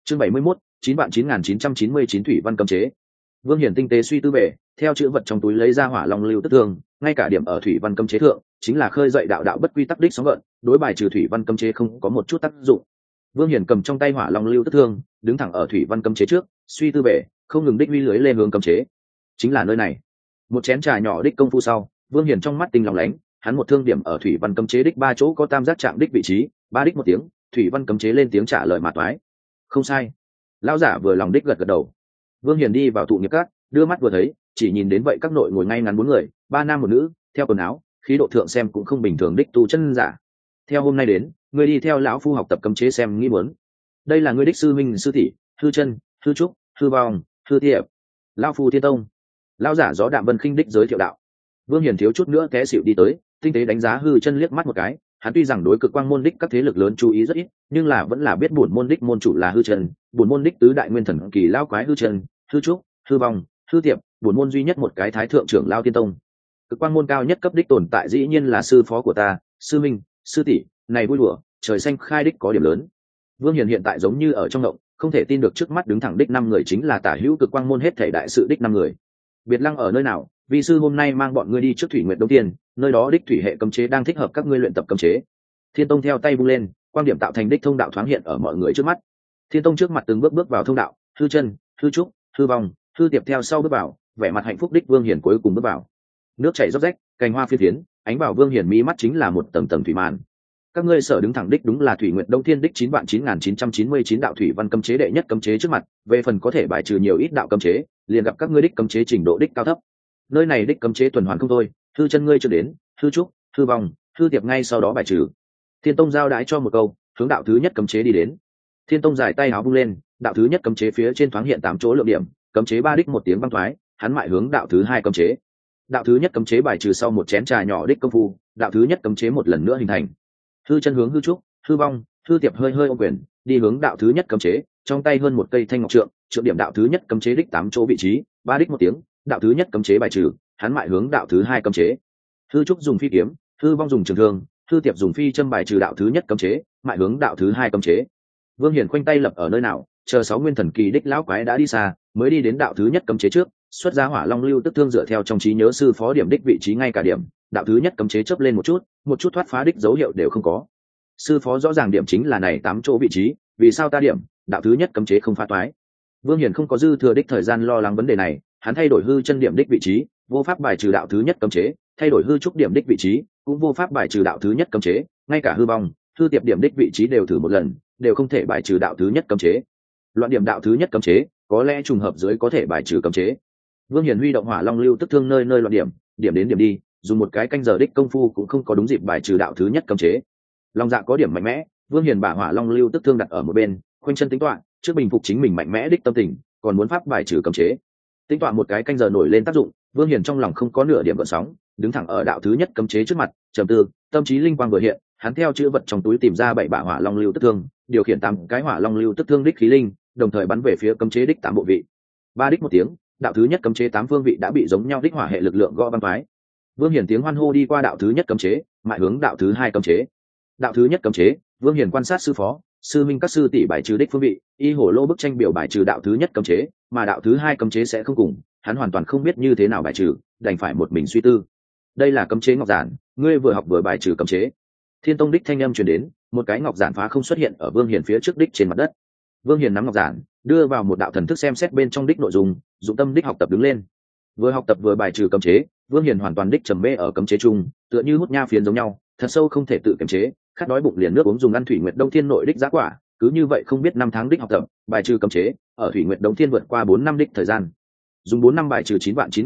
chương 71, 99999 thủy văn cấm chế. Vương Hiển tinh tế suy tư về, theo chữ vật trong túi lấy ra hỏa long lưu tức thương, ngay cả điểm ở thủy văn cấm chế thượng, chính là khơi dậy đạo đạo bất quy tắc đích sóng gợn, đối bài trừ thủy văn cấm chế không có một chút tác dụng. Vương Hiển cầm trong tay hỏa long lưu tức thương, đứng thẳng ở thủy văn cấm chế trước, suy tư về, không ngừng đích huy lưới lên hướng cấm chế. Chính là nơi này. Một chén trà nhỏ đích công phu sau, Vương Hiển trong mắt tinh lòng lánh, hắn một thương điểm ở thủy văn cấm chế đích 3 chỗ có tam giác chạm đích vị trí, 3 đích một tiếng, thủy văn cấm chế lên tiếng trả lời mà toái. Không sai. Lão giả vừa lòng đích gật gật đầu. Vương Hiển đi vào tụ nghiệp các, đưa mắt vừa thấy, chỉ nhìn đến vậy các nội ngồi ngay ngắn 4 người, 3 nam một nữ, theo quần áo, khí độ thượng xem cũng không bình thường đích tu chân giả. Theo hôm nay đến, ngươi đi theo lão phu học tập cấm chế xem nghĩ muốn. Đây là ngươi đích sư minh sư tỷ, Hư Chân, Hư Trúc, Hư Vong, Hư Tiệp. Lão phu Thiên Tông. Lão giả gió đạm vân khinh đích giới thiệu đạo. Vương Hiển thiếu chút nữa té xỉu đi tới, tinh tế đánh giá Hư Chân liếc mắt một cái, hắn tuy rằng đối cực quang môn đích các thế lực lớn chú ý rất ít, nhưng là vẫn là biết bổn môn đích môn chủ là Hư Chân, bổn môn đích tứ đại nguyên thần kỳ lão quái Hư Chân, Hư Trúc, Hư Vong, Hư Tiệp, bổn môn duy nhất một cái thái thượng trưởng lão Tiên Tông. Cực quang môn cao nhất cấp đích tồn tại dĩ nhiên là sư phó của ta, sư minh, sư tỷ, này vui đùa, trời xanh khai đích có điểm lớn. Vương Hiển hiện tại giống như ở trong động, không thể tin được trước mắt đứng thẳng đích 5 người chính là tả hữu cực quang môn hết thể đại sự đích 5 người. Biệt Lăng ở nơi nào? Vi sư hôm nay mang bọn ngươi đi trước Thủy Nguyệt Đông Tiên, nơi đó đích thủy hệ cấm chế đang thích hợp các ngươi luyện tập cấm chế. Thiên Tông theo tay vung lên, quang điểm tạo thành đích thông đạo thoáng hiện ở mọi người trước mắt. Thiên Tông trước mặt từng bước bước vào thông đạo, Hư Chân, Hư Trúc, Hư Vong, Hư Tiệp theo sau bước vào, vẻ mặt hạnh phúc đích Vương Hiển cuối cùng bước vào. Nước chảy róc rách, cành hoa phi phiến, ánh vào Vương Hiển mí mắt chính là một tầng tầng thủy màn. Các ngươi sở đứng thẳng đích đúng là Thủy Nguyệt Đông Thiên đích 99999 đạo thủy văn cấm chế đệ nhất cấm chế trước mặt, về phần có thể bài trừ nhiều ít đạo cấm chế, liền gặp các ngươi đích cấm chế trình độ đích cao thấp. Nơi này đích cấm chế tuần hoàn không thôi, Hư Chân ngươi chưa đến, Hư Trúc, Hư Vong, Hư Tiệp ngay sau đó bài trừ. Thiên Tông giao đái cho một câu, hướng đạo thứ nhất cấm chế đi đến. Thiên Tông giải tay áo vung lên, đạo thứ nhất cấm chế phía trên thoáng hiện 8 chỗ lượng điểm, cấm chế 3 đích một tiếng băng thoái, hắn mại hướng đạo thứ 2 cấm chế. Đạo thứ nhất cấm chế bài trừ sau một chén trà nhỏ đích công phu, đạo thứ nhất cấm chế một lần nữa hình thành. Hư Chân hướng Hư Trúc, Hư Vong, Hư Tiệp hơi hơi ôm quyền, đi hướng đạo thứ nhất cấm chế, trong tay hơn một cây thanh ngọc trượng, trượng điểm đạo thứ nhất cấm chế đích 8 chỗ vị trí, 3 đích một tiếng, đạo thứ nhất cấm chế bài trừ, hắn mại hướng đạo thứ 2 cấm chế. Hư Trúc dùng phi kiếm, Hư Vong dùng trường thương, Hư Tiệp dùng phi châm bài trừ đạo thứ nhất cấm chế, mại hướng đạo thứ 2 cấm chế. Vương Hiển khoanh tay lập ở nơi nào, chờ 6 nguyên thần kỳ đích lão quái đã đi xa, mới đi đến đạo thứ nhất cấm chế trước, xuất ra hỏa long lưu tức thương dựa theo trong trí nhớ sư phó điểm đích vị trí ngay cả điểm, đạo thứ nhất cấm chế chớp lên một chút thoát phá đích dấu hiệu đều không có. Sư phó rõ ràng điểm chính là này 8 chỗ vị trí, vì sao ta điểm, đạo thứ nhất cấm chế không phá toái. Vương Hiển không có dư thừa đích thời gian lo lắng vấn đề này, hắn thay đổi Hư Chân điểm đích vị trí, vô pháp bài trừ đạo thứ nhất cấm chế, thay đổi Hư Trúc điểm đích vị trí, cũng vô pháp bài trừ đạo thứ nhất cấm chế, ngay cả Hư Vong, Hư Tiệp điểm đích vị trí đều thử một lần, đều không thể bài trừ đạo thứ nhất cấm chế. Loạn điểm đạo thứ nhất cấm chế, có lẽ trùng hợp dưới có thể bài trừ cấm chế. Vương Hiển huy động hỏa long lưu tức thương nơi nơi loạn điểm, điểm đến điểm đi, dùng một cái canh giờ đích công phu cũng không có đúng dịp bài trừ đạo thứ nhất cấm chế. Long dạ có điểm mạnh mẽ, Vương Hiển bả hỏa long lưu tức thương đặt ở một bên, khoanh chân tính toán, trước bình phục chính mình mạnh mẽ đích tâm tình, còn muốn pháp bài trừ cấm chế. Tính toán một cái canh giờ nổi lên tác dụng, Vương Hiển trong lòng không có nửa điểm gợn sóng, đứng thẳng ở đạo thứ nhất cấm chế trước mặt, trầm tư, tâm trí linh quang vừa hiện, hắn theo chữ vật trong túi tìm ra 7 bả hỏa long lưu tức thương, điều khiển 8 cái hỏa long lưu tức thương đích khí linh, đồng thời bắn về phía cấm chế đích 8 bộ vị. 3 đích một tiếng, đạo thứ nhất cấm chế 8 phương vị đã bị giống nhau đích hỏa hệ lực lượng gõ băng toái. Vương Hiển tiếng hoan hô đi qua đạo thứ nhất cấm chế, mại hướng đạo thứ 2 cấm chế. Đạo thứ nhất cấm chế, Vương Hiển quan sát sư phó, sư minh các sư tỷ bài trừ đích phương vị, y hổ lô bức tranh biểu bài trừ đạo thứ nhất cấm chế, mà đạo thứ 2 cấm chế sẽ không cùng, hắn hoàn toàn không biết như thế nào bài trừ, đành phải một mình suy tư. Đây là cấm chế ngọc giản, ngươi vừa học vừa bài trừ cấm chế. Thiên Tông đích thanh âm truyền đến, một cái ngọc giản phá không xuất hiện ở Vương Hiển phía trước đích trên mặt đất. Vương Hiển nắm ngọc giản, đưa vào một đạo thần thức xem xét bên trong đích nội dung, dụng tâm đích học tập đứng lên. Vừa học tập vừa bài trừ cấm chế, Vương Hiển hoàn toàn đích trầm mê ở cấm chế chung, tựa như hút nha phiến giống nhau, thật sâu không thể tự kiềm chế, khát đói bụng liền nước uống dùng ăn Thủy Nguyệt Đông Thiên nội đích giá quả, cứ như vậy không biết 5 tháng đích học tập, bài trừ cấm chế, ở Thủy Nguyệt Đông Thiên vượt qua 4 năm đích thời gian. Dùng 4 năm bài trừ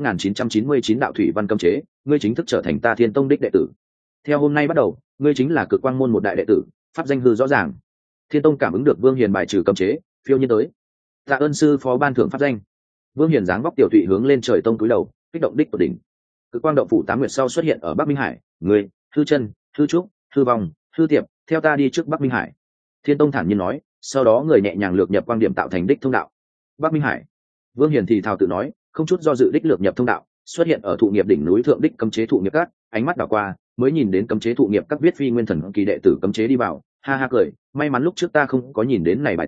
99999 đạo thủy văn cấm chế, ngươi chính thức trở thành ta Thiên Tông đích đệ tử. Theo hôm nay bắt đầu, ngươi chính là Cực Quang môn một đại đệ tử, pháp danh hư rõ ràng. Thiên Tông cảm ứng được Vương Hiển bài trừ cấm chế, phiêu nhiên tới. Tạ ơn sư phó ban thưởng pháp danh. Vương Hiển dáng vóc tiểu tụy hướng lên trời tông cúi đầu, kích động đích tột đỉnh. Cực Quang động phủ 8 nguyệt sau xuất hiện ở Bắc Minh Hải, ngươi, Hư Chân, Hư Trúc, Hư Vong, Hư Tiệp, theo ta đi trước Bắc Minh Hải. Thiên Tông thản nhiên nói, sau đó người nhẹ nhàng lược nhập quang điểm tạo thành đích thông đạo. Bắc Minh Hải. Vương Hiển thì thào tự nói, không chút do dự đích lược nhập thông đạo, xuất hiện ở thụ nghiệp đỉnh núi thượng đích cấm chế thụ nghiệp các, ánh mắt đảo qua, mới nhìn đến cấm chế thụ nghiệp các viết phi nguyên thần kỳ đệ tử cấm chế đi vào, ha ha cười, may mắn lúc trước ta không có nhìn đến này bài tử,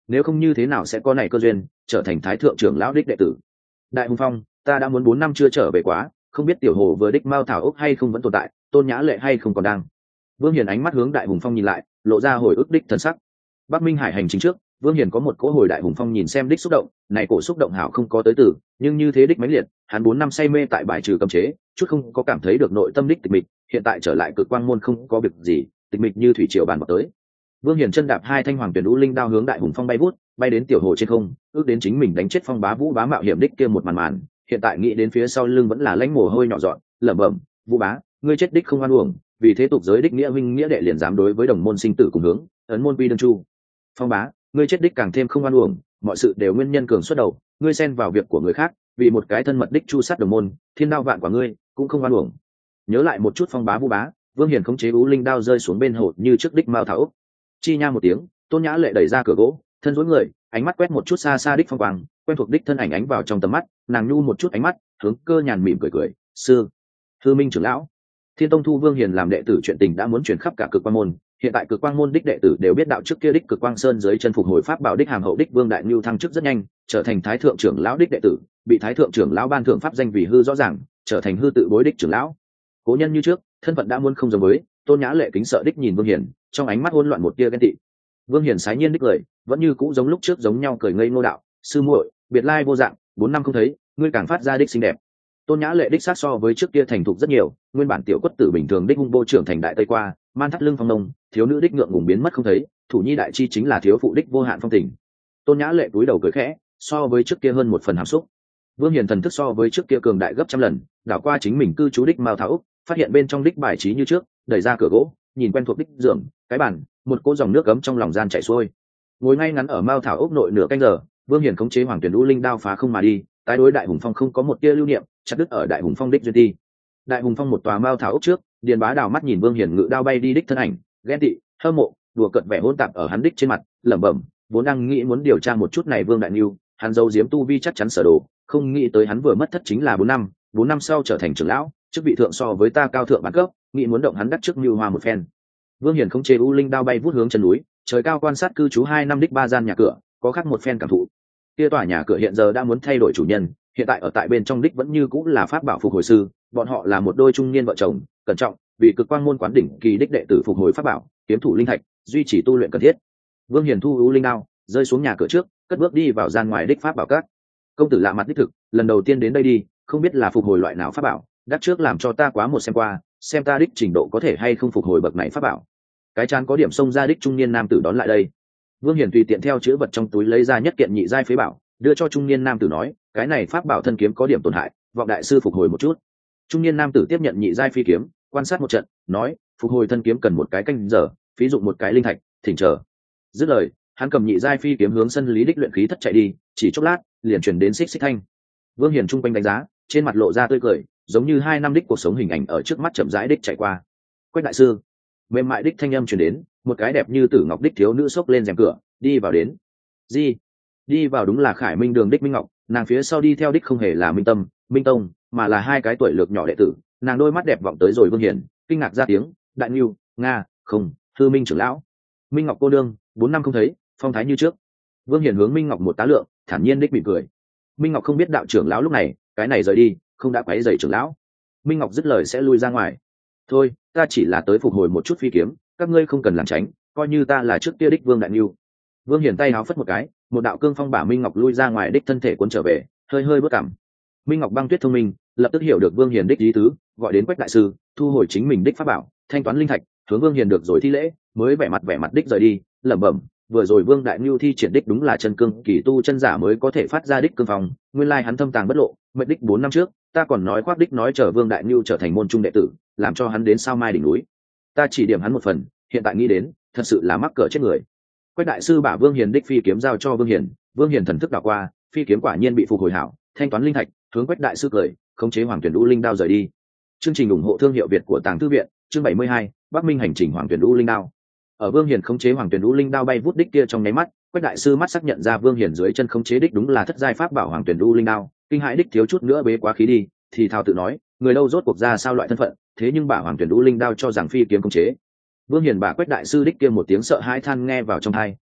nếu không như thế nào sẽ có này cơ duyên trở thành thái thượng trưởng lão đích đệ tử. Đại Hùng Phong, ta đã muốn 4 năm chưa trở về quá, không biết tiểu hồ vừa đích mao thảo ốc hay không vẫn tồn tại, Tôn Nhã Lệ hay không còn đang. Vương Hiền ánh mắt hướng Đại Hùng Phong nhìn lại, lộ ra hồi ức đích thần sắc. Bắc Minh Hải hành chính trước, Vương Hiền có một cỗ hồi Đại Hùng Phong nhìn xem đích xúc động, này cổ xúc động hảo không có tới từ, nhưng như thế đích mãnh liệt, hắn 4 năm say mê tại bài trừ cấm chế, chút không có cảm thấy được nội tâm đích tịch mịch, hiện tại trở lại Cực Quang môn không có việc gì, tịch mịch như thủy triều bàn vào tới. Vương Hiền chân đạp hai thanh hoàng tuyển u linh đao hướng Đại Hùng Phong bay vút, bay đến tiểu hồ trên không, ước đến chính mình đánh chết Phong Bá Vũ Bá mạo hiểm đích kia một màn màn, hiện tại nghĩ đến phía sau lưng vẫn là lãnh mồ hôi nhỏ giọt, lẩm bẩm, Vũ Bá, ngươi chết đích không oan uổng, vì thế tục giới đích nghĩa huynh nghĩa đệ liền dám đối với đồng môn sinh tử cùng hướng, ấn môn quy đương chu. Phong Bá, ngươi chết đích càng thêm không oan uổng, mọi sự đều nguyên nhân cường xuất đầu, ngươi xen vào việc của người khác, vì một cái thân mật đích chu sát đồng môn, thiên đao vạn quả ngươi, cũng không oan uổng. Nhớ lại một chút Phong Bá Vũ Bá, Vương Hiền khống chế u linh đao rơi xuống bên hồ như trước đích mao thảo. Chi nha một tiếng, Tôn Nhã Lệ đẩy ra cửa gỗ, thân duỗi người, ánh mắt quét một chút xa xa đích phong quang, quen thuộc đích thân ảnh ánh vào trong tầm mắt, nàng nhu một chút ánh mắt, hướng Cơ Nhàn mỉm cười cười, sư, Hư Minh trưởng lão. Thiên Tông thu Vương Hiền làm đệ tử chuyện tình đã muốn truyền khắp cả Cực Quang môn, hiện tại Cực Quang môn đích đệ tử đều biết đạo trước kia đích Cực Quang Sơn dưới chân phục hồi pháp bảo đích hàm hậu đích Vương Đại Nưu thăng chức rất nhanh, trở thành thái thượng trưởng lão đích đệ tử, bị thái thượng trưởng lão ban thượng pháp danh vì hư rõ ràng, trở thành hư tự bối đích trưởng lão. Cố nhân như trước, thân phận đã muốn không giống với, Tôn Nhã Lệ kính sợ đích nhìn Vương Hiền, trong ánh mắt hỗn loạn một tia ghen tị. Vương Hiền sái nhiên đích cười, vẫn như cũ giống lúc trước giống nhau cười ngây ngô đạo, sư muội, biệt lai vô dạng, 4 năm không thấy, ngươi càng phát ra đích xinh đẹp. Tôn Nhã Lệ đích sát so với trước kia thành thục rất nhiều, nguyên bản tiểu quất tử bình thường đích hung vô trưởng thành đại tây qua, man thắt lưng phong nông, thiếu nữ đích ngượng ngùng biến mất không thấy, thủ nhi đại chi chính là thiếu phụ đích vô hạn phong tình. Tôn Nhã Lệ cúi đầu cười khẽ, so với trước kia hơn một phần hàm xúc. Vương Hiền thần thức so với trước kia cường đại gấp trăm lần, đảo qua chính mình cư trú đích mao thảo úc, phát hiện bên trong đích bài trí như trước, đẩy ra cửa gỗ, nhìn quen thuộc đích giường, cái bàn, một cỗ dòng nước ấm trong lòng gian chảy xuôi. Ngồi ngay ngắn ở mao thảo ốc nội nửa canh giờ, Vương Hiền khống chế hoàng tuyển u linh đao phá không mà đi, tái đối Đại Hùng Phong không có một tia lưu niệm, chặt đứt ở Đại Hùng Phong đích duyên ti. Đại Hùng Phong một tòa mao thảo ốc trước, Điền Bá đào mắt nhìn Vương Hiền ngự đao bay đi đích thân ảnh, ghen tị, hâm mộ, đùa cợt vẻ hỗn tạp ở hắn đích trên mặt, lẩm bẩm, vốn đang nghĩ muốn điều tra một chút này Vương Đại Nưu, hắn giấu giếm tu vi chắc chắn sở đồ, không nghĩ tới hắn vừa mất thất chính là 4 năm sau trở thành trưởng lão, chức vị thượng so với ta cao thượng bản cấp, nghĩ muốn động hắn đắc trước Nưu Hoa một phen. Vương Hiền khống chế u linh đao bay vút hướng chân núi, trời cao quan sát cư trú 2 năm đích 3 gian nhà cửa, có khác một phen cảm thụ. Kia tòa nhà cửa hiện giờ đã muốn thay đổi chủ nhân, hiện tại ở tại bên trong đích vẫn như cũng là pháp bảo phục hồi sư, bọn họ là một đôi trung niên vợ chồng, cẩn trọng, vì Cực Quang môn quán đỉnh kỳ đích đệ tử phục hồi pháp bảo, kiếm thủ linh thạch, duy trì tu luyện cần thiết. Vương Hiền thu u linh đao, rơi xuống nhà cửa trước, cất bước đi vào gian ngoài đích pháp bảo các. Công tử lạ mặt đích thực, lần đầu tiên đến đây đi, không biết là phục hồi loại nào pháp bảo, đắc trước làm cho ta quá một xem qua, xem ta đích trình độ có thể hay không phục hồi bậc này pháp bảo. Cái chán có điểm xông ra đích trung niên nam tử đón lại đây. Vương Hiền tùy tiện theo chữ vật trong túi lấy ra nhất kiện nhị giai phế bảo, đưa cho trung niên nam tử nói, cái này pháp bảo thân kiếm có điểm tổn hại, vọng đại sư phục hồi một chút. Trung niên nam tử tiếp nhận nhị giai phi kiếm, quan sát một trận, nói, phục hồi thân kiếm cần một cái canh giờ, phí dụng một cái linh thạch, thỉnh chờ. Dứt lời, hắn cầm nhị giai phi kiếm hướng sân lý đích luyện khí thất chạy đi, chỉ chốc lát, liền chuyển đến xích xích thanh. Vương Hiền trung quanh đánh giá, trên mặt lộ ra tươi cười, giống như 2 năm đích cuộc sống hình ảnh ở trước mắt chậm rãi đích chạy qua. Quách đại sư, mềm mại đích thanh âm truyền đến, một cái đẹp như tử ngọc đích thiếu nữ xốc lên rèm cửa, đi vào đến. Gì? Đi vào đúng là Khải Minh đường đích Minh Ngọc, nàng phía sau đi theo đích không hề là Minh Tâm, Minh Tông, mà là 2 cái tuổi lược nhỏ đệ tử. Nàng đôi mắt đẹp vọng tới rồi Vương Hiền, kinh ngạc ra tiếng, đại nhu, nga, không, Hư Minh trưởng lão. Minh Ngọc cô đương, 4 năm không thấy, phong thái như trước. Vương Hiền hướng Minh Ngọc một tá lượng, thản nhiên đích mỉm cười. Minh Ngọc không biết đạo trưởng lão lúc này, cái này rời đi, không đã quấy rầy trưởng lão. Minh Ngọc dứt lời sẽ lui ra ngoài. Thôi, ta chỉ là tới phục hồi một chút phi kiếm, các ngươi không cần làm tránh, coi như ta là trước kia đích Vương Đại Nưu. Vương Hiền tay háo phất một cái, một đạo cương phong bả Minh Ngọc lui ra ngoài đích thân thể cuốn trở về, hơi hơi bước cảm. Minh Ngọc băng tuyết thông minh, lập tức hiểu được Vương Hiền đích ý tứ, gọi đến Quách đại sư, thu hồi chính mình đích pháp bảo, thanh toán linh thạch, hướng Vương Hiền được rồi thi lễ, mới vẻ mặt đích rời đi, lẩm bẩm, vừa rồi Vương Đại Nưu thi triển đích đúng là chân cương kỳ tu chân giả mới có thể phát ra đích cương phong, nguyên lai hắn thâm tàng bất lộ, mệnh đích 4 năm trước, ta còn nói khoác đích nói chờ Vương Đại Nưu trở thành môn trung đệ tử, làm cho hắn đến sao mai đỉnh núi. Ta chỉ điểm hắn một phần, hiện tại nghĩ đến, thật sự là mắc cỡ chết người. Quách đại sư bả Vương Hiền đích phi kiếm giao cho Vương Hiền, Vương Hiền thần thức đảo qua, phi kiếm quả nhiên bị phục hồi hảo, thanh toán linh thạch, hướng Quách đại sư cười, khống chế Hoàng Tuyển U Linh đao rời đi. Chương trình ủng hộ thương hiệu Việt của Tàng Thư viện, chương 72, Bắc Minh hành trình Hoàng Tuyển U Linh đao. Ở Vương Hiền khống chế Hoàng Tuyển U Linh đao bay vút đích kia trong nháy mắt, Quách đại sư mắt xác nhận ra Vương Hiền dưới chân khống chế đích đúng là thất giai pháp bảo Hoàng Tuyển U Linh đao, kinh hãi đích thiếu chút nữa bế quá khí đi, thì thào tự nói, người đâu rốt cuộc ra sao loại thân phận, thế nhưng bả Hoàng Tuyển U Linh đao cho rằng phi kiếm khống chế. Vương Hiền bả Quách đại sư đích kia một tiếng sợ hãi than nghe vào trong tai,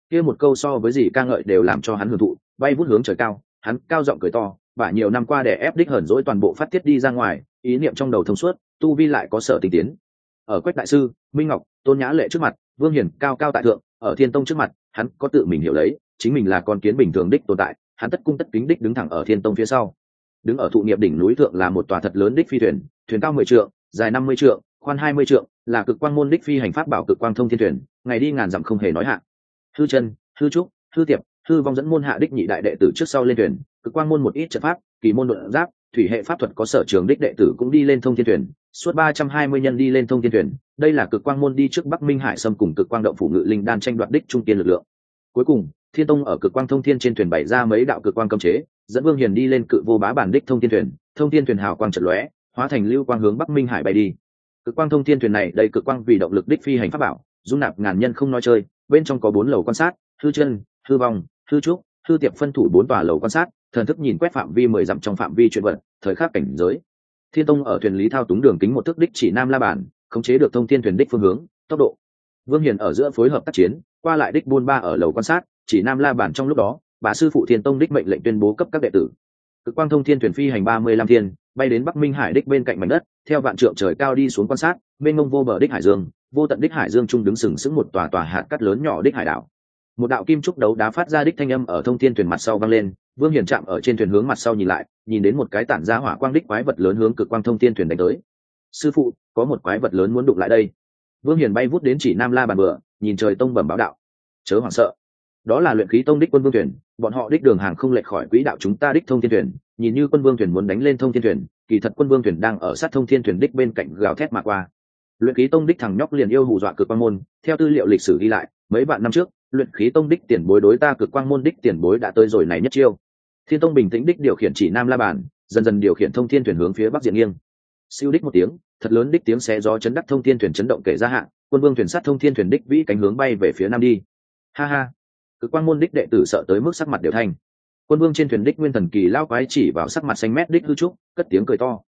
kia một câu so với gì ca ngợi đều làm cho hắn hưởng thụ, bay vút hướng trời cao, hắn cao giọng cười to, và nhiều năm qua để ép đích hờn dỗi toàn bộ phát tiết đi ra ngoài, ý niệm trong đầu thông suốt, tu vi lại có sở tinh tiến. Ở Quách đại sư, Minh Ngọc, Tôn Nhã Lệ trước mặt, Vương Hiển cao cao tại thượng, ở Thiên Tông trước mặt, hắn có tự mình hiểu lấy, chính mình là con kiến bình thường đích tồn tại, hắn tất cung tất kính đích đứng thẳng ở Thiên Tông phía sau. Đứng ở thụ nghiệp đỉnh núi thượng là một tòa thật lớn đích phi thuyền, thuyền cao 10 trượng, dài 50 trượng, khoan 20 trượng, là cực quang môn đích phi hành pháp bảo cực quang thông thiên thuyền, ngày đi ngàn dặm không hề nói hạn. Hư Chân, Hư Trúc, Hư Tiệp, Hư Vong dẫn môn hạ đích nhị đại đệ tử trước sau lên thuyền, cực quang môn một ít trận pháp, kỳ môn đột giáp, thủy hệ pháp thuật có sở trường đích đệ tử cũng đi lên thông thiên thuyền, suốt 320 nhân đi lên thông thiên thuyền, đây là cực quang môn đi trước Bắc Minh Hải Sâm cùng cực quang động phủ ngự linh đan tranh đoạt đích trung tiên lực lượng. Cuối cùng, Thiên Tông ở cực quang thông thiên trên thuyền bày ra mấy đạo cực quang cấm chế, dẫn Vương Hiền đi lên cự vô bá bản đích thông thiên thuyền, thông thiên thuyền hào quang chợt lóe, hóa thành lưu quang hướng Bắc Minh Hải bay đi. Cực quang thông thiên thuyền này đầy cực quang vì động lực đích phi hành pháp bảo, dung nạp ngàn nhân không nói chơi, bên trong có 4 lầu quan sát, Hư Chân, Hư Vong, Hư Trúc, Hư Tiệp phân thủ 4 tòa lầu quan sát, thần thức nhìn quét phạm vi 10 dặm trong phạm vi chuyển vận, thời khắc cảnh giới. Thiên Tông ở thuyền lý thao túng đường kính một thước đích chỉ nam la bản, khống chế được thông thiên thuyền đích phương hướng, tốc độ. Vương Hiền ở giữa phối hợp tác chiến, qua lại đích buôn ba ở lầu quan sát, chỉ nam la bản trong lúc đó, bà sư phụ Thiên Tông đích mệnh lệnh tuyên bố cấp các đệ tử. Cực quang thông thiên thuyền phi hành 35 thiên, bay đến Bắc Minh Hải đích bên cạnh mảnh đất, theo vạn trượng trời cao đi xuống quan sát, bên ngông vô bờ đích hải dương, vô tận đích hải dương trung đứng sừng sững một tòa tòa hạt cát lớn nhỏ đích hải đảo. Một đạo kim trúc đấu đá phát ra đích thanh âm ở thông thiên thuyền mặt sau vang lên, Vương Hiền chạm ở trên thuyền hướng mặt sau nhìn lại, nhìn đến một cái tản ra hỏa quang đích quái vật lớn hướng cực quang thông thiên thuyền đánh tới. Sư phụ, có một quái vật lớn muốn đụng lại đây. Vương Hiền bay vút đến chỉ nam la bàn bờ, nhìn trời tông bẩm báo đạo, chớ hoảng sợ, đó là luyện khí tông đích quân vương thuyền, bọn họ đích đường hàng không lệch khỏi quỹ đạo chúng ta đích thông thiên thuyền, nhìn như quân vương thuyền muốn đánh lên thông thiên thuyền, kỳ thật quân vương thuyền đang ở sát thông thiên thuyền đích bên cạnh gào thét mà qua. Luyện khí tông đích thằng nhóc liền yêu hù dọa cực quang môn, theo tư liệu lịch sử ghi lại, mấy vạn năm trước, luyện khí tông đích tiền bối đối ta cực quang môn đích tiền bối đã tới rồi này nhất chiêu. Thiên Tông bình tĩnh đích điều khiển chỉ nam la bàn, dần dần điều khiển thông thiên thuyền hướng phía bắc diện nghiêng. Siêu đích một tiếng, thật lớn đích tiếng xé gió chấn đắc thông thiên thuyền chấn động kể ra hạn, quân vương thuyền sát thông thiên thuyền đích vĩ cánh hướng bay về phía nam đi. Ha ha, cực quang môn đích đệ tử sợ tới mức sắc mặt đều thanh. Quân vương trên thuyền đích nguyên thần kỳ lao quái chỉ vào sắc mặt xanh mét đích Hư Trúc, cất tiếng cười to.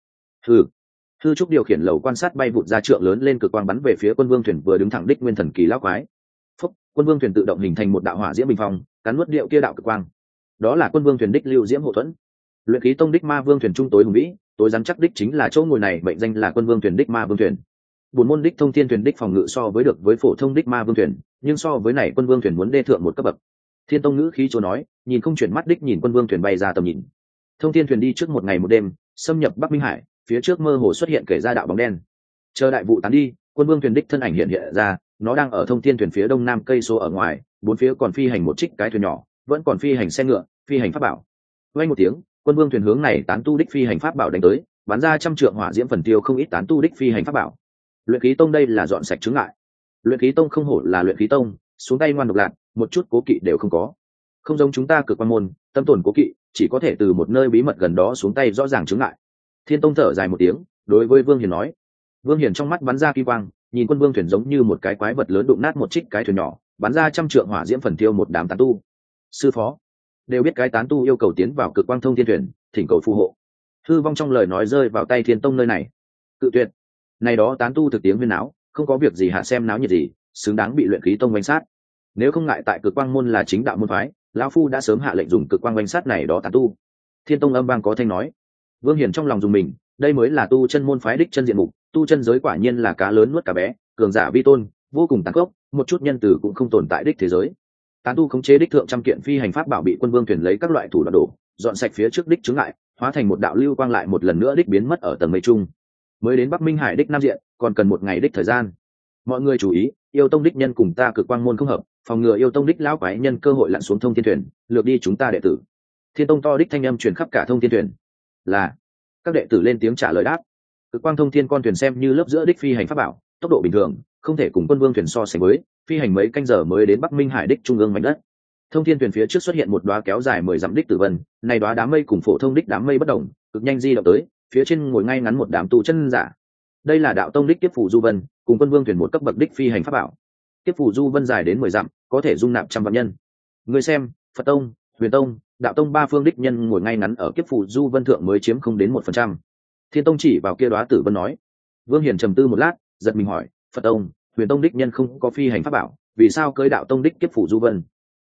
Hư Trúc điều khiển lầu quan sát bay vụt ra trượng lớn lên cực quang bắn về phía quân vương thuyền vừa đứng thẳng đích nguyên thần kỳ lao quái. Phúc, quân vương thuyền tự động hình thành một đạo hỏa diễm bình phong, cắn nuốt điệu kia đạo cực quang. Đó là quân vương thuyền đích lưu diễm hộ thuẫn. Luyện khí tông đích ma vương thuyền trung tối hùng vĩ, tối rắn chắc đích chính là chỗ ngồi này mệnh danh là quân vương thuyền đích ma vương thuyền. Buồn môn đích thông thiên thuyền đích phòng ngự so với được với phổ thông đích ma vương thuyền, nhưng so với này quân vương thuyền muốn đê thượng một cấp bậc. Thiên Tông ngữ khí chỗ nói, nhìn không chuyển mắt đích nhìn quân vương thuyền bay ra tầm nhìn. Thông thiên thuyền đi trước một ngày một đêm, xâm nhập Bắc Minh Hải, phía trước mơ hồ xuất hiện kể ra đạo bóng đen. Chờ đại vụ tán đi, quân vương thuyền đích thân ảnh hiện ra, nó đang ở thông thiên thuyền phía đông nam cây số ở ngoài, bốn phía còn phi hành một trích cái thuyền nhỏ, vẫn còn phi hành xe ngựa, phi hành pháp bảo. Vang một tiếng, quân vương thuyền hướng này tán tu đích phi hành pháp bảo đánh tới, bắn ra trăm trượng hỏa diễm phần tiêu không ít tán tu đích phi hành pháp bảo. Luyện khí tông đây là dọn sạch chứng ngại. Luyện khí tông không hổ là luyện khí tông, xuống tay ngoan độc lạc, một chút cố kỵ đều không có. Không giống chúng ta cực quan môn, tâm tổn cố kỵ, chỉ có thể từ một nơi bí mật gần đó xuống tay rõ ràng chứng ngại. Thiên Tông thở dài một tiếng, đối với Vương Hiền nói. Vương Hiền trong mắt bắn ra kim quang, nhìn quân vương thuyền giống như một cái quái vật lớn đụng nát một trích cái thuyền nhỏ, bắn ra trăm trượng hỏa diễm phần tiêu một đám tán tu. Sư phó, đều biết cái tán tu yêu cầu tiến vào cực quang thông thiên thuyền, thỉnh cầu phù hộ. Hư Vong trong lời nói rơi vào tay Thiên Tông nơi này. Cự tuyệt. Này đó tán tu thực tiếng huyên náo, không có việc gì hạ xem náo nhiệt gì, xứng đáng bị luyện khí tông quanh sát. Nếu không ngại tại cực quang môn là chính đạo môn phái, lão phu đã sớm hạ lệnh dùng cực quang quanh sát này đó tán tu. Thiên Tông âm vang có thanh nói. Vương Hiền trong lòng dùng mình, đây mới là tu chân môn phái đích chân diện mục, tu chân giới quả nhiên là cá lớn nuốt cá bé, cường giả vi tôn, vô cùng tàn khốc, một chút nhân từ cũng không tồn tại đích thế giới. Tán tu khống chế đích thượng trăm kiện phi hành pháp bảo bị quân vương thuyền lấy các loại thủ đoạn đổ, dọn sạch phía trước đích chứng ngại, hóa thành một đạo lưu quang lại một lần nữa đích biến mất ở tầng mây trung. Mới đến Bắc Minh Hải đích nam diện, còn cần một ngày đích thời gian. Mọi người chú ý, yêu tông đích nhân cùng ta cực quang môn không hợp, phòng ngừa yêu tông đích lão quái nhân cơ hội lặn xuống thông thiên thuyền, lược đi chúng ta đệ tử. Thiên Tông to đích thanh âm truyền khắp cả thông thiên thuyền. Là các đệ tử lên tiếng trả lời đáp. Cực quang thông thiên con thuyền xem như lớp giữa đích phi hành pháp bảo, tốc độ bình thường, không thể cùng quân vương thuyền so sánh với, phi hành mấy canh giờ mới đến Bắc Minh Hải đích trung ương mảnh đất. Thông thiên thuyền phía trước xuất hiện một đóa kéo dài 10 dặm đích tử vân, này đóa đám mây cùng phổ thông đích đám mây bất động, cực nhanh di động tới, phía trên ngồi ngay ngắn một đám tu chân giả. Đây là đạo tông đích Kiếp Phù Du Vân, cùng quân vương thuyền một cấp bậc đích phi hành pháp bảo. Kiếp Phù Du Vân dài đến 10 dặm, có thể dung nạp trăm vạn nhân. Người xem, Phật tông, Huyền tông, đạo tông ba phương đích nhân ngồi ngay ngắn ở Kiếp Phù Du Vân thượng mới chiếm không đến 1%. Thiên Tông chỉ vào kia đóa tử vân nói. Vương Hiền trầm tư một lát, giật mình hỏi, Phật tông, Huyền tông đích nhân không có phi hành pháp bảo, vì sao cưới đạo tông đích Kiếp Phù Du Vân?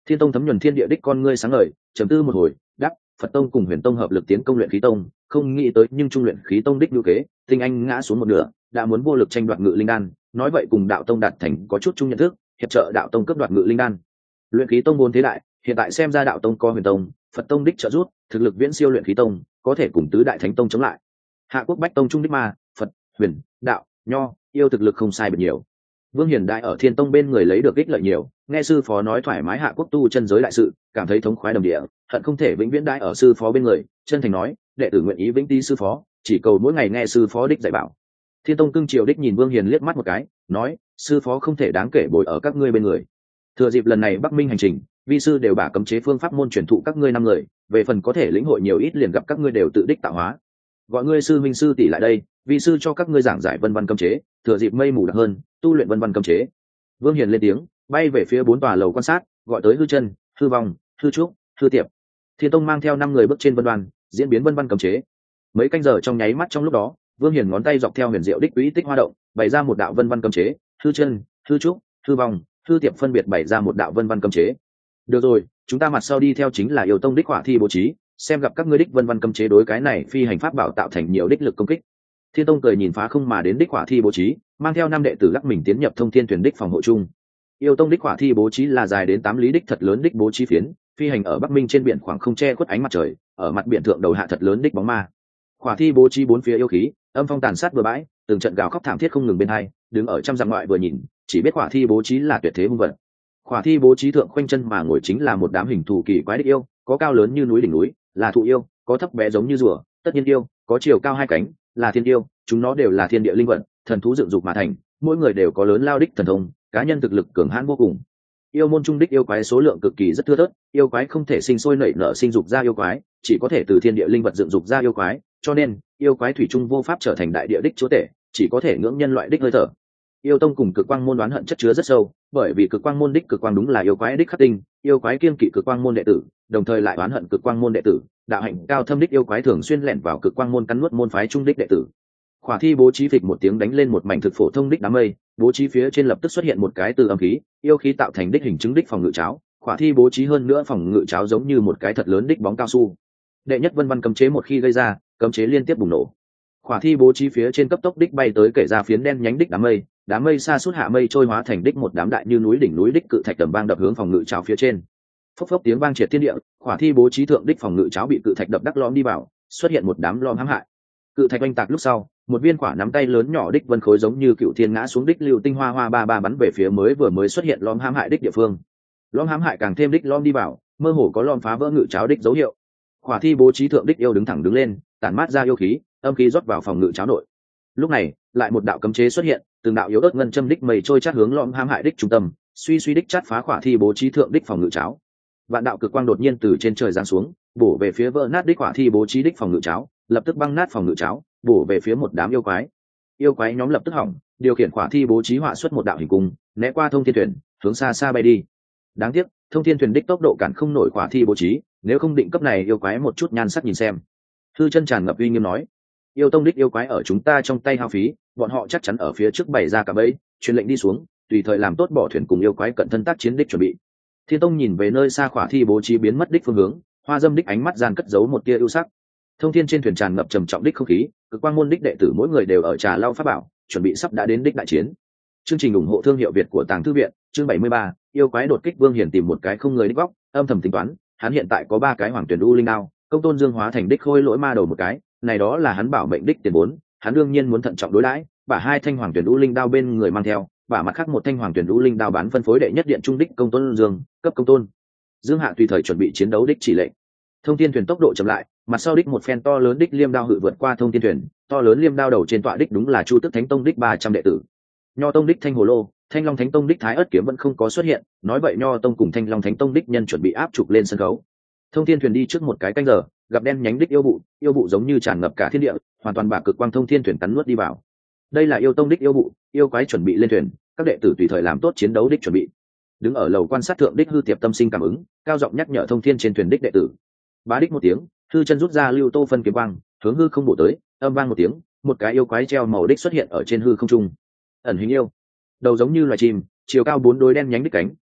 Thiên tông thấm nhuần thiên địa đích con ngươi sáng ngời, trầm tư một hồi, đáp: Phật tông cùng Huyền tông hợp lực tiến công luyện khí tông, không nghĩ tới nhưng trung luyện khí tông đích lưu kế, tinh anh ngã xuống một nửa, đã muốn vô lực tranh đoạt ngự linh đan, nói vậy cùng đạo tông đạt thành có chút chung nhận thức, hiệp trợ đạo tông cướp đoạt ngự linh đan. Luyện khí tông vốn thế đại, hiện tại xem ra đạo tông có Huyền tông, Phật tông đích trợ giúp, thực lực viễn siêu luyện khí tông, có thể cùng tứ đại thánh tông chống lại. Hạ quốc bách tông trung đích ma, Phật, Huyền, đạo, nho, yêu thực lực không sai biệt nhiều. Vương Hiền đại ở Thiên tông bên người lấy được ích lợi nhiều, nghe sư phó nói thoải mái hạ quốc tu chân giới đại sự, cảm thấy thống khoái đầm địa, hận không thể vĩnh viễn đại ở sư phó bên người, chân thành nói, đệ tử nguyện ý vĩnh ti sư phó, chỉ cầu mỗi ngày nghe sư phó đích dạy bảo. Thiên tông cưng triều đích nhìn Vương Hiền liếc mắt một cái, nói, sư phó không thể đáng kể bồi ở các ngươi bên người. Thừa dịp lần này Bắc Minh hành trình, vi sư đều bả cấm chế phương pháp môn truyền thụ các ngươi 5 người, về phần có thể lĩnh hội nhiều ít liền gặp các ngươi đều tự đích tạo hóa. Gọi ngươi sư minh sư tỷ lại đây, vi sư cho các ngươi giảng giải vân văn cấm chế, thừa dịp mây mù đặc hơn, tu luyện vân văn cấm chế. Vương Hiền lên tiếng, bay về phía 4 tòa lầu quan sát, gọi tới Hư Chân, Hư Vong, Hư Trúc, Hư Tiệp. Thiên tông mang theo 5 người bước trên vân đoàn, diễn biến vân văn cấm chế. Mấy canh giờ trong nháy mắt trong lúc đó, Vương Hiền ngón tay dọc theo huyền diệu đích quỹ tích hoa động, bày ra một đạo vân văn cấm chế. Hư Chân, Hư Trúc, Hư Vong, Hư Tiệp phân biệt bày ra một đạo vân văn cấm chế. Được rồi, chúng ta mặt sau đi theo chính là yêu tông đích hỏa thi bố trí, xem gặp các ngươi đích vân văn cấm chế đối cái này phi hành pháp bảo tạo thành nhiều đích lực công kích. Thiên tông cười nhìn phá không mà đến đích hỏa thi bố trí, mang theo 5 đệ tử lắc mình tiến nhập thông thiên thuyền đích phòng hộ chung. Yêu tông đích hỏa thi bố trí là dài đến 8 lý đích thật lớn đích bố trí phiến, phi hành ở Bắc Minh trên biển khoảng không che khuất ánh mặt trời, ở mặt biển thượng đầu hạ thật lớn đích bóng ma. Hỏa thi bố trí 4 phía yêu khí, âm phong tàn sát bừa bãi, từng trận gào khóc thảm thiết không ngừng bên hai, đứng ở trăm dặm ngoại vừa nhìn, chỉ biết hỏa thi bố trí là tuyệt thế hung vật. Hỏa thi bố trí thượng khoanh chân mà ngồi chính là một đám hình thù kỳ quái đích yêu, có cao lớn như núi đỉnh núi, là thụ yêu, có thấp bé giống như rùa, tất nhiên yêu, có chiều cao 2 cánh, là thiên yêu, chúng nó đều là thiên địa linh vật, thần thú dựng dục mà thành, mỗi người đều có lớn lao đích thần thông, cá nhân thực lực cường hãn vô cùng. Yêu môn trung đích yêu quái số lượng cực kỳ rất thưa thớt, yêu quái không thể sinh sôi nảy nở sinh dục ra yêu quái, chỉ có thể từ thiên địa linh vật dựng dục ra yêu quái, cho nên yêu quái thủy chung vô pháp trở thành đại địa đích chúa tể, chỉ có thể ngưỡng nhân loại đích hơi thở. Yêu tông cùng cực quang môn đoán hận chất chứa rất sâu, bởi vì cực quang môn đích cực quang đúng là yêu quái đích khắc tinh, yêu quái kiêng kỵ cực quang môn đệ tử, đồng thời lại oán hận cực quang môn đệ tử, đạo hạnh cao thâm đích yêu quái thường xuyên lẻn vào cực quang môn cắn nuốt môn phái trung đích đệ tử. Khỏa thi bố trí phịch một tiếng đánh lên một mảnh thực phổ thông đích đám mây, bố trí phía trên lập tức xuất hiện một cái từ âm khí, yêu khí tạo thành đích hình chứng đích phòng ngự cháo. Khỏa thi bố trí hơn nữa phòng ngự cháo giống như một cái thật lớn đích bóng cao su. Đệ nhất vân văn cấm chế một khi gây ra, cấm chế liên tiếp bùng nổ. Khỏa thi bố trí phía trên cấp tốc đích bay tới kể ra phiến đen nhánh đích đám mây xa suốt hạ mây trôi hóa thành đích một đám đại như núi đỉnh núi đích cự thạch tầm vang đập hướng phòng ngự cháo phía trên. Phốc phốc tiếng vang triệt thiên địa, khỏa thi bố trí thượng đích phòng ngự cháo bị cự thạch đập đắc lõm đi vào, xuất hiện một đám lõm hãm hại. Cự thạch oanh tạc lúc sau, một viên quả nắm tay lớn nhỏ đích vân khối giống như cựu thiên ngã xuống đích lưu tinh hoa ba bắn về phía vừa mới xuất hiện lõm hãm hại đích địa phương. Lõm hãm hại càng thêm đích lõm đi vào, mơ hồ có lõm phá vỡ ngự cháo đích dấu hiệu. Khỏa thi bố trí thượng đích yêu đứng thẳng đứng lên, tản mát ra yêu khí, âm khí rót vào phòng ngự cháo nội. Lúc này, lại một đạo cấm chế xuất hiện, từng đạo yếu ớt ngân châm đích mây trôi chát hướng lõm hãm hại đích trung tâm, suy đích chát phá khỏa thi bố trí thượng đích phòng ngự cháo. Vạn đạo cực quang đột nhiên từ trên trời giáng xuống, bổ về phía vỡ nát đích khỏa thi bố trí đích phòng ngự cháo, lập tức băng nát phòng ngự cháo, bổ về phía một đám yêu quái. Yêu quái nhóm lập tức hỏng, điều khiển khỏa thi bố trí họa xuất một đạo hình cung, né qua thông thiên thuyền, hướng xa xa bay đi. Đáng tiếc, thông thiên thuyền đích tốc độ cản không nổi khỏa thi bố trí, nếu không định cấp này yêu quái một chút nhan sắc nhìn xem. Hư Chân tràn ngập uy nghiêm nói, yêu tông đích yêu quái ở chúng ta trong tay hao phí, bọn họ chắc chắn ở phía trước bày ra cả bẫy, truyền lệnh đi xuống, tùy thời làm tốt bỏ thuyền cùng yêu quái cận thân tác chiến đích chuẩn bị. Thiên tông nhìn về nơi xa khỏa thi bố trí biến mất đích phương hướng, hoa dâm đích ánh mắt gian cất giấu một tia ưu sắc. Thông thiên trên thuyền tràn ngập trầm trọng đích không khí, cực quang môn đích đệ tử mỗi người đều ở trà lau pháp bảo, chuẩn bị sắp đã đến đích đại chiến. Chương trình ủng hộ thương hiệu Việt của Tàng Thư viện, chương 73, yêu quái đột kích. Vương Hiển tìm một cái không người đích góc, âm thầm tính toán, hắn hiện tại có 3 cái hoàng tuyển u linh đao, công tôn dương hóa thành đích khôi lỗi ma đầu một cái, này đó là hắn bảo mệnh đích tiền vốn, hắn đương nhiên muốn thận trọng đối đãi,把 2 thanh hoàng tuyển u linh đao bên người mang theo, và mặt khác một thanh hoàng tuyển u linh đao bán phân phối đệ nhất điện trung đích công tôn dương, cấp công tôn dương hạ tùy thời chuẩn bị chiến đấu đích chỉ lệnh. Thông thiên thuyền tốc độ chậm lại, mặt sau đích một phen to lớn đích liêm đao hự vượt qua thông thiên thuyền, to lớn liêm đao đầu trên tọa đích đúng là Chu Tức Thánh Tông đích 300 đệ tử. Nho Tông đích Thanh Hồ Lô, Thanh Long Thánh Tông đích Thái Ức Kiếm vẫn không có xuất hiện, nói vậy Nho Tông cùng Thanh Long Thánh Tông đích nhân chuẩn bị áp trục lên sân khấu. Thông thiên thuyền đi trước một cái canh giờ, gặp đen nhánh đích yêu bụ giống như tràn ngập cả thiên địa, hoàn toàn bạc cực quang thông thiên thuyền cắn nuốt đi vào. Đây là yêu tông đích yêu bụ, yêu quái chuẩn bị lên thuyền, các đệ tử tùy thời làm tốt chiến đấu đích chuẩn bị. Đứng ở lầu quan sát thượng đích Hư Tiệp tâm sinh cảm ứng, cao giọng nhắc nhở thông thiên trên thuyền đích đệ tử. Bá đích một tiếng, Hư Chân rút ra lưu tô phân kiếm quang, hướng hư không bổ tới, âm vang một tiếng, một cái yêu quái treo màu đích xuất hiện ở trên hư không trung. Ẩn hình yêu, đầu giống như loài chim, chiều cao 4 đôi đen nhánh đích cánh,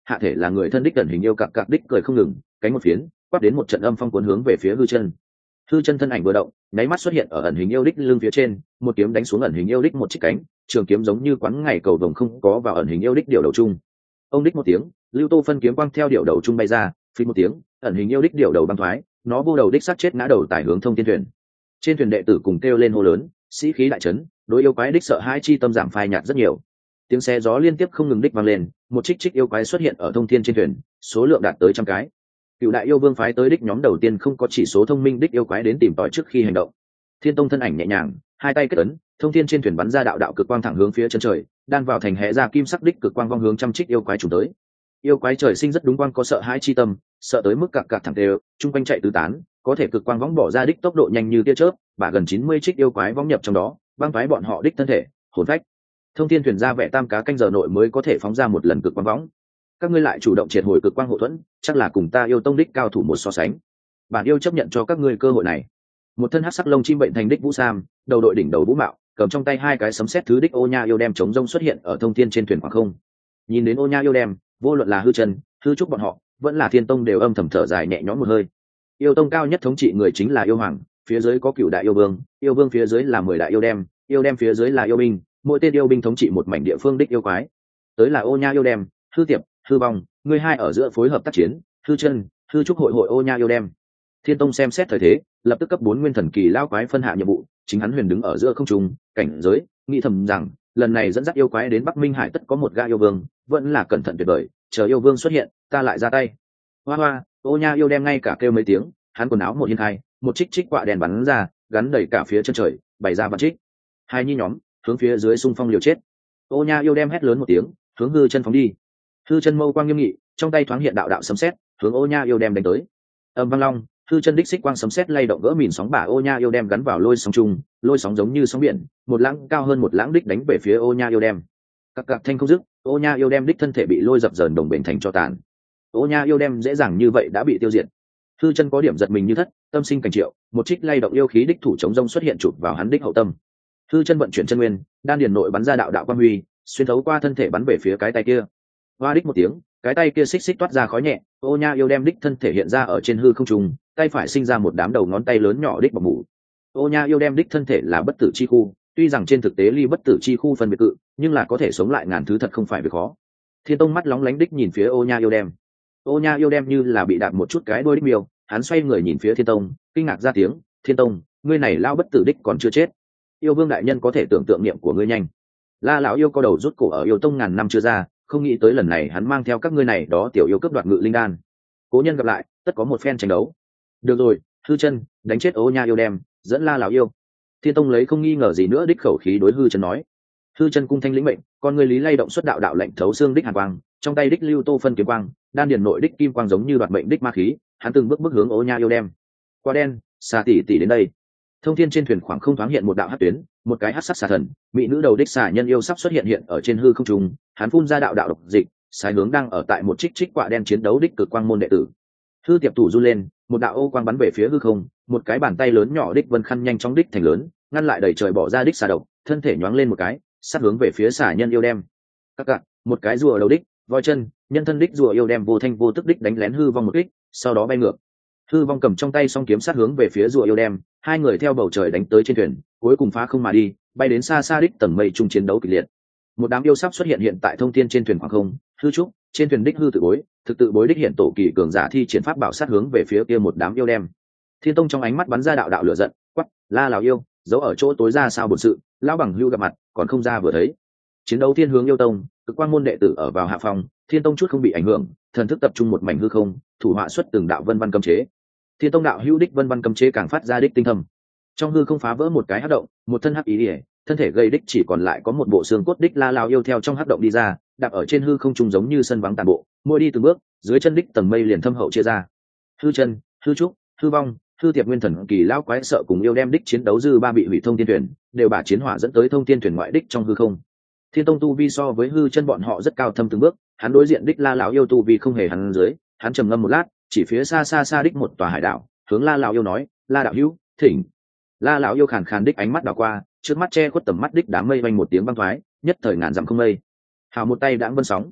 hạ thể là người thân đích ẩn hình yêu cặc cặc đích cười không ngừng, cánh một phiến quát đến một trận âm phong cuốn hướng về phía hư chân thân ảnh vừa động, nháy mắt xuất hiện ở ẩn hình yêu đích lưng phía trên, một kiếm đánh xuống ẩn hình yêu đích một chiếc cánh, trường kiếm giống như quắn ngày cầu vồng không có vào ẩn hình yêu đích điều đầu chung. Ông đích một tiếng, lưu tô phân kiếm quang theo điều đầu chung bay ra, phí một tiếng, ẩn hình yêu đích điều đầu băng thoái, nó vô đầu đích sát chết ngã đầu tại hướng thông thiên thuyền. Trên thuyền đệ tử cùng kêu lên hô lớn, sĩ khí đại chấn, đối yêu quái đích sợ hai chi tâm giảm phai nhạt rất nhiều. Tiếng xe gió liên tiếp không ngừng đích vang lên, một trích yêu quái xuất hiện ở thông thiên trên thuyền, số lượng đạt tới trăm cái. Cựu đại yêu vương phái tới đích nhóm đầu tiên không có chỉ số thông minh đích yêu quái đến tìm tòi trước khi hành động. Thiên Tông thân ảnh nhẹ nhàng, hai tay kết ấn, thông thiên trên thuyền bắn ra đạo đạo cực quang thẳng hướng phía chân trời, đan vào thành hệ ra kim sắc đích cực quang vong hướng trăm trích yêu quái trùng tới. Yêu quái trời sinh rất đúng quang có sợ hãi chi tâm, sợ tới mức cặc cặc thẳng đều, trung quanh chạy tứ tán, có thể cực quang vong bỏ ra đích tốc độ nhanh như tia chớp, và gần 90 trích yêu quái vong nhập trong đó, băng phái bọn họ đích thân thể, hồn phách. Thông thiên thuyền ra vẻ tam cá canh giờ nội mới có thể phóng ra một lần cực quang võng. Các ngươi lại chủ động triệt hồi cực quang hộ thuẫn, chắc là cùng ta yêu tông đích cao thủ một so sánh. Bản yêu chấp nhận cho các ngươi cơ hội này. Một thân hắc sắc lông chim bệnh thành đích vũ sam, đầu đội đỉnh đầu vũ mạo, cầm trong tay hai cái sấm sét thứ đích ô nha yêu đem chống rông xuất hiện ở thông thiên trên thuyền khoảng không. Nhìn đến ô nha yêu đem, vô luận là hư chân, hư trúc bọn họ, vẫn là thiên tông đều âm thầm thở dài nhẹ nhõm một hơi. Yêu tông cao nhất thống trị người chính là yêu hoàng, phía dưới có cửu đại yêu vương phía dưới là 10 đại yêu đem phía dưới là yêu binh, mỗi tên yêu binh thống trị một mảnh địa phương đích yêu quái. Tới là ô nha yêu đem, hư tiệp, hư vong, người hai ở giữa phối hợp tác chiến, hư chân, hư trúc hội ô nha yêu đem. Thiên tông xem xét thời thế, lập tức cấp 4 nguyên thần kỳ lao quái phân hạ nhiệm vụ, chính hắn huyền đứng ở giữa không trung, cảnh giới, nghĩ thầm rằng lần này dẫn dắt yêu quái đến Bắc Minh Hải tất có một gã yêu vương, vẫn là cẩn thận tuyệt vời, chờ yêu vương xuất hiện, ta lại ra tay. Hoa hoa, ô nha yêu đem ngay cả kêu mấy tiếng, hắn quần áo một hiên khai, một trích quạ đèn bắn ra, gắn đầy cả phía chân trời, bày ra vạn trích. Hai nhi nhóm hướng phía dưới xung phong liều chết. Ô nha yêu đem hét lớn một tiếng, hướng hư chân phóng đi. Hư chân mâu quang nghiêm nghị, trong tay thoáng hiện đạo đạo sấm sét, hướng ô nha yêu đem đánh tới. Âm vang long, hư chân đích xích quang sấm sét lay động gỡ mìn sóng bả ô nha yêu đem gắn vào lôi sóng trùng, lôi sóng giống như sóng biển, một lãng cao hơn một lãng đích đánh về phía ô nha yêu đem. Các cạc thanh không dứt, ô nha yêu đem đích thân thể bị lôi dập dờn đồng bền thành cho tàn. Ô nha yêu đem dễ dàng như vậy đã bị tiêu diệt. Hư chân có điểm giật mình như thất, tâm sinh cảnh triệu, một trích lay động yêu khí đích thủ chống rông xuất hiện chụp vào hắn đích hậu tâm. Hư chân vận chuyển chân nguyên, đan điền nội bắn ra đạo đạo quang huy, xuyên thấu qua thân thể bắn về phía cái tay kia. Hoa đích một tiếng, cái tay kia xích xích toát ra khói nhẹ, ô nha yêu đem đích thân thể hiện ra ở trên hư không trung, tay phải sinh ra một đám đầu ngón tay lớn nhỏ đích bọc mủ. Ô nha yêu đem đích thân thể là bất tử chi khu, tuy rằng trên thực tế ly bất tử chi khu phân biệt cự, nhưng là có thể sống lại ngàn thứ thật không phải việc khó. Thiên tông mắt lóng lánh đích nhìn phía ô nha yêu đem. Ô nha yêu đem như là bị đạp một chút cái đuôi đích miêu, hắn xoay người nhìn phía thiên tông, kinh ngạc ra tiếng, thiên tông, ngươi này lao bất tử đích còn chưa chết. Yêu vương đại nhân có thể tưởng tượng niệm của ngươi nhanh. La lão yêu co đầu rút cổ ở yêu tông ngàn năm chưa ra, không nghĩ tới lần này hắn mang theo các ngươi này đó tiểu yêu cướp đoạt ngự linh đan. Cố nhân gặp lại, tất có một phen tranh đấu. Được rồi, hư chân, đánh chết ô nha yêu đem, dẫn La lão yêu. Thiên tông lấy không nghi ngờ gì nữa đích khẩu khí đối hư chân nói. Hư chân cung thanh lĩnh mệnh, con người lý lay động xuất đạo đạo lệnh thấu xương đích hàn quang, trong tay đích lưu tô phân kiếm quang, đan điền nội đích kim quang giống như đoạt mệnh đích ma khí, hắn từng bước bước hướng ô nha yêu đem. Qua đen, xà tỷ tỷ đến đây. Thông thiên trên thuyền khoảng không thoáng hiện một đạo hắc tuyến, một cái hắc sắc xà thần, mỹ nữ đầu đích xà nhân yêu sắp xuất hiện hiện ở trên hư không trung, hắn phun ra đạo đạo độc dịch, sai hướng đang ở tại một trích quạ đen chiến đấu đích cực quang môn đệ tử. Hư tiệp thủ run lên, một đạo ô quang bắn về phía hư không, một cái bàn tay lớn nhỏ đích vân khăn nhanh chóng đích thành lớn, ngăn lại đầy trời bỏ ra đích xà độc, thân thể nhoáng lên một cái, sát hướng về phía xà nhân yêu đem. Các cạn, một cái rùa đầu đích, voi chân, nhân thân đích rùa yêu đem vô thanh vô tức đích đánh lén hư vong một kích, sau đó bay ngược. Hư vong cầm trong tay song kiếm sát hướng về phía rùa yêu đem, hai người theo bầu trời đánh tới trên thuyền, cuối cùng phá không mà đi, bay đến xa xa đích tầng mây trung chiến đấu kịch liệt. Một đám yêu sắp xuất hiện hiện tại thông thiên trên thuyền khoảng không, hư trúc, trên thuyền đích hư tự bối, thực tự bối đích hiện tổ kỳ cường giả thi triển pháp bảo sát hướng về phía kia một đám yêu đem. Thiên tông trong ánh mắt bắn ra đạo đạo lửa giận, quắc, La lão yêu, giấu ở chỗ tối ra sao bổn sự, lão bằng hưu gặp mặt, còn không ra vừa thấy. Chiến đấu thiên hướng yêu tông, cực quang môn đệ tử ở vào hạ phòng, thiên tông chút không bị ảnh hưởng, thần thức tập trung một mảnh hư không, thủ họa xuất từng đạo vân văn cấm chế. Thiên tông đạo hữu đích vân văn cấm chế càng phát ra đích tinh thầm. Trong hư không phá vỡ một cái hắc động, một thân hắc ý ỉa, thân thể gây đích chỉ còn lại có một bộ xương cốt đích La lão yêu theo trong hắc động đi ra, đạp ở trên hư không trung giống như sân vắng tàn bộ, mỗi đi từng bước, dưới chân đích tầng mây liền thâm hậu chia ra. Hư chân, hư trúc, hư vong, hư tiệp nguyên thần kỳ lão quái sợ cùng yêu đem đích chiến đấu dư ba bị hủy thông thiên thuyền, đều bả chiến hỏa dẫn tới thông thiên thuyền ngoại đích trong hư không. Thiên tông tu vi so với hư chân bọn họ rất cao thâm từng bước, hắn đối diện đích La lão yêu tu vi không hề hắn dưới, hắn trầm ngâm một lát, chỉ phía xa xa xa đích một tòa hải đảo, hướng La lão yêu nói, La đạo hữu, thỉnh. La lão yêu khàn khàn đích ánh mắt đảo qua, trước mắt che khuất tầm mắt đích đám mây vang một tiếng băng thoái, nhất thời ngàn dặm không mây. Hào một tay đãng vân sóng.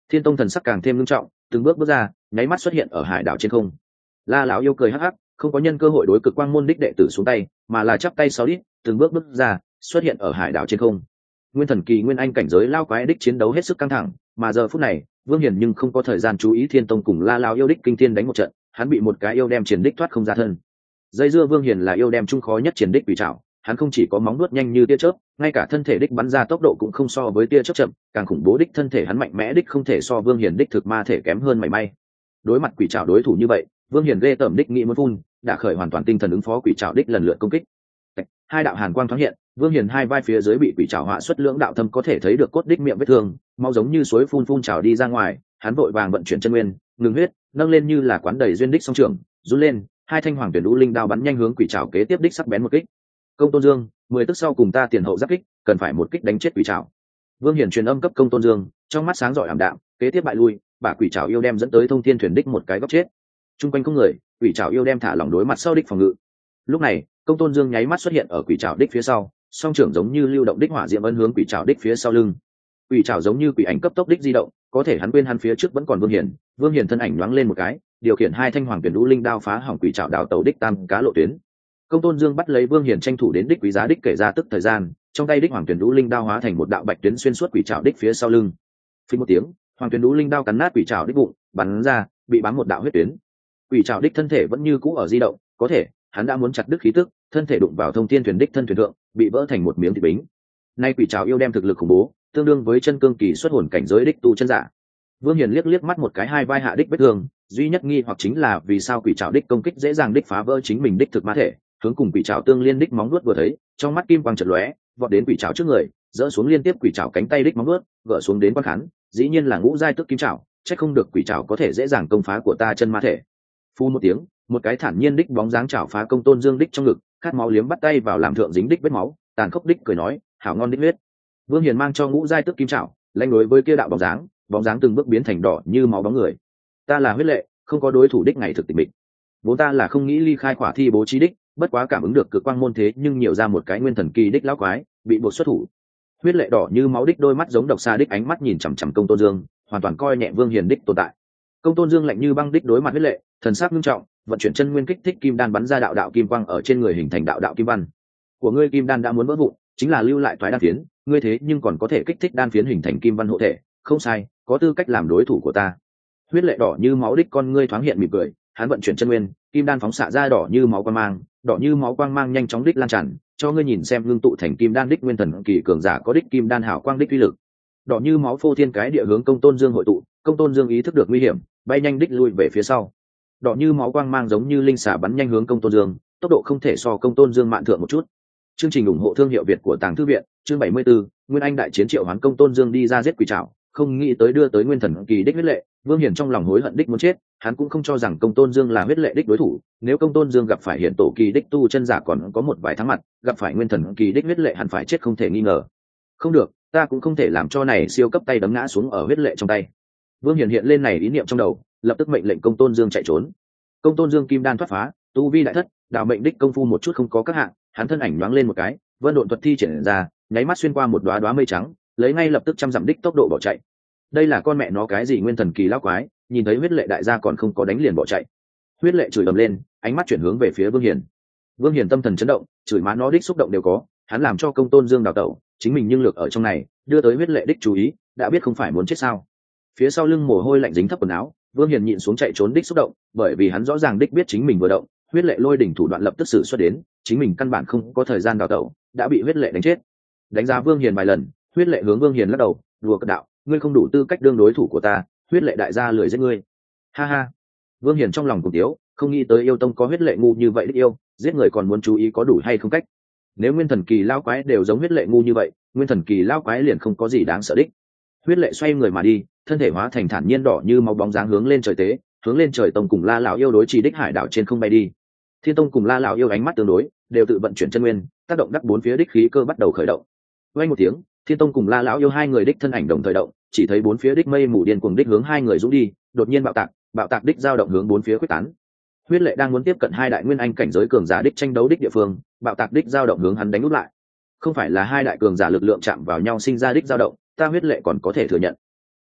Thiên Tông thần sắc càng thêm nghiêm trọng, từng bước bước ra, nháy mắt xuất hiện ở hải đảo trên không. La lão yêu cười hắc hắc, không có nhân cơ hội đối cực quang môn đích đệ tử xuống tay, mà là chắp tay sau đít, từng bước bước ra, xuất hiện ở hải đảo trên không. Nguyên thần kỳ nguyên anh cảnh giới lao quái đích chiến đấu hết sức căng thẳng, mà giờ phút này, Vương Hiển nhưng không có thời gian chú ý Thiên Tông cùng La lão yêu đích kinh thiên đánh một trận, hắn bị một cái yêu đem triển đích thoát không ra thân. Dây dưa Vương Hiển là yêu đem trung khó nhất triển đích quỷ trảo, hắn không chỉ có móng nuốt nhanh như tia chớp, ngay cả thân thể đích bắn ra tốc độ cũng không so với tia chớp chậm, càng khủng bố đích thân thể hắn mạnh mẽ đích không thể so Vương Hiển đích thực ma thể kém hơn mảy may. Đối mặt quỷ trảo đối thủ như vậy, Vương Hiển ghê tởm đích nghĩ muốn phun, đã khởi hoàn toàn tinh thần ứng phó quỷ trảo đích lần lượt công kích. Hai đạo hàn quang thoáng hiện, Vương Hiển hai vai phía dưới bị quỷ trảo họa xuất lưỡng đạo thâm có thể thấy được cốt đích miệng vết thương, mau giống như suối phun phun trào đi ra ngoài, hắn vội vàng vận chuyển chân nguyên, ngừng huyết, nâng lên như là quán đầy duyên đích song trường, rút lên, hai thanh hoàng tuyển lũ linh đao bắn nhanh hướng quỷ trảo kế tiếp đích sắc bén một kích. Công Tôn Dương, 10 tức sau cùng ta tiền hậu giáp kích, cần phải một kích đánh chết quỷ trảo. Vương Hiển truyền âm cấp Công Tôn Dương, trong mắt sáng rọi ảm đạm, kế tiếp bại lui, bả quỷ trảo yêu đem dẫn tới thông thiên thuyền đích một cái góc chết. Trung quanh không người, quỷ trảo yêu đem thả lỏng đối mặt sau đích phòng ngự. Lúc này, Công Tôn Dương nháy mắt xuất hiện ở quỷ trảo đích phía sau, song trưởng giống như lưu động đích hỏa diệm ấn hướng quỷ trảo đích phía sau lưng. Quỷ trảo giống như quỷ ảnh cấp tốc đích di động, có thể hắn quên hắn phía trước vẫn còn Vương Hiển thân ảnh nhoáng lên một cái, điều khiển hai thanh hoàng tuyển lũ linh đao phá hỏng quỷ trảo đảo tàu đích tam cá lộ tuyến. Công Tôn Dương bắt lấy Vương Hiển tranh thủ đến đích quý giá đích kể ra tức thời gian, trong tay đích hoàng tuyển lũ linh đao hóa thành một đạo bạch tuyến xuyên suốt quỷ trảo đích phía sau lưng. Phình một tiếng, hoàng tuyển lũ linh đao cắn nát quỷ trảo đích bụng, bắn ra, bị bám một đạo huyết tuyến. Quỷ trảo đích thân thể vẫn như cũ ở di động, có thể hắn đã muốn chặt đứt khí tức, thân thể đụng vào thông thiên thuyền đích thân thuyền thượng, bị vỡ thành một miếng thịt bính. Nay quỷ trảo yêu đem thực lực khủng bố, tương đương với chân cương kỳ xuất hồn cảnh giới đích tu chân giả. Vương Hiển liếc mắt một cái hai vai hạ đích vết thương, duy nhất nghi hoặc chính là vì sao quỷ trảo đích công kích dễ dàng đích phá vỡ chính mình đích thực ma thể, hướng cùng quỷ trảo tương liên đích móng vuốt vừa thấy, trong mắt kim quang chợt lóe, vọt đến quỷ trảo trước người, dỡ xuống liên tiếp quỷ trảo cánh tay đích móng vuốt, gỡ xuống đến quan khán, dĩ nhiên là ngũ giai tức kim trảo, chắc không được quỷ trảo có thể dễ dàng công phá của ta chân ma thể. Phu một tiếng, một cái thản nhiên đích bóng dáng trảo phá Công Tôn Dương đích trong ngực, khát máu liếm bắt tay vào làm thượng dính đích vết máu, tàn khốc đích cười nói, hảo ngon đích huyết. Vương Hiển mang cho ngũ giai tức kim trảo, lãnh đối với kia đạo bóng dáng từng bước biến thành đỏ như máu bóng người. Ta là huyết lệ, không có đối thủ đích ngày thực tịch mịch. Vốn ta là không nghĩ ly khai khỏa thi bố trí đích, bất quá cảm ứng được cực quang môn thế nhưng nhiều ra một cái nguyên thần kỳ đích lão quái, bị buộc xuất thủ. Huyết lệ đỏ như máu đích đôi mắt giống độc xa đích ánh mắt nhìn chằm chằm Công Tôn Dương, hoàn toàn coi nhẹ Vương Hiển đích tồn tại. Công Tôn Dương lạnh như băng đích đối mặt huyết lệ, thần sắc nghiêm trọng, vận chuyển chân nguyên kích thích kim đan bắn ra đạo đạo kim quang ở trên người hình thành đạo đạo kim văn. Của ngươi kim đan đã muốn vỡ vụn, chính là lưu lại toái đan phiến, ngươi thế nhưng còn có thể kích thích đan phiến hình thành kim văn hộ thể, không sai, có tư cách làm đối thủ của ta. Huyết lệ đỏ như máu đích con ngươi thoáng hiện mỉm cười, hắn vận chuyển chân nguyên, kim đan phóng xạ ra đỏ như máu quang mang nhanh chóng đích lan tràn, cho ngươi nhìn xem ngưng tụ thành kim đan đích nguyên thần kỳ cường giả có đích kim đan hảo quang đích uy lực. Đỏ như máu phô thiên cái địa hướng Công Tôn Dương hội tụ, Công Tôn Dương ý thức được nguy hiểm, bay nhanh đích lui về phía sau. Đỏ như máu quang mang giống như linh xà bắn nhanh hướng Công Tôn Dương, tốc độ không thể so Công Tôn Dương mạn thượng một chút. Chương trình ủng hộ thương hiệu Việt của Tàng Thư viện, chương 74, Nguyên Anh đại chiến triệu hoán Công Tôn Dương đi ra giết quỷ trảo, không nghĩ tới đưa tới nguyên thần kỳ đích huyết lệ. Vương Hiển trong lòng hối hận đích muốn chết, hắn cũng không cho rằng Công Tôn Dương là huyết lệ đích đối thủ, nếu Công Tôn Dương gặp phải hiện tổ kỳ đích tu chân giả còn có một vài thắng mặt, gặp phải nguyên thần kỳ đích huyết lệ hẳn phải chết không thể nghi ngờ. Không được, ta cũng không thể làm cho này siêu cấp tay đấm ngã xuống ở huyết lệ trong tay. Vương Hiển hiện lên này ý niệm trong đầu, lập tức mệnh lệnh Công Tôn Dương chạy trốn. Công Tôn Dương kim đan thoát phá, tu vi đại thất, đạo mệnh đích công phu một chút không có các hạng, hắn thân ảnh nhoáng lên một cái, vân độn thuật thi triển ra, nháy mắt xuyên qua một đóa mây trắng, lấy ngay lập tức trăm dặm đích tốc độ bỏ chạy. Đây là con mẹ nó cái gì nguyên thần kỳ lão quái, nhìn thấy huyết lệ đại gia còn không có đánh liền bỏ chạy. Huyết lệ chửi ầm lên, ánh mắt chuyển hướng về phía Vương Hiển. Vương Hiển tâm thần chấn động, chửi má nó đích xúc động đều có, hắn làm cho Công Tôn Dương đào tẩu, chính mình nhưng lược ở trong này, đưa tới huyết lệ đích chú ý, đã biết không phải muốn chết sao. Phía sau lưng mồ hôi lạnh dính thấp quần áo, Vương Hiển nhịn xuống chạy trốn đích xúc động, bởi vì hắn rõ ràng đích biết chính mình vừa động, huyết lệ lôi đỉnh thủ đoạn lập tức sử xuất đến, chính mình căn bản không có thời gian đào tẩu, đã bị huyết lệ đánh chết. Đánh giá Vương Hiển vài lần, huyết lệ hướng Vương Hiển lắc đầu, đùa cợt đạo, ngươi không đủ tư cách đương đối thủ của ta, huyết lệ đại gia lười giết ngươi. Ha ha. Vương Hiển trong lòng cùng tiếu, không nghĩ tới yêu tông có huyết lệ ngu như vậy đích yêu, giết người còn muốn chú ý có đủ hay không cách. Nếu nguyên thần kỳ lao quái đều giống huyết lệ ngu như vậy, nguyên thần kỳ lao quái liền không có gì đáng sợ đích. Huyết lệ xoay người mà đi, thân thể hóa thành thản nhiên đỏ như máu bóng dáng hướng lên trời tế, hướng lên trời tông cùng La lão yêu đối chỉ đích hải đảo trên không bay đi. Thiên Tông cùng La lão yêu ánh mắt tương đối, đều tự vận chuyển chân nguyên, tác động đắc bốn phía đích khí cơ bắt đầu khởi động. Vang một tiếng, Thiên Tông cùng La lão yêu hai người đích thân ảnh đồng thời động, chỉ thấy bốn phía đích mây mù điên cuồng đích hướng hai người dũng đi, đột nhiên bạo tạc đích dao động hướng bốn phía quyết tán. Huyết lệ đang muốn tiếp cận hai đại nguyên anh cảnh giới cường giả đích tranh đấu đích địa phương, bạo tạc đích dao động hướng hắn đánh úp lại. Không phải là hai đại cường giả lực lượng chạm vào nhau sinh ra đích dao động, ta huyết lệ còn có thể thừa nhận.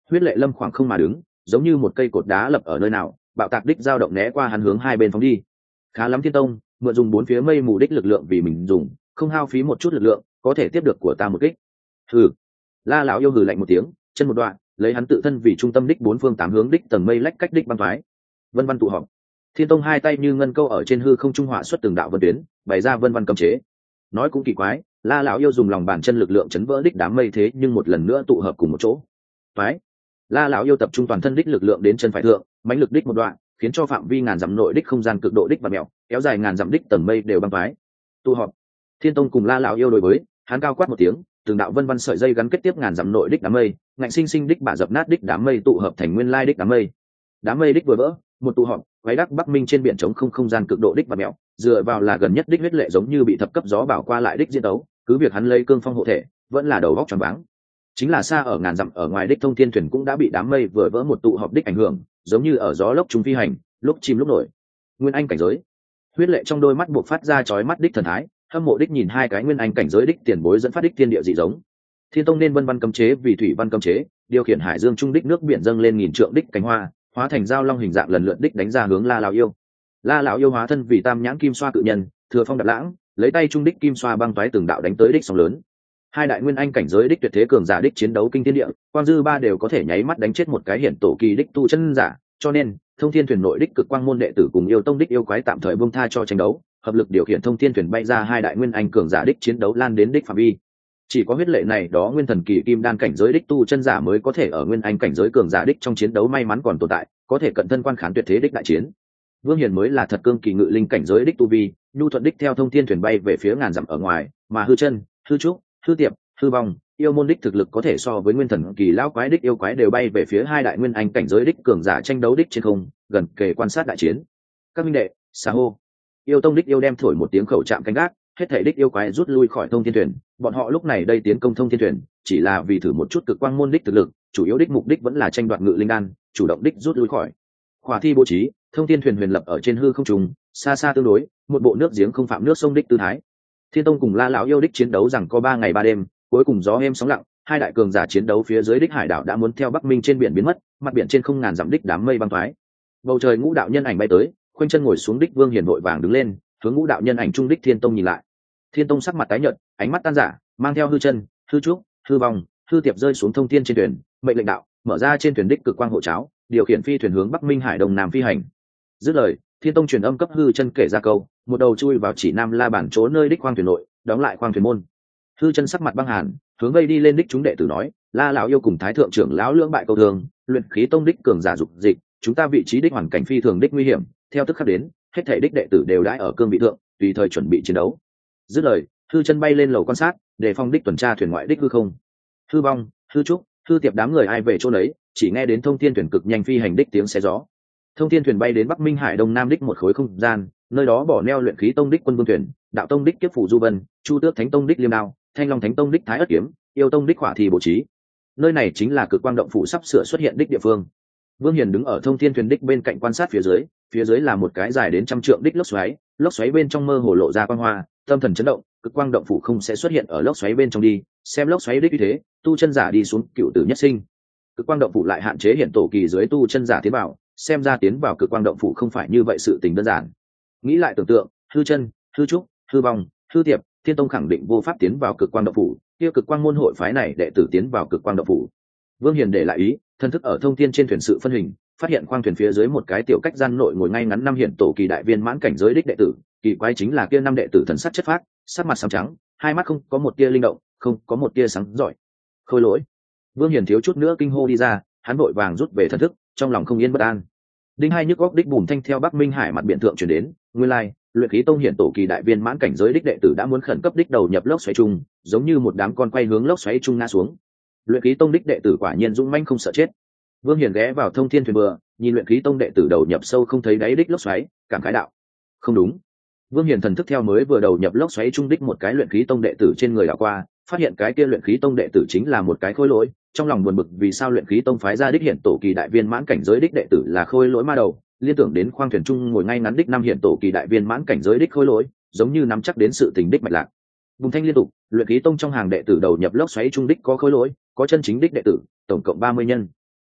Huyết lệ lâm khoảng không mà đứng, giống như một cây cột đá lập ở nơi nào, bạo tạc đích dao động né qua hắn hướng hai bên phóng đi. Khá lắm Thiên Tông, mượn dùng bốn phía mây mù đích lực lượng vì mình dùng, không hao phí một chút lực lượng, có thể tiếp được của ta một kích. Hừ. La lão yêu hừ lạnh một tiếng, chân một đoạn, lấy hắn tự thân vì trung tâm đích bốn phương tám hướng đích tầng mây lách cách đích băng thoái. Vân văn tụ họp. Thiên Tông hai tay như ngân câu ở trên hư không trung họa xuất từng đạo vân tuyến, bày ra vân văn cấm chế. Nói cũng kỳ quái, La lão yêu dùng lòng bàn chân lực lượng chấn vỡ đích đám mây thế nhưng một lần nữa tụ hợp cùng một chỗ. Phái. La lão yêu tập trung toàn thân đích lực lượng đến chân phải thượng, mãnh lực đích một đoạn, khiến cho phạm vi ngàn dặm nội đích không gian cực độ đích và mèo, kéo dài ngàn dặm đích tầng mây đều băng phái. Tụ họp. Thiên Tông cùng La lão yêu đối với, hắn cao quát một tiếng, từng đạo vân văn sợi dây gắn kết tiếp ngàn dặm nội đích đám mây, ngạnh sinh sinh đích bả dập nát đích đám mây tụ hợp thành nguyên lai đích đám mây. Đám mây đích vừa vỡ, một tụ họp, quấy đắc Bắc Minh trên biển trống không không gian cực độ đích và mèo, dựa vào là gần nhất đích huyết lệ giống như bị thập cấp gió bảo qua lại đích diễn tấu, cứ việc hắn lấy cương phong hộ thể, vẫn là đầu góc choáng váng. Chính là xa ở ngàn dặm ở ngoài đích Thông Thiên thuyền cũng đã bị đám mây vừa vỡ một tụ họp đích ảnh hưởng, giống như ở gió lốc trung phi hành, lúc chìm lúc nổi. Nguyên anh cảnh giới. Huyết lệ trong đôi mắt buộc phát ra chói mắt đích thần thái, hâm mộ đích nhìn hai cái nguyên anh cảnh giới đích tiền bối dẫn phát đích thiên địa dị giống. Thiên Tông nên vân văn cấm chế vì thủy văn cấm chế, điều khiển hải dương trung đích nước biển dâng lên nghìn trượng đích cánh hoa, hóa thành dao long hình dạng lần lượt đích đánh ra hướng La lão yêu. La lão yêu hóa thân vì tam nhãn kim xoa cự nhân, thừa phong đạp lãng, lấy tay trung đích kim xoa băng toái từng đạo đánh tới đích sóng lớn. Hai đại nguyên anh cảnh giới đích tuyệt thế cường giả đích chiến đấu kinh thiên địa, quang dư ba đều có thể nháy mắt đánh chết một cái hiển tổ kỳ đích tu chân giả, cho nên Thông Thiên thuyền nội đích cực quang môn đệ tử cùng yêu tông đích yêu quái tạm thời buông tha cho tranh đấu, hợp lực điều khiển Thông Thiên thuyền bay ra hai đại nguyên anh cường giả đích chiến đấu lan đến đích phạm vi. Chỉ có huyết lệ này đó nguyên thần kỳ kim đan cảnh giới đích tu chân giả mới có thể ở nguyên anh cảnh giới cường giả đích trong chiến đấu may mắn còn tồn tại, có thể cận thân quan khán tuyệt thế đích đại chiến. Vương Hiền mới là thật cương kỳ ngự linh cảnh giới đích tu vi, nhu thuận đích theo Thông Thiên thuyền bay về phía ngàn dặm ở ngoài, mà hư chân, hư trúc, hư tiệp, hư vong, yêu môn đích thực lực có thể so với nguyên thần kỳ lão quái đích yêu quái đều bay về phía hai đại nguyên anh cảnh giới đích cường giả tranh đấu đích trên không, gần kề quan sát đại chiến. Các minh đệ, xà hô. Yêu tông đích yêu đem thổi một tiếng khẩu trạm canh gác, hết thảy đích yêu quái rút lui khỏi Thông Thiên thuyền, bọn họ lúc này đây tiến công Thông Thiên thuyền, chỉ là vì thử một chút cực quang môn đích thực lực, chủ yếu đích mục đích vẫn là tranh đoạt ngự linh đan, chủ động đích rút lui khỏi. Khỏa thi bố trí, Thông Thiên thuyền huyền lập ở trên hư không trùng, xa xa tương đối, một bộ nước giếng không phạm nước sông đích tư thái. Thiên Tông cùng La lão yêu đích chiến đấu rằng có 3 ngày 3 đêm, cuối cùng gió êm sóng lặng, hai đại cường giả chiến đấu phía dưới đích hải đảo đã muốn theo Bắc Minh trên biển biến mất, mặt biển trên không ngàn dặm đích đám mây băng thoái. Bầu trời ngũ đạo nhân ảnh bay tới, khoanh chân ngồi xuống đích Vương Hiền vội vàng đứng lên, hướng ngũ đạo nhân ảnh trung đích Thiên Tông nhìn lại. Thiên Tông sắc mặt tái nhợt, ánh mắt tan rã, mang theo hư chân, hư trúc, hư vong, hư tiệp rơi xuống Thông Thiên trên thuyền, mệnh lệnh đạo, mở ra trên thuyền đích cực quang hộ cháo, điều khiển phi thuyền hướng Bắc Minh Hải Đông Nam phi hành. Dứt lời, Thiên Tông truyền âm cấp hư chân kể ra câu, một đầu chui vào chỉ nam la bản chỗ nơi đích khoang thuyền nội, đóng lại khoang thuyền môn. Hư chân sắc mặt băng hàn, hướng vây đi lên đích chúng đệ tử nói, La lão yêu cùng Thái thượng trưởng lão lưỡng bại câu thường, luyện khí tông đích cường giả dục dịch, chúng ta vị trí đích hoàn cảnh phi thường đích nguy hiểm, theo tức khắc đến, hết thảy đích đệ tử đều đãi ở cương vị thượng, tùy thời chuẩn bị chiến đấu. Dứt lời, hư chân bay lên lầu quan sát, đề phòng đích tuần tra thuyền ngoại đích hư không. Hư vong, hư trúc, hư tiệp đám người ai về chỗ đấy, chỉ nghe đến Thông Thiên thuyền cực nhanh phi hành đích tiếng xé gió. Thông Thiên thuyền bay đến Bắc Minh Hải Đông Nam đích một khối không gian, nơi đó bỏ neo luyện khí tông đích quân vương thuyền, đạo tông đích kiếp phủ du vân, chu tước thánh tông đích liêm đao, thanh long thánh tông đích thái ất kiếm, yêu tông đích hỏa thì bố trí. Nơi này chính là cực quang động phủ sắp sửa xuất hiện đích địa phương. Vương Hiền đứng ở Thông Thiên thuyền đích bên cạnh quan sát phía dưới là một cái dài đến 100 trượng đích lốc xoáy bên trong mơ hồ lộ ra quang hoa, tâm thần chấn động, cực quang động phủ không sẽ xuất hiện ở lốc xoáy bên trong đi, xem lốc xoáy đích như thế, tu chân giả đi xuống cựu tử nhất sinh. Cực quang động phủ lại hạn chế hiện tổ kỳ dưới tu chân giả tiến vào, xem ra tiến vào cực quang động phủ không phải như vậy sự tình đơn giản. Nghĩ lại tưởng tượng, hư chân, hư trúc, hư vong, hư tiệp, Thiên Tông khẳng định vô pháp tiến vào cực quang động phủ, kia cực quang môn hội phái này đệ tử tiến vào cực quang động phủ. Vương Hiền để lại ý, thân thức ở Thông Thiên trên thuyền sự phân hình, phát hiện khoang thuyền phía dưới một cái tiểu cách gian nội ngồi ngay ngắn năm hiện tổ kỳ đại viên mãn cảnh giới đích đệ tử, kỳ quái chính là kia năm đệ tử thần sắc chất phác, sắc mặt xám trắng, hai mắt không có một tia linh động, không có một tia sáng giỏi. Khôi lỗi. Vương Hiền thiếu chút nữa kinh hô đi ra, hắn vội vàng rút về thần thức, trong lòng không yên bất an. Đinh hai nhức góc đích bùm thanh theo Bắc Minh Hải mặt biển thượng truyền đến, nguyên lai, luyện khí tông hiển tổ kỳ đại viên mãn cảnh giới đích đệ tử đã muốn khẩn cấp đích đầu nhập lốc xoáy chung, giống như một đám con quay hướng lốc xoáy chung ngã xuống. Luyện khí tông đích đệ tử quả nhiên dũng mãnh không sợ chết. Vương Hiền ghé vào Thông Thiên thuyền bờ, nhìn luyện khí tông đệ tử đầu nhập sâu không thấy đáy đích lốc xoáy, cảm khái đạo: không đúng. Vương Hiền thần thức theo mới vừa đầu nhập lốc xoáy trung đích một cái luyện khí tông đệ tử trên người đảo qua, phát hiện cái kia luyện khí tông đệ tử chính là một cái khôi lỗi, trong lòng buồn bực vì sao luyện khí tông phái ra đích hiện tổ kỳ đại viên mãn cảnh giới đích đệ tử là khôi lỗi ma đầu, liên tưởng đến khoang thuyền trung ngồi ngay ngắn đích năm hiện tổ kỳ đại viên mãn cảnh giới đích khôi lỗi, giống như nắm chắc đến sự tình đích mạch lạc. Bùng thanh liên tục, luyện khí tông trong hàng đệ tử đầu nhập lốc xoáy trung đích có khôi lỗi, có chân chính đích đệ tử, tổng cộng 30 nhân.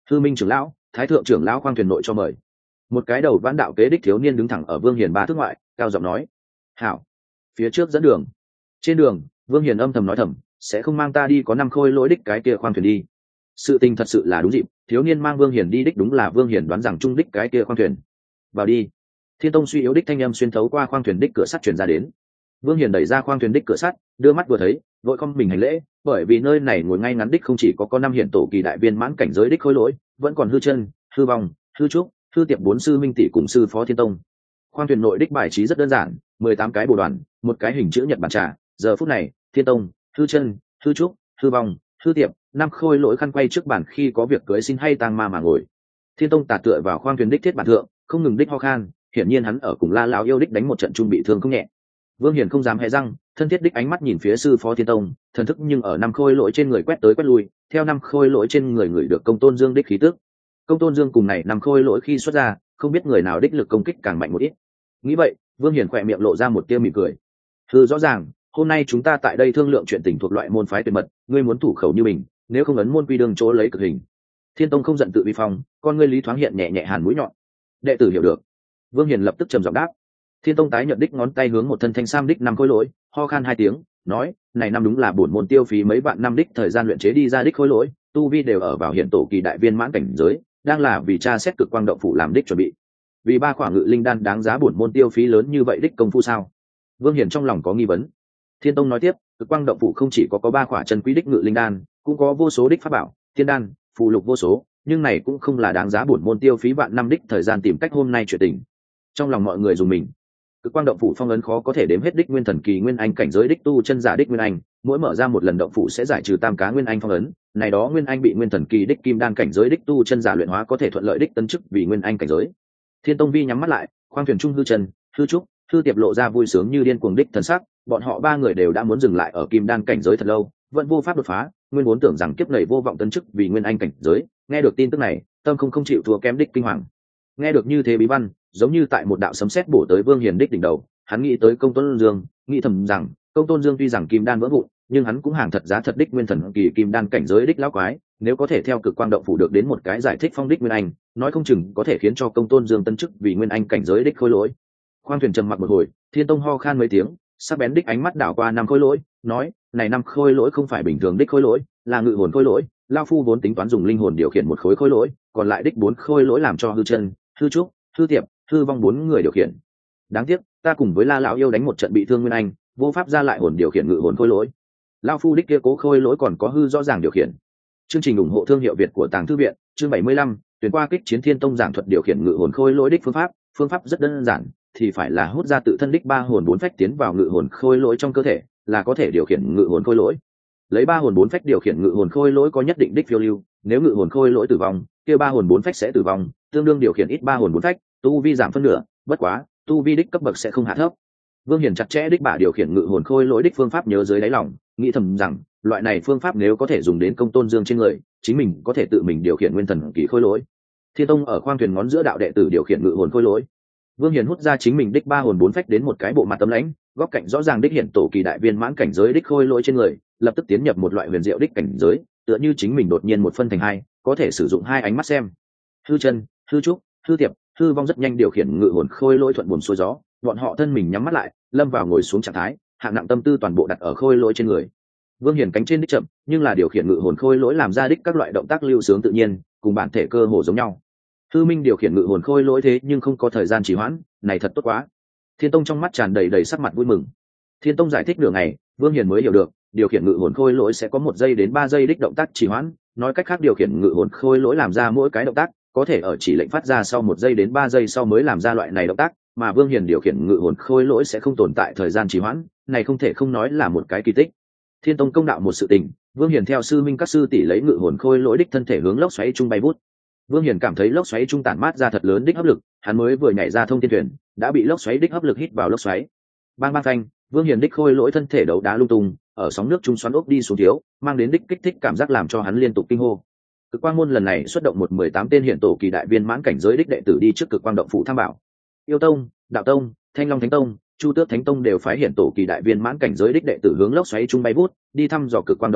Hư Minh trưởng lão, Thái thượng trưởng lão khoang thuyền nội cho mời. Một cái đầu vãn đạo kế đích thiếu niên đứng thẳng ở Vương Hiền ba thước ngoại, cao giọng nói: "Hảo." Phía trước dẫn đường. Trên đường, Vương Hiền âm thầm nói thầm: "Sẽ không mang ta đi có 5 khôi lỗi đích cái kia khoang thuyền đi." Sự tình thật sự là đúng dịp, thiếu niên mang Vương Hiền đi đích đúng là Vương Hiền đoán rằng trung đích cái kia khoang thuyền. "Vào đi." Thiên Tông suy yếu đích thanh âm xuyên thấu qua khoang thuyền đích cửa sắt truyền ra đến. Vương Hiền đẩy ra khoang thuyền đích cửa sắt, đưa mắt vừa thấy, vội không mình hành lễ, bởi vì nơi này ngồi ngay ngắn đích không chỉ có 5 hiển tổ kỳ đại viên mãn cảnh giới đích khôi lỗi, vẫn còn hư chân, hư vong, hư trúc, hư tiệp 4 sư minh tỷ cùng sư phó Thiên Tông. Khoang thuyền nội đích bài trí rất đơn giản, 18 cái bồ đoàn, một cái hình chữ nhật bàn trà. Giờ phút này, Thiên Tông, hư chân, hư trúc, hư vong, hư tiệp, 5 khôi lỗi khăn quay trước bàn khi có việc cưới xin hay tang ma mà ngồi. Thiên Tông tả tựa vào khoang thuyền đích thiết bản thượng, không ngừng đích ho khan, hiển nhiên hắn ở cùng La lão yêu đích đánh một trận trung bị thương không nhẹ. Vương Hiền không dám hé răng, thân thiết đích ánh mắt nhìn phía sư phó Thiên Tông, thần thức nhưng ở 5 khôi lỗi trên người quét tới quét lui, theo 5 khôi lỗi trên người người được Công Tôn Dương đích khí tức. Công Tôn Dương cùng này 5 khôi lỗi khi xuất ra, không biết người nào đích lực công kích càng mạnh một ít. Nghĩ vậy, Vương Hiền khỏe miệng lộ ra một tia mỉm cười. Rõ ràng, hôm nay chúng ta tại đây thương lượng chuyện tình thuộc loại môn phái tuyệt mật, ngươi muốn thủ khẩu như mình, nếu không ấn môn quy đường chỗ lấy cực hình. Thiên Tông không giận tự vi phong, con ngươi lý thoáng hiện nhẹ nhẹ hàn mũi nhọn. Đệ tử hiểu được. Vương Hiền lập tức trầm giọng đáp. Thiên Tông tái nhận đích ngón tay hướng một thân thanh sam đích 5 khôi lỗi, ho khan 2 tiếng, nói: "Này năm đúng là bổn môn tiêu phí mấy vạn năm đích thời gian luyện chế đi ra đích khôi lỗi, tu vi đều ở vào hiện tổ kỳ đại viên mãn cảnh giới, đang là vì tra xét cực quang động phủ làm đích chuẩn bị. Vì 3 khỏa ngự linh đan đáng giá bổn môn tiêu phí lớn như vậy đích công phu sao?" Vương Hiền trong lòng có nghi vấn. Thiên Tông nói tiếp: "Cực quang động phủ không chỉ có 3 khỏa chân quý đích ngự linh đan, cũng có vô số đích pháp bảo, tiên đan, phù lục vô số, nhưng này cũng không là đáng giá bổn môn tiêu phí vạn năm đích thời gian tìm cách hôm nay chuyện tình." Trong lòng mọi người dùng mình. Cực quang động phủ phong ấn khó có thể đếm hết đích nguyên thần kỳ nguyên anh cảnh giới đích tu chân giả đích nguyên anh, mỗi mở ra một lần động phủ sẽ giải trừ 3 cá nguyên anh phong ấn, này đó nguyên anh bị nguyên thần kỳ đích kim đan cảnh giới đích tu chân giả luyện hóa có thể thuận lợi đích tấn chức vì nguyên anh cảnh giới. Thiên Tông vi nhắm mắt lại, khoang thuyền trung hư trần, hư trúc, hư tiệp lộ ra vui sướng như điên cuồng đích thần sắc, bọn họ 3 người đều đã muốn dừng lại ở kim đan cảnh giới thật lâu, vẫn vô pháp đột phá, nguyên vốn tưởng rằng kiếp này vô vọng tấn chức vì nguyên anh cảnh giới, nghe được tin tức này, tâm không chịu thua kém đích kinh hoàng. Nghe được như thế bí văn, giống như tại một đạo sấm sét bổ tới Vương Hiền đích đỉnh đầu, hắn nghĩ tới Công Tôn Dương, nghĩ thầm rằng Công Tôn Dương tuy rằng kim đan vỡ vụn, nhưng hắn cũng hàng thật giá thật đích nguyên thần kỳ kim đan cảnh giới đích lão quái, nếu có thể theo cực quang động phủ được đến một cái giải thích phong đích nguyên anh, nói không chừng có thể khiến cho Công Tôn Dương tân chức vì nguyên anh cảnh giới đích khôi lỗi. Khoang thuyền trầm mặc một hồi, Thiên Tông ho khan mấy tiếng, sắc bén đích ánh mắt đảo qua 5 khôi lỗi, nói: "Này 5 khôi lỗi không phải bình thường đích khôi lỗi, là ngự hồn khôi lỗi, lão phu vốn tính toán dùng linh hồn điều khiển một khối khôi lỗi, còn lại đích 4 khôi lỗi làm cho hư chân, hư trúc, hư tiệp, hư vong 4 người điều khiển. Đáng tiếc, ta cùng với La lão yêu đánh một trận bị thương nguyên anh, vô pháp ra lại hồn điều khiển ngự hồn khôi lỗi. Lão phu đích kia cố khôi lỗi còn có hư rõ ràng điều khiển." Chương trình ủng hộ thương hiệu Việt của Tàng Thư viện, chương 75, tuyển qua kích chiến Thiên Tông giảng thuật điều khiển ngự hồn khôi lỗi đích phương pháp rất đơn giản, thì phải là hút ra tự thân đích 3 hồn 4 phách tiến vào ngự hồn khôi lỗi trong cơ thể, là có thể điều khiển ngự hồn khôi lỗi. Lấy 3 hồn 4 phách điều khiển ngự hồn khôi lỗi có nhất định đích phiêu lưu, nếu ngự hồn khôi lỗi tử vong, kia 3 hồn 4 phách sẽ tử vong, tương đương điều khiển ít 3 hồn 4 phách, tu vi giảm phân nửa, bất quá, tu vi đích cấp bậc sẽ không hạ thấp. Vương Hiền chặt chẽ đích bả điều khiển ngự hồn khôi lỗi đích phương pháp nhớ dưới đáy lòng, nghĩ thầm rằng, loại này phương pháp nếu có thể dùng đến Công Tôn Dương trên người, chính mình có thể tự mình điều khiển nguyên thần kỳ khôi lỗi. Thiên Tông ở khoang thuyền ngón giữa đạo đệ tử điều khiển ngự hồn khôi lỗi. Vương Hiền hút ra chính mình đích 3 hồn 4 phách đến một cái bộ mặt tấm lãnh, góc cạnh rõ ràng đích hiện tổ kỳ đại viên mãn cảnh giới đích khôi lỗi trên người, lập tức tiến nhập một loại huyền diệu đích cảnh giới, tựa như chính mình đột nhiên một phân thành hai, có thể sử dụng 2 ánh mắt xem. Hư chân, hư trúc, hư tiệp, hư vong rất nhanh điều khiển ngự hồn khôi lỗi thuận buồm xuôi gió, bọn họ thân mình nhắm mắt lại, lâm vào ngồi xuống trạng thái, hạng nặng tâm tư toàn bộ đặt ở khôi lỗi trên người. Vương Hiền cánh trên đích chậm, nhưng là điều khiển ngự hồn khôi lỗi làm ra đích các loại động tác lưu sướng tự nhiên, cùng bản thể cơ hồ giống nhau. Hư Minh điều khiển ngự hồn khôi lỗi thế nhưng không có thời gian trì hoãn, này thật tốt quá. Thiên Tông trong mắt tràn đầy sắc mặt vui mừng. Thiên Tông giải thích nửa ngày, Vương Hiền mới hiểu được, điều khiển ngự hồn khôi lỗi sẽ có 1 giây đến 3 giây đích động tác trì hoãn, nói cách khác điều khiển ngự hồn khôi lỗi làm ra mỗi cái động tác, có thể ở chỉ lệnh phát ra sau 1 giây đến 3 giây sau mới làm ra loại này động tác, mà Vương Hiền điều khiển ngự hồn khôi lỗi sẽ không tồn tại thời gian trì hoãn, này không thể không nói là một cái kỳ tích. Thiên Tông công đạo một sự tình, Vương Hiền theo sư minh các sư tỷ lấy ngự hồn khôi lỗi đích thân thể hướng lốc xoáy trung bay vút. Vương Hiền cảm thấy lốc xoáy trung tản mát ra thật lớn đích hấp lực, hắn mới vừa nhảy ra thông thiên thuyền, đã bị lốc xoáy đích hấp lực hít vào lốc xoáy. Bang bang phanh, Vương Hiền đích khôi lỗi thân thể đấu đá lung tung, ở sóng nước trung xoắn ốc đi xuống thiếu, mang đến đích kích thích cảm giác làm cho hắn liên tục kinh hô. Cực Quang môn lần này xuất động 18 tên hiện tổ kỳ đại viên mãn cảnh giới đích đệ tử đi trước Cực Quang động phủ tham bảo. Yêu Tông, Đạo Tông, Thanh Long Thánh Tông, Chu Tước Thánh Tông đều phái hiện tổ kỳ đại viên mãn cảnh giới đích đệ tử hướng lốc xoáy trung bay vút, đi thăm dò Cực Quang động phủ,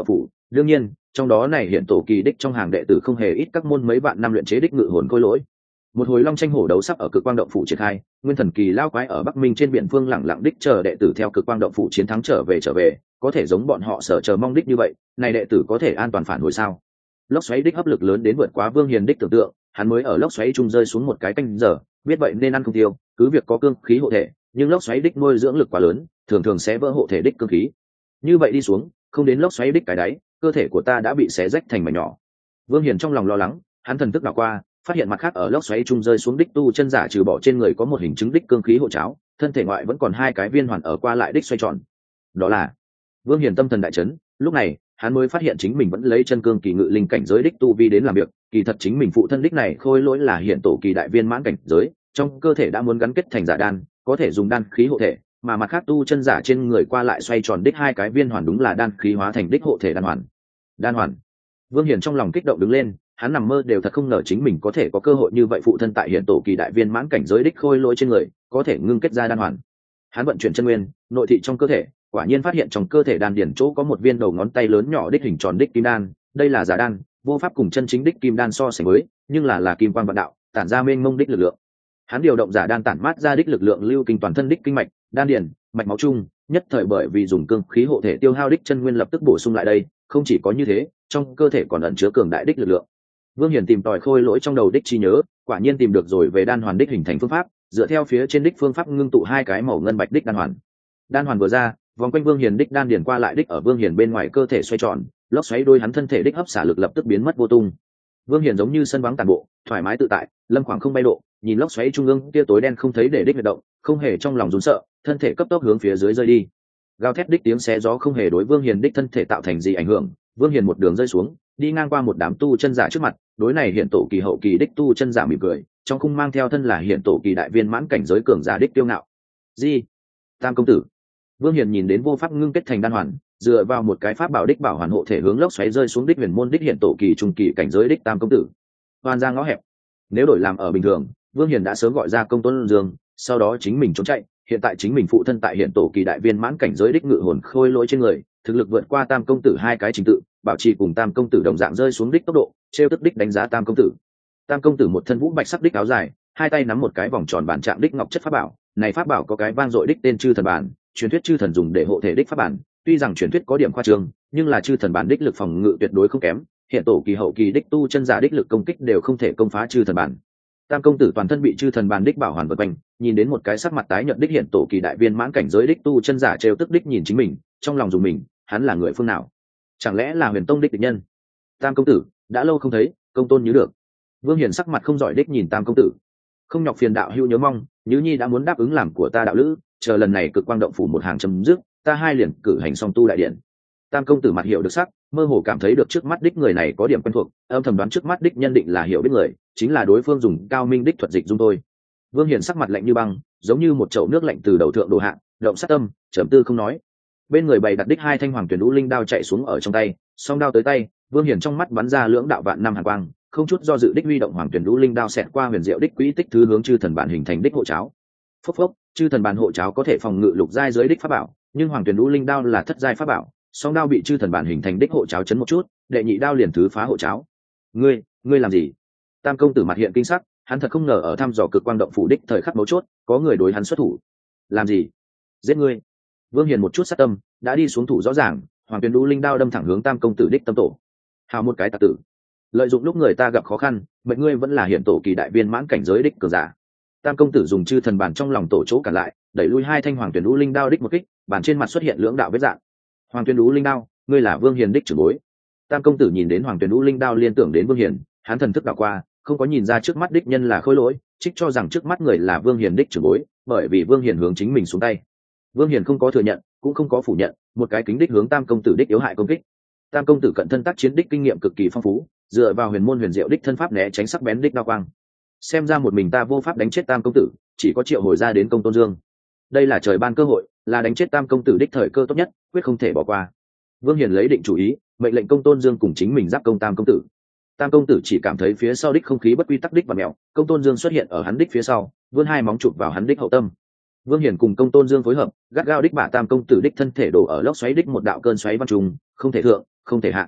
đương nhiên trong đó này hiện tổ kỳ đích trong hàng đệ tử không hề ít các môn mấy vạn năm luyện chế đích ngự hồn khôi lỗi. Một hồi long tranh hổ đấu sắp ở cực quang động phủ triển khai, nguyên thần kỳ lao quái ở Bắc Minh trên biển phương lẳng lặng đích chờ đệ tử theo cực quang động phủ chiến thắng trở về, có thể giống bọn họ sở chờ mong đích như vậy, này đệ tử có thể an toàn phản hồi sao? Lốc xoáy đích hấp lực lớn đến vượt quá Vương Hiền đích tưởng tượng, hắn mới ở lốc xoáy trung rơi xuống một cái canh giờ, biết vậy nên ăn không tiêu, cứ việc có cương khí hộ thể, nhưng lốc xoáy đích nuôi dưỡng lực quá lớn, thường thường sẽ vỡ hộ thể đích cương khí. Như vậy đi xuống, không đến lốc xoáy đích cái đáy, cơ thể của ta đã bị xé rách thành mảnh nhỏ. Vương Hiền trong lòng lo lắng, hắn thần thức đảo qua, phát hiện mặt khác ở lốc xoáy trung rơi xuống đích tu chân giả trừ bỏ trên người có một hình chứng đích cương khí hộ cháo, thân thể ngoại vẫn còn hai cái viên hoàn ở qua lại đích xoay tròn. Đó là Vương Hiền tâm thần đại chấn, lúc này hắn mới phát hiện chính mình vẫn lấy chân cương kỳ ngự linh cảnh giới đích tu vi đến làm việc, kỳ thật chính mình phụ thân đích này khôi lỗi là hiện tổ kỳ đại viên mãn cảnh giới, trong cơ thể đã muốn gắn kết thành giả đan, có thể dùng đan khí hộ thể, mà mặt khác tu chân giả trên người qua lại xoay tròn đích hai cái viên hoàn đúng là đan khí hóa thành đích hộ thể đan hoàn. Đan hoàn. Vương Hiền trong lòng kích động đứng lên, hắn nằm mơ đều thật không ngờ chính mình có thể có cơ hội như vậy, phụ thân tại hiện tổ kỳ đại viên mãn cảnh giới đích khôi lỗi trên người có thể ngưng kết ra đan hoàn. Hắn vận chuyển chân nguyên, nội thị trong cơ thể, quả nhiên phát hiện trong cơ thể đan điển chỗ có một viên đầu ngón tay lớn nhỏ đích hình tròn đích kim đan, đây là giả đan, vô pháp cùng chân chính đích kim đan so sánh với, nhưng là kim quang vận đạo, tản ra mênh mông đích lực lượng. Hắn điều động giả đan tản mát ra đích lực lượng lưu kinh toàn thân đích kinh mạch, đan điển, mạch máu chung, nhất thời bởi vì dùng cương khí hộ thể tiêu hao đích chân nguyên lập tức bổ sung lại đây, không chỉ có như thế, trong cơ thể còn ẩn chứa cường đại đích lực lượng. Vương Hiền tìm tòi khôi lỗi trong đầu đích trí nhớ, quả nhiên tìm được rồi về đan hoàn đích hình thành phương pháp, dựa theo phía trên đích phương pháp ngưng tụ hai cái màu ngân bạch đích đan hoàn. Đan hoàn vừa ra, vòng quanh Vương Hiền đích đan điền qua lại đích ở Vương Hiền bên ngoài cơ thể xoay tròn, lốc xoáy đôi hắn thân thể đích hấp xả lực lập tức biến mất vô tung. Vương Hiền giống như sân vắng tàn bộ, thoải mái tự tại, lâm khoảng không bay độ, nhìn lốc xoáy trung ương kia tối đen không thấy để đích hoạt động, không hề trong lòng run sợ, thân thể cấp tốc hướng phía dưới rơi đi. Gào thét đích tiếng xé gió không hề đối Vương Hiền đích thân thể tạo thành gì ảnh hưởng, Vương Hiền một đường rơi xuống, đi ngang qua một đám tu chân giả trước mặt, đối này hiện tổ kỳ hậu kỳ đích tu chân giả mỉm cười, trong khung mang theo thân là hiện tổ kỳ đại viên mãn cảnh giới cường giả đích tiêu ngạo. Gì? Tam công tử. Vương Hiền nhìn đến vô pháp ngưng kết thành đan hoàn, dựa vào một cái pháp bảo đích bảo hoàn hộ thể hướng lốc xoáy rơi xuống đích huyền môn đích hiện tổ kỳ trung kỳ cảnh giới đích tam công tử. Hoàn ra ngõ hẹp. Nếu đổi làm ở bình thường, Vương Hiền đã sớm gọi ra Công Tôn Dương, sau đó chính mình trốn chạy, hiện tại chính mình phụ thân tại hiện tổ kỳ đại viên mãn cảnh giới đích ngự hồn khôi lỗi trên người, thực lực vượt qua tam công tử hai cái trình tự, bảo trì cùng tam công tử đồng dạng rơi xuống đích tốc độ, trêu tức đích đánh giá tam công tử. Tam công tử một thân vũ bạch sắc đích áo dài, hai tay nắm một cái vòng tròn bản trạng đích ngọc chất pháp bảo, này pháp bảo có cái vang dội đích tên chư thần bản, truyền thuyết chư thần dùng để hộ thể đích pháp bản, tuy rằng truyền thuyết có điểm khoa trương, nhưng là chư thần bản đích lực phòng ngự tuyệt đối không kém, hiện tổ kỳ hậu kỳ đích tu chân giả đích lực công kích đều không thể công phá chư thần bản. Tam công tử toàn thân bị chư thần bản đích bảo hoàn vây quanh, nhìn đến một cái sắc mặt tái nhợt đích hiện tổ kỳ đại viên mãn cảnh giới đích tu chân giả trêu tức đích nhìn chính mình, trong lòng dùng mình, hắn là người phương nào? Chẳng lẽ là Huyền Tông đích địch nhân? Tam công tử, đã lâu không thấy, công tôn nhớ được. Vương Hiền sắc mặt không giỏi đích nhìn tam công tử, không nhọc phiền đạo hữu nhớ mong, Nhứ Nhi đã muốn đáp ứng làm của ta đạo lữ, chờ lần này cực quang động phủ một hàng chấm dứt, ta hai liền cử hành song tu đại điện. Tam công tử mặt hiểu được sắc, mơ hồ cảm thấy được trước mắt đích người này có điểm quen thuộc, âm thầm đoán trước mắt đích nhân định là hiểu biết người, chính là đối phương dùng cao minh đích thuật dịch dung thôi. Vương Hiền sắc mặt lạnh như băng, giống như một chậu nước lạnh từ đầu thượng đổ hạ, động sát tâm, trầm tư không nói. Bên người bày đặt đích hai thanh hoàng tuyển lũ linh đao chạy xuống ở trong tay, song đao tới tay, Vương Hiền trong mắt bắn ra lưỡng đạo vạn năm hàn quang, không chút do dự đích huy động hoàng tuyển lũ linh đao xẹt qua huyền diệu đích quỹ tích thứ hướng chư thần bản hình thành đích hộ cháo. Phốc phốc, chư thần bản hộ cháo có thể phòng ngự lục giai giới đích pháp bảo, nhưng hoàng tuyển lũ linh đao là thất giai pháp bảo, song đao bị chư thần bản hình thành đích hộ cháo chấn một chút, đệ nhị đao liền thứ phá hộ cháo. Ngươi làm gì? Tam công tử mặt hiện kinh sắc, hắn thật không ngờ ở thăm dò cực quang động phủ đích thời khắc mấu chốt, có người đối hắn xuất thủ. Làm gì? Giết ngươi. Vương Hiền một chút sát tâm, đã đi xuống thủ rõ ràng, hoàng tuyển lũ linh đao đâm thẳng hướng tam công tử đích tâm tổ. Hào một cái tặc tử, lợi dụng lúc người ta gặp khó khăn, mệnh ngươi vẫn là hiện tổ kỳ đại viên mãn cảnh giới đích cường giả. Tam công tử dùng chư thần bản trong lòng tổ chỗ cản lại, đẩy lui hai thanh hoàng tuyển lũ linh đao đích một kích, bản trên mặt xuất hiện lưỡng đạo vết dạng. Hoàng tuyển lũ linh đao, ngươi là Vương Hiền đích trưởng bối. Tam công tử nhìn đến hoàng tuyển lũ linh đao liên tưởng đến Vương Hiền, hắn thần thức đảo qua, không có nhìn ra trước mắt đích nhân là khôi lỗi, trích cho rằng trước mắt người là Vương Hiền đích trưởng bối, bởi vì Vương Hiền hướng chính mình xuống tay. Vương Hiền không có thừa nhận, cũng không có phủ nhận, một cái kính đích hướng tam công tử đích yếu hại công kích. Tam công tử cận thân tác chiến đích kinh nghiệm cực kỳ phong phú, dựa vào huyền môn huyền diệu đích thân pháp né tránh sắc bén đích đao quang. Xem ra một mình ta vô pháp đánh chết tam công tử, chỉ có triệu hồi ra đến Công Tôn Dương. Đây là trời ban cơ hội, là đánh chết tam công tử đích thời cơ tốt nhất, quyết không thể bỏ qua. Vương Hiền lấy định chủ ý, mệnh lệnh Công Tôn Dương cùng chính mình giáp công tam công tử. Tam công tử chỉ cảm thấy phía sau đích không khí bất quy tắc đích và mèo, Công Tôn Dương xuất hiện ở hắn đích phía sau, vươn hai móng chụp vào hắn đích hậu tâm. Vương Hiền cùng Công Tôn Dương phối hợp, gắt gao đích bả tam công tử đích thân thể đổ ở lốc xoáy đích một đạo cơn xoáy văn trùng, không thể thượng, không thể hạ.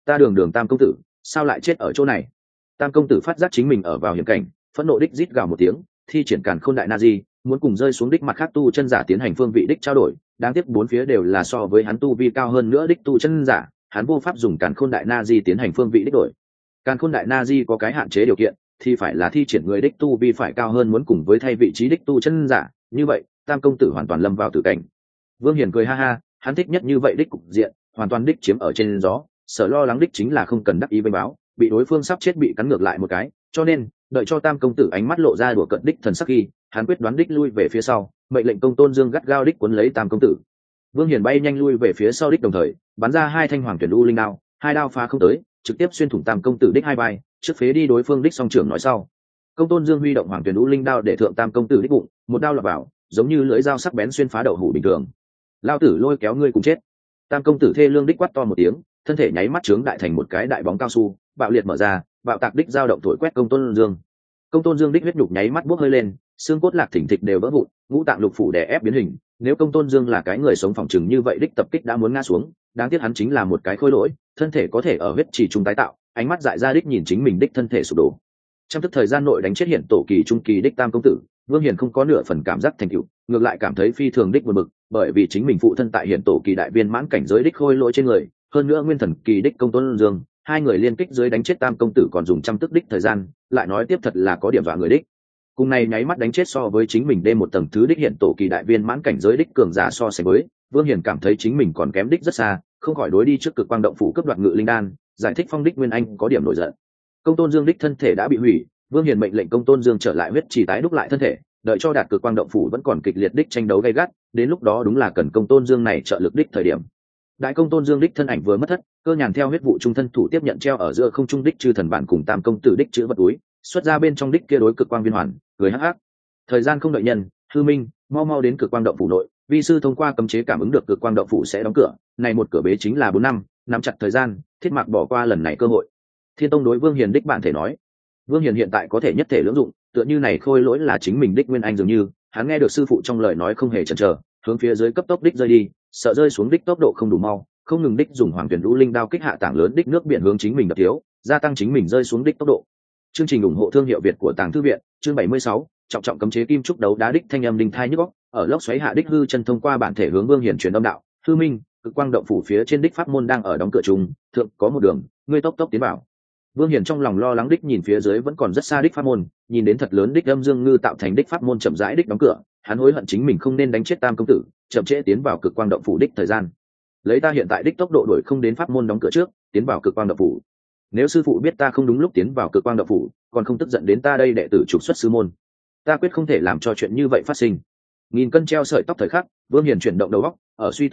ta đường đường Tam công tử sao lại chết ở chỗ này? Tam công tử phát giác chính mình ở vào hiểm cảnh, phẫn nộ đích rít gào một tiếng, thi triển càn khôn đại na di, muốn cùng rơi xuống đích mặt khác tu chân giả tiến hành phương vị đích trao đổi. Đáng tiếc bốn phía đều là so với hắn tu vi cao hơn nữa đích tu chân giả, hắn vô pháp dùng càn khôn đại na di tiến hành phương vị đích đổi. Càn khôn đại na di có cái hạn chế điều kiện, thì phải là thi triển người đích tu vi phải cao hơn muốn cùng với thay vị trí đích tu chân giả, như vậy Tam công tử hoàn toàn lâm vào tử cảnh. Vương Hiền cười ha ha, hắn thích nhất như vậy đích cục diện, hoàn toàn đích chiếm ở trên gió, sợ lo lắng đích chính là không cần đắc ý vênh báo, bị đối phương sắp chết bị cắn ngược lại một cái, cho nên đợi cho Tam công tử ánh mắt lộ ra đùa cợt đích thần sắc khi, hắn quyết đoán đích lui về phía sau, mệnh lệnh Công Tôn Dương gắt gao đích cuốn lấy Tam công tử. Vương Hiền bay nhanh lui về phía sau đích đồng thời, bắn ra hai thanh hoàng tuyển u linh đao, hai đao phá không tới, trực tiếp xuyên thủng Tam công tử đích hai vai, trước phế đi đối phương đích song trưởng nói sau. Công Tôn Dương huy động hoàng tuyển u linh đao để thượng Tam công tử đích bụng, một đao lọt vào, giống như lưỡi dao sắc bén xuyên phá đậu hũ bình thường. Lao tử lôi kéo ngươi cùng chết. Tam công tử thê lương đích quát to một tiếng, thân thể nháy mắt trướng đại thành một cái đại bóng cao su, bạo liệt mở ra, bạo tạc đích dao động thổi quét Công Tôn Dương. Công Tôn Dương đích huyết nhục nháy mắt bốc hơi lên, xương cốt lạc thỉnh thịch đều vỡ vụn, ngũ tạng lục phủ đè ép biến hình. Nếu Công Tôn Dương là cái người sống phòng chừng như vậy đích tập kích đã muốn ngã xuống, đáng tiếc hắn chính là một cái khôi lỗi, thân thể có thể ở huyết chỉ trung tái tạo, ánh mắt dại ra đích nhìn chính mình đích thân thể sụp đổ. Trong tức thời gian nội đánh chết hiện tổ kỳ trung kỳ đích Tam công tử, Vương Hiền không có nửa phần cảm giác thành tựu, ngược lại cảm thấy phi thường đích buồn bực, bởi vì chính mình phụ thân tại hiện tổ kỳ đại viên mãn cảnh giới đích khôi lỗi trên người, hơn nữa nguyên thần kỳ đích Công Tôn Dương, hai người liên kích dưới đánh chết Tam công tử còn dùng trăm tức đích thời gian, lại nói tiếp thật là có điểm dọa người đích. Cùng này nháy mắt đánh chết so với chính mình đêm một tầng thứ đích hiện tổ kỳ đại viên mãn cảnh giới đích cường giả so sánh với, Vương Hiền cảm thấy chính mình còn kém đích rất xa, không khỏi đối đi trước Cực Quang động phủ cấp đoạt ngự linh đan, giải thích phong đích Nguyên Anh có điểm nổi giận. Công Tôn Dương đích thân thể đã bị hủy, Vương Hiền mệnh lệnh Công Tôn Dương trở lại huyết trì tái đúc lại thân thể, đợi cho đạt Cực Quang động phủ vẫn còn kịch liệt đích tranh đấu gay gắt, đến lúc đó đúng là cần Công Tôn Dương này trợ lực đích thời điểm. Đại Công Tôn Dương đích thân ảnh vừa mất thất, Cơ Nhàn theo huyết vụ trung thân thủ tiếp nhận treo ở giữa không trung đích chư thần bản cùng Tam công tử đích chữ vật túi, xuất ra bên trong đích kia đối cực quang viên hoàn, cười hắc hắc. Thời gian không đợi nhân, Hư Minh, mau mau đến Cực Quang động phủ nội, vi sư thông qua cấm chế cảm ứng được Cực Quang động phủ sẽ đóng cửa, này một cửa bế chính là 4 năm, nắm chặt thời gian, Thiết Mạc bỏ qua lần này cơ hội. Thiên Tông đối Vương Hiền đích bạn thể nói, Vương Hiền hiện tại có thể nhất thể lưỡng dụng, tựa như này khôi lỗi là chính mình đích Nguyên Anh dường như, hắn nghe được sư phụ trong lời nói không hề chần chờ, hướng phía dưới cấp tốc đích rơi đi, sợ rơi xuống đích tốc độ không đủ mau, không ngừng đích dùng hoàng tuyển lũ linh đao kích hạ tảng lớn đích nước biển hướng chính mình đập thiếu, gia tăng chính mình rơi xuống đích tốc độ. Chương trình ủng hộ thương hiệu Việt của Tàng Thư viện, chương 76, trọng trọng cấm chế kim trúc đấu đá đích thanh âm đinh thai nhức óc, ở lốc xoáy hạ đích hư chân thông qua bản thể hướng Vương Hiền truyền âm đạo, Hư Minh, Cực Quang động phủ phía trên đích pháp môn đang ở đóng cửa trùng, thượng có một đường, ngươi tốc tốc tiến vào. Vương Hiền trong lòng lo lắng đích nhìn phía dưới vẫn còn rất xa đích pháp môn, nhìn đến thật lớn đích âm dương ngư tạo thành đích pháp môn chậm rãi đích đóng cửa, hắn hối hận chính mình không nên đánh chết Tam công tử, chậm trễ tiến vào Cực Quang động phủ đích thời gian. Lấy ta hiện tại đích tốc độ đuổi không đến pháp môn đóng cửa trước, tiến vào Cực Quang động phủ. Nếu sư phụ biết ta không đúng lúc tiến vào Cực Quang động phủ, còn không tức giận đến ta đây đệ tử trục xuất sư môn, ta quyết không thể làm cho chuyện như vậy phát sinh. Nghìn cân treo sợi tóc thời khắc, Vương Hiền chuyển động đầu óc, ở suy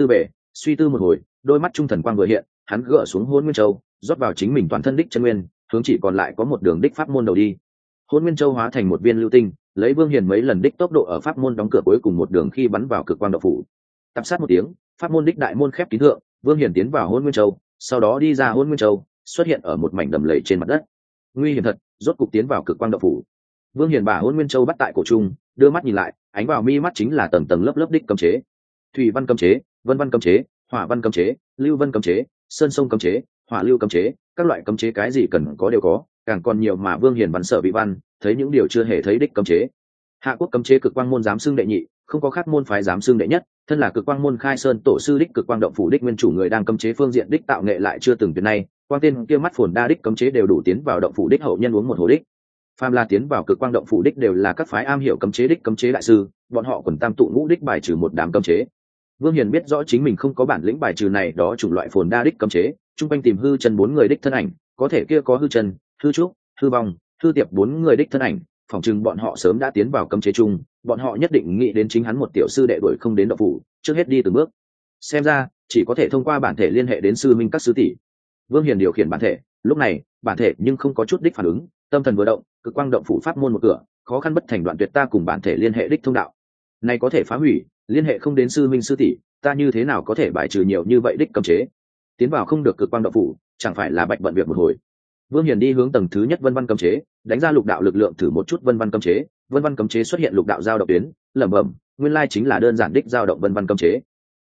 tư một hồi, đôi mắt trung thần quang vừa hiện, hắn gỡ xuống Hỗn Nguyên Châu, rót vào chính mình toàn thân đích chân nguyên, hướng chỉ còn lại có một đường đích pháp môn đầu đi. Hỗn Nguyên Châu hóa thành một viên lưu tinh, lấy Vương Hiền mấy lần đích tốc độ ở pháp môn đóng cửa cuối cùng một đường khi bắn vào Cực Quang động phủ. Tập sát một tiếng, pháp môn đích đại môn khép kín thượng, Vương Hiền tiến vào Hỗn Nguyên Châu, sau đó đi ra Hỗn Nguyên Châu, xuất hiện ở một mảnh đầm lầy trên mặt đất. Nguy hiểm thật, rốt cục tiến vào Cực Quang động phủ. Vương Hiền bả Hỗn Nguyên Châu bắt tại cổ trung, đưa mắt nhìn lại, ánh vào mi mắt chính là tầng tầng lớp lớp đích cấm chế. Thủy văn cấm chế, vân văn cấm chế, hỏa văn cấm chế, lưu vân cấm chế, sơn sông cấm chế, hỏa lưu cấm chế, các loại cấm chế cái gì cần có đều có, càng còn nhiều mà Vương Hiền văn sở vị văn, thấy những điều chưa hề thấy đích cấm chế. Hạ quốc cấm chế Cực Quang môn dám xưng đệ nhị, không có khác môn phái dám xưng đệ nhất, thân là Cực Quang môn khai sơn tổ sư đích Cực Quang động phủ đích nguyên chủ người đang cấm chế phương diện đích tạo nghệ lại chưa từng từ nay, quang tên kia mắt phồn đa đích cấm chế đều đủ tiến vào động phủ đích hậu nhân uống một hồ đích. Phàm là tiến vào Cực Quang động phủ đích đều là các phái am hiểu cấm chế đích cấm chế đại sư, bọn họ quần tam tụ ngũ đích bài trừ một đám cấm chế. Vương Hiền biết rõ chính mình không có bản lĩnh bài trừ này đó chủng loại phồn đa đích cấm chế, trung quanh tìm hư chân 4 người đích thân ảnh, có thể kia có hư chân, hư trúc, hư vong, hư tiệp 4 người đích thân ảnh, phỏng chừng bọn họ sớm đã tiến vào cấm chế chung, bọn họ nhất định nghĩ đến chính hắn một tiểu sư đệ đuổi không đến động phủ, trước hết đi từng bước. Xem ra, chỉ có thể thông qua bản thể liên hệ đến sư minh các sư tỷ. Vương Hiền điều khiển bản thể, lúc này, bản thể nhưng không có chút đích phản ứng, tâm thần vừa động, Cực Quang động phủ pháp môn một cửa, khó khăn bất thành đoạn tuyệt ta cùng bản thể liên hệ đích thông đạo. Này có thể phá hủy, liên hệ không đến sư minh sư tỷ, ta như thế nào có thể bài trừ nhiều như vậy đích cấm chế? Tiến vào không được Cực Quang động phủ, chẳng phải là bạch bận việc một hồi. Vương Hiền đi hướng tầng thứ nhất vân văn cấm chế, đánh ra lục đạo lực lượng thử một chút vân văn cấm chế xuất hiện lục đạo giao động tuyến, lẩm bẩm, nguyên lai chính là đơn giản đích giao động vân văn cấm chế.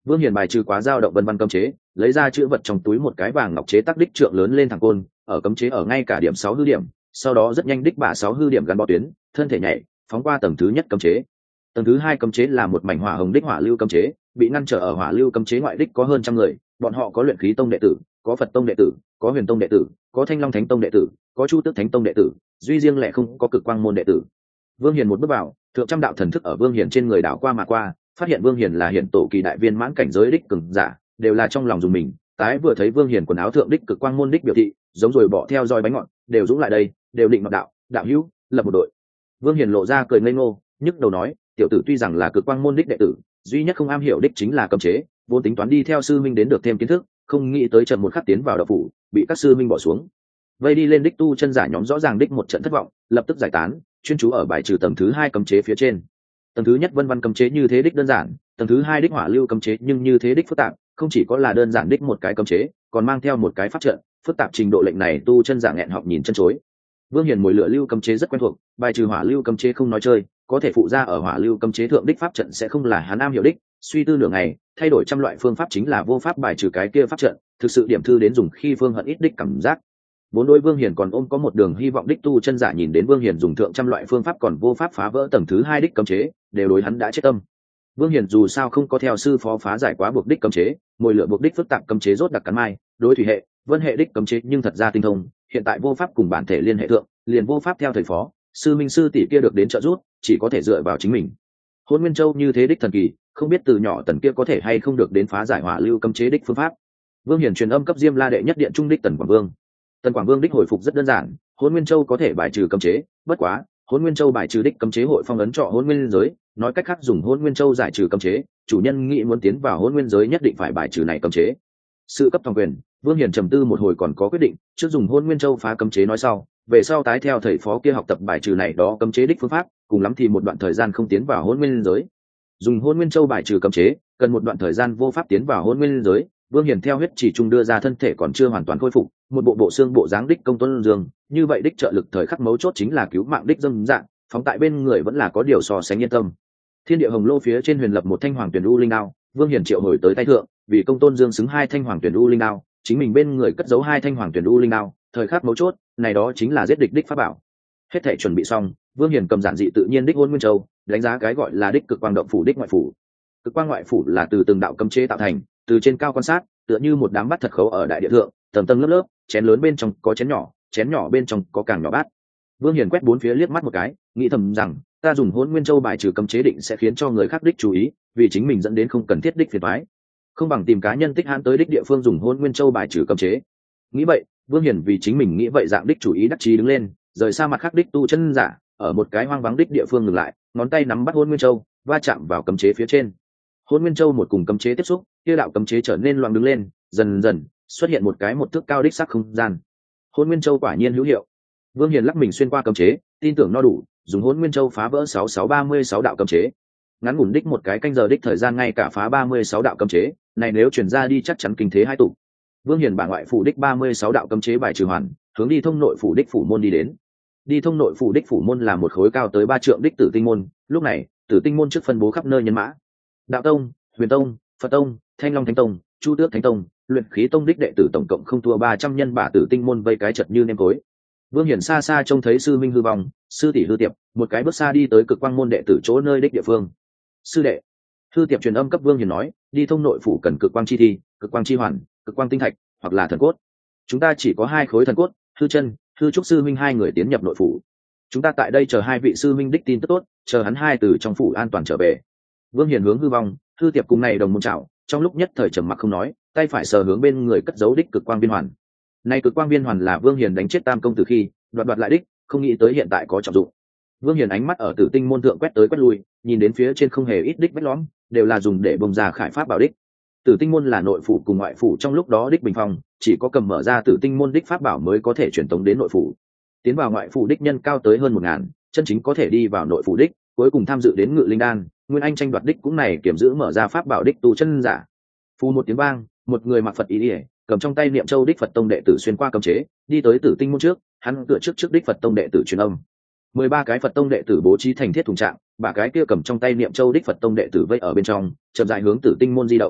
Vương Hiền bài trừ quá dao động vân văn cấm chế, lấy ra chữ vật trong túi một cái vàng ngọc chế tác đích trượng lớn lên thẳng côn, ở cấm chế ở ngay cả điểm 6 hư điểm, sau đó rất nhanh đích bả 6 hư điểm gắn bó tuyến, thân thể nhảy, phóng qua tầng thứ nhất cấm chế. Tầng thứ hai cấm chế là một mảnh hỏa hồng đích hỏa lưu cấm chế, bị ngăn trở ở hỏa lưu cấm chế ngoại đích có hơn trăm người, bọn họ có luyện khí tông đệ tử, có Phật tông đệ tử, có Huyền tông đệ tử, có Thanh Long Thánh tông đệ tử, có Chu Tước Thánh tông đệ tử, duy riêng lẻ không có Cực Quang môn đệ tử. Vương Hiền một bước vào, thượng trăm đạo thần thức ở Vương Hiền trên người đảo qua mà qua, phát hiện Vương Hiền là hiển tổ kỳ đại viên mãn cảnh giới đích cường giả, đều là trong lòng dùng mình. Tái vừa thấy Vương Hiền quần áo thượng đích Cực Quang môn đích biểu thị, giống rồi bỏ theo roi bánh ngọt, đều dũng lại đây, đều định mặc đạo hữu, lập một đội. Vương Hiền lộ ra cười ngây ngô, nhức đầu nói, tiểu tử tuy rằng là Cực Quang môn đích đệ tử, duy nhất không am hiểu đích chính là cấm chế, vốn tính toán đi theo sư minh đến được thêm kiến thức, không nghĩ tới trận một khắc tiến vào đạo phủ, bị các sư minh bỏ xuống. Vây đi lên đích tu chân giả nhóm rõ ràng đích một trận thất vọng, lập tức giải tán, chuyên chú ở bài trừ tầng thứ hai cấm chế phía trên. Tầng thứ nhất vân văn cấm chế như thế đích đơn giản, tầng thứ hai đích hỏa lưu cấm chế nhưng như thế đích phức tạp, không chỉ có là đơn giản đích một cái cấm chế, còn mang theo một cái pháp trận, phức tạp trình độ lệnh này tu chân giả nghẹn họng nhìn chân chối. Vương Hiền mồi lửa lưu cấm chế rất quen thuộc, bài trừ hỏa lưu cấm chế không nói chơi, có thể phụ ra ở hỏa lưu cấm chế thượng đích pháp trận sẽ không là hắn am hiểu đích, suy tư nửa ngày, thay đổi trăm loại phương pháp chính là vô pháp bài trừ cái kia pháp trận, thực sự điểm thư đến dùng khi phương hận ít đích cảm giác. Vốn đối Vương Hiền còn ôm có một đường hy vọng đích tu chân giả nhìn đến Vương Hiền dùng thượng trăm loại phương pháp còn vô pháp phá vỡ tầng thứ hai đích cấm chế, đều đối hắn đã chết tâm. Vương Hiền dù sao không có theo sư phó phá giải quá buộc đích cấm chế, mồi lửa buộc đích phức tạp cấm chế rốt đặc cắn mai, đối thủy hệ, vân hệ đích cấm chế nhưng thật ra tinh thông, hiện tại vô pháp cùng bản thể liên hệ thượng, liền vô pháp theo thầy phó, sư minh sư tỷ kia được đến trợ giúp, chỉ có thể dựa vào chính mình. Hôn Nguyên Châu như thế đích thần kỳ, không biết từ nhỏ tần kia có thể hay không được đến phá giải hỏa lưu cấm chế đích phương pháp. Vương Hiền truyền âm cấp Diêm La đệ nhất điện trung đích Tần Quảng Vương. Tần Quảng Vương đích hồi phục rất đơn giản, Hôn Nguyên Châu có thể bài trừ cấm chế, bất quá, Hôn Nguyên Châu bài trừ đích cấm chế hội phong ấn trọ Hôn Nguyên giới, nói cách khác dùng Hôn Nguyên Châu giải trừ cấm chế, chủ nhân nghĩ muốn tiến vào Hôn Nguyên giới nhất định phải bài trừ này cấm chế. Sự cấp thẩm quyền, Vương Hiền trầm tư một hồi còn có quyết định, trước dùng Hôn Nguyên Châu phá cấm chế nói sau, về sau tái theo thầy phó kia học tập bài trừ này đó cấm chế đích phương pháp, cùng lắm thì một đoạn thời gian không tiến vào Hôn Nguyên giới. Dùng Hôn Nguyên Châu bài trừ cấm chế, cần một đoạn thời gian vô pháp tiến vào Hôn Nguyên giới. Vương Hiền theo huyết chỉ trung đưa ra thân thể còn chưa hoàn toàn khôi phục, một bộ xương bộ dáng đích công tuấn dương, như vậy đích trợ lực thời khắc mấu chốt chính là cứu mạng đích dâm dạng, phóng tại bên người vẫn là có điều so sánh yên tâm. Thiên địa hồng lô phía trên huyền lập một thanh hoàng tuyển u linh đao, Vương Hiền triệu hồi tới tay thượng, vì công tôn dương xứng hai thanh hoàng tuyển u linh đao, chính mình bên người cất giấu hai thanh hoàng tuyển u linh đao, thời khắc mấu chốt, này đó chính là giết địch đích pháp bảo. Hết thảy chuẩn bị xong, Vương Hiền cầm giản dị tự nhiên đích Hôn Nguyên Châu, đánh giá cái gọi là đích cực quang động phủ đích ngoại phủ. Cực quang ngoại phủ là từ từng đạo cấm chế tạo thành, từ trên cao quan sát, tựa như một đám bát thật khấu ở đại địa thượng, tầng tầng lớp lớp, chén lớn bên trong có chén nhỏ bên trong có càng nhỏ bát. Vương Hiền quét bốn phía liếc mắt một cái, nghĩ thầm rằng, ta dùng Hỗn Nguyên Châu bài trừ cấm chế định sẽ khiến cho người khác đích chú ý, vì chính mình dẫn đến không cần thiết đích phiền toái. Không bằng tìm cá nhân tích hãn tới đích địa phương dùng Hỗn Nguyên Châu bài trừ cấm chế. Nghĩ vậy, Vương Hiền vì chính mình nghĩ vậy dạng đích chủ ý đắc chí đứng lên, rời xa mặt khác đích tu chân giả, ở một cái hoang vắng đích địa phương ngừng lại, ngón tay nắm bắt Hỗn Nguyên Châu, va chạm vào cấm chế phía trên. Hỗn Nguyên Châu một cùng cấm chế tiếp xúc, kia đạo cấm chế trở nên loang đứng lên, dần dần xuất hiện một cái một thước cao đích sắc không gian. Hỗn Nguyên Châu quả nhiên hữu hiệu. Vương Hiền lắc mình xuyên qua cấm chế, tin tưởng no đủ, dùng Hỗn Nguyên Châu phá vỡ 6636 đạo cấm chế. Ngắn ngủn đích một cái canh giờ đích thời gian ngay cả phá 36 đạo cấm chế, này nếu truyền ra đi chắc chắn kinh thế hai tụ. Vương Hiền bả ngoại phủ đích 36 đạo cấm chế bài trừ hoàn, hướng đi thông nội phủ đích phủ môn đi đến. Đi thông nội phủ đích phủ môn là một khối cao tới 3 trượng đích Tử Tinh môn, lúc này, Tử Tinh môn trước phân bố khắp nơi nhân mã. Đạo tông, Huyền tông, Phật tông, Thanh Long Thánh tông, Chu Tước Thánh tông, Luyện Khí tông đích đệ tử tổng cộng không thua 300 nhân bả Tử Tinh môn vây cái chật như nêm cối. Vương Hiển xa xa trông thấy sư minh hư vong, sư tỷ hư tiệp, một cái bước xa đi tới Cực Quang môn đệ tử chỗ nơi đích địa phương. Sư đệ, hư tiệp truyền âm cấp Vương Hiển nói, đi thông nội phủ cần Cực Quang chi thi, Cực Quang chi hoàn, Cực Quang tinh thạch, hoặc là thần cốt. Chúng ta chỉ có 2 khối thần cốt, hư chân, hư trúc sư minh 2 người tiến nhập nội phủ. Chúng ta tại đây chờ 2 vị sư minh đích tin tức tốt, chờ hắn 2 từ trong phủ an toàn trở về. Vương Hiển hướng hư vong, hư tiệp cùng này đồng môn chào, trong lúc nhất thời trầm mặc không nói, tay phải sờ hướng bên người cất giấu đích Cực Quang viên hoàn. Này Cực Quang viên hoàn là Vương Hiển đánh chết Tam công tử khi đoạt lại đích, không nghĩ tới hiện tại có trọng dụng. Vương Hiển ánh mắt ở Tử Tinh môn thượng quét tới quét lui, nhìn đến phía trên không hề ít đích vết lõm, đều là dùng để bông ra khải pháp bảo đích. Tử Tinh môn là nội phủ cùng ngoại phủ trong lúc đó đích bình phong, chỉ có cầm mở ra Tử Tinh môn đích pháp bảo mới có thể truyền tống đến nội phủ. Tiến vào ngoại phủ đích nhân cao tới hơn 1000, chân chính có thể đi vào nội phủ đích, cuối cùng tham dự đến Ngự Linh đan, Nguyên Anh tranh đoạt đích cũng này kiểm giữ mở ra pháp bảo đích tu chân giả. Phù một tiếng vang, một người mặc Phật y liễu, cầm trong tay niệm châu đích Phật tông đệ tử xuyên qua cấm chế, đi tới Tử Tinh môn trước, hắn tựa trước đích Phật tông đệ tử truyền âm. 13 cái Phật tông đệ tử bố trí thành thiết thùng trạng, bà cái kia cầm trong tay niệm châu đích Phật tông đệ tử vây ở bên trong, chậm rãi hướng Tử Tinh môn di động.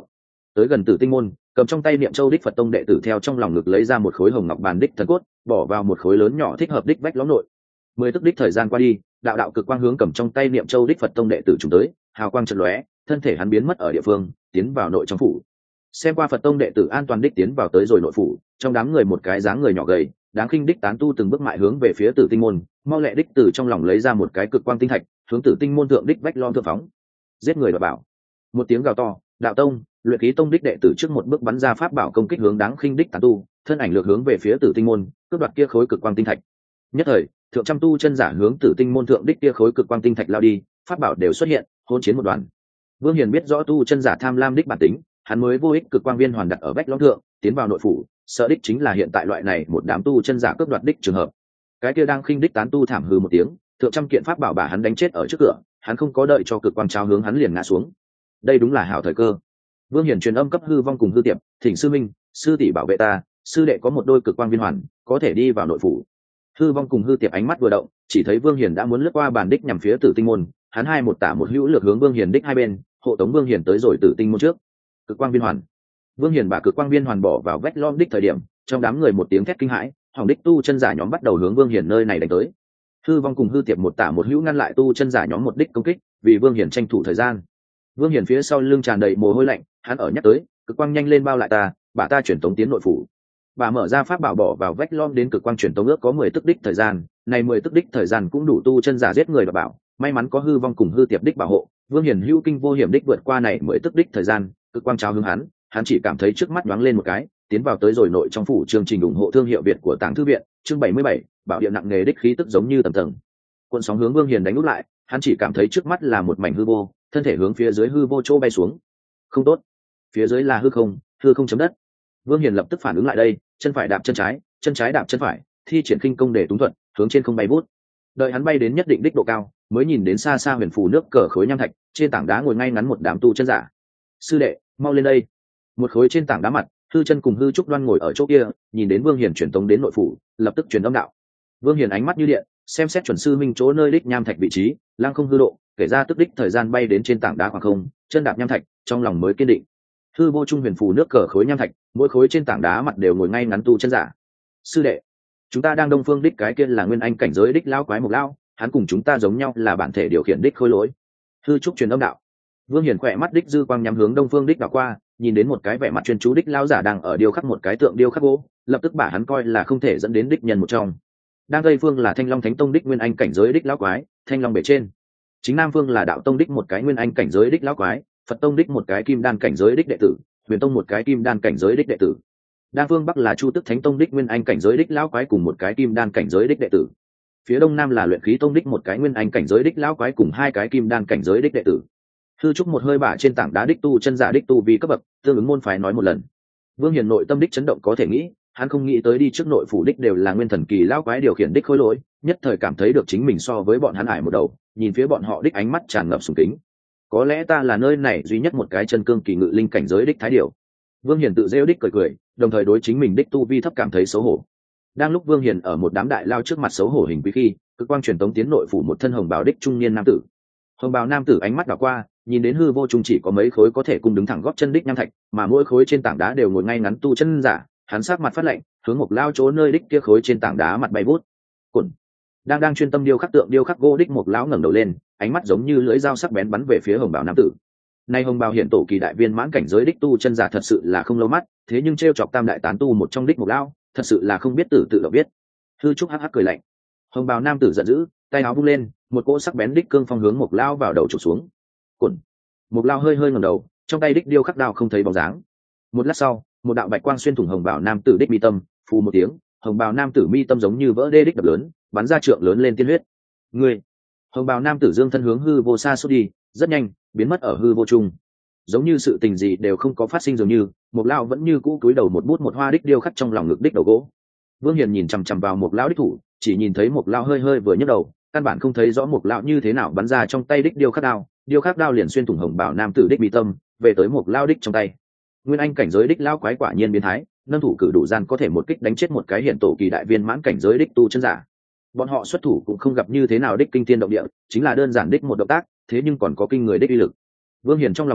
tới gần Tử Tinh môn, cầm trong tay niệm châu đích Phật tông đệ tử theo trong lòng ngực lấy ra một khối hồng ngọc bàn đích thần cốt, bỏ vào một khối lớn nhỏ thích hợp đích vách lõm nội. 10 tức đích thời gian qua đi, đạo đạo cực quang hướng cầm trong tay niệm châu đích Phật tông đệ tử chúng tới, hào quang chợt lóe, thân thể hắn biến mất ở địa phương, tiến vào nội trong phủ. Xem qua Phật tông đệ tử an toàn đích tiến vào tới rồi nội phủ, trong đám người một cái dáng người nhỏ gầy, đáng khinh đích tán tu từng bước mại hướng về phía Tử Tinh môn, mau lẹ đích từ trong lòng lấy ra một cái cực quang tinh thạch, hướng Tử Tinh môn thượng đích vách lõm thượng phóng. Giết người đoạt bảo. Một tiếng gào to, đạo tông, luyện khí tông đích đệ tử trước một bước bắn ra pháp bảo công kích hướng đáng khinh đích tán tu, thân ảnh lược hướng về phía Tử Tinh môn, cướp đoạt kia khối cực quang tinh thạch. Nhất thời, thượng trăm tu chân giả hướng Tử Tinh môn thượng đích kia khối cực quang tinh thạch lao đi, pháp bảo đều xuất hiện, hỗn chiến một đoàn. Vương Hiền biết rõ tu chân giả tham lam đích bản tính, hắn mới vô ích cực quang viên hoàn đặt ở vách lõm thượng, tiến vào nội phủ, sợ đích chính là hiện tại loại này một đám tu chân giả cướp đoạt đích trường hợp. Cái kia đang khinh đích tán tu thảm hừ một tiếng, thượng trăm kiện pháp bảo bà hắn đánh chết ở trước cửa, hắn không có đợi cho cực quang trao hướng hắn liền ngã xuống. Đây đúng là hảo thời cơ. Vương Hiền truyền âm cấp Hư Vong cùng Hư Tiệp, thỉnh sư minh, sư tỷ bảo vệ ta, sư đệ có một đôi cực quang viên hoàn, có thể đi vào nội phủ. Hư Vong cùng Hư Tiệp ánh mắt vừa động, chỉ thấy Vương Hiền đã muốn lướt qua bàn đích nhằm phía Tử Tinh môn, hắn hai một tả một hữu lược hướng Vương Hiền đích hai bên, hộ tống Vương Hiền tới rồi Tử Tinh môn trước. Cực quang viên hoàn. Vương Hiền把cực quang viên hoàn bỏ vào vách lõm đích thời điểm, trong đám người một tiếng thét kinh hãi, hỏng đích tu chân giả nhóm bắt đầu hướng Vương Hiền nơi này đánh tới. Hư Vong cùng Hư Tiệp một tả một hữu ngăn lại tu chân giả nhóm một đích công kích, vì Vương Hiền tranh thủ thời gian. Vương Hiền phía sau lưng tràn đầy mồ hôi lạnh, hắn ở nhắc tới, cực quang nhanh lên bao lại ta, bà ta chuyển tống tiến nội phủ. Bà mở ra pháp bảo bỏ vào vách lõm đến cực quang chuyển tống ước có 10 tức đích thời gian, này 10 tức đích thời gian cũng đủ tu chân giả giết người và bảo, may mắn có Hư Vong cùng Hư Tiệp đích bảo hộ, Vương Hiền hữu kinh vô hiểm đích vượt qua này 10 tức đích thời gian, cực quang cháo hướng hắn chỉ cảm thấy trước mắt nhoáng lên một cái, tiến vào tới rồi nội trong phủ. Chương trình ủng hộ thương hiệu Việt của Tàng Thư viện, chương 77, bảo điện nặng nghề đích khí tức giống như tầng tầng. Cuộn sóng hướng Vương Hiền đánh úp lại, hắn chỉ cảm thấy trước mắt là một mảnh hư vô, thân thể hướng phía dưới hư vô chỗ bay xuống. Không tốt, phía dưới là hư không chấm đất. Vương Hiền lập tức phản ứng lại đây, chân phải đạp chân trái đạp chân phải, thi triển khinh công để túng thuận, hướng trên không bay vút. Đợi hắn bay đến nhất định đích độ cao, mới nhìn đến xa xa huyền phù nước cờ khối nham thạch, trên tảng đá ngồi ngay ngắn một đám tu chân giả. Sư đệ, mau lên đây. Một khối trên tảng đá mặt, Hư Chân cùng Hư Trúc Đoan ngồi ở chỗ kia, nhìn đến Vương Hiền truyền tống đến nội phủ, lập tức truyền âm đạo. Vương Hiền ánh mắt như điện, xem xét chuẩn sư minh chỗ nơi đích nham thạch vị trí, lăng không hư độ, kể ra tức đích thời gian bay đến trên tảng đá khoảng không, chân đạp nham thạch, trong lòng mới kiên định. Hư vô trung huyền phù nước cờ khối nham thạch, mỗi khối trên tảng đá mặt đều ngồi ngay ngắn tu chân giả. Sư đệ, chúng ta đang đông phương đích cái kia là nguyên anh cảnh giới đích lão quái mục lão, hắn cùng chúng ta giống nhau là bản thể điều khiển đích khối lỗi. Hư Trúc truyền âm đạo. Vương Hiền khỏe mắt đích dư quang nhắm hướng đông phương đích đảo qua, nhìn đến một cái vẻ mặt chuyên chú đích lão giả đang ở điêu khắc một cái tượng điêu khắc gỗ, lập tức bả hắn coi là không thể dẫn đến đích nhân một trong. Đang tây phương là Thanh Long Thánh Tông đích nguyên anh cảnh giới đích lão quái, Thanh Long bể trên. Chính nam phương là Đạo Tông đích một cái nguyên anh cảnh giới đích lão quái, Phật Tông đích một cái kim đan cảnh giới đích đệ tử, Huyền Tông một cái kim đan cảnh giới đích đệ tử. Đa phương bắc là Chu Tức Thánh Tông đích nguyên anh cảnh giới đích lão quái cùng một cái kim đan cảnh giới đích đệ tử. Phía đông nam là Luyện Khí Tông đích một cái nguyên anh cảnh giới đích lão quái cùng hai cái kim đan cảnh giới đích đệ tử. Hư Trúc một hơi bả trên tảng đá đích tu chân giả đích tu vi cấp bậc, tương ứng môn phái nói một lần. Vương Hiền nội tâm đích chấn động có thể nghĩ, hắn không nghĩ tới đi trước nội phủ đích đều là nguyên thần kỳ lão quái điều khiển đích khối lỗi, nhất thời cảm thấy được chính mình so với bọn hắn ải một đầu, nhìn phía bọn họ đích ánh mắt tràn ngập sùng kính. Có lẽ ta là nơi này duy nhất một cái chân cương kỳ ngự linh cảnh giới đích thái điều. Vương Hiền tự rêu đích cười cười, đồng thời đối chính mình đích tu vi thấp cảm thấy xấu hổ. Đang lúc Vương Hiền ở một đám đại lao trước mặt xấu hổ hình quý khi, cực quang truyền tống tiến nội phủ một thân hồng bào đích trung niên nam tử. Hồng bào nam tử ánh mắt đảo qua, nhìn đến hư vô trung chỉ có mấy khối có thể cùng đứng thẳng gót chân đích nham thạch, mà mỗi khối trên tảng đá đều ngồi ngay ngắn tu chân giả, hắn sắc mặt phát lạnh, hướng một lao chỗ nơi đích kia khối trên tảng đá mặt bay vút. Cổn. Đang chuyên tâm điêu khắc tượng điêu khắc gỗ đích một lão ngẩng đầu lên, ánh mắt giống như lưỡi dao sắc bén bắn về phía hồng bào nam tử. Nay hồng bào hiện tổ kỳ đại viên mãn cảnh giới đích tu chân giả thật sự là không lâu mắt, thế nhưng trêu chọc tam đại tán tu một trong đích một lão, thật sự là không biết tử tự động biết. Hư Trúc hắc hắc cười lạnh. Hồng bào nam tử giận dữ, tay áo vung lên, một cỗ sắc bén đích cương phong hướng một lão vào đầu chụp xuống. Cổn. Một lão hơi ngẩng đầu, trong tay đích điêu khắc đao không thấy bóng dáng. Một lát sau, một đạo bạch quang xuyên thủng hồng bào nam tử đích mi tâm, phù một tiếng, hồng bào nam tử mi tâm giống như vỡ đê đích đập lớn, bắn ra trượng lớn lên tiên huyết. Ngươi. Hồng bào nam tử dương thân hướng hư vô xa suốt đi, rất nhanh biến mất ở hư vô trung, giống như sự tình gì đều không có phát sinh dường như. Một lão vẫn như cũ cúi đầu một bút một hoa đích điêu khắc trong lòng ngực đích đầu gỗ. Vương Hiền nhìn chằm chằm vào một lão đích thủ, chỉ nhìn thấy một lão hơi vừa nhấc đầu, căn bản không thấy rõ một lão như thế nào bắn ra trong tay đích điêu khắc đao liền xuyên thủng hồng bào nam tử đích mi tâm, về tới một lão đích trong tay. Nguyên anh cảnh giới đích lão quái quả nhiên biến thái, nâng thủ cử đủ gian có thể một kích đánh chết một cái hiện tổ kỳ đại viên mãn cảnh giới đích tu chân giả. Bọn họ xuất thủ cũng không gặp như thế nào đích kinh thiên động địa, chính là đơn giản đích một động tác, thế nhưng còn có kinh người đích uy lực. Vương Hiền trong lòng nghĩ,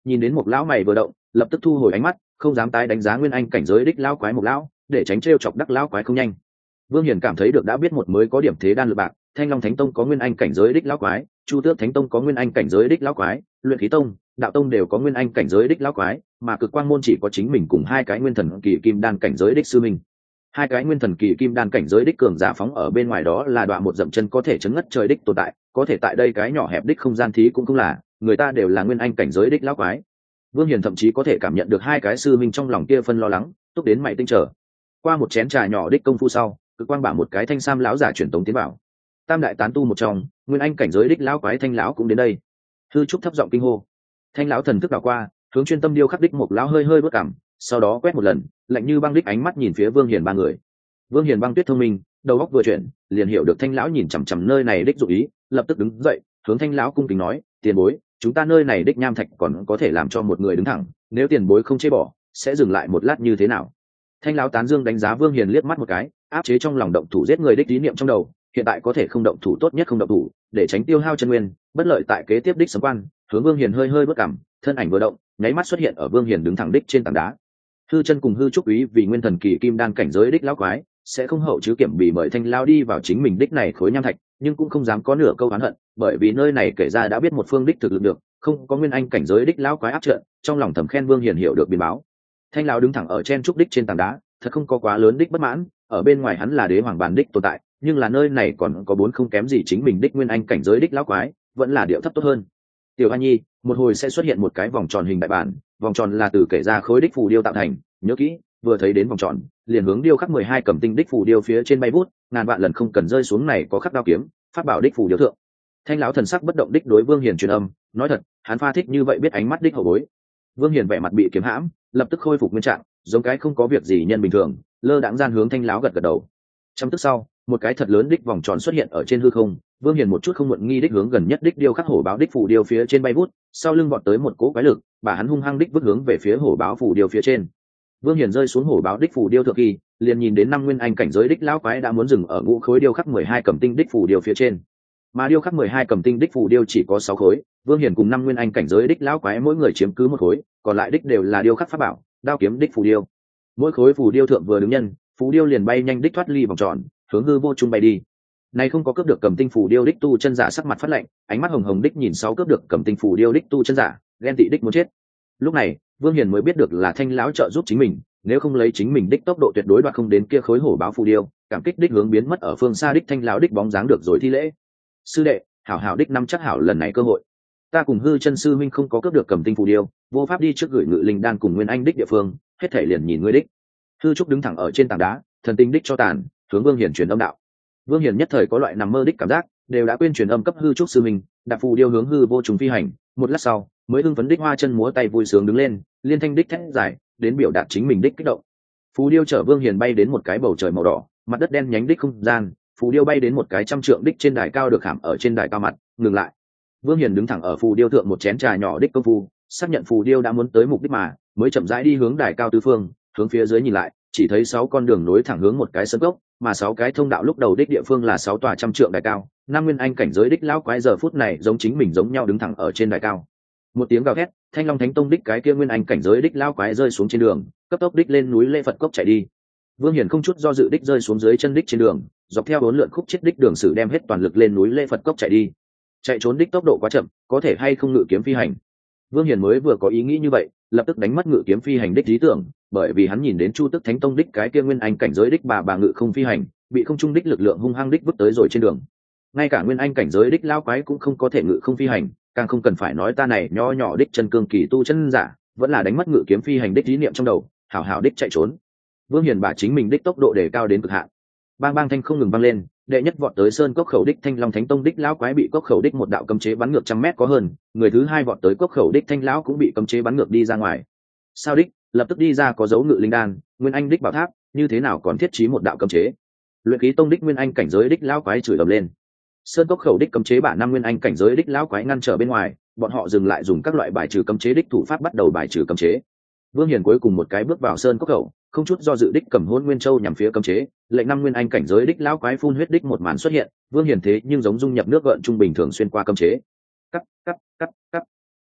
nhìn đến một lão mày vừa động, lập tức thu hồi ánh mắt, không dám tái đánh giá nguyên anh cảnh giới đích lão quái một lão, để tránh trêu chọc đắc lão quái không nhanh. Vương Hiền cảm thấy được đã biết một mới có điểm thế đan lược bạc, Thanh Long Thánh Tông có nguyên anh cảnh giới đích lão quái, Chu Tước Thánh Tông có nguyên anh cảnh giới đích lão quái, Luyện Khí Tông, Đạo Tông đều có nguyên anh cảnh giới đích lão quái, mà Cực Quang môn chỉ có chính mình cùng hai cái nguyên thần kỳ kim đan cảnh giới đích sư minh. Hai cái nguyên thần kỳ kim đan cảnh giới đích cường giả phóng ở bên ngoài đó là đoạn một dậm chân có thể chấn ngất trời đích tồn tại, có thể tại đây cái nhỏ hẹp đích không gian thí cũng không là, người ta đều là nguyên anh cảnh giới đích lão quái. Vương Hiền thậm chí có thể cảm nhận được hai cái sư minh trong lòng kia phân lo lắng, túc đến mày tinh trở. Qua một chén trà nhỏ đích công phu sau, Cực Quang bả một cái thanh sam lão giả truyền tống tiến vào. Tam đại tán tu một trong, nguyên anh cảnh giới đích lão quái Thanh lão cũng đến đây. Hư Trúc thấp giọng kinh hô. Thanh lão thần thức đảo qua, hướng chuyên tâm điêu khắc đích một lão hơi hơi bước cảm, sau đó quét một lần, lạnh như băng đích ánh mắt nhìn phía Vương Hiền ba người. Vương Hiền băng tuyết thông minh, đầu óc vừa chuyển, liền hiểu được Thanh lão nhìn chằm chằm nơi này đích dụ ý, lập tức đứng dậy, hướng Thanh lão cung kính nói, tiền bối, chúng ta nơi này đích nham thạch còn có thể làm cho một người đứng thẳng, nếu tiền bối không chê bỏ, sẽ dừng lại một lát như thế nào? Thanh lão tán dương đánh giá Vương Hiền liếc mắt một cái, áp chế trong lòng động thủ giết người đích ý niệm trong đầu, hiện tại có thể không động thủ tốt nhất không động thủ, để tránh tiêu hao chân nguyên, bất lợi tại kế tiếp đích sấm quan. Hướng Vương Hiền hơi hơi bước cằm, thân ảnh vừa động, nháy mắt xuất hiện ở Vương Hiền đứng thẳng đích trên tảng đá. Hư Chân cùng Hư Trúc Úy vì nguyên thần kỳ kim đan cảnh giới đích lão quái, sẽ không hậu chứ kiểm bỉ mời Thanh lão đi vào chính mình đích này khối nham thạch, nhưng cũng không dám có nửa câu oán hận, bởi vì nơi này kể ra đã biết một phương đích thực lực được, không có nguyên anh cảnh giới đích lão quái áp trận, trong lòng thầm khen Vương Hiền hiểu được biến báo. Thanh lão đứng thẳng ở trên trúc đích trên tảng đá, thật không có quá lớn đích bất mãn, ở bên ngoài hắn là đế hoàng bản đích tồn tại, nhưng là nơi này còn có bốn không kém gì chính mình đích nguyên anh cảnh giới đích lão quái, vẫn là điệu thấp tốt hơn. Tiểu An Nhi, một hồi sẽ xuất hiện một cái vòng tròn hình đại bản, vòng tròn là từ kể ra khối đích phù điêu tạo thành, nhớ kỹ, vừa thấy đến vòng tròn, liền hướng điêu khắc 12 cẩm tinh đích phù điêu phía trên bay vút, ngàn vạn lần không cần rơi xuống này có khắc đao kiếm, pháp bảo đích phù điêu thượng. Thanh lão thần sắc bất động đích đối Vương Hiền truyền âm, nói thật, hắn pha thích như vậy biết ánh mắt đích hậu bối. Vương Hiền vẻ mặt bị kiếm hãm, lập tức khôi phục nguyên trạng, giống cái không có việc gì nhân bình thường, lơ đãng gian hướng Thanh lão gật gật đầu. Trong tức sau, một cái thật lớn đích vòng tròn xuất hiện ở trên hư không, Vương Hiền một chút không muộn nghi đích hướng gần nhất đích điêu khắc hổ báo đích phù điêu phía trên bay vút, sau lưng vọt tới một cỗ quái lực, bà hắn hung hăng đích vứt hướng về phía hổ báo phù điêu phía trên. Vương Hiền rơi xuống hổ báo đích phù điêu thượng kỳ, liền nhìn đến năm nguyên anh cảnh giới đích lão quái đã muốn dừng ở ngũ khối điêu khắc 12 cẩm tinh đích phù điêu phía trên. Mà điêu khắc 12 cẩm tinh đích phù điêu chỉ có 6 khối, Vương Hiền cùng năm nguyên anh cảnh giới đích lão quái mỗi người chiếm cứ một khối, còn lại đích đều là điêu khắc pháp bảo, đao kiếm đích phù điêu. Mỗi khối phù điêu thượng vừa đứng nhân, phù điêu liền bay nhanh đích thoát ly vòng tròn, hướng hư vô trung bay đi. Này không có cướp được cầm tinh phù điêu đích tu chân giả sắc mặt phát lạnh, ánh mắt hồng hồng đích nhìn sau cướp được cầm tinh phù điêu đích tu chân giả, ghen tị đích muốn chết. Lúc này, Vương Hiền mới biết được là Thanh lão trợ giúp chính mình, nếu không lấy chính mình đích tốc độ tuyệt đối đoạt không đến kia khối hổ báo phù điêu, cảm kích đích hướng biến mất ở phương xa đích Thanh lão đích bóng dáng được rồi thi lễ. Sư đệ, hảo hảo đích năm chắc hảo lần này cơ hội. Ta cùng Hư Chân sư minh không có cướp được cầm tinh phù điêu, vô pháp đi trước gửi ngự linh đan cùng nguyên anh đích địa phương, hết thể liền nhìn ngươi đích. Hư Trúc đứng thẳng ở trên tảng đá, thần tinh đích cho tàn, hướng Vương Hiền truyền âm đạo. Vương Hiền nhất thời có loại nằm mơ đích cảm giác, đều đã quên truyền âm cấp Hư Trúc sư minh, đạp phù điêu hướng hư vô trùng phi hành, một lát sau, mới hưng phấn đích hoa chân múa tay vui sướng đứng lên, liên thanh đích thét giải, đến biểu đạt chính mình đích kích động. Phù điêu chở Vương Hiền bay đến một cái bầu trời màu đỏ, mặt đất đen nhánh đích không gian, phù điêu bay đến một cái 100 trượng đích trên đài cao được khảm ở trên đài cao mặt, ngừng lại. Vương Hiền đứng thẳng ở phù điêu thượng một chén trà nhỏ đích công phu, xác nhận phù điêu đã muốn tới mục đích mà, mới chậm rãi đi hướng đài cao tứ phương, hướng phía dưới nhìn lại, chỉ thấy 6 con đường nối thẳng hướng một cái sân gốc, mà 6 cái thông đạo lúc đầu đích địa phương là 6 tòa 100 trượng đài cao, năm nguyên anh cảnh giới đích lão quái giờ phút này giống chính mình giống nhau đứng thẳng ở trên đài cao. Một tiếng gào thét, Thanh Long Thánh Tông đích cái kia nguyên anh cảnh giới đích lão quái rơi xuống trên đường, cấp tốc đích lên núi Lê Phật Cốc chạy đi. Vương Hiền không chút do dự đích rơi xuống dưới chân đích trên đường, dọc theo 4 lượn khúc chết đích đường sử đem hết toàn lực lên núi Lê Phật Cốc chạy đi. Chạy trốn đích tốc độ quá chậm, có thể hay không ngự kiếm phi hành. Vương Hiền mới vừa có ý nghĩ như vậy, lập tức đánh mất ngự kiếm phi hành đích lý tưởng, bởi vì hắn nhìn đến Chu Tức Thánh Tông đích cái kia nguyên anh cảnh giới đích bà ngự không phi hành, bị không trung đích lực lượng hung hăng đích vứt tới rồi trên đường. Ngay cả nguyên anh cảnh giới đích lao quái cũng không có thể ngự không phi hành, càng không cần phải nói ta này nho nhỏ đích chân cương kỳ tu chân giả, vẫn là đánh mất ngự kiếm phi hành đích lý niệm trong đầu, hảo hảo đích chạy trốn. Vương Hiền bà chính mình đích tốc độ đề cao đến cực hạn. Bang bang thanh không ngừng vang lên, đệ nhất vọt tới sơn cốc khẩu đích Thanh Long Thánh Tông đích lão quái bị cốc khẩu đích một đạo cấm chế bắn ngược 100 mét có hơn, người thứ hai vọt tới cốc khẩu đích Thanh lão cũng bị cấm chế bắn ngược đi ra ngoài. Sao đích, lập tức đi ra có dấu ngự linh đan, nguyên anh đích bảo tháp, như thế nào còn thiết trí một đạo cấm chế? Luyện Khí Tông đích nguyên anh cảnh giới đích lão quái chửi ầm lên. Sơn cốc khẩu đích cấm chế bả năm nguyên anh cảnh giới đích lão quái ngăn trở bên ngoài, bọn họ dừng lại dùng các loại bài trừ cấm chế đích thủ pháp bắt đầu bài trừ cấm chế. Vương Hiền cuối cùng một cái bước vào sơn cốc khẩu, không chút do dự đích cầm Hỗn Nguyên Châu nhằm phía cấm chế, lệnh năm nguyên anh cảnh giới đích lão quái phun huyết đích một màn xuất hiện, Vương Hiền thế nhưng giống dung nhập nước gợn trung bình thường xuyên qua cấm chế. Cắt.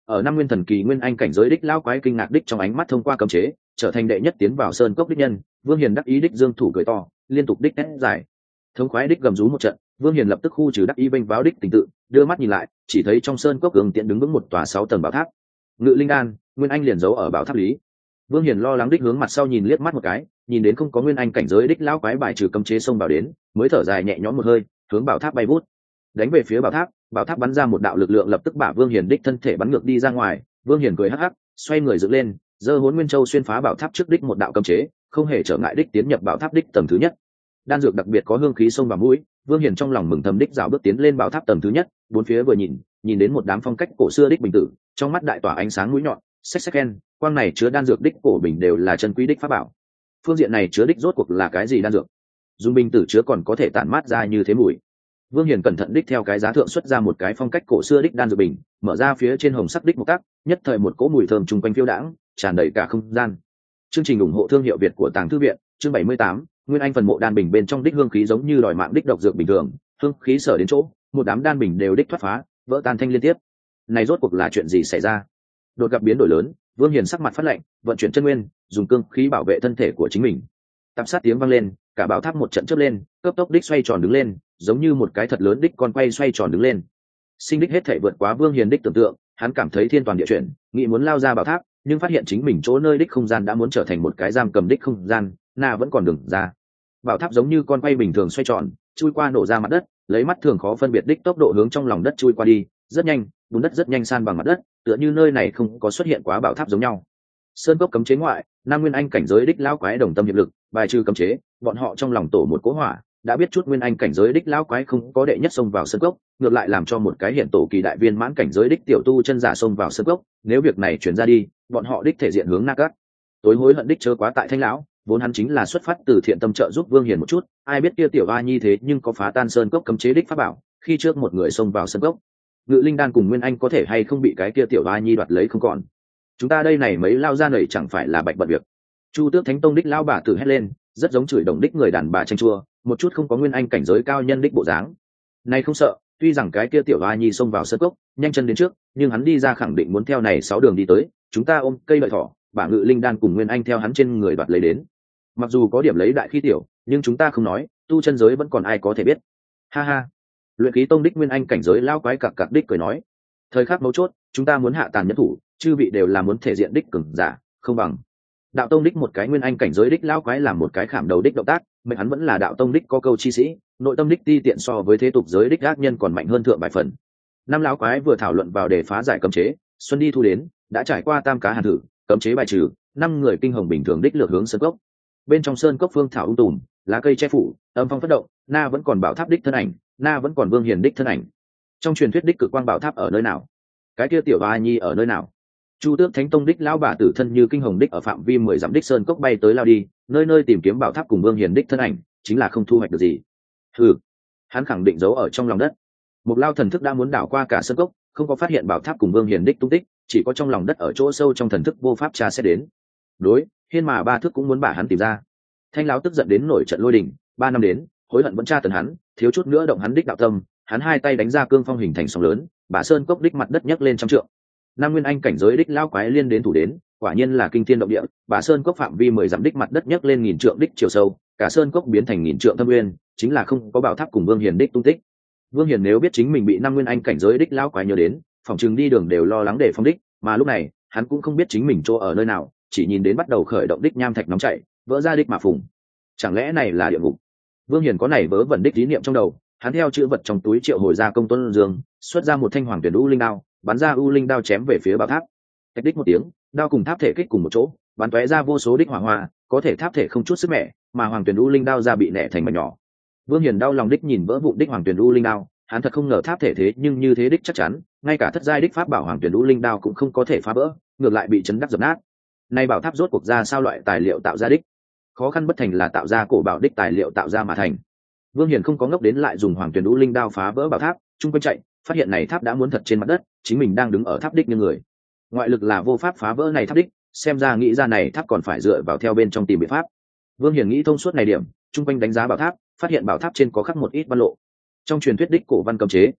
ở năm nguyên thần kỳ nguyên anh cảnh giới đích lao quái kinh ngạc đích trong ánh mắt thông qua cấm chế trở thành đệ nhất tiến vào sơn cốc đích nhân. Vương Hiền đắc ý đích dương thủ cười to, liên tục đích nét giải thống khoái đích gầm rú một trận. Vương Hiền lập tức khu trừ đắc ý bênh váo đích tình tự, đưa mắt nhìn lại, chỉ thấy trong sơn cốc cường tiện đứng vững một tòa 6 tầng bảo tháp. Ngự linh đan, nguyên anh liền giấu ở bảo tháp lý. Vương Hiền lo lắng đích hướng mặt sau nhìn liếc mắt một cái, nhìn đến không có nguyên anh cảnh giới đích lão quái bài trừ cấm chế xông vào đến, mới thở dài nhẹ nhõm một hơi, hướng bảo tháp bay vút, đánh về phía bảo tháp bắn ra một đạo lực lượng lập tức bả Vương Hiền đích thân thể bắn ngược đi ra ngoài. Vương Hiền cười hắc hắc, xoay người dựng lên, giơ Hỗn Nguyên Châu xuyên phá bảo tháp trước đích một đạo cấm chế, không hề trở ngại đích tiến nhập bảo tháp đích tầng thứ nhất. Đan dược đặc biệt có hương khí xông vào mũi, Vương Hiền trong lòng mừng thầm đích dạo bước tiến lên bảo tháp tầng thứ nhất, bốn phía vừa nhìn đến một đám phong cách cổ xưa đích bình tử, trong mắt đại tỏa ánh sáng mũi nhọn, xách xách khen, quang này chứa đan dược đích cổ bình đều là chân quý đích pháp bảo. Phương diện này chứa đích rốt cuộc là cái gì đan dược? Dùng bình tử chứa còn có thể tản mát ra như thế mùi. Vương Hiền cẩn thận đích theo cái giá thượng xuất ra một cái phong cách cổ xưa đích đan dược bình, mở ra phía trên hồng sắc đích một các, nhất thời một cỗ mùi thơm trùng quanh phiêu đãng, tràn đầy cả không gian. Chương trình ủng hộ thương hiệu Việt của Tàng Thư viện, chương 78, Nguyên Anh phần mộ đan bình bên trong đích hương khí giống như đòi mạng đích độc dược bình thường, hương khí sở đến chỗ, một đám đan bình đều đích thoát phá, vỡ tan thanh liên tiếp. Này rốt cuộc là chuyện gì xảy ra? Đột gặp biến đổi lớn, Vương Hiền sắc mặt phát lạnh, vận chuyển chân nguyên, dùng cương khí bảo vệ thân thể của chính mình. Tạp sát tiếng vang lên, cả bảo tháp một trận chớp lên, cấp tốc đích xoay tròn đứng lên, giống như một cái thật lớn đích con quay xoay tròn đứng lên. Sinh đích hết thảy vượt quá Vương Hiền đích tưởng tượng, hắn cảm thấy thiên toàn địa chuyển, nghĩ muốn lao ra bảo tháp, nhưng phát hiện chính mình chỗ nơi đích không gian đã muốn trở thành một cái giam cầm đích không gian, na vẫn còn đường ra. Bảo tháp giống như con quay bình thường xoay tròn, chui qua nổ ra mặt đất, lấy mắt thường khó phân biệt đích tốc độ hướng trong lòng đất chui qua đi, rất nhanh, bùn đất rất nhanh san bằng mặt đất, tựa như nơi này không có xuất hiện quá bảo tháp giống nhau. Sơn cốc cấm chế ngoại, Nam Nguyên Anh cảnh giới đích lão quái đồng tâm hiệp lực, bài trừ cấm chế, bọn họ trong lòng tổ một cỗ hỏa, đã biết chút Nguyên Anh cảnh giới đích lão quái không có đệ nhất xông vào sơn cốc, ngược lại làm cho một cái hiện tổ kỳ đại viên mãn cảnh giới đích tiểu tu chân giả xông vào sơn cốc, nếu việc này truyền ra đi, bọn họ đích thể diện hướng Na Cát. Tối hối hận đích chớ quá tại Thanh lão, vốn hắn chính là xuất phát từ thiện tâm trợ giúp Vương Hiền một chút, ai biết kia tiểu a nhi thế nhưng có phá tan sơn cốc cấm chế đích pháp bảo, khi trước một người xông vào sơn cốc, Ngự Linh đan cùng Nguyên Anh có thể hay không bị cái kia tiểu a nhi đoạt lấy không còn. Chúng ta đây này mấy lao ra nảy chẳng phải là bạch bận việc. Chu Tước Thánh Tông đích lao bà tử hét lên, rất giống chửi đồng đích người đàn bà tranh chua, một chút không có Nguyên Anh cảnh giới cao nhân đích bộ dáng. Này không sợ, tuy rằng cái kia tiểu a nhi xông vào sơn cốc, nhanh chân đến trước, nhưng hắn đi ra khẳng định muốn theo này 6 đường đi tới, chúng ta ôm cây lợi thỏ, bả Ngự Linh đan cùng Nguyên Anh theo hắn trên người đoạt lấy đến. Mặc dù có điểm lấy đại khi tiểu, nhưng chúng ta không nói, tu chân giới vẫn còn ai có thể biết. Ha ha. Luyện khí tông đích Nguyên Anh cảnh giới lao quái cặc đích cười nói, thời khắc mấu chốt, chúng ta muốn hạ tàn nhẫn thủ, chư vị đều là muốn thể diện đích cường giả, không bằng đạo tông đích một cái Nguyên Anh cảnh giới đích lao quái làm một cái khảm đầu đích động tác, mệnh hắn vẫn là đạo tông đích có câu chi sĩ, nội tâm đích ti tiện so với thế tục giới đích ác nhân còn mạnh hơn thượng vài phần. Năm lão quái vừa thảo luận vào để phá giải cấm chế, xuân đi thu đến, đã trải qua tam cá hàn thử, cấm chế bài trừ, 5 người kinh hồng bình thường đích lược hướng sơn cốc. Bên trong sơn cốc phương thảo ung tùm, lá cây che phủ, âm phong phát động, na vẫn còn bảo tháp đích thân ảnh, na vẫn còn Vương Hiền đích thân ảnh. Trong truyền thuyết đích cực quang bảo tháp ở nơi nào? Cái kia tiểu a nhi ở nơi nào? Chu Tước Thánh Tông đích lão bà tử thân như kinh hồng đích ở phạm vi 10 dặm đích sơn cốc bay tới lao đi, nơi nơi tìm kiếm bảo tháp cùng Vương Hiền đích thân ảnh, chính là không thu hoạch được gì. Hừ, hắn khẳng định giấu ở trong lòng đất. Một lao thần thức đã muốn đảo qua cả sơn cốc, không có phát hiện bảo tháp cùng Vương Hiền đích tung tích, chỉ có trong lòng đất ở chỗ sâu trong thần thức vô pháp tra xét đến. Đối, Hiên mà ba thước cũng muốn bả hắn tìm ra. Thanh lão tức giận đến nổi trận lôi đình, 3 năm đến, hối hận vẫn tra tấn hắn, thiếu chút nữa động hắn đích đạo tâm, hắn hai tay đánh ra cương phong hình thành sóng lớn, bả sơn cốc đích mặt đất nhấc lên trăm trượng. Nam Nguyên Anh cảnh giới đích lao quái liên đến thủ đến, quả nhiên là kinh thiên động địa, bả sơn cốc phạm vi 10 dặm đích mặt đất nhấc lên 1000 trượng đích chiều sâu, cả sơn cốc biến thành 1000 trượng thâm nguyên, chính là không có bảo tháp cùng Vương Hiền đích tung tích. Vương Hiền nếu biết chính mình bị Nam Nguyên Anh cảnh giới đích lao quái nhớ đến, phòng trường đi đường đều lo lắng để phong đích, mà lúc này, hắn cũng không biết chính mình chỗ ở nơi nào, chỉ nhìn đến bắt đầu khởi động đích nham thạch nóng chảy, vỡ ra đích mà phùng. Chẳng lẽ này là địa ngục? Vương Hiền có này vớ vẩn đích ý niệm trong đầu, hắn theo chữ vật trong túi triệu hồi ra công tuấn dương, xuất ra một thanh hoàng tuyển u linh đao, bắn ra u linh đao chém về phía bảo tháp. Cách đích một tiếng, đao cùng tháp thể kích cùng một chỗ, bắn tóe ra vô số đích hỏa hoa, có thể tháp thể không chút sức mẻ, mà hoàng tuyển u linh đao ra bị nẻ thành mảnh nhỏ. Vương Hiền đau lòng đích nhìn vỡ vụn đích hoàng tuyển u linh đao, hắn thật không ngờ tháp thể thế nhưng như thế đích chắc chắn, ngay cả thất giai đích pháp bảo hoàng tuyển u linh đao cũng không có thể phá vỡ, ngược lại bị chấn đắc dập nát. Nay bảo tháp rốt cuộc ra sao loại tài liệu tạo ra đích? Khó khăn bất thành là tạo ra cổ bảo đích tài liệu tạo ra mà thành. Vương Hiền không có ngốc đến lại dùng hoàng tuyển u linh đao phá vỡ bảo tháp, chung quanh chạy, phát hiện này tháp đã muốn thật trên mặt đất, chính mình đang đứng ở tháp đích như người. Ngoại lực là vô pháp phá vỡ này tháp đích, xem ra nghĩ ra này tháp còn phải dựa vào theo bên trong tìm biện pháp. Vương Hiền nghĩ thông suốt này điểm, chung quanh đánh giá bảo tháp, phát hiện bảo tháp trên có khắc một ít văn lộ. Trong truyền thuyết đích cổ văn cấm chế.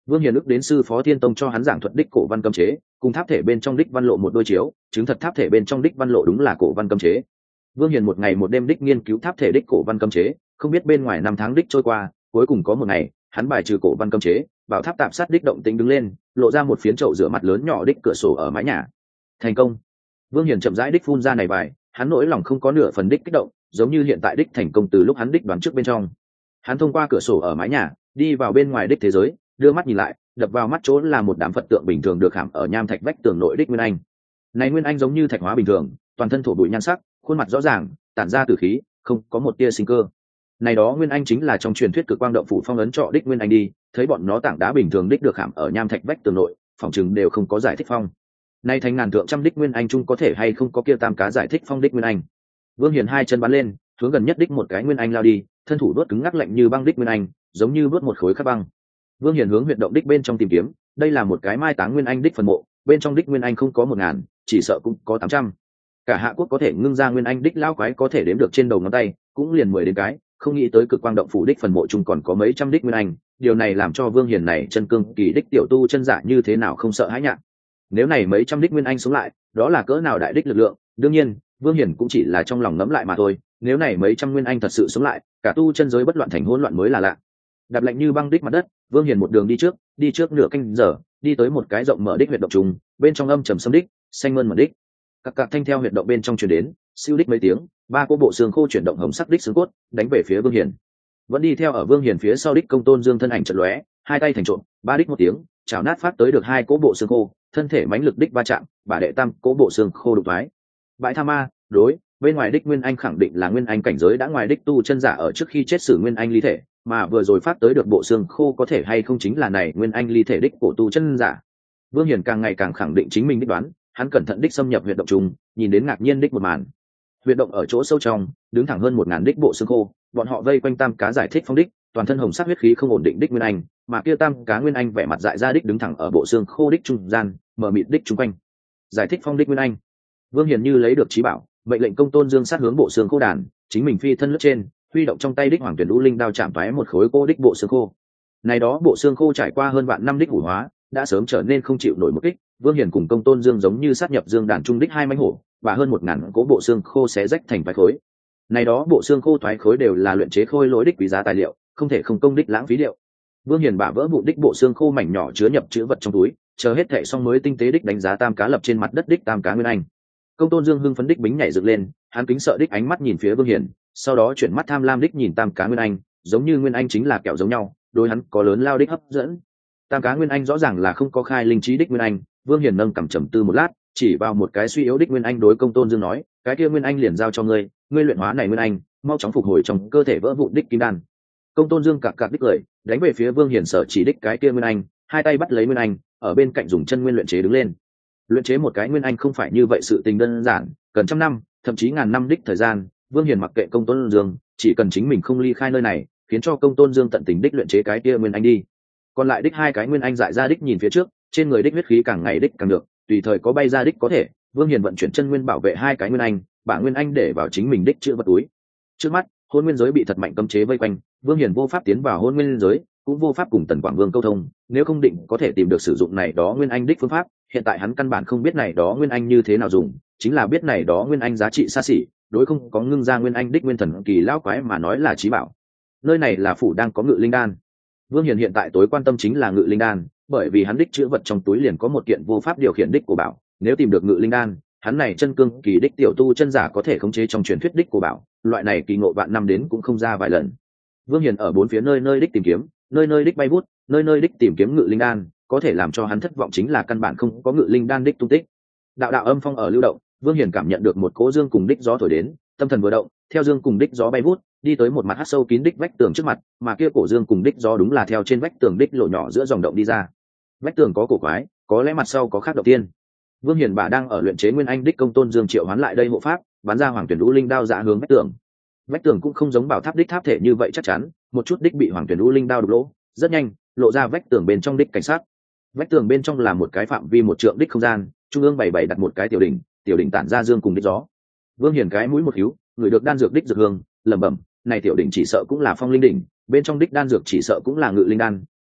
Vương Hiền ức đến sư phó Thiên Tông cho hắn giảng thuật đích cổ văn cấm chế, cùng tháp thể bên trong đích văn lộ một đôi chiếu, chứng thật tháp thể bên trong đích văn lộ đúng là cổ văn cấm chế. Vương Hiền một ngày một đêm đích nghiên cứu tháp thể đích cổ văn cấm chế, không biết bên ngoài 5 tháng đích trôi qua, cuối cùng có một ngày, hắn bài trừ cổ văn cấm chế, bảo tháp tạm sát đích động tĩnh đứng lên, lộ ra một phiến chậu rửa mặt lớn nhỏ đích cửa sổ ở mái nhà. Thành công. Vương Hiền chậm rãi đích phun ra này bài, hắn nỗi lòng không có nửa phần đích kích động, giống như hiện tại đích thành công từ lúc hắn đích đoán trước bên trong. Hắn thông qua cửa sổ ở mái nhà, đi vào bên ngoài đích thế giới, đưa mắt nhìn lại, đập vào mắt chỗ là một đám Phật tượng bình thường được khảm ở nham thạch vách tường nội đích Nguyên Anh. Này Nguyên Anh giống như thạch hóa bình thường, toàn thân thổ bụi nhan sắc, khuôn mặt rõ ràng, tản ra tử khí, không có một tia sinh cơ. Này đó Nguyên Anh chính là trong truyền thuyết Cực Quang Động phủ phong ấn trọ đích Nguyên Anh đi, thấy bọn nó tảng đá bình thường đích được khảm ở nham thạch vách tường nội, phỏng chừng đều không có giải thích phong. Nay thành ngàn thượng trăm đích Nguyên Anh chung có thể hay không có kia tam cá giải thích phong đích Nguyên Anh. Vương Hiền hai chân bắn lên, hướng gần nhất đích một cái Nguyên Anh lao đi, thân thủ đốt cứng ngắc lạnh như băng đích Nguyên Anh, giống như đốt một khối khắc băng. Vương Hiền hướng huyệt động đích bên trong tìm kiếm, đây là một cái mai táng Nguyên Anh đích phần mộ, bên trong đích Nguyên Anh không có 1000, chỉ sợ cũng có 800. Cả Hạ Quốc có thể ngưng ra Nguyên Anh đích lao quái có thể đếm được trên đầu ngón tay, cũng liền 10 đến cái, không nghĩ tới Cực Quang Động phủ đích phần mộ chung còn có mấy trăm đích Nguyên Anh, điều này làm cho Vương Hiền này chân cương kỳ đích tiểu tu chân giả như thế nào không sợ hãi nhạc. Nếu này mấy trăm đích Nguyên Anh sống lại, đó là cỡ nào đại đích lực lượng, đương nhiên, Vương Hiền cũng chỉ là trong lòng ngẫm lại mà thôi, nếu này mấy trăm Nguyên Anh thật sự sống lại, cả tu chân giới bất loạn thành hỗn loạn mới là lạ. Đạp lạnh như băng đích mặt đất, Vương Hiền một đường đi trước nửa canh giờ, đi tới một cái rộng mở đích huyệt động trùng, bên trong âm trầm sâm đích, xanh mơn mật đích. Các thanh theo huyệt động bên trong truyền đến, siêu đích mấy tiếng, ba cỗ bộ xương khô chuyển động hồng sắc đích xương cốt, đánh về phía Vương Hiền. Vẫn đi theo ở Vương Hiền phía sau đích Công Tôn Dương thân ảnh chợt lóe, hai tay thành trộm, ba đích một tiếng, chảo nát phát tới được hai cỗ bộ xương khô, thân thể mãnh lực đích va chạm, bà đệ tam cỗ bộ xương khô đục thoái. Bãi Tha Ma, đối, bên ngoài đích Nguyên Anh khẳng định là Nguyên Anh cảnh giới đã ngoài đích tu chân giả ở trước khi chết sử Nguyên Anh ly thể, mà vừa rồi phát tới được bộ xương khô có thể hay không chính là này Nguyên Anh ly thể đích của tu chân giả. Vương Hiền càng ngày càng khẳng định chính mình đích đoán, hắn cẩn thận đích xâm nhập huyệt động trùng, nhìn đến ngạc nhiên đích một màn. Huyệt động ở chỗ sâu trong, đứng thẳng hơn 1000 đích bộ xương khô, bọn họ vây quanh tam cá giải thích phong đích, toàn thân hồng sắc huyết khí không ổn định đích Nguyên Anh, mà kia tam cá Nguyên Anh vẻ mặt dại ra đích đứng thẳng ở bộ xương khô đích trung gian, mở mịt đích trung quanh. Giải thích phong đích Nguyên Anh. Vương Hiền như lấy được chí bảo, mệnh lệnh Công Tôn Dương sát hướng bộ xương khô đàn, chính mình phi thân lướt trên, huy động trong tay đích Hoàng Tuyển Lũ Linh đao chạm toái một khối cô đích bộ xương khô. Này đó bộ xương khô trải qua hơn vạn năm đích hủ hóa, đã sớm trở nên không chịu nổi một kích. Vương Hiền cùng Công Tôn Dương giống như sát nhập dương đàn trung đích hai mãnh hổ, và hơn 1000 cố bộ xương khô xé rách thành vài khối. Này đó bộ xương khô thoái khối đều là luyện chế khôi lỗi đích quý giá tài liệu, không thể không công đích lãng phí liệu. Vương Hiền bả vỡ vụn đích bộ xương khô mảnh nhỏ chứa nhập chữ vật trong túi, chờ hết thảy xong mới tinh tế đích đánh giá tam cá lập trên mặt đất đích tam cá Nguyên Anh. Công Tôn Dương hưng phấn đích bính nhảy dựng lên, hắn kính sợ đích ánh mắt nhìn phía Vương Hiền, sau đó chuyển mắt tham lam đích nhìn tam cá Nguyên Anh, giống như Nguyên Anh chính là kẹo giống nhau, đối hắn có lớn lao đích hấp dẫn. Tam cá Nguyên Anh rõ ràng là không có khai linh trí đích Nguyên Anh. Vương Hiền nâng cằm trầm tư một lát, chỉ vào một cái suy yếu đích Nguyên Anh đối Công Tôn Dương nói, cái kia Nguyên Anh liền giao cho ngươi, ngươi luyện hóa này Nguyên Anh, mau chóng phục hồi trong cơ thể vỡ vụn đích kim đan. Công Tôn Dương cặc đích cười, đánh về phía Vương Hiền sở chỉ đích cái kia Nguyên Anh, hai tay bắt lấy Nguyên Anh, ở bên cạnh dùng chân nguyên luyện chế đứng lên. Luyện chế một cái Nguyên Anh không phải như vậy sự tình đơn giản, cần trăm năm, thậm chí ngàn năm đích thời gian. Vương Hiền mặc kệ Công Tôn Dương, chỉ cần chính mình không ly khai nơi này, khiến cho Công Tôn Dương tận tình đích luyện chế cái kia Nguyên Anh đi. Còn lại đích hai cái Nguyên Anh dại ra đích nhìn phía trước, trên người đích huyết khí càng ngày đích càng được, tùy thời có bay ra đích có thể. Vương Hiền vận chuyển chân nguyên bảo vệ hai cái Nguyên Anh, bả Nguyên Anh để vào chính mình đích chữ vật túi. Trước mắt, Hôn Nguyên giới bị thật mạnh cấm chế vây quanh, Vương Hiền vô pháp tiến vào Hôn Nguyên giới, cũng vô pháp cùng Tần Quảng Vương câu thông, nếu không định có thể tìm được sử dụng này đó Nguyên Anh đích phương pháp. Hiện tại hắn căn bản không biết này đó Nguyên Anh như thế nào dùng, chính là biết này đó Nguyên Anh giá trị xa xỉ, đối không có ngưng ra Nguyên Anh đích nguyên thần kỳ lão quái mà nói là chí bảo. Nơi này là phủ đang có Ngự Linh đan. Vương Hiền hiện tại tối quan tâm chính là Ngự Linh đan, bởi vì hắn đích chữ vật trong túi liền có một kiện vô pháp điều khiển đích của bảo, nếu tìm được Ngự Linh đan, hắn này chân cương kỳ đích tiểu tu chân giả có thể khống chế trong truyền thuyết đích của bảo, loại này kỳ ngộ vạn năm đến cũng không ra vài lần. Vương Hiền ở bốn phía nơi nơi đích tìm kiếm, nơi nơi đích bay vút, nơi nơi đích tìm kiếm Ngự Linh đan, có thể làm cho hắn thất vọng chính là căn bản không có Ngự Linh đan đích tung tích. Đạo đạo âm phong ở lưu động, Vương Hiền cảm nhận được một cỗ dương cùng đích gió thổi đến, tâm thần vừa động, theo dương cùng đích gió bay vút, đi tới một mặt hắc sâu kín đích vách tường trước mặt, mà kia cổ dương cùng đích gió đúng là theo trên vách tường đích lỗ nhỏ giữa dòng động đi ra. Vách tường có cổ quái, có lẽ mặt sau có khác động tiên. Vương Hiền bà đang ở luyện chế Nguyên Anh đích Công Tôn Dương triệu hoán lại đây hộ pháp, bắn ra Hoàng Tuyển Lũ Linh đao dạ hướng vách tường. Vách tường cũng không giống bảo tháp đích tháp thể như vậy chắc chắn, một chút đích bị Hoàng Tuyển Lũ Linh đao đục lỗ, rất nhanh lộ ra vách tường bên trong đích cảnh sát. Vách tường bên trong là một cái phạm vi 1 trượng đích không gian, trung ương bày đặt một cái tiểu đỉnh tản ra dương cùng đích gió. Vương Hiền cái mũi một hiếu, người được đan dược đích dược hương, lẩm bẩm, này tiểu đỉnh chỉ sợ cũng là Phong Linh đỉnh, bên trong đích đan dược chỉ sợ cũng là Ngự Linh đan,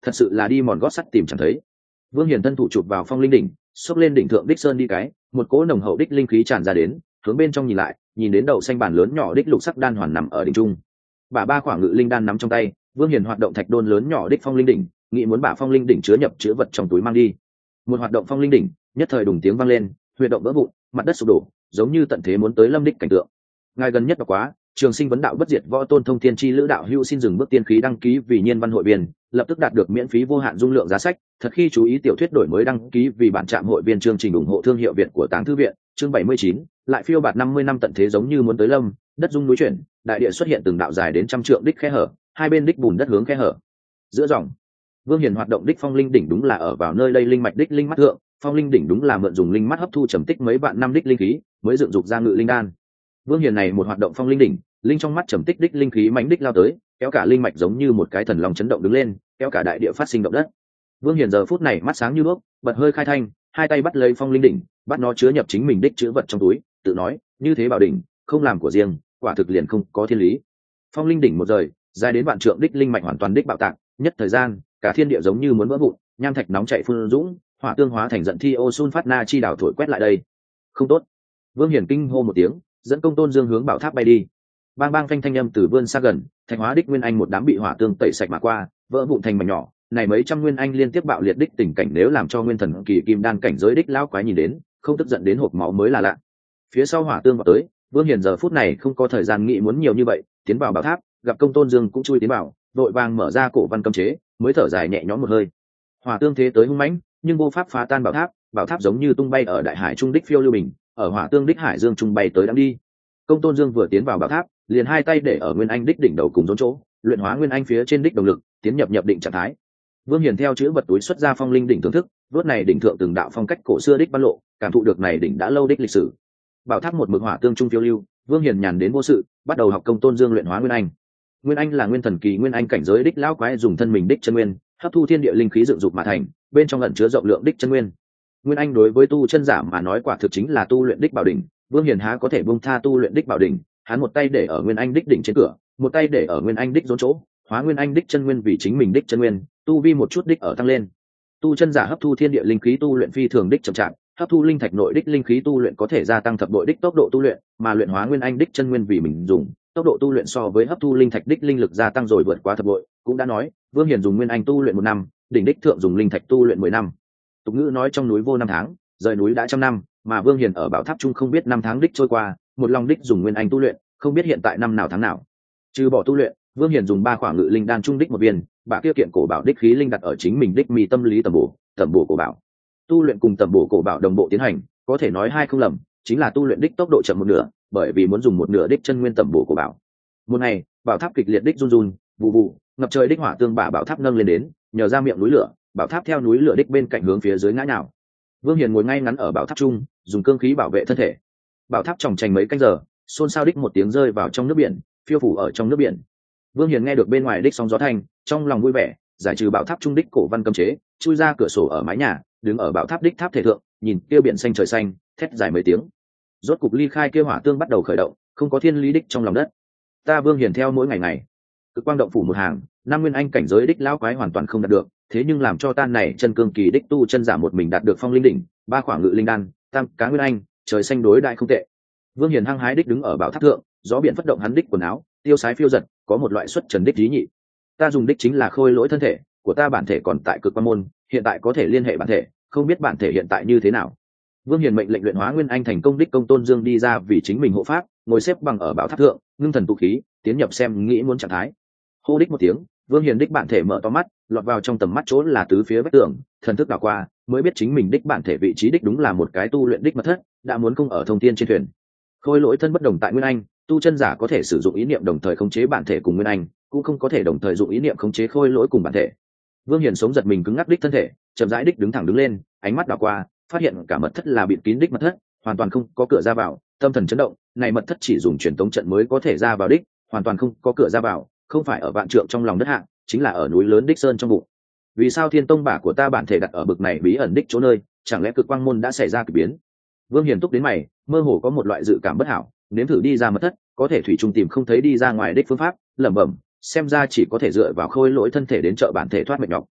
thật sự là đi mòn gót sắt tìm chẳng thấy. Vương Hiền thân thủ chụp vào phong linh đỉnh, xốc lên đỉnh thượng đích sơn đi cái, một cỗ nồng hậu đích linh khí tràn ra đến, hướng bên trong nhìn lại, nhìn đến đậu xanh bản lớn nhỏ đích lục sắc đan hoàn nằm ở đỉnh trung. Bà ba khoảng ngự linh đan nắm trong tay, Vương Hiền hoạt động thạch đôn lớn nhỏ đích phong linh đỉnh, nghĩ muốn bả phong linh đỉnh chứa nhập chứa vật trong túi mang đi. Một hoạt động phong linh đỉnh, nhất thời đùng tiếng vang lên, huyệt động vỡ vụn, mặt đất sụp đổ, giống như tận thế muốn tới lâm đích cảnh tượng. Ngài gần nhất đọc quá, Trường Sinh vấn đạo bất diệt võ tôn thông thiên chi lữ đạo hữu xin dừng bước tiên khí đăng ký vì nhiên văn hội viên, lập tức đạt được miễn phí vô hạn dung lượng giá sách. Thật khi chú ý tiểu thuyết đổi mới đăng ký vì bản trạm hội viên chương trình ủng hộ thương hiệu Việt của Táng Thư viện, chương 79, lại phiêu bạt 50 năm tận thế giống như muốn tới lâm, đất rung núi chuyển, đại địa xuất hiện từng đạo dài đến 100 trượng đích khe hở, hai bên đích bùn đất hướng khe hở. Giữa dòng, Vương Hiền hoạt động đích phong linh đỉnh đúng là ở vào nơi đây linh mạch đích linh mắt thượng, phong linh đỉnh đúng là mượn dùng linh mắt hấp thu trầm tích mấy vạn năm đích linh khí, mới dựng dục ra ngự linh đan. Vương Hiền này một hoạt động phong linh đỉnh, linh trong mắt trầm tích đích linh khí mãnh đích lao tới, kéo cả linh mạch giống như một cái thần long chấn động đứng lên, kéo cả đại địa phát sinh động đất. Vương Hiền giờ phút này mắt sáng như đuốc, bật hơi khai thanh, hai tay bắt lấy phong linh đỉnh, bắt nó chứa nhập chính mình đích chứa vật trong túi, tự nói, như thế bảo đỉnh, không làm của riêng, quả thực liền không có thiên lý. Phong linh đỉnh một rời, dài đến vạn trượng đích linh mạch hoàn toàn đích bạo tạc, nhất thời gian, cả thiên địa giống như muốn vỡ vụn, nham thạch nóng chảy phun dũng, hỏa tương hóa thành giận thi ô sun phát na chi đảo thổi quét lại đây. Không tốt. Vương Hiền kinh hô một tiếng, dẫn Công Tôn Dương hướng bảo tháp bay đi. Bang bang phanh thanh âm từ vươn xa gần, thạch hóa đích nguyên anh một đám bị hỏa tương tẩy sạch mà qua, vỡ vụn thành mảnh nhỏ. Này mấy trăm nguyên anh liên tiếp bạo liệt đích tình cảnh nếu làm cho nguyên thần kỳ kim đan cảnh giới đích lão quái nhìn đến, không tức giận đến hộc máu mới là lạ. Phía sau hỏa tương vào tới, Vương Hiền giờ phút này không có thời gian nghĩ muốn nhiều như vậy, tiến vào bảo tháp, gặp Công Tôn Dương cũng chui tiến vào, vội vàng mở ra cổ văn cấm chế, mới thở dài nhẹ nhõm một hơi. Hỏa tương thế tới hung mãnh, nhưng vô pháp phá tan bảo tháp giống như tung bay ở đại hải trung đích phiêu lưu bình, ở hỏa tương đích hải dương trung bay tới đang đi. Công Tôn Dương vừa tiến vào bảo tháp, liền hai tay để ở nguyên anh đích đỉnh đầu cùng rốn chỗ, luyện hóa nguyên anh phía trên đích động lực, tiến nhập định trạng thái. Vương Hiền theo chữ vật túi xuất ra phong linh đỉnh thưởng thức, vớt này đỉnh thượng từng đạo phong cách cổ xưa đích văn lộ, cảm thụ được này đỉnh đã lâu đích lịch sử. Bảo tháp một mực hỏa tương trung phiêu lưu, Vương Hiền nhàn đến vô sự, bắt đầu học Công Tôn Dương luyện hóa nguyên anh. Nguyên anh là nguyên thần kỳ nguyên anh cảnh giới đích lão quái dùng thân mình đích chân nguyên, hấp thu thiên địa linh khí dựng dục mà thành, bên trong ẩn chứa rộng lượng đích chân nguyên. Nguyên anh đối với tu chân giả mà nói quả thực chính là tu luyện đích bảo đỉnh, Vương Hiền há có thể buông tha tu luyện đích bảo đỉnh, hắn một tay để ở nguyên anh đích đỉnh trên cửa, một tay để ở nguyên anh đích rốn chỗ, hóa nguyên anh đích chân nguyên vì chính mình đích chân nguyên, tu vi một chút đích ở tăng lên. Tu chân giả hấp thu thiên địa linh khí tu luyện phi thường đích chậm chạp, hấp thu linh thạch nội đích linh khí tu luyện có thể gia tăng thập bội đích tốc độ tu luyện, mà luyện hóa nguyên anh đích chân nguyên vì mình dùng, tốc độ tu luyện so với hấp thu linh thạch đích linh lực gia tăng rồi vượt qua thập bội. Cũng đã nói, Vương Hiền dùng nguyên anh tu luyện 1 năm, đỉnh đích thượng dùng linh thạch tu luyện 10 năm. Tục ngữ nói trong núi vô 5 tháng, rời núi đã 100 năm, mà Vương Hiền ở bảo tháp trung không biết 5 tháng đích trôi qua, một lòng đích dùng nguyên anh tu luyện, không biết hiện tại năm nào tháng nào. Trừ bỏ tu luyện, Vương Hiền dùng 3 khỏa ngự linh đan trung đích một viên, bả kia kiện cổ bảo đích khí linh đặt ở chính mình đích mi tâm lý tầm bổ cổ bảo. Tu luyện cùng tầm bổ cổ bảo đồng bộ tiến hành, có thể nói hai không lầm, chính là tu luyện đích tốc độ chậm một nửa, bởi vì muốn dùng một nửa đích chân nguyên tầm bổ cổ bảo. Một ngày, bảo tháp kịch liệt đích run run, vụ vụ, ngập trời đích hỏa tương bả bảo tháp nâng lên đến, nhờ ra miệng núi lửa, bảo tháp theo núi lửa đích bên cạnh hướng phía dưới ngã nhào. Vương Hiền ngồi ngay ngắn ở bảo tháp trung, dùng cương khí bảo vệ thân thể. Bảo tháp tròng trành mấy canh giờ, xôn xao đích một tiếng rơi vào trong nước biển, phiêu phủ ở trong nước biển. Vương Hiền nghe được bên ngoài đích sóng gió thanh, trong lòng vui vẻ, giải trừ bảo tháp trung đích cổ văn cấm chế, chui ra cửa sổ ở mái nhà, đứng ở bảo tháp đích tháp thể thượng, nhìn kia biển xanh trời xanh, thét dài mấy tiếng. Rốt cục ly khai kia hỏa tương bắt đầu khởi động, không có thiên lý đích trong lòng đất. Ta Vương Hiền theo mỗi ngày, cực quang động phủ một hàng, 5 nguyên anh cảnh giới đích lão quái hoàn toàn không đạt được, thế nhưng làm cho tan này chân cương kỳ đích tu chân giả một mình đạt được phong linh đỉnh, 3 khoảng ngự linh đan, tam cá nguyên anh, trời xanh đối đại không tệ. Vương Hiền hăng hái đích đứng ở bảo tháp thượng, gió biển phất động hắn đích quần áo, tiêu sái phiêu giật, có một loại xuất trần đích lý nhị. Ta dùng đích chính là khôi lỗi thân thể của ta, bản thể còn tại cực quan môn, hiện tại có thể liên hệ bản thể, không biết bản thể hiện tại như thế nào. Vương Hiền mệnh lệnh luyện hóa nguyên anh thành công đích Công Tôn Dương đi ra vì chính mình hộ pháp, ngồi xếp bằng ở bảo tháp thượng, ngưng thần tụ khí, tiến nhập xem nghĩ muốn trạng thái. Hô đích một tiếng, Vương Hiền đích bản thể mở to mắt, lọt vào trong tầm mắt chỗ là tứ phía vách tường, thần thức đảo qua, mới biết chính mình đích bản thể vị trí đích đúng là một cái tu luyện đích mật thất, đã muốn cung ở thông thiên trên thuyền. Khôi lỗi thân bất đồng tại nguyên anh, tu chân giả có thể sử dụng ý niệm đồng thời khống chế bản thể cùng nguyên anh, cũng không có thể đồng thời dụng ý niệm khống chế khôi lỗi cùng bản thể. Vương Hiền sống giật mình cứng ngắc đích thân thể, chậm rãi đích đứng thẳng đứng lên, ánh mắt đảo qua, phát hiện cả mật thất là bịt kín đích mật thất, hoàn toàn không có cửa ra vào, tâm thần chấn động, này mật thất chỉ dùng truyền tống trận mới có thể ra vào đích, hoàn toàn không có cửa ra vào, không phải ở vạn trượng trong lòng đất hạ, chính là ở núi lớn đích sơn trong bụng. Vì sao thiên tông bả của ta bản thể đặt ở bực này bí ẩn đích chỗ nơi, chẳng lẽ cực quang môn đã xảy ra kỳ biến? Vương Hiền túc đến mày, mơ hồ có một loại dự cảm bất hảo, nếm thử đi ra mật thất, có thể thủy chung tìm không thấy đi ra ngoài đích phương pháp, lẩm bẩm, xem ra chỉ có thể dựa vào khôi lỗi thân thể đến trợ bản thể thoát mệt nhọc.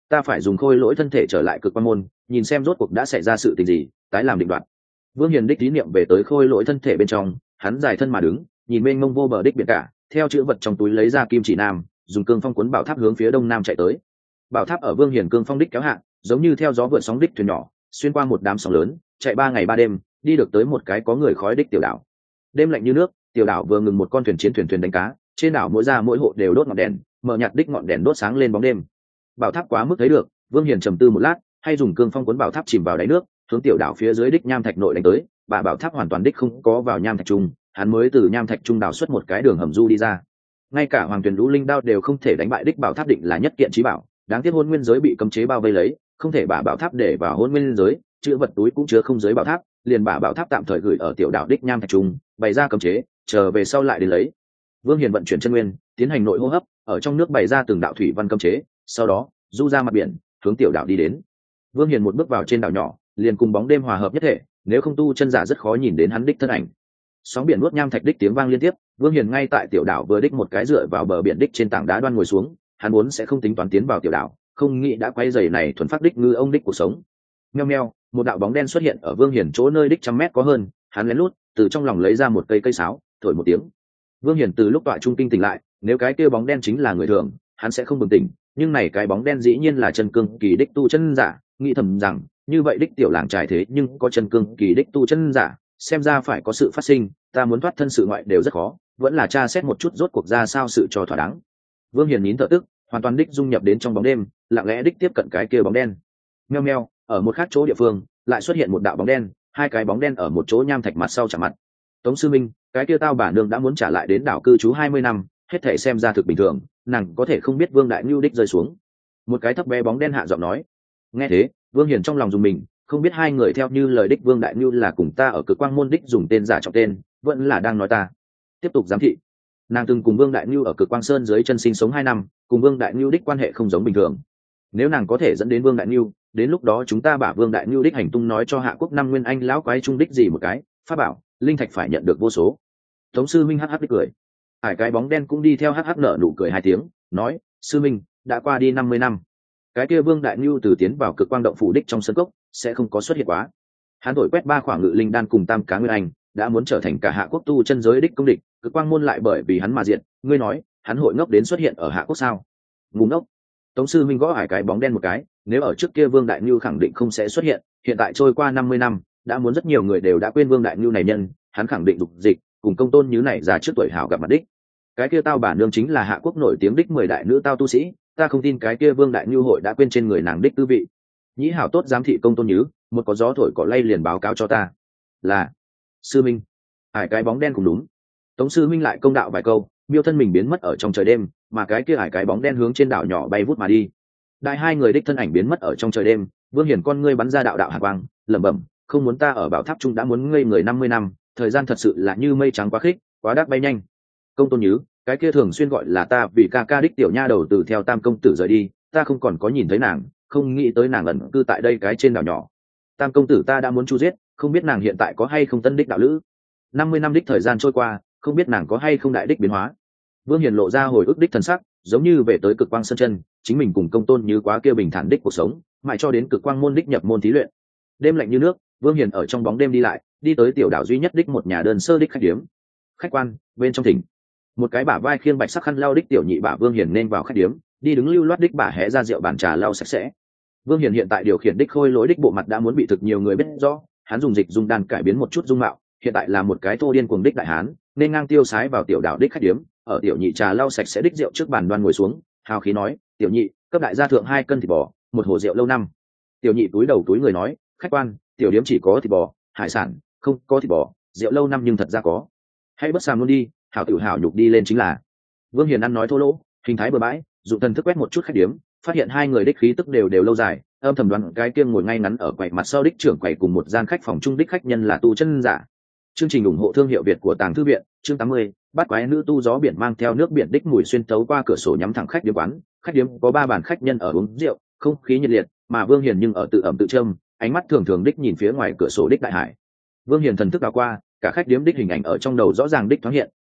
ta phải dùng khôi lỗi thân thể trở lại cực quan môn, nhìn xem rốt cuộc đã xảy ra sự tình gì, tái làm định đoạt. Vương Hiền đích lý niệm về tới khôi lỗi thân thể bên trong, hắn dài thân mà đứng, nhìn mênh mông vô bờ đích biển cả, theo chữ vật trong túi lấy ra kim chỉ nam, dùng cương phong cuốn bảo tháp hướng phía đông nam chạy tới. Bảo tháp ở Vương Hiền cương phong đích kéo hạ, giống như theo gió vượt sóng đích thuyền nhỏ, xuyên qua một đám sóng lớn, chạy 3 ngày 3 đêm, đi được tới một cái có người khói đích tiểu đảo. Đêm lạnh như nước, tiểu đảo vừa ngừng một con thuyền chiến thuyền đánh cá, trên đảo mỗi ra mỗi hộ đều đốt ngọn đèn, mở nhạt đích ngọn đèn đốt sáng lên bóng đêm. Bảo tháp quá mức thấy được, Vương Hiền trầm tư một lát, hay dùng cương phong cuốn bảo tháp chìm vào đáy nước, hướng tiểu đảo phía dưới đích nham thạch nội đánh tới, bà bảo tháp hoàn toàn đích không có vào nham thạch trung, hắn mới từ nham thạch trung đào xuất một cái đường hầm du đi ra. Ngay cả hoàng tuyển lũ linh đao đều không thể đánh bại đích bảo tháp định là nhất kiện trí bảo, đáng tiếc hôn nguyên giới bị cấm chế bao vây lấy, không thể bà bảo tháp để vào hôn nguyên giới, chữ vật túi cũng chứa không giới bảo tháp, liền bà bảo tháp tạm thời gửi ở tiểu đảo đích nham thạch trung, bày ra cấm chế, chờ về sau lại đến lấy. Vương Hiền vận chuyển chân nguyên, tiến hành nội hô hấp, ở trong nước bày ra từng đạo thủy văn cấm chế, sau đó du ra mặt biển, hướng tiểu đảo đi đến. Vương Hiền một bước vào trên đảo nhỏ, liền cùng bóng đêm hòa hợp nhất thể, nếu không tu chân giả rất khó nhìn đến hắn đích thân ảnh. Sóng biển nuốt nham thạch đích tiếng vang liên tiếp, Vương Hiền ngay tại tiểu đảo vừa đích một cái dựa vào bờ biển đích trên tảng đá đoan ngồi xuống, hắn vốn sẽ không tính toán tiến vào tiểu đảo, không nghĩ đã quay giày này thuần phát đích ngư ông đích cuộc sống. Meo meo, một đạo bóng đen xuất hiện ở Vương Hiền chỗ nơi đích 100 mét có hơn, hắn lén lút từ trong lòng lấy ra một cây sáo, thổi một tiếng. Vương Hiền từ lúc tọa trung kinh tỉnh lại, nếu cái kia bóng đen chính là người thường, hắn sẽ không bừng tỉnh, nhưng này cái bóng đen dĩ nhiên là chân cương kỳ đích tu chân giả, nghĩ thầm rằng, như vậy đích tiểu làng trải thế nhưng có chân cương kỳ đích tu chân giả, xem ra phải có sự phát sinh, ta muốn thoát thân sự ngoại đều rất khó, vẫn là tra xét một chút rốt cuộc ra sao sự cho thỏa đáng. Vương Hiền nín thở tức, hoàn toàn đích dung nhập đến trong bóng đêm, lặng lẽ đích tiếp cận cái kia bóng đen. Meo meo, ở một khác chỗ địa phương, lại xuất hiện một đạo bóng đen, hai cái bóng đen ở một chỗ nham thạch mặt sau chạm mặt. Tống Sư Minh, cái kia tao bà nương đã muốn trả lại đến đảo cư trú 20 năm, hết thể xem ra thực bình thường, nàng có thể không biết Vương Đại Nưu đích rơi xuống. Một cái thấp bé bóng đen hạ giọng nói. Nghe thế, Vương Hiền trong lòng dùng mình, không biết hai người theo như lời đích Vương Đại Nưu là cùng ta ở Cực Quang môn đích dùng tên giả trọng tên, vẫn là đang nói ta. Tiếp tục giám thị. Nàng từng cùng Vương Đại Nưu ở Cực Quang Sơn dưới chân sinh sống 2 năm, cùng Vương Đại Nưu đích quan hệ không giống bình thường. Nếu nàng có thể dẫn đến Vương Đại Nưu, đến lúc đó chúng ta bả Vương Đại Nưu đích hành tung nói cho Hạ Quốc năm nguyên anh lão quái trung đích gì một cái, pháp bảo, linh thạch phải nhận được vô số. Tống Sư Minh hắc hắc đích cười. Hải cái bóng đen cũng đi theo hắc hắc nở nụ cười 2 tiếng, nói: "Sư Minh, đã qua đi 50 năm. Cái kia Vương Đại Nưu từ tiến vào Cực Quang động phủ đích trong sân cốc, sẽ không có xuất hiện quá. Hắn thổi quét 3 khoảng ngự linh đan cùng tam cá nguyên anh, đã muốn trở thành cả Hạ Quốc tu chân giới đích công địch, Cực Quang môn lại bởi vì hắn mà diệt, ngươi nói, hắn hội ngốc đến xuất hiện ở Hạ Quốc sao?" Ngu ngốc. Tống Sư Minh gõ hải cái bóng đen một cái, nếu ở trước kia Vương Đại Nưu khẳng định không sẽ xuất hiện, hiện tại trôi qua 50 năm, đã muốn rất nhiều người đều đã quên Vương Đại Nưu này nhân, hắn khẳng định dục dịch, cùng công tôn như này già trước tuổi hảo gặp mặt đích. Cái kia tao bản nương chính là Hạ Quốc nổi tiếng đích 10 đại nữ tao tu sĩ, ta không tin cái kia Vương Đại Nưu hội đã quên trên người nàng đích tư vị. Nhĩ hảo tốt giám thị công tôn nhứ, một có gió thổi cỏ lay liền báo cáo cho ta. Là Sư Minh. Hải cái bóng đen cũng đúng. Tống Sư Minh lại công đạo vài câu, miêu thân mình biến mất ở trong trời đêm, mà cái kia hải cái bóng đen hướng trên đảo nhỏ bay vút mà đi. Đại hai người đích thân ảnh biến mất ở trong trời đêm, Vương Hiển con ngươi bắn ra đạo đạo hàn quang, lẩm bẩm, không muốn ta ở bảo tháp trung đã muốn ngây người 50 năm, thời gian thật sự là như mây trắng quá khích, quá đắc bay nhanh. Công tôn nhứ, cái kia thường xuyên gọi là ta vì ca ca đích tiểu nha đầu từ theo Tam công tử rời đi, ta không còn có nhìn thấy nàng, không nghĩ tới nàng ẩn cư tại đây cái trên đảo nhỏ. Tam công tử ta đã muốn chu giết, không biết nàng hiện tại có hay không tân đích đạo lữ. 50 năm đích thời gian trôi qua, không biết nàng có hay không đại đích biến hóa. Vương Hiền lộ ra hồi ức đích thần sắc, giống như về tới Cực Quang Sơn chân, chính mình cùng công tôn như quá kia bình thản đích cuộc sống, mãi cho đến Cực Quang môn đích nhập môn thí luyện. Đêm lạnh như nước, Vương Hiền ở trong bóng đêm đi lại, đi tới tiểu đảo duy nhất đích một nhà đơn sơ đích khách điếm. Khách quan, bên trong thỉnh. Một cái bả vai khiêng bạch sắc khăn lau đích tiểu nhị bả Vương Hiền nên vào khách điếm, đi đứng lưu loát đích bả hé ra rượu bàn trà lau sạch sẽ. Vương Hiền hiện tại điều khiển đích khôi lỗi đích bộ mặt đã muốn bị thực nhiều người biết rõ, hắn dùng dịch dung đan cải biến một chút dung mạo, hiện tại là một cái thô điên cuồng đích đại hán, nên ngang tiêu sái vào tiểu đảo đích khách điếm, ở tiểu nhị trà lau sạch sẽ đích rượu trước bàn đoan ngồi xuống, hào khí nói, tiểu nhị, cấp đại gia thượng 2 cân thịt bò, một hồ rượu lâu năm. Tiểu nhị túi đầu túi người nói, khách quan, tiểu điếm chỉ có thịt bò, hải sản, không có thịt bò, rượu lâu năm nhưng thật ra có. Hãy bất sàm luôn đi, hảo tiểu hảo nhục đi lên chính là. Vương Hiền ăn nói thô lỗ, hình thái bừa bãi, dụng thần thức quét một chút khách điếm, phát hiện 2 người đích khí tức đều lâu dài, âm thầm đoán cái kia ngồi ngay ngắn ở quầy mặt sau đích trưởng quầy cùng một gian khách phòng chung đích khách nhân là tu chân giả. Chương trình ủng hộ thương hiệu Việt của Tàng Thư viện, chương 80, bắt quái nữ tu gió biển mang theo nước biển đích mùi xuyên tấu qua cửa sổ nhắm thẳng khách điếm quán. Khách điếm có 3 bàn khách nhân ở uống rượu, không khí nhiệt liệt, mà Vương Hiền nhưng ở tự ẩm tự châm, ánh mắt thường thường đích nhìn phía ngoài cửa sổ đích đại hải. Vương Hiền thần thức đảo qua, cả khách điếm đích hình ảnh ở trong đầu rõ ràng đích thoáng hiện,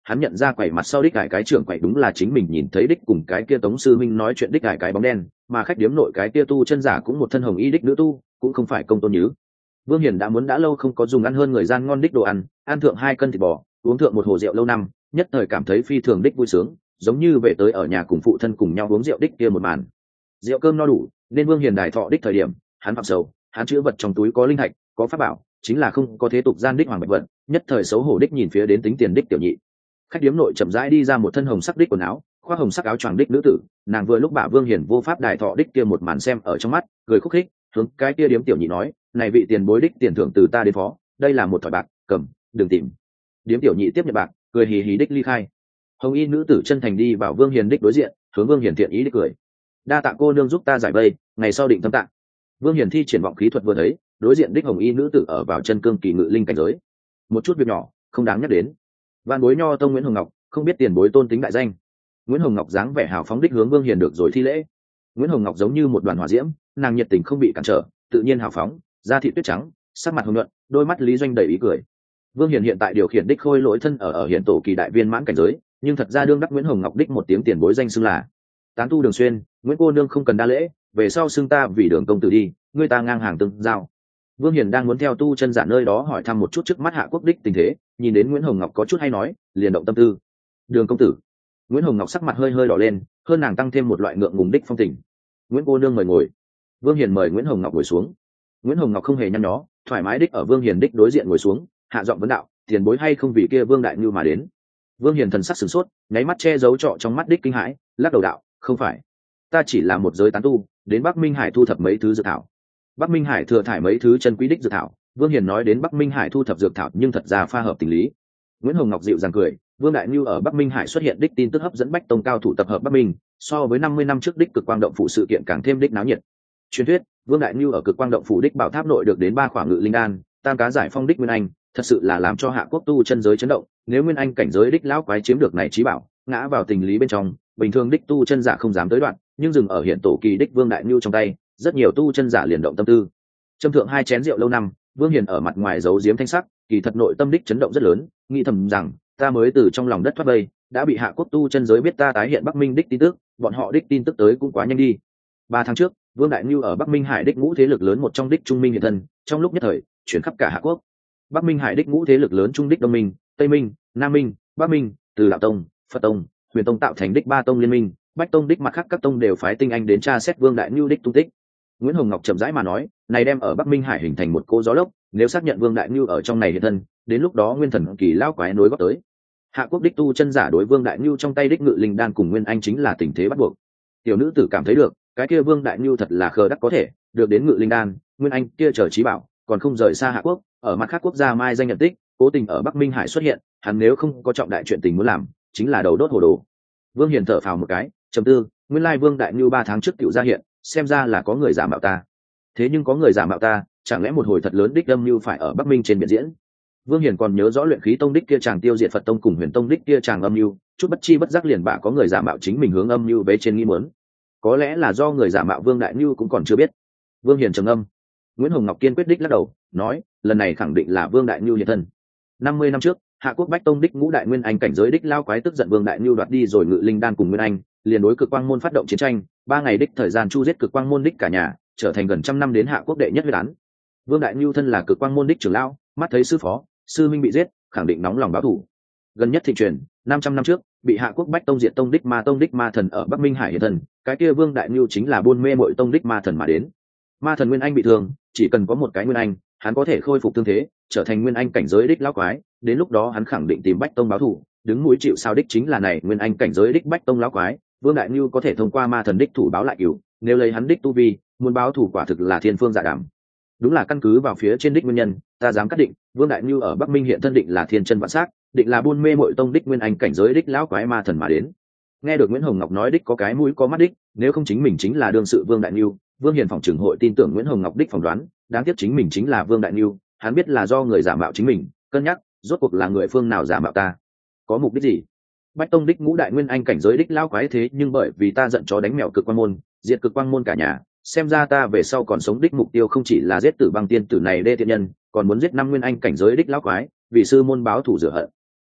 hắn nhận ra quầy mặt sau đích cải cái trưởng quầy đúng là chính mình nhìn thấy đích cùng cái kia Tống sư minh nói chuyện đích cải cái bóng đen, mà khách điếm nội cái kia tu chân giả cũng một thân hồng y đích nữ tu, cũng không phải Công Tôn Nhứ. Vương Hiền đã lâu không có dùng ăn hơn người gian ngon đích đồ ăn thượng 2 cân thịt bò, uống thượng một hồ rượu lâu năm, nhất thời cảm thấy phi thường đích vui sướng, giống như về tới ở nhà cùng phụ thân cùng nhau uống rượu đích kia một màn. Rượu cơm no đủ, nên Vương Hiền đài thọ đích thời điểm, hắn phạm sầu, hắn chữ vật trong túi có linh thạch, có pháp bảo, chính là không có thế tục gian đích hoàng bạch vật, nhất thời xấu hổ đích nhìn phía đến tính tiền đích tiểu nhị. Khách điếm nội chậm rãi đi ra một thân hồng sắc đích quần áo, khoác hồng sắc áo choàng đích nữ tử, nàng vừa lúc bả Vương Hiền vô pháp đài thọ đích kia một màn xem ở trong mắt, cười khúc khích, hướng cái kia điếm tiểu nhị nói, này vị tiền bối đích tiền thưởng từ ta đến phó, đây là một thỏi bạc, cầm, đừng tìm. Điếm tiểu nhị tiếp nhận bạc, cười hì hì đích ly khai. Hồng y nữ tử chân thành đi vào Vương Hiền đích đối diện, hướng Vương Hiền thiện ý đích cười, đa tạ cô nương giúp ta giải vây, ngày sau định thâm tạ. Vương Hiền thi triển vọng khí thuật vừa thấy, đối diện đích hồng y nữ tử ở vào chân cương kỳ ngự linh cảnh giới, một chút việc nhỏ không đáng nhắc đến. Vạn bối nho tông Nguyễn Hồng Ngọc, không biết tiền bối tôn tính đại danh. Nguyễn Hồng Ngọc dáng vẻ hào phóng đích hướng Vương Hiền được rồi thi lễ. Nguyễn Hồng Ngọc giống như một đoàn hỏa diễm, nàng nhiệt tình không bị cản trở, tự nhiên hào phóng, da thịt tuyết trắng, sắc mặt hồng nhuận, đôi mắt lý doanh đầy ý cười. Vương Hiền hiện tại điều khiển đích khôi lỗi thân ở hiện tổ kỳ đại viên mãn cảnh giới, nhưng thật ra đương đắc Nguyễn Hồng Ngọc đích một tiếng tiền bối danh xưng là tán tu Đường Xuyên. Nguyễn cô nương không cần đa lễ, về sau xưng ta vì Đường công tử đi, ngươi ta ngang hàng tương giao. Vương Hiền đang muốn theo tu chân giả nơi đó hỏi thăm một chút trước mắt Hạ Quốc đích tình thế, nhìn đến Nguyễn Hồng Ngọc có chút hay nói, liền động tâm tư. Đường công tử. Nguyễn Hồng Ngọc sắc mặt hơi đỏ lên, hơn nàng tăng thêm một loại ngượng ngùng đích phong tình. Nguyễn cô nương mời ngồi. Vương Hiền mời Nguyễn Hồng Ngọc ngồi xuống. Nguyễn Hồng Ngọc không hề nhăn nhó, thoải mái đích ở Vương Hiền đích đối diện ngồi xuống, hạ giọng vấn đạo, tiền bối hay không vì kia Vương đại ngưu mà đến. Vương Hiền thần sắc sửng sốt, nháy mắt che giấu trọ trong mắt đích kinh hãi, lắc đầu đạo, không phải, ta chỉ là một giới tán tu, đến Bắc Minh Hải thu thập mấy thứ dược thảo. Bắc Minh Hải thừa thải mấy thứ chân quý đích dược thảo. Vương Hiền nói đến Bắc Minh Hải thu thập dược thảo nhưng thật ra pha hợp tình lý. Nguyễn Hồng Ngọc dịu dàng cười, Vương đại ngưu ở Bắc Minh Hải xuất hiện đích tin tức hấp dẫn bách tông cao thủ tập hợp Bắc Minh, so với 50 năm trước đích cực quang động phủ sự kiện càng thêm đích náo nhiệt. Truyền thuyết, Vương đại ngưu ở cực quang động phủ đích bảo tháp nội được đến 3 khỏa ngự linh đan, tam cá giải phong đích nguyên anh, thật sự là làm cho Hạ Quốc tu chân giới chấn động. Nếu nguyên anh cảnh giới đích lão quái chiếm được này trí bảo, ngã vào tình lý bên trong, bình thường đích tu chân giả không dám tới đoạn, nhưng dừng ở hiện tổ kỳ đích Vương đại ngưu trong tay, rất nhiều tu chân giả liền động tâm tư. Châm thượng 2 chén rượu lâu năm, Vương Hiền ở mặt ngoài giấu giếm thanh sắc, kỳ thật nội tâm đích chấn động rất lớn, nghĩ thầm rằng ta mới từ trong lòng đất thoát vây, đã bị Hạ Quốc tu chân giới biết ta tái hiện Bắc Minh đích tin tức, bọn họ đích tin tức tới cũng quá nhanh đi. 3 tháng trước, Vương đại ngưu ở Bắc Minh Hải đích ngũ thế lực lớn một trong đích Trung Minh hiện thân, trong lúc nhất thời chuyển khắp cả Hạ Quốc. Bắc Minh Hải đích ngũ thế lực lớn trung đích Đông Minh, Tây Minh, Nam Minh, Bắc Minh, từ Đạo Tông, Phật Tông, Huyền Tông tạo thành đích 3 tông liên minh, Bách Tông đích mặt khác các tông đều phái tinh anh đến tra xét Vương đại ngưu đích tung tích. Nguyễn Hồng Ngọc chậm rãi mà nói, này đem ở Bắc Minh Hải hình thành một cô gió lốc, nếu xác nhận Vương đại ngưu ở trong này hiện thân, đến lúc đó nguyên thần kỳ lao quái nối góp tới. Hạ Quốc đích tu chân giả đối Vương đại ngưu trong tay đích ngự linh đan cùng nguyên anh chính là tình thế bắt buộc. Tiểu nữ tử cảm thấy được, cái kia Vương đại ngưu thật là khờ đắc có thể được đến ngự linh đan, nguyên anh kia chờ trí bảo, còn không rời xa Hạ Quốc, ở mặt khác quốc gia mai danh nhận tích, cố tình ở Bắc Minh Hải xuất hiện, hắn nếu không có trọng đại chuyện tình muốn làm, chính là đầu đốt hồ đồ. Vương Hiền thở phào một cái, trầm tư, nguyên lai Vương đại ngưu 3 tháng trước tiểu ra hiện, xem ra là có người giả mạo ta. Thế nhưng có người giả mạo ta, chẳng lẽ một hồi thật lớn đích âm mưu phải ở Bắc Minh trên biển diễn? Vương Hiền còn nhớ rõ luyện khí tông đích kia chàng tiêu diệt Phật tông cùng Huyền tông đích kia chàng âm mưu, chút bất chi bất giác liền bả có người giả mạo chính mình hướng âm mưu bế trên nghi muốn. Có lẽ là do người giả mạo Vương đại ngưu cũng còn chưa biết. Vương Hiền trầm ngâm. Nguyễn Hồng Ngọc kiên quyết đích lắc đầu, nói, lần này khẳng định là Vương đại ngưu hiện thân. 50 năm trước, Hạ Quốc Bách Tông đích ngũ đại nguyên anh cảnh giới đích lao quái tức giận Vương đại ngưu đoạt đi rồi ngự linh đan cùng nguyên anh, liền đối cực quang môn phát động chiến tranh, 3 ngày đích thời gian chu giết cực quang môn đích cả nhà, trở thành gần 100 năm đến Hạ Quốc đệ nhất huyết án. Vương đại ngưu thân là cực quang môn đích trưởng lão, mắt thấy sư phó, sư minh bị giết, khẳng định nóng lòng báo thù. Gần nhất thị truyền, 500 năm trước, bị Hạ Quốc Bách Tông diệt tông đích ma thần ở Bắc Minh Hải hiện thần, cái kia Vương đại ngưu chính là buôn mê muội tông đích ma thần mà đến. Ma thần nguyên anh bị thương, chỉ cần có một cái nguyên anh, hắn có thể khôi phục thương thế, trở thành nguyên anh cảnh giới đích lão quái, đến lúc đó hắn khẳng định tìm Bách Tông báo thù, đứng mũi chịu sao đích chính là này nguyên anh cảnh giới đích Bách Tông lão quái, Vương đại ngưu có thể thông qua ma thần đích thủ báo lại cửu, nếu lấy hắn đích tu vi, muốn báo thù quả thực là thiên phương dạ đàm. Đúng là căn cứ vào phía trên đích nguyên nhân, ta dám xác định, Vương đại ngưu ở Bắc Minh hiện thân định là thiên chân vạn sắc, định là buôn mê muội tông đích nguyên anh cảnh giới đích lão quái ma thần mà đến. Nghe được Nguyễn Hồng Ngọc nói đích có cái mũi có mắt đích, nếu không chính mình chính là đương sự Vương đại ngưu, Vương Hiền phòng trưởng hội tin tưởng Nguyễn Hồng Ngọc đích phỏng đoán, đáng tiếc chính mình chính là Vương đại ngưu, hắn biết là do người giả mạo chính mình, cân nhắc, rốt cuộc là người phương nào giả mạo ta, có mục đích gì? Bách Tông đích ngũ đại nguyên anh cảnh giới đích lao quái thế nhưng bởi vì ta giận chó đánh mèo cực quang môn, diệt cực quang môn cả nhà, xem ra ta về sau còn sống đích mục tiêu không chỉ là giết tử băng tiên tử này đê thiện nhân, còn muốn giết 5 nguyên anh cảnh giới đích lao quái, vì sư môn báo thù rửa hận.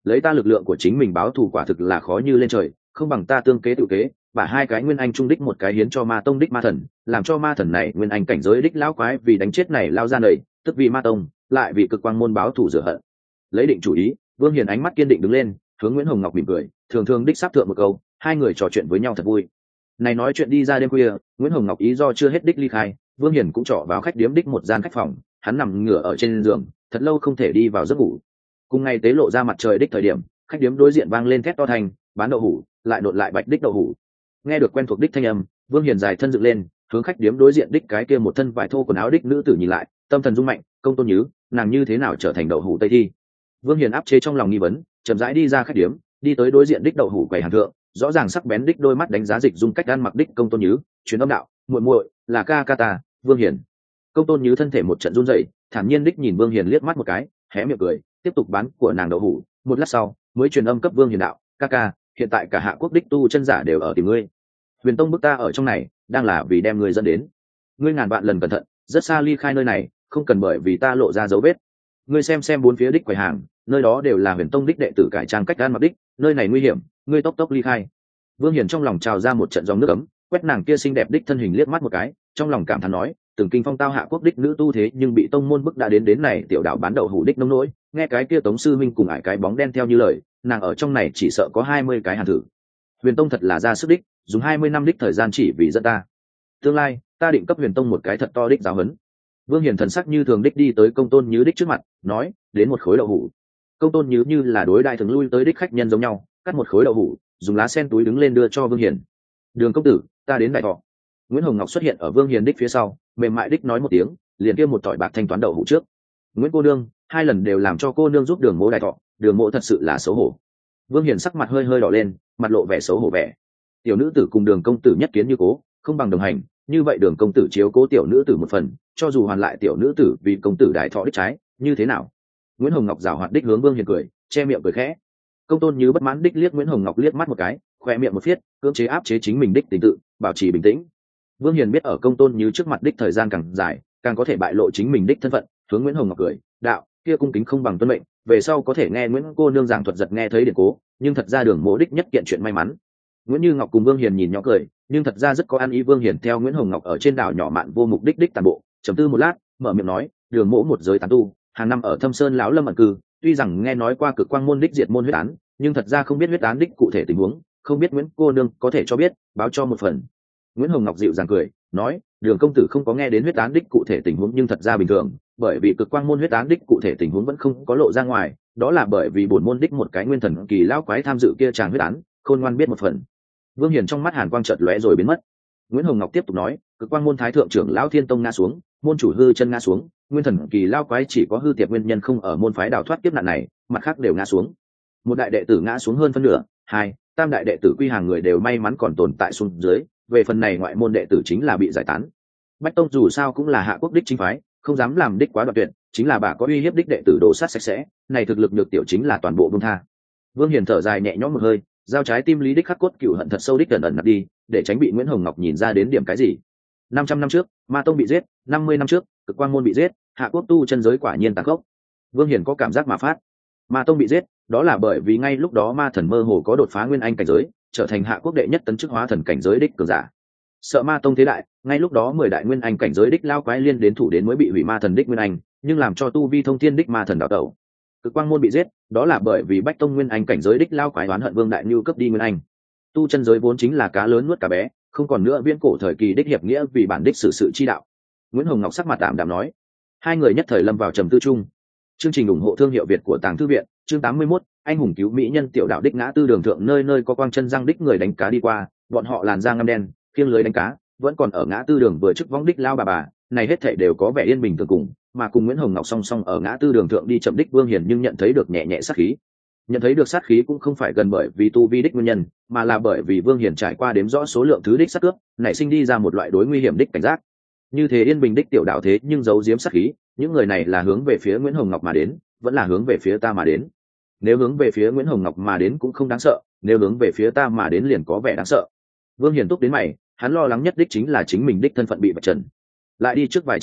lấy ta lực lượng của chính mình báo thù quả thực là khó như lên trời, không bằng ta tương kế tự kế, và hai cái nguyên anh trung đích một cái hiến cho ma tông đích ma thần, làm cho ma thần này nguyên anh cảnh giới đích lão quái vì đánh chết này lao ra nầy, tức vì ma tông lại vì cực quang môn báo thù rửa hận. Lấy định chủ ý, Vương Hiền ánh mắt kiên định đứng lên, hướng Nguyễn Hồng Ngọc mỉm cười, thường thường đích sắp thượng một câu, hai người trò chuyện với nhau thật vui. Này nói chuyện đi ra đêm khuya, Nguyễn Hồng Ngọc ý do chưa hết đích ly khai, Vương Hiền cũng trọ vào khách điếm đích một gian khách phòng, hắn nằm ngửa ở trên giường, thật lâu không thể đi vào giấc ngủ. Cùng ngày tế lộ ra mặt trời đích thời điểm, khách điếm đối diện vang lên thét to thành, bán đậu hủ, lại nộn lại bạch đích đậu hủ. Nghe được quen thuộc đích thanh âm, Vương Hiền dài thân dựng lên, hướng khách điếm đối diện đích cái kia một thân vải thô quần áo đích nữ tử nhìn lại, tâm thần rung mạnh, Công Tôn Nhứ, nàng như thế nào trở thành đậu hủ tây thi? Vương Hiền áp chế trong lòng nghi vấn, chậm rãi đi ra khách điếm, đi tới đối diện đích đậu hủ quầy hàng thượng, rõ ràng sắc bén đích đôi mắt đánh giá Dịch Dung cách ăn mặc đích Công Tôn Nhứ, truyền âm đạo, muội muội, là ca ca ta, Vương Hiền. Công Tôn Nhứ thân thể một trận run rẩy, thản nhiên đích nhìn Vương Hiền liếc mắt một cái, hé miệng cười, tiếp tục bán của nàng đậu hủ. Một lát sau, mới truyền âm cấp Vương Hiền đạo, ca ca, hiện tại cả Hạ Quốc đích tu chân giả đều ở tìm ngươi. Huyền Tông bức ta ở trong này, đang là vì đem ngươi dẫn đến. Ngươi ngàn vạn lần cẩn thận, rất xa ly khai nơi này, không cần bởi vì ta lộ ra dấu vết. Ngươi xem bốn phía đích quầy hàng, nơi đó đều là Huyền Tông đích đệ tử cải trang cách ăn mặc đích, nơi này nguy hiểm, ngươi tốc tốc ly khai. Vương Hiền trong lòng trào ra một trận dòng nước ấm, quét nàng kia xinh đẹp đích thân hình liếc mắt một cái, trong lòng cảm thán nói, từng kinh phong tao Hạ Quốc đích nữ tu thế nhưng bị tông môn bức đã đến này tiểu đạo bán đậu hủ đích nông nỗi, nghe cái kia Tống sư minh cùng ải cái bóng đen theo như lời, nàng ở trong này chỉ sợ có 20 cái hàn thử. Huyền Tông thật là ra sức đích, dùng 20 năm đích thời gian chỉ vì dẫn ta. Tương lai, ta định cấp Huyền Tông một cái thật to đích giáo huấn. Vương Hiền thần sắc như thường đích đi tới Công Tôn Nhứ đích trước mặt, nói, đến một khối đậu hủ. Công Tôn Nhứ như là đối đại thường lui tới đích khách nhân giống nhau, cắt một khối đậu hủ, dùng lá sen túi đứng lên đưa cho Vương Hiền. Đường công tử, ta đến đại thọ. Nguyễn Hồng Ngọc xuất hiện ở Vương Hiền đích phía sau, mềm mại đích nói một tiếng, liền kia một tỏi bạc thanh toán đậu hủ trước. Nguyễn cô nương, hai lần đều làm cho cô nương giúp Đường mỗ đại thọ, Đường mỗ thật sự là xấu hổ. Vương Hiền sắc mặt hơi hơi đỏ lên, mặt lộ vẻ xấu hổ vẻ. Tiểu nữ tử cùng Đường công tử nhất kiến như cố, không bằng đồng hành, như vậy Đường công tử chiếu cố tiểu nữ tử một phần, cho dù hoàn lại tiểu nữ tử vì công tử đại thọ đích trái, như thế nào? Nguyễn Hồng Ngọc giảo hoạt đích hướng Vương Hiền cười, che miệng cười khẽ. Công Tôn Như bất mãn đích liếc Nguyễn Hồng Ngọc liếc mắt một cái, khoe miệng một phiết, cưỡng chế áp chế chính mình đích tình tự, bảo trì bình tĩnh. Vương Hiền biết ở Công Tôn Như trước mặt đích thời gian càng dài, càng có thể bại lộ chính mình đích thân phận, hướng Nguyễn Hồng Ngọc cười, đạo, kia cung kính không bằng tuân mệnh, về sau có thể nghe Nguyễn cô nương giảng thuật giật nghe thấy điện cố, nhưng thật ra Đường mỗ đích nhất kiện chuyện may mắn. Nguyễn Như Ngọc cùng Vương Hiền nhìn nhỏ cười, nhưng thật ra rất có ăn ý. Vương Hiền theo Nguyễn Hồng Ngọc ở trên đảo nhỏ mạn vô mục đích tàn bộ, trầm tư một lát, mở miệng nói, Đường mỗ một giới tán tu, hàng năm ở Thâm Sơn lão lâm ẩn cư, tuy rằng nghe nói qua cực quang môn đích diệt môn huyết án, nhưng thật ra không biết huyết án đích cụ thể tình huống, không biết Nguyễn cô nương có thể cho biết, báo cho một phần. Nguyễn Hồng Ngọc dịu dàng cười, nói, Đường công tử không có nghe đến huyết án đích cụ thể tình huống nhưng thật ra bình thường, bởi vì cực quang môn huyết án đích cụ thể tình huống vẫn không có lộ ra ngoài, đó là bởi vì bổn môn đích một cái nguyên thần kỳ lão quái tham dự kia tràng huyết án, khôn ngoan biết một phần. Vương Hiền trong mắt hàn quang chợt lóe rồi biến mất. Nguyễn Hồng Ngọc tiếp tục nói, cực quang môn thái thượng trưởng lão Thiên Tông ngã xuống, môn chủ hư chân ngã xuống, nguyên thần kỳ lão quái chỉ có hư tiệp nguyên nhân không ở môn phái đào thoát kiếp nạn này, mặt khác đều ngã xuống. Một đại đệ tử ngã xuống hơn phân nửa, hai, tam đại đệ tử quy hàng người đều may mắn còn tồn tại xuống dưới, về phần này ngoại môn đệ tử chính là bị giải tán. Bách Tông dù sao cũng là Hạ Quốc đích chính phái, không dám làm đích quá đoạn tuyệt, chính là bà có uy hiếp đích đệ tử đổ sát sạch sẽ, này thực lực nhược tiểu chính là toàn bộ buông tha. Vương Hiền thở dài nhẹ nhõm một hơi, giao trái tim lý đích khắc cốt cựu hận thật sâu đích ẩn ẩn nạp đi, để tránh bị Nguyễn Hồng Ngọc nhìn ra đến điểm cái gì. 500 năm trước, Ma Tông bị giết, 50 năm trước, Cực Quang môn bị giết, Hạ Quốc tu chân giới quả nhiên tàn khốc. Vương Hiền có cảm giác mà phát. Ma Tông bị giết, đó là bởi vì ngay lúc đó ma thần mơ hồ có đột phá nguyên anh cảnh giới, trở thành Hạ Quốc đệ nhất tấn chức hóa thần cảnh giới đích cường giả. Sợ Ma Tông thế đại, ngay lúc đó 10 đại nguyên anh cảnh giới đích lao quái liên đến thủ đến mới bị hủy ma thần đích nguyên anh, nhưng làm cho tu vi thông thiên đích ma thần đảo tẩu. Cực Quang môn bị giết, đó là bởi vì Bách Tông nguyên anh cảnh giới đích lao quái oán hận Vương Đại Nhu cấp đi nguyên anh. Tu chân giới vốn chính là cá lớn nuốt cá bé, không còn nữa viễn cổ thời kỳ đích hiệp nghĩa vì bản đích sự chi đạo. Nguyễn Hồng Ngọc sắc mặt tạm đạm nói. Hai người nhất thời lâm vào trầm tư chung. Chương trình ủng hộ thương hiệu Việt của Tàng Thư viện, chương 81, anh hùng cứu mỹ nhân tiểu đạo đích ngã tư đường thượng nơi nơi có quang chân răng đích người đánh cá đi qua, bọn họ làn da ngăm đen, khiêng lưới đánh cá, vẫn còn ở ngã tư đường vừa chức võng đích lao bà, này hết thảy đều có vẻ yên bình thường cùng, mà cùng Nguyễn Hồng Ngọc song song ở ngã tư đường thượng đi chậm đích Vương Hiền nhưng nhận thấy được nhẹ nhẹ sát khí. Nhận thấy được sát khí cũng không phải gần bởi vì tu vi đích nguyên nhân, mà là bởi vì Vương Hiền trải qua đếm rõ số lượng thứ đích sát cướp, nảy sinh đi ra một loại đối nguy hiểm đích cảnh giác. Như thế yên bình đích tiểu đạo thế nhưng giấu giếm sát khí, những người này là hướng về phía Nguyễn Hồng Ngọc mà đến, vẫn là hướng về phía ta mà đến. Nếu hướng về phía Nguyễn Hồng Ngọc mà đến cũng không đáng sợ, nếu hướng về phía ta mà đến liền có vẻ đáng sợ. Vương Hiền túc đến mày, hắn lo lắng nhất đích chính là chính mình đích thân phận bị vạch trần. Lại đi trước vài trăm thước,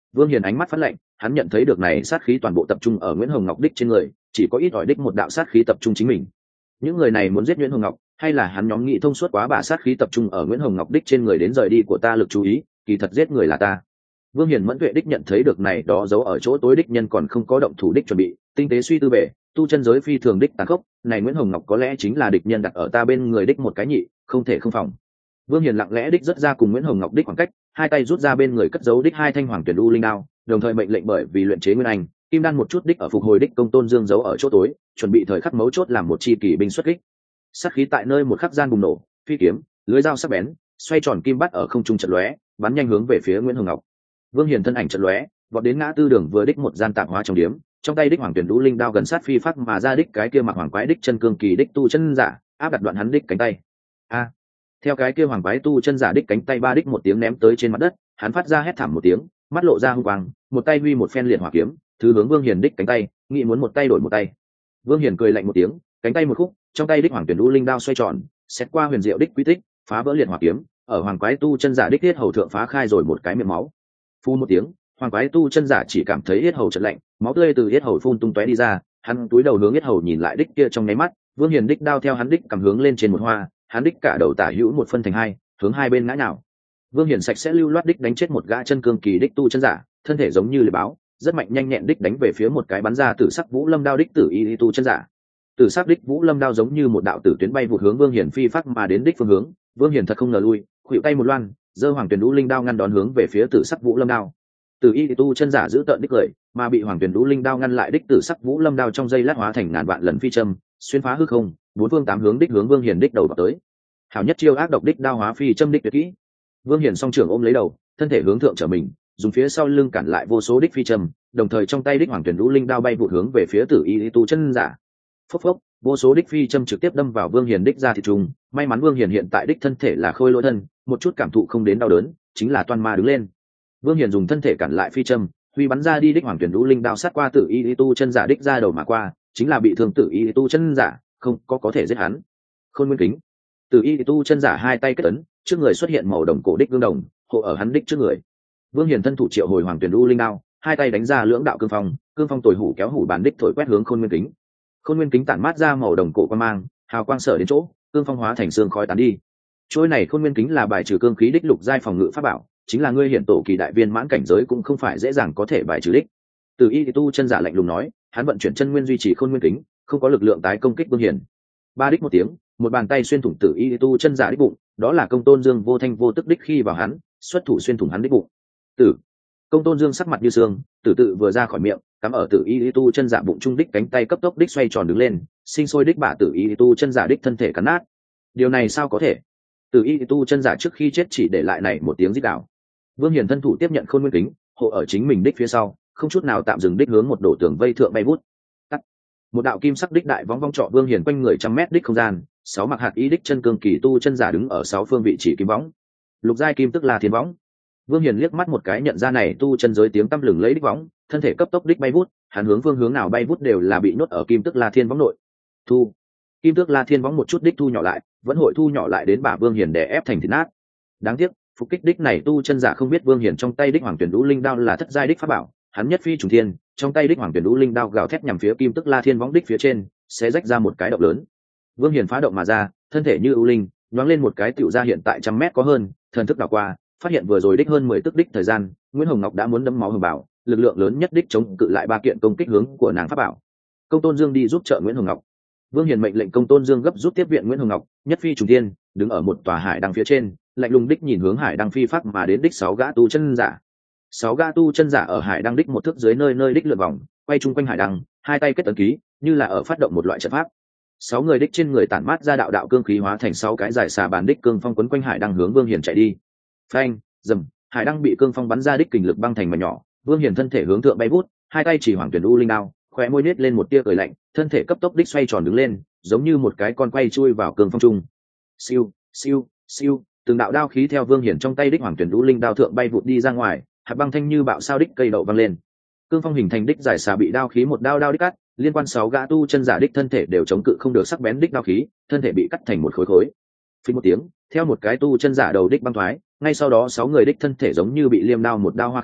Vương Hiền ánh mắt phát lạnh, hắn nhận thấy được này sát khí toàn bộ tập trung ở Nguyễn Hồng Ngọc đích trên người, chỉ có ít ỏi đích một đạo sát khí tập trung chính mình. Những người này muốn giết Nguyễn Hồng Ngọc, hay là hắn nhóm nghĩ thông suốt quá bả sát khí tập trung ở Nguyễn Hồng Ngọc đích trên người đến rời đi của ta lực chú ý, kỳ thật giết người là ta. Vương Hiền mẫn tuệ đích nhận thấy được này đó giấu ở chỗ tối đích nhân còn không có động thủ đích chuẩn bị, tinh tế suy tư bể, tu chân giới phi thường đích tàn khốc, này Nguyễn Hồng Ngọc có lẽ chính là địch nhân đặt ở ta bên người đích một cái nhị, không thể không phòng. Vương Hiền lặng lẽ đích rất ra cùng Nguyễn Hồng Ngọc đích khoảng cách, hai tay rút ra bên người cất giấu đích hai thanh hoàng tuyển u linh đao, đồng thời mệnh lệnh bởi vì luyện chế nguyên anh, kim đan một chút đích ở phục hồi đích công tôn dương giấu ở chỗ tối, chuẩn bị thời khắc mấu chốt làm một chi kỳ binh xuất kích. Sát khí tại nơi một khắc gian bùng nổ, phi kiếm, lưới dao sắc bén, xoay tròn kim bắt ở không trung chợt lóe, bắn nhanh hướng về phía Nguyễn Hồng Ngọc. Vương Hiền thân ảnh chợt lóe, vọt đến ngã tư đường vừa đích một gian tạp hóa trong điếm, trong tay đích hoàng tuyển đũ linh đao gần sát phi phát mà ra đích cái kia mặc hoàng quái đích chân cương kỳ đích tu chân giả, áp đặt đoạn hắn đích cánh tay. A! Theo cái kia hoàng quái tu chân giả đích cánh tay ba đích một tiếng ném tới trên mặt đất, hắn phát ra hét thảm một tiếng, mắt lộ ra hung quang, một tay huy một phen liệt hỏa kiếm, thứ hướng Vương Hiền đích cánh tay, nghĩ muốn một tay đổi một tay. Vương Hiền cười lạnh một tiếng, cánh tay một khúc, trong tay đích hoàng tuyển đũ linh đao xoay tròn, xét qua huyền diệu đích quy tích, phá vỡ liệt hỏa kiếm, ở hoàng quái tu chân giả đích thiết hầu thượng phá khai rồi một cái miệng máu. Phun một tiếng, hoàng quái tu chân giả chỉ cảm thấy yết hầu chợt lạnh, máu tươi từ yết hầu phun tung tóe đi ra, hắn túi đầu hướng yết hầu nhìn lại đích kia trong nháy mắt, Vương Hiền đích đao theo hắn đích cầm hướng lên trên một hoa, hắn đích cả đầu tả hữu một phân thành hai, hướng hai bên ngã nhào. Vương Hiền sạch sẽ lưu loát đích đánh chết một gã chân cương kỳ đích tu chân giả, thân thể giống như lưỡi báo, rất mạnh nhanh nhẹn đích đánh về phía một cái bắn ra tử sắc vũ lâm đao đích tử y tu chân giả. Tử sắc đích vũ lâm đao giống như một đạo tử tuyến bay vụt hướng Vương Hiền phi phát mà đến đích phương hướng, Vương Hiền thật không ngờ lui, khuỵu tay một loan, giơ hoàng tuyển đũ linh đao ngăn đón hướng về phía tử sắc vũ lâm đao. Tử y tu chân giả giữ tợn đích cười, mà bị hoàng tuyển đũ linh đao ngăn lại đích tử sắc vũ lâm đao trong giây lát hóa thành ngàn vạn lần phi châm, xuyên phá hư không, bốn phương tám hướng đích hướng Vương Hiền đích đầu vào tới. Hảo nhất chiêu ác độc đích đao hóa phi châm đích tuyệt kỹ. Vương Hiền song trưởng ôm lấy đầu, thân thể hướng thượng trở mình, dùng phía sau lưng cản lại vô số đích phi châm, đồng thời trong tay đích hoàng tuyển đũ linh đao bay vụt hướng về phía tử y tu chân giả. Phốc phốc, vô số đích phi châm trực tiếp đâm vào Vương Hiền đích ra thịt trùng, may mắn Vương Hiền hiện tại đích thân thể là khôi lỗi thân, một chút cảm thụ không đến đau đớn, chính là toan ma đứng lên. Vương Hiền dùng thân thể cản lại phi châm, huy bắn ra đi đích hoàng tuyển đũ linh đao sát qua tử y tu chân giả đích ra đầu mà qua, chính là bị thương tử y tu chân giả, không có thể giết hắn. Khôn Nguyên Kính. Tử y tu chân giả hai tay kết ấn, trước người xuất hiện màu đồng cổ đích gương đồng, hộ ở hắn đích trước người. Vương Hiền thân thủ triệu hồi hoàng tuyển đũ linh đao, hai tay đánh ra lưỡng đạo cương phong tồi hủ kéo hủ bàn đích thổi quét hướng Khôn Nguyên Kính. Khôn Nguyên Kính tản mát ra màu đồng cổ quang mang, hào quang sở đến chỗ, cương phong hóa thành xương khói tán đi. Trôi này Khôn Nguyên Kính là bài trừ cương khí đích lục giai phòng ngự pháp bảo, chính là ngươi hiển tổ kỳ đại viên mãn cảnh giới cũng không phải dễ dàng có thể bài trừ đích. Từ y tu chân giả lạnh lùng nói, hắn vận chuyển chân nguyên duy trì Khôn Nguyên Kính, không có lực lượng tái công kích Vương Hiền. Ba đích một tiếng, một bàn tay xuyên thủng tử y tu chân giả đích bụng, đó là Công Tôn Dương vô thanh vô tức đích khi vào hắn, xuất thủ xuyên thủng hắn đích bụng. Tử. Công Tôn Dương sắc mặt như xương, tử tự vừa ra khỏi miệng, cắm ở tử y tu chân giả bụng trung đích cánh tay cấp tốc đích xoay tròn đứng lên, sinh sôi đích bả tử y tu chân giả đích thân thể cắn nát. Điều này sao có thể? Tử y tu chân giả trước khi chết chỉ để lại này một tiếng rít gào. Vương Hiền thân thủ tiếp nhận Khôn Nguyên Kính, hộ ở chính mình đích phía sau, không chút nào tạm dừng đích hướng một đổ tường vây thượng bay vút. Tắt. Một đạo kim sắc đích đại vong vong trọ Vương Hiền quanh người trăm mét đích không gian, sáu mặc hạt y đích chân cương kỳ tu chân giả đứng ở sáu phương vị chỉ kim võng. Lục giai kim tức là thiên võng. Vương Hiền liếc mắt một cái nhận ra này tu chân giới tiếng tăm lừng lấy đích võng, thân thể cấp tốc đích bay vút, hắn hướng phương hướng nào bay vút đều là bị nhốt ở kim tức la thiên võng nội. Thu. Kim tức la thiên võng một chút đích thu nhỏ lại, vẫn hội thu nhỏ lại đến bả Vương Hiền đè ép thành thịt nát. Đáng tiếc, phục kích đích này tu chân giả không biết Vương Hiền trong tay đích hoàng tuyển đũ linh đao là thất giai đích pháp bảo, hắn nhất phi trùng thiên, trong tay đích hoàng tuyển đũ linh đao gào thét nhằm phía kim tức la thiên võng đích phía trên, sẽ rách ra một cái động lớn. Vương Hiền phá động mà ra, thân thể như ưu linh, nhoáng lên một cái tựu ra hiện tại trăm mét có hơn, thần thức đảo qua, phát hiện vừa rồi đích hơn 10 tức đích thời gian, Nguyễn Hồng Ngọc đã muốn đấm máu hồng bảo, lực lượng lớn nhất đích chống cự lại ba kiện công kích hướng của nàng pháp bảo. Công Tôn Dương đi giúp trợ Nguyễn Hồng Ngọc. Vương Hiền mệnh lệnh Công Tôn Dương gấp rút tiếp viện Nguyễn Hồng Ngọc, nhất phi trùng thiên, đứng ở một tòa hải đăng phía trên, lạnh lùng đích nhìn hướng hải đăng phi phát mà đến đích 6 gã tu chân giả. 6 gã tu chân giả ở hải đăng đích một thước dưới nơi nơi đích lượn vòng, quay chung quanh hải đăng, hai tay kết ấn ký, như là ở phát động một loại trận pháp. 6 người đích trên người tản mát ra đạo đạo cương khí hóa thành 6 cái dài xà bàn đích cương phong quấn quanh hải đăng hướng Vương Hiền chạy đi. Phanh, dầm, hải đăng bị cương phong bắn ra đích kình lực băng thành mảnh nhỏ, Vương Hiền thân thể hướng thượng bay vút, hai tay chỉ hoàng tuyển u linh đao, khóe môi nết lên một tia cười lạnh, thân thể cấp tốc đích xoay tròn đứng lên, giống như một cái con quay chui vào cương phong trung. Siêu, siêu, siêu, từng đạo đao khí theo Vương Hiền trong tay đích hoàng tuyển u linh đao thượng bay vụt đi ra ngoài, hạt băng thanh như bạo sao đích cây đậu văng lên. Cương phong hình thành đích giải xà bị đao khí một đao đao đích cắt, liên quan 6 gã tu chân giả đích thân thể đều chống cự không được sắc bén đích đao khí, thân thể bị cắt thành một khối khối. Phình một tiếng, theo một cái tu chân giả đầu đích băng thoái, ngay sau đó 6 người đích thân thể giống như bị liêm đao một đao hoa khai,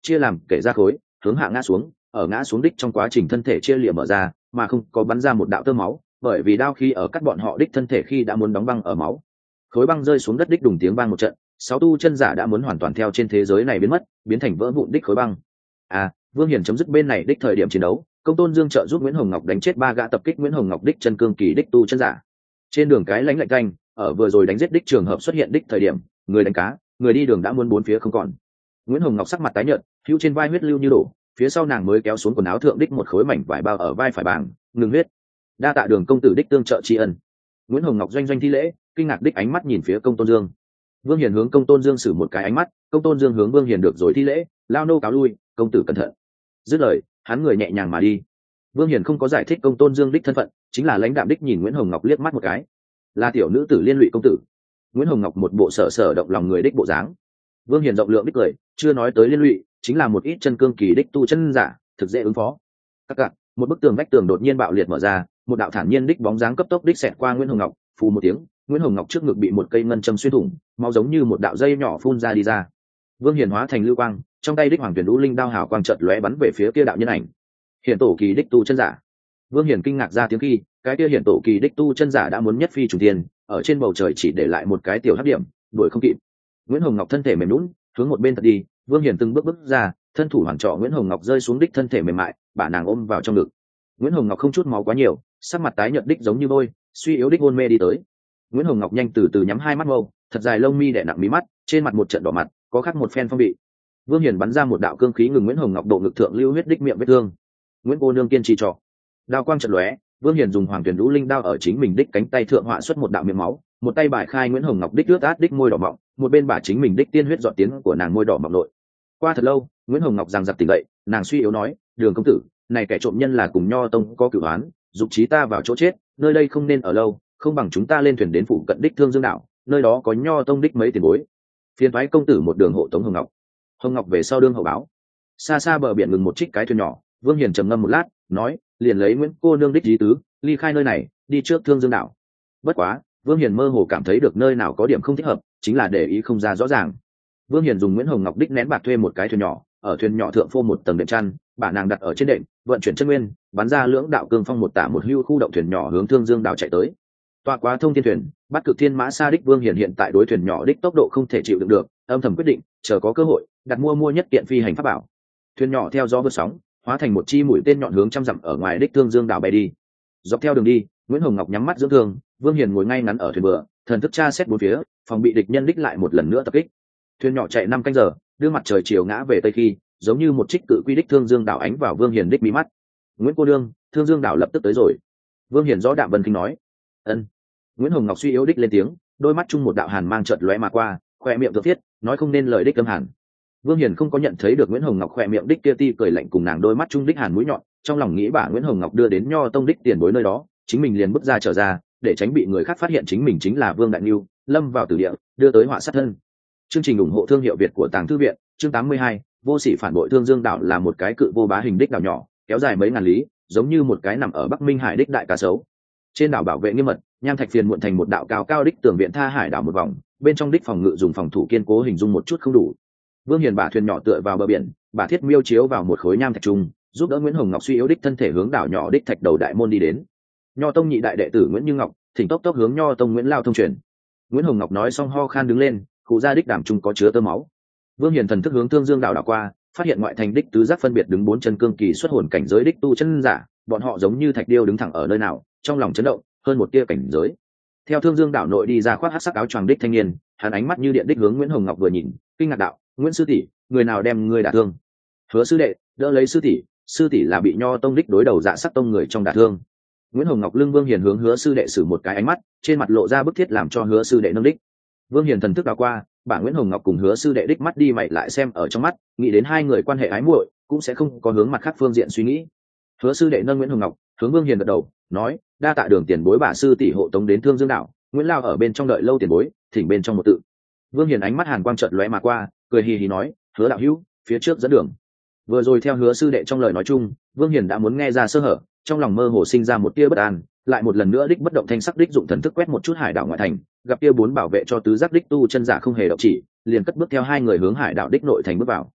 chia làm kể ra khối, hướng hạ ngã xuống, ở ngã xuống đích trong quá trình thân thể chia liệm mở ra, mà không có bắn ra một đạo tơ máu, bởi vì đao khi ở cắt bọn họ đích thân thể khi đã muốn đóng băng ở máu. Khối băng rơi xuống đất đích đùng tiếng vang một trận, 6 tu chân giả đã muốn hoàn toàn theo trên thế giới này biến mất, biến thành vỡ vụn đích khối băng. Vương Hiển chấm dứt bên này đích thời điểm chiến đấu, Công Tôn Dương trợ giúp Nguyễn Hồng Ngọc đánh chết 3 gã tập kích Nguyễn Hồng Ngọc đích chân cương kỳ đích tu chân giả. Trên đường cái lãnh lạnh canh, ở vừa rồi đánh giết đích trường hợp xuất hiện đích thời điểm, người đánh cá, người đi đường đã muốn bốn phía không còn. Nguyễn Hồng Ngọc sắc mặt tái nhợt, hữu trên vai huyết lưu như đổ, phía sau nàng mới kéo xuống quần áo thượng đích một khối mảnh vải bao ở vai phải bảng, ngừng huyết. Đa tạ Đường công tử đích tương trợ tri ân. Nguyễn Hồng Ngọc doanh doanh thi lễ, kinh ngạc đích ánh mắt nhìn phía Công Tôn Dương. Vương Hiền hướng Công Tôn Dương sử một cái ánh mắt, Công Tôn Dương hướng Vương Hiền được rồi thi lễ, lao nô cáo lui, công tử cẩn thận. Dứt lời, hắn người nhẹ nhàng mà đi. Vương Hiền không có giải thích Công Tôn Dương đích thân phận, chính là lãnh đạm đích nhìn Nguyễn Hồng Ngọc liếc mắt một cái. Là tiểu nữ tử liên lụy công tử. Nguyễn Hồng Ngọc một bộ sở sở động lòng người đích bộ dáng. Vương Hiền rộng lượng đích cười, chưa nói tới liên lụy, chính là một ít chân cương kỳ đích tu chân giả, thực dễ ứng phó. Các cạn, một bức tường vách tường đột nhiên bạo liệt mở ra, một đạo thản nhiên đích bóng dáng cấp tốc đích xẹt qua Nguyễn Hồng Ngọc, phù một tiếng, Nguyễn Hồng Ngọc trước ngực bị một cây ngân châm xuyên thủng, máu giống như một đạo dây nhỏ phun ra đi ra. Vương Hiền hóa thành lưu quang, trong tay đích Hoàng Tuyển Lũ Linh đao hào quang chợt lóe bắn về phía kia đạo nhân ảnh. Hiển tổ kỳ đích tu chân giả. Vương Hiền kinh ngạc ra tiếng khi, cái kia hiển tổ kỳ đích tu chân giả đã muốn nhất phi trùng thiên, ở trên bầu trời chỉ để lại một cái tiểu hấp điểm, đuổi không kịp. Nguyễn Hồng Ngọc thân thể mềm nhũn, hướng một bên thật đi, Vương Hiền từng bước bước ra, thân thủ hoàn trọ Nguyễn Hồng Ngọc rơi xuống đích thân thể mềm mại, bà nàng ôm vào trong ngực. Nguyễn Hồng Ngọc không chút máu quá nhiều, sắc mặt tái nhợt đích giống như vôi, suy yếu đích hôn mê đi tới. Nguyễn Hồng Ngọc nhanh từ từ nhắm hai mắt mâu, thật dài lông mi đè nặng mí mắt, trên mặt một trận đỏ mặt, có khắc một phen phong bị. Vương Hiền bắn ra một đạo cương khí ngừng Nguyễn Hồng Ngọc độ ngực thượng lưu huyết đích miệng vết thương. Nguyễn cô nương kiên trì trọ. Đao quang chợt lóe, Vương Hiền dùng Hoàng Tuyển Lũ Linh đao ở chính mình đích cánh tay thượng họa xuất một đạo miệng máu, một tay bài khai Nguyễn Hồng Ngọc đích ướt át đích môi đỏ mọng, một bên bả chính mình đích tiên huyết dọn tiến của nàng môi đỏ mọng nội. Qua thật lâu, Nguyễn Hồng Ngọc giằng giật tỉnh dậy, nàng suy yếu nói, Đường công tử, này kẻ trộm nhân là cùng Nho tông có cửu oán, dục chí ta vào chỗ chết, nơi đây không nên ở lâu, không bằng chúng ta lên thuyền đến phụ cận đích Thương Dương đảo, nơi đó có Nho tông đích mấy tiền bối. Phiền thoái công tử một đường hộ tống Hồng Ngọc. Hồng Ngọc về sau đương hậu báo. Xa xa bờ biển ngừng một trích cái thuyền nhỏ, Vương Hiền trầm ngâm một lát, nói, liền lấy Nguyễn cô nương đích lý tứ, ly khai nơi này, đi trước Thương Dương đảo. Bất quá, Vương Hiền mơ hồ cảm thấy được nơi nào có điểm không thích hợp, chính là để ý không ra rõ ràng. Vương Hiền dùng Nguyễn Hồng Ngọc đích nén bạc thuê một cái thuyền nhỏ, ở thuyền nhỏ thượng phô một tầng đệm chăn, bà nàng đặt ở trên đệm, vận chuyển chân nguyên, bắn ra lưỡng đạo cương phong một tả một hưu khu động thuyền nhỏ hướng Thương Dương đảo chạy tới. Tọa quá thông thiên thuyền, bắt cực thiên mã sa đích Vương Hiền hiện tại đối thuyền nhỏ đích tốc độ không thể chịu đựng được, âm thầm quyết định, chờ có cơ hội, đặt mua nhất kiện phi hành pháp bảo. Thuyền nhỏ theo gió vượt sóng, hóa thành một chi mũi tên nhọn hướng trăm dặm ở ngoài đích Thương Dương đảo bay đi. Dọc theo đường đi, Nguyễn Hồng Ngọc nhắm mắt dưỡng thương, Vương Hiền ngồi ngay ngắn ở thuyền bờ, thần thức tra xét bốn phía, phòng bị địch nhân đích lại một lần nữa tập kích. Thuyền nhỏ chạy 5 canh giờ, đưa mặt trời chiều ngã về tây khi, giống như một trích cự quy đích Thương Dương đảo ánh vào Vương Hiền đích mí mắt. Nguyễn cô đương, Thương Dương đảo lập tức tới rồi. Vương Hiền rõ đạm vân kinh nói. Ân. Nguyễn Hồng Ngọc suy yếu đích lên tiếng, đôi mắt chung một đạo hàn mang chợt lóe mà qua, khoe miệng thượng thiết, nói không nên lời đích âm hàn. Vương Hiền không có nhận thấy được Nguyễn Hồng Ngọc khoe miệng đích kia ti cười lạnh cùng nàng đôi mắt chung đích hàn mũi nhọn, trong lòng nghĩ bà Nguyễn Hồng Ngọc đưa đến Nho tông đích tiền bối nơi đó, chính mình liền bước ra trở ra, để tránh bị người khác phát hiện chính mình chính là Vương Đại Nưu, lâm vào tử địa, đưa tới họa sát thân. Chương trình ủng hộ thương hiệu Việt của Tàng Thư viện, chương 82, vô sỉ phản bội Thương Dương đảo là một cái cự vô bá hình đích đảo nhỏ, kéo dài mấy ngàn lý, giống như một cái nằm ở Bắc Minh Hải đích đại cá sấu. Trên đảo bảo vệ nghiêm mật, nham thạch phiền muộn thành một đạo cao cao đích tường viện tha hải đảo một vòng, bên trong đích phòng ngự dùng phòng thủ kiên cố hình dung một chút không đủ. Vương Hiền bả thuyền nhỏ tựa vào bờ biển, bả thiết miêu chiếu vào một khối nham thạch trung, giúp đỡ Nguyễn Hồng Ngọc suy yếu đích thân thể hướng đảo nhỏ đích thạch đầu đại môn đi đến. Nho tông nhị đại đệ tử Nguyễn Như Ngọc, thỉnh tốc tốc hướng Nho tông Nguyễn Lao thông truyền. Nguyễn Hồng Ngọc nói xong ho khan đứng lên, cụ ra đích đảm trung có chứa tơ máu. Vương Hiền thần thức hướng Thương Dương đảo đảo qua, phát hiện ngoại thành đích tứ giác phân biệt đứng 4 chân cương kỳ xuất hồn cảnh giới đích tu chân giả, bọn họ giống như thạch điêu đứng thẳng ở nơi nào, trong lòng chấn động, hơn một tia cảnh giới. Theo Thương Dương đảo nội đi ra khoác hắc sắc áo choàng đích thanh niên, hắn ánh mắt như điện đích hướng Nguyễn Hồng Ngọc vừa nhìn, kinh ngạc đạo, Nguyễn sư tỷ, người nào đem ngươi đả thương? Hứa sư đệ, đỡ lấy sư tỷ là bị Nho tông đích đối đầu Dạ Sắc tông người trong đả thương. Nguyễn Hồng Ngọc lưng Vương Hiền hướng Hứa sư đệ sử một cái ánh mắt, trên mặt lộ ra bức thiết làm cho Hứa sư đệ nâng đích. Vương Hiền thần thức đảo qua, bà Nguyễn Hồng Ngọc cùng Hứa sư đệ đích mắt đi mày lại xem ở trong mắt, nghĩ đến hai người quan hệ ái muội, cũng sẽ không có hướng mặt khác phương diện suy nghĩ. Hứa sư đệ nâng Nguyễn Hồng Ngọc, hướng Vương Hiền gật đầu, nói, đa tạ Đường tiền bối bà sư tỷ hộ tống đến Thương Dương đảo, Nguyễn Lao ở bên trong đợi lâu tiền bối, thỉnh bên trong một tự. Vương Hiền ánh mắt hàn quang chợt lóe mà qua, cười hì hì nói, Hứa đạo hữu, phía trước dẫn đường. Vừa rồi theo Hứa sư đệ trong lời nói chung, Vương Hiền đã muốn nghe ra sơ hở, trong lòng mơ hồ sinh ra một tia bất an, lại một lần nữa đích bất động thanh sắc đích dụng thần thức quét một chút hải đảo ngoại thành, gặp kia 4 bảo vệ cho tứ giác đích tu chân giả không hề động chỉ, liền cất bước theo hai người hướng hải đảo đích nội thành bước vào.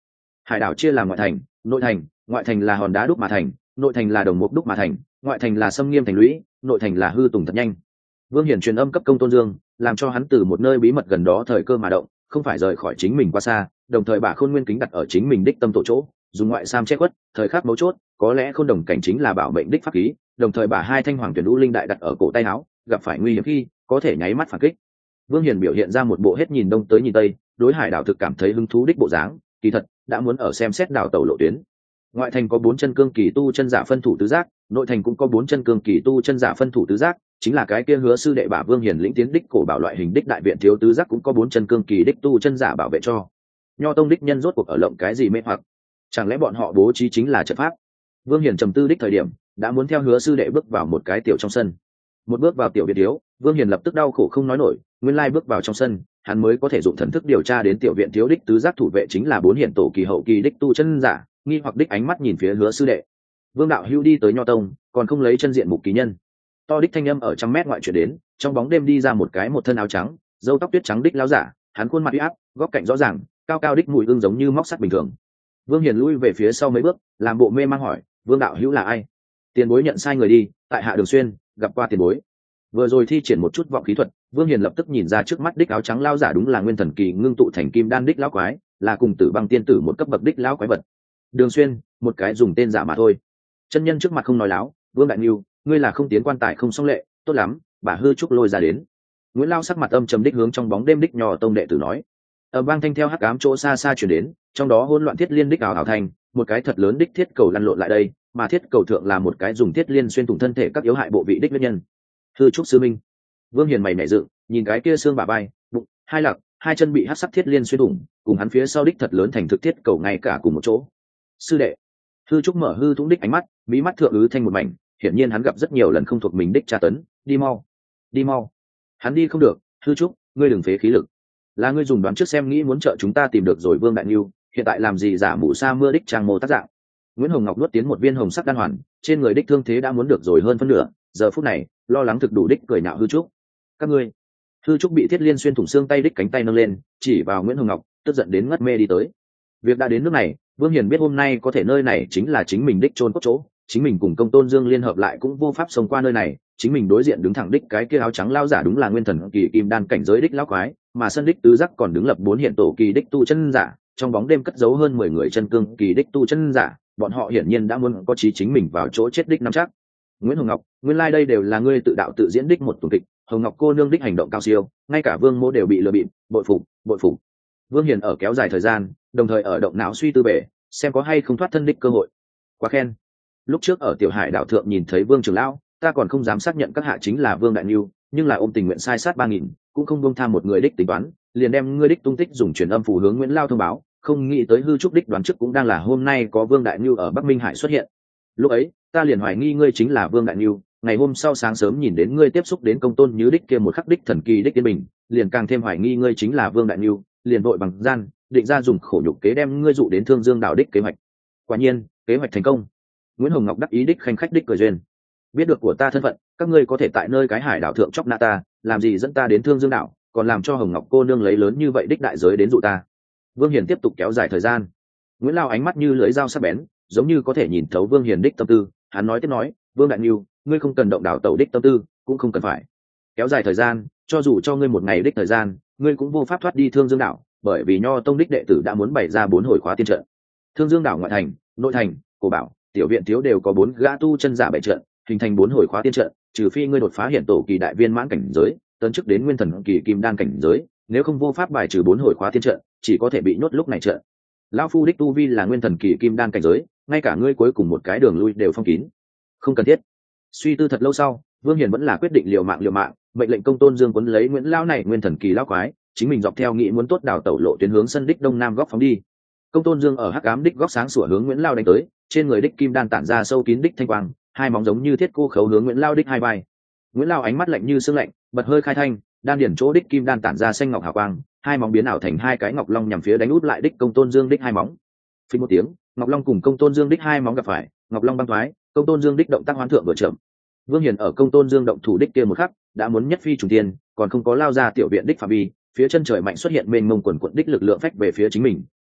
Hải đảo chia làm ngoại thành, nội thành. Ngoại thành là hòn đá đúc mà thành, nội thành là đồng mục đúc mà thành. Ngoại thành là xâm nghiêm thành lũy, nội thành là hư tùng thật nhanh. Vương Hiển truyền âm cấp Công Tôn Dương, làm cho hắn từ một nơi bí mật gần đó thời cơ mà động, không phải rời khỏi chính mình quá xa, đồng thời bà Khôn Nguyên kính đặt ở chính mình đích tâm tổ chỗ, dùng ngoại sam che khuất, thời khắc mấu chốt, có lẽ Khôn Đồng cảnh chính là bảo mệnh đích pháp khí, đồng thời bà hai thanh hoàng tuyển lũ linh đại đặt ở cổ tay áo, gặp phải nguy hiểm khi có thể nháy mắt phản kích. Vương Hiển biểu hiện ra một bộ hết nhìn đông tới nhìn tây, đối Hải đảo thực cảm thấy hứng thú đích bộ dáng, kỳ thật đã muốn ở xem xét đảo tàu lộ tuyến. Ngoại thành có 4 chân cương kỳ tu chân giả phân thủ tứ giác, nội thành cũng có 4 chân cương kỳ tu chân giả phân thủ tứ giác, chính là cái kia Hứa sư đệ bả Vương Hiển lĩnh tiến đích cổ bảo loại hình đích đại viện thiếu tứ giác cũng có 4 chân cương kỳ đích tu chân giả bảo vệ cho. Nho tông đích nhân rốt cuộc ở lộng cái gì mê hoặc? Chẳng lẽ bọn họ bố trí chính là trận pháp? Vương Hiển trầm tư đích thời điểm, đã muốn theo Hứa sư đệ bước vào một cái tiểu trong sân. Một bước vào tiểu viện thiếu, Vương Hiển lập tức đau khổ không nói nổi, nguyên lai bước vào trong sân, hắn mới có thể dụng thần thức điều tra đến tiểu viện thiếu đích tứ giác thủ vệ chính là 4 hiển tổ kỳ hậu kỳ đích tu chân giả, nghi hoặc đích ánh mắt nhìn phía Hứa sư đệ. Vương đạo hữu đi tới Nho tông, còn không lấy chân diện mục kỳ nhân. To đích thanh âm ở 100 mét ngoại chuyển đến, trong bóng đêm đi ra một cái một thân áo trắng, râu tóc tuyết trắng đích lão giả, hắn khuôn mặt uy áp, góc cạnh rõ ràng, cao cao đích mũi ương giống như móc sắt bình thường. Vương Hiền lui về phía sau mấy bước, làm bộ mê mang hỏi, Vương đạo hữu là ai? Tiền bối nhận sai người đi, tại hạ Đường Xuyên, gặp qua tiền bối. Vừa rồi thi triển một chút vọng khí thuật, Vương Hiền lập tức nhìn ra trước mắt đích áo trắng lão giả đúng là nguyên thần kỳ ngưng tụ thành kim đan đích lão quái, là cùng Tử Băng tiên tử một cấp bậc đích lão quái vật. Đường Xuyên, một cái dùng tên giả mà thôi. Chân nhân trước mặt không nói láo, Vương đại nhu, ngươi là không tiến quan tài không xong lệ, tốt lắm, bà hư trúc lôi ra đến. Nguyễn Lao sắc mặt âm trầm đích hướng trong bóng đêm đích Nho tông đệ tử nói. Ở bang thanh theo hắc ám chỗ xa xa chuyển đến, trong đó hỗn loạn thiết liên đích ảo ảo thành, một cái thật lớn đích thiết cầu lăn lộn lại đây, mà thiết cầu thượng là một cái dùng thiết liên xuyên thủng thân thể các yếu hại bộ vị đích nguyên nhân. Hư trúc sư minh. Vương Hiền mày nhảy dựng, nhìn cái kia xương bả vai, bụng, hai lặc, hai chân bị hắc sắc thiết liên xuyên thủng, cùng hắn phía sau đích thật lớn thành thực thiết cầu ngay cả cùng một chỗ. Sư đệ. Hư trúc mở hư thủng đích ánh mắt, mí mắt thượng ứ thanh một mảnh, hiển nhiên hắn gặp rất nhiều lần không thuộc mình đích tra tấn, đi mau, đi mau. Hắn đi không được, Hư trúc, ngươi đừng phế khí lực. Là ngươi dùng đoán trước xem nghĩ muốn trợ chúng ta tìm được rồi Vương đại nhu, hiện tại làm gì giả mù sa mưa đích trang mô tác dạng. Nguyễn Hồng Ngọc nuốt tiến một viên hồng sắc đan hoàn, trên người đích thương thế đã muốn được rồi hơn phân nửa, giờ phút này lo lắng thực đủ đích cười nhạo Hư trúc. Các ngươi. Hư trúc bị thiết liên xuyên thủng xương tay đích cánh tay nâng lên, chỉ vào Nguyễn Hồng Ngọc, tức giận đến ngất mê đi tới. Việc đã đến nước này, Vương Hiền biết hôm nay có thể nơi này chính là chính mình đích chôn cốt chỗ, chính mình cùng Công Tôn Dương liên hợp lại cũng vô pháp sống qua nơi này, chính mình đối diện đứng thẳng đích cái kia áo trắng lao giả đúng là nguyên thần kỳ kim đan cảnh giới đích lão quái, mà sân đích tứ giác còn đứng lập 4 hiện tổ kỳ đích tu chân giả, trong bóng đêm cất giấu hơn 10 người chân cương kỳ đích tu chân giả, bọn họ hiển nhiên đã muốn có chí chính mình vào chỗ chết đích nắm chắc. Nguyễn Hồng Ngọc, nguyên lai đây đều là ngươi tự đạo tự diễn đích một tuần kịch, Hồng Ngọc cô nương đích hành động cao siêu, ngay cả Vương Mỗ đều bị lừa bịp, bội phục, bội phục. Vương Hiền ở kéo dài thời gian, đồng thời ở động não suy tư bể, xem có hay không thoát thân đích cơ hội. Quá khen. Lúc trước ở Tiểu Hải đảo thượng nhìn thấy Vương trưởng lão, ta còn không dám xác nhận các hạ chính là Vương đại nhu, nhưng là ôm tình nguyện sai sát 3000, cũng không buông tha một người đích tính toán, liền đem ngươi đích tung tích dùng truyền âm phù hướng Nguyễn Lao thông báo, không nghĩ tới Hư trúc đích đoán trước cũng đang là hôm nay có Vương đại nhu ở Bắc Minh Hải xuất hiện. Lúc ấy, ta liền hoài nghi ngươi chính là Vương đại nhu, ngày hôm sau sáng sớm nhìn đến ngươi tiếp xúc đến Công Tôn Như đích kia một khắc đích thần kỳ đích yên bình, liền càng thêm hoài nghi ngươi chính là Vương đại nhu, liền vội bằng gian định ra dùng khổ nhục kế đem ngươi dụ đến Thương Dương đảo đích kế hoạch. Quả nhiên, kế hoạch thành công. Nguyễn Hồng Ngọc đắc ý đích khanh khách đích cười duyên. Biết được của ta thân phận, các ngươi có thể tại nơi cái hải đảo thượng chóc nạ ta, làm gì dẫn ta đến Thương Dương đảo, còn làm cho Hồng Ngọc cô nương lấy lớn như vậy đích đại giới đến dụ ta. Vương Hiền tiếp tục kéo dài thời gian. Nguyễn Lao ánh mắt như lưỡi dao sắc bén, giống như có thể nhìn thấu Vương Hiền đích tâm tư, hắn nói tiếp nói, Vương đại nhu, ngươi không cần động đảo tẩu đích tâm tư, cũng không cần phải kéo dài thời gian, cho dù cho ngươi một ngày đích thời gian, ngươi cũng vô pháp thoát đi Thương Dương đảo, bởi vì Nho tông đích đệ tử đã muốn bày ra 4 hồi khóa tiên trận. Thương Dương đảo ngoại thành, nội thành, cổ bảo, tiểu viện thiếu đều có 4 gã tu chân giả bày trận, hình thành 4 hồi khóa tiên trận, trừ phi ngươi đột phá hiển tổ kỳ đại viên mãn cảnh giới, tấn chức đến nguyên thần kỳ kim đan cảnh giới, nếu không vô pháp bài trừ 4 hồi khóa tiên trận, chỉ có thể bị nhốt lúc này trận. Lão phu đích tu vi là nguyên thần kỳ kim đan cảnh giới, ngay cả ngươi cuối cùng một cái đường lui đều phong kín. Không cần thiết. Suy tư thật lâu sau, Vương Hiền vẫn là quyết định liều mạng, mệnh lệnh Công Tôn Dương cuốn lấy Nguyễn lão này nguyên thần kỳ lão quái, chính mình dọc theo nghị muốn tốt đào tẩu lộ tuyến hướng sân đích đông nam góc phóng đi. Công Tôn Dương ở hắc ám đích góc sáng sủa hướng Nguyễn Lao đánh tới, trên người đích kim đan tản ra sâu kín đích thanh quang, hai móng giống như thiết cô khấu hướng Nguyễn Lao đích hai vai. Nguyễn Lao ánh mắt lạnh như sương lạnh, bật hơi khai thanh, đan điển chỗ đích kim đan tản ra xanh ngọc hào quang, hai móng biến ảo thành hai cái ngọc long nhằm phía đánh út lại đích Công Tôn Dương đích hai móng. Phình một tiếng, ngọc long cùng Công Tôn Dương đích hai móng gặp phải, ngọc long băng thoái, Công Tôn Dương đích động tác hoán thượng vừa chậm. Vương Hiền ở Công Tôn Dương động thủ đích kia một khắc, đã muốn nhất phi trùng thiên, còn không có lao ra tiểu viện đích phạm vi, phía chân trời mạnh xuất hiện mênh mông quần quận đích lực lượng phách về phía chính mình,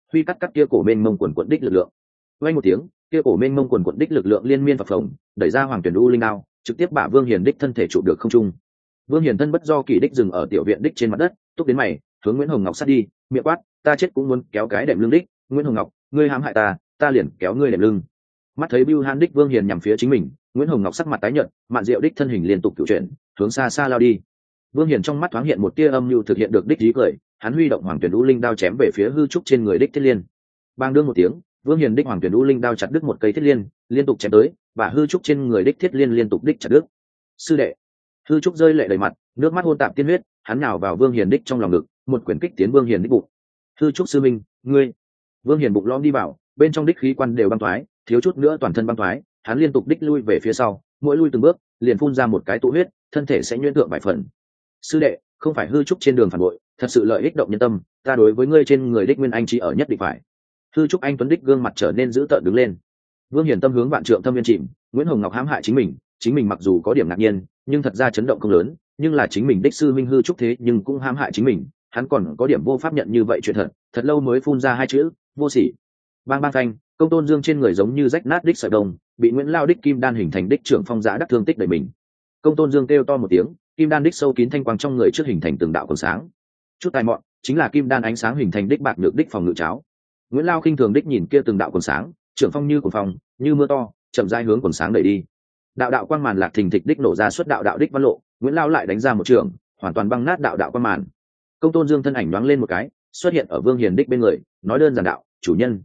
huy cắt kia cổ mênh mông quần quận đích lực lượng. Vang một tiếng, kia cổ mênh mông quần quận đích lực lượng liên miên phập phồng, đẩy ra Hoàng Tuyển U Linh đao, trực tiếp bả Vương Hiền đích thân thể trụ được không trung. Vương Hiền thân bất do kỳ đích dừng ở tiểu viện đích trên mặt đất, túc đến mày, hướng Nguyễn Hồng Ngọc sát đi, miệng quát, ta chết cũng muốn kéo cái đệm lưng đích, Nguyễn Hồng Ngọc, ngươi hãm hại ta liền kéo ngươi đệm lưng. Mắt thấy Bưu Hán đích Vương Hiền nhằm phía chính mình, Nguyễn Hồng Ngọc sắc mặt tái nhợt, mạn diệu đích thân hình liên tục cửu chuyển, hướng xa xa lao đi. Vương Hiền trong mắt thoáng hiện một tia âm nhu thực hiện được đích ý cười, hắn huy động Hoàng Tuyển U Linh đao chém về phía hư trúc trên người đích Thiết Liên. Bang đương một tiếng, Vương Hiền đích Hoàng Tuyển U Linh đao chặt đứt một cây Thiết Liên, liên tục chém tới, và hư trúc trên người đích Thiết Liên liên tục đích chặt đứt. Sư đệ. Hư trúc rơi lệ đầy mặt, nước mắt hôn tạp tiên huyết, hắn nhào vào Vương Hiền đích trong lòng ngực, một quyền kích tiến Vương Hiền đích bụng. Hư trúc sư minh, ngươi. Vương Hiền bụng lõm đi vào, bên trong đích khí quan đều băng thoái, thiếu chút nữa toàn thân băng thoái, hắn liên tục đích lui về phía sau, mỗi lui từng bước, liền phun ra một cái tụ huyết, thân thể sẽ nhuyễn tượng vài phần. Sư đệ, không phải hư trúc trên đường phản bội, thật sự lợi ích động nhân tâm, ta đối với ngươi trên người đích nguyên anh chỉ ở nhất định phải. Hư trúc anh tuấn đích gương mặt trở nên dữ tợn đứng lên. Vương Hiền tâm hướng vạn trượng thâm viên chìm, Nguyễn Hồng Ngọc hãm hại chính mình mặc dù có điểm ngạc nhiên, nhưng thật ra chấn động không lớn, nhưng là chính mình đích sư minh hư trúc thế nhưng cũng hãm hại chính mình, hắn còn có điểm vô pháp nhận như vậy chuyện thật lâu mới phun ra hai chữ, vô sỉ. Bang bang phanh, Công Tôn Dương trên người giống như rách nát đích sợi đồng, bị Nguyễn Lao đích kim đan hình thành đích trưởng phong giá đắc thương tích đầy mình. Công Tôn Dương kêu to một tiếng, kim đan đích sâu kín thanh quang trong người trước hình thành từng đạo quần sáng. Chút tài mọn, chính là kim đan ánh sáng hình thành đích bạc nhược đích phòng ngự cháo. Nguyễn Lao khinh thường đích nhìn kia từng đạo quần sáng, trưởng phong như quần phong, như mưa to, chậm rãi hướng quần sáng đẩy đi. Đạo đạo quang màn lạc thình thịch đích nổ ra xuất đạo đạo đích văn lộ, Nguyễn Lao lại đánh ra một trường, hoàn toàn băng nát đạo đạo quang màn. Công Tôn Dương thân ảnh nhoáng lên một cái, xuất hiện ở Vương Hiền đích bên người, nói đơn giản đạo, chủ nhân,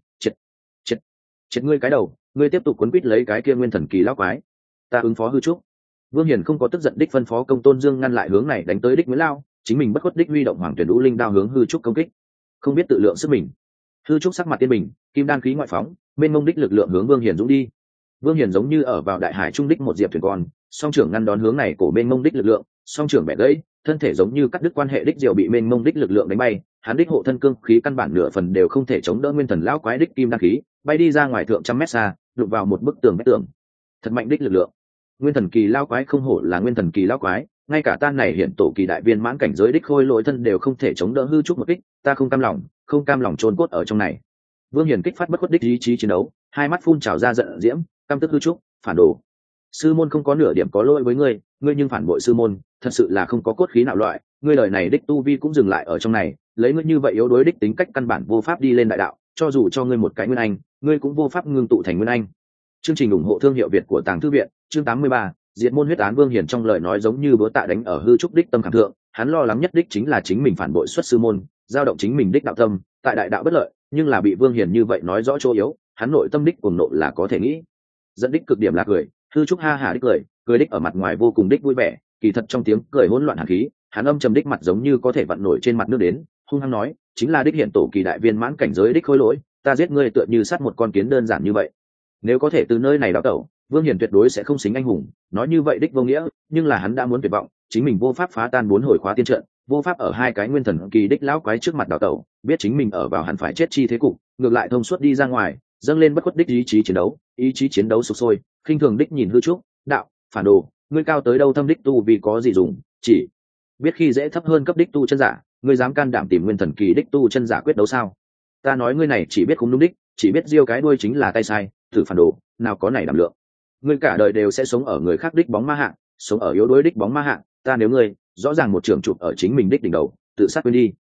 triệt ngươi cái đầu, ngươi tiếp tục quấn quýt lấy cái kia nguyên thần kỳ lão quái, ta ứng phó hư trúc. Vương Hiền không có tức giận đích phân phó Công Tôn Dương ngăn lại hướng này đánh tới đích Nguyễn Lao, chính mình bất khuất đích huy động Hoàng Tuyển U Linh đao hướng hư trúc công kích, không biết tự lượng sức mình. Hư trúc sắc mặt tiên bình, kim đan khí ngoại phóng, bên mông đích lực lượng hướng Vương Hiền dũng đi. Vương Hiền giống như ở vào đại hải trung đích một diệp thuyền con, song trưởng ngăn đón hướng này cổ bên mông đích lực lượng, song trưởng bẻ gãy, thân thể giống như cắt đứt quan hệ đích diều bị bên mông đích lực lượng đánh bay, hắn đích hộ thân cương khí căn bản nửa phần đều không thể chống đỡ nguyên thần lão quái đích kim đan khí, bay đi ra ngoài thượng trăm mét xa, đụng vào một bức tường vách tường. Thật mạnh đích lực lượng. Nguyên thần kỳ lão quái không hổ là nguyên thần kỳ lão quái, ngay cả tan này hiện tổ kỳ đại viên mãn cảnh giới đích khôi lỗi thân đều không thể chống đỡ hư trúc một kích, ta không cam lòng chôn cốt ở trong này. Vương Hiền kích phát bất khuất đích ý chí chiến đấu, hai mắt phun trào ra giận diễm, căm tức hư trúc, phản đồ. Sư môn không có nửa điểm có lỗi với ngươi nhưng phản bội sư môn, thật sự là không có cốt khí nào loại, ngươi lời này đích tu vi cũng dừng lại ở trong này, lấy ngươi như vậy yếu đối đích tính cách căn bản vô pháp đi lên đại đạo, cho dù cho ngươi một cái nguyên anh, ngươi cũng vô pháp ngưng tụ thành nguyên anh. Chương trình ủng hộ thương hiệu Việt của Tàng Thư viện, chương 83, diệt môn huyết án. Vương Hiền trong lời nói giống như búa tạ đánh ở hư trúc đích tâm khảm thượng, hắn lo lắng nhất đích chính là chính mình phản bội xuất sư môn, dao động chính mình đích đạo tâm, tại đại đạo bất lợi, nhưng là bị Vương Hiền như vậy nói rõ chỗ yếu, hắn nội tâm đích cuồng nộ là có thể nghĩ. Dẫn đích cực điểm là cười, hư trúc ha hả đích cười đích ở mặt ngoài vô cùng đích vui vẻ, kỳ thật trong tiếng cười hỗn loạn hàn khí, hắn âm trầm đích mặt giống như có thể vặn nổi trên mặt nước đến, hung hăng nói, chính là đích hiện tổ kỳ đại viên mãn cảnh giới đích khôi lỗi, ta giết ngươi tựa như sát một con kiến đơn giản như vậy. Nếu có thể từ nơi này đào tẩu, Vương Hiền tuyệt đối sẽ không xính anh hùng, nói như vậy đích vô nghĩa, nhưng là hắn đã muốn tuyệt vọng, chính mình vô pháp phá tan 4 hồi khóa tiên trận, vô pháp ở hai cái nguyên thần kỳ đích lão quái trước mặt đào tẩu, biết chính mình ở vào hẳn phải chết chi thế cục, ngược lại thông suốt đi ra ngoài, dâng lên bất khuất đích ý chí chiến đấu sục sôi, khinh thường đích nhìn hư trúc, đạo, phản đồ, ngươi cao tới đâu thâm đích tu vì có gì dùng, chỉ biết khi dễ thấp hơn cấp đích tu chân giả, ngươi dám can đảm tìm nguyên thần kỳ đích tu chân giả quyết đấu sao? Ta nói ngươi này chỉ biết không đúng đích, chỉ biết giêu cái đuôi chính là tay sai, thử phản đồ, nào có này đảm lượng. Ngươi cả đời đều sẽ sống ở người khác đích bóng ma hạng, sống ở yếu đuối đích bóng ma hạng, ta nếu ngươi, rõ ràng một trường chụp ở chính mình đích đỉnh đầu, tự sát quên đi.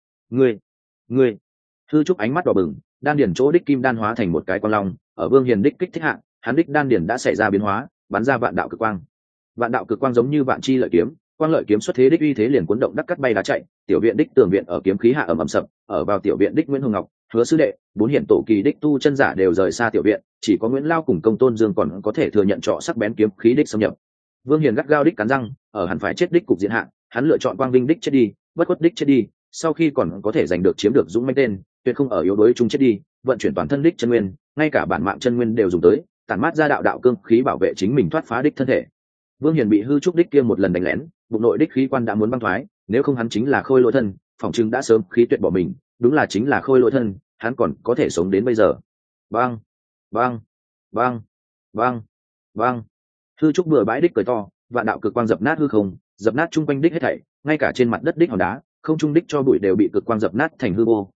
Ngươi. Hư trúc ánh mắt đỏ bừng, đan điển chỗ đích kim đan hóa thành một cái quang long, ở Vương Hiền đích kích thích hạng, hắn đích đan điển đã xảy ra biến hóa, bắn ra vạn đạo cực quang. Vạn đạo cực quang giống như vạn chi lợi kiếm, quang lợi kiếm xuất thế đích uy thế liền cuốn động đắc cắt bay đá chạy, tiểu viện đích tường viện ở kiếm khí hạ ầm sập, ở vào tiểu viện đích Nguyễn Hồng Ngọc, Hứa sư đệ, 4 hiện tổ kỳ đích tu chân giả đều rời xa tiểu viện, chỉ có Nguyễn Lao cùng Công Tôn Dương còn có thể thừa nhận trọ sắc bén kiếm khí đích xâm nhập. Vương Hiền gắt gao đích cắn răng, ở hẳn phải chết đích cục diện hạ, hắn lựa chọn quang vinh đích chết đi, bất khuất đích chết đi, sau khi còn có thể giành được chiếm được dũng mãnh tên, tuyệt không ở yếu đuối chúng chết đi, vận chuyển toàn thân đích chân nguyên, ngay cả bản mạng chân nguyên đều dùng tới, tản mát ra đạo đạo cương khí bảo vệ chính mình thoát phá đích thân thể. Vương Hiền bị hư trúc đích kia một lần đánh lén, bụng nội đích khí quan đã muốn băng thoái, nếu không hắn chính là khôi lỗi thân, phỏng chừng đã sớm khí tuyệt bỏ mình, đúng là chính là khôi lỗi thân, hắn còn có thể sống đến bây giờ. Bang, bang, bang, bang, bang. Hư trúc bừa bãi đích cười to, vạn đạo cực quang dập nát hư không, dập nát chung quanh đích hết thảy, ngay cả trên mặt đất đích hòn đá, không trung đích cho bụi đều bị cực quang dập nát thành hư vô,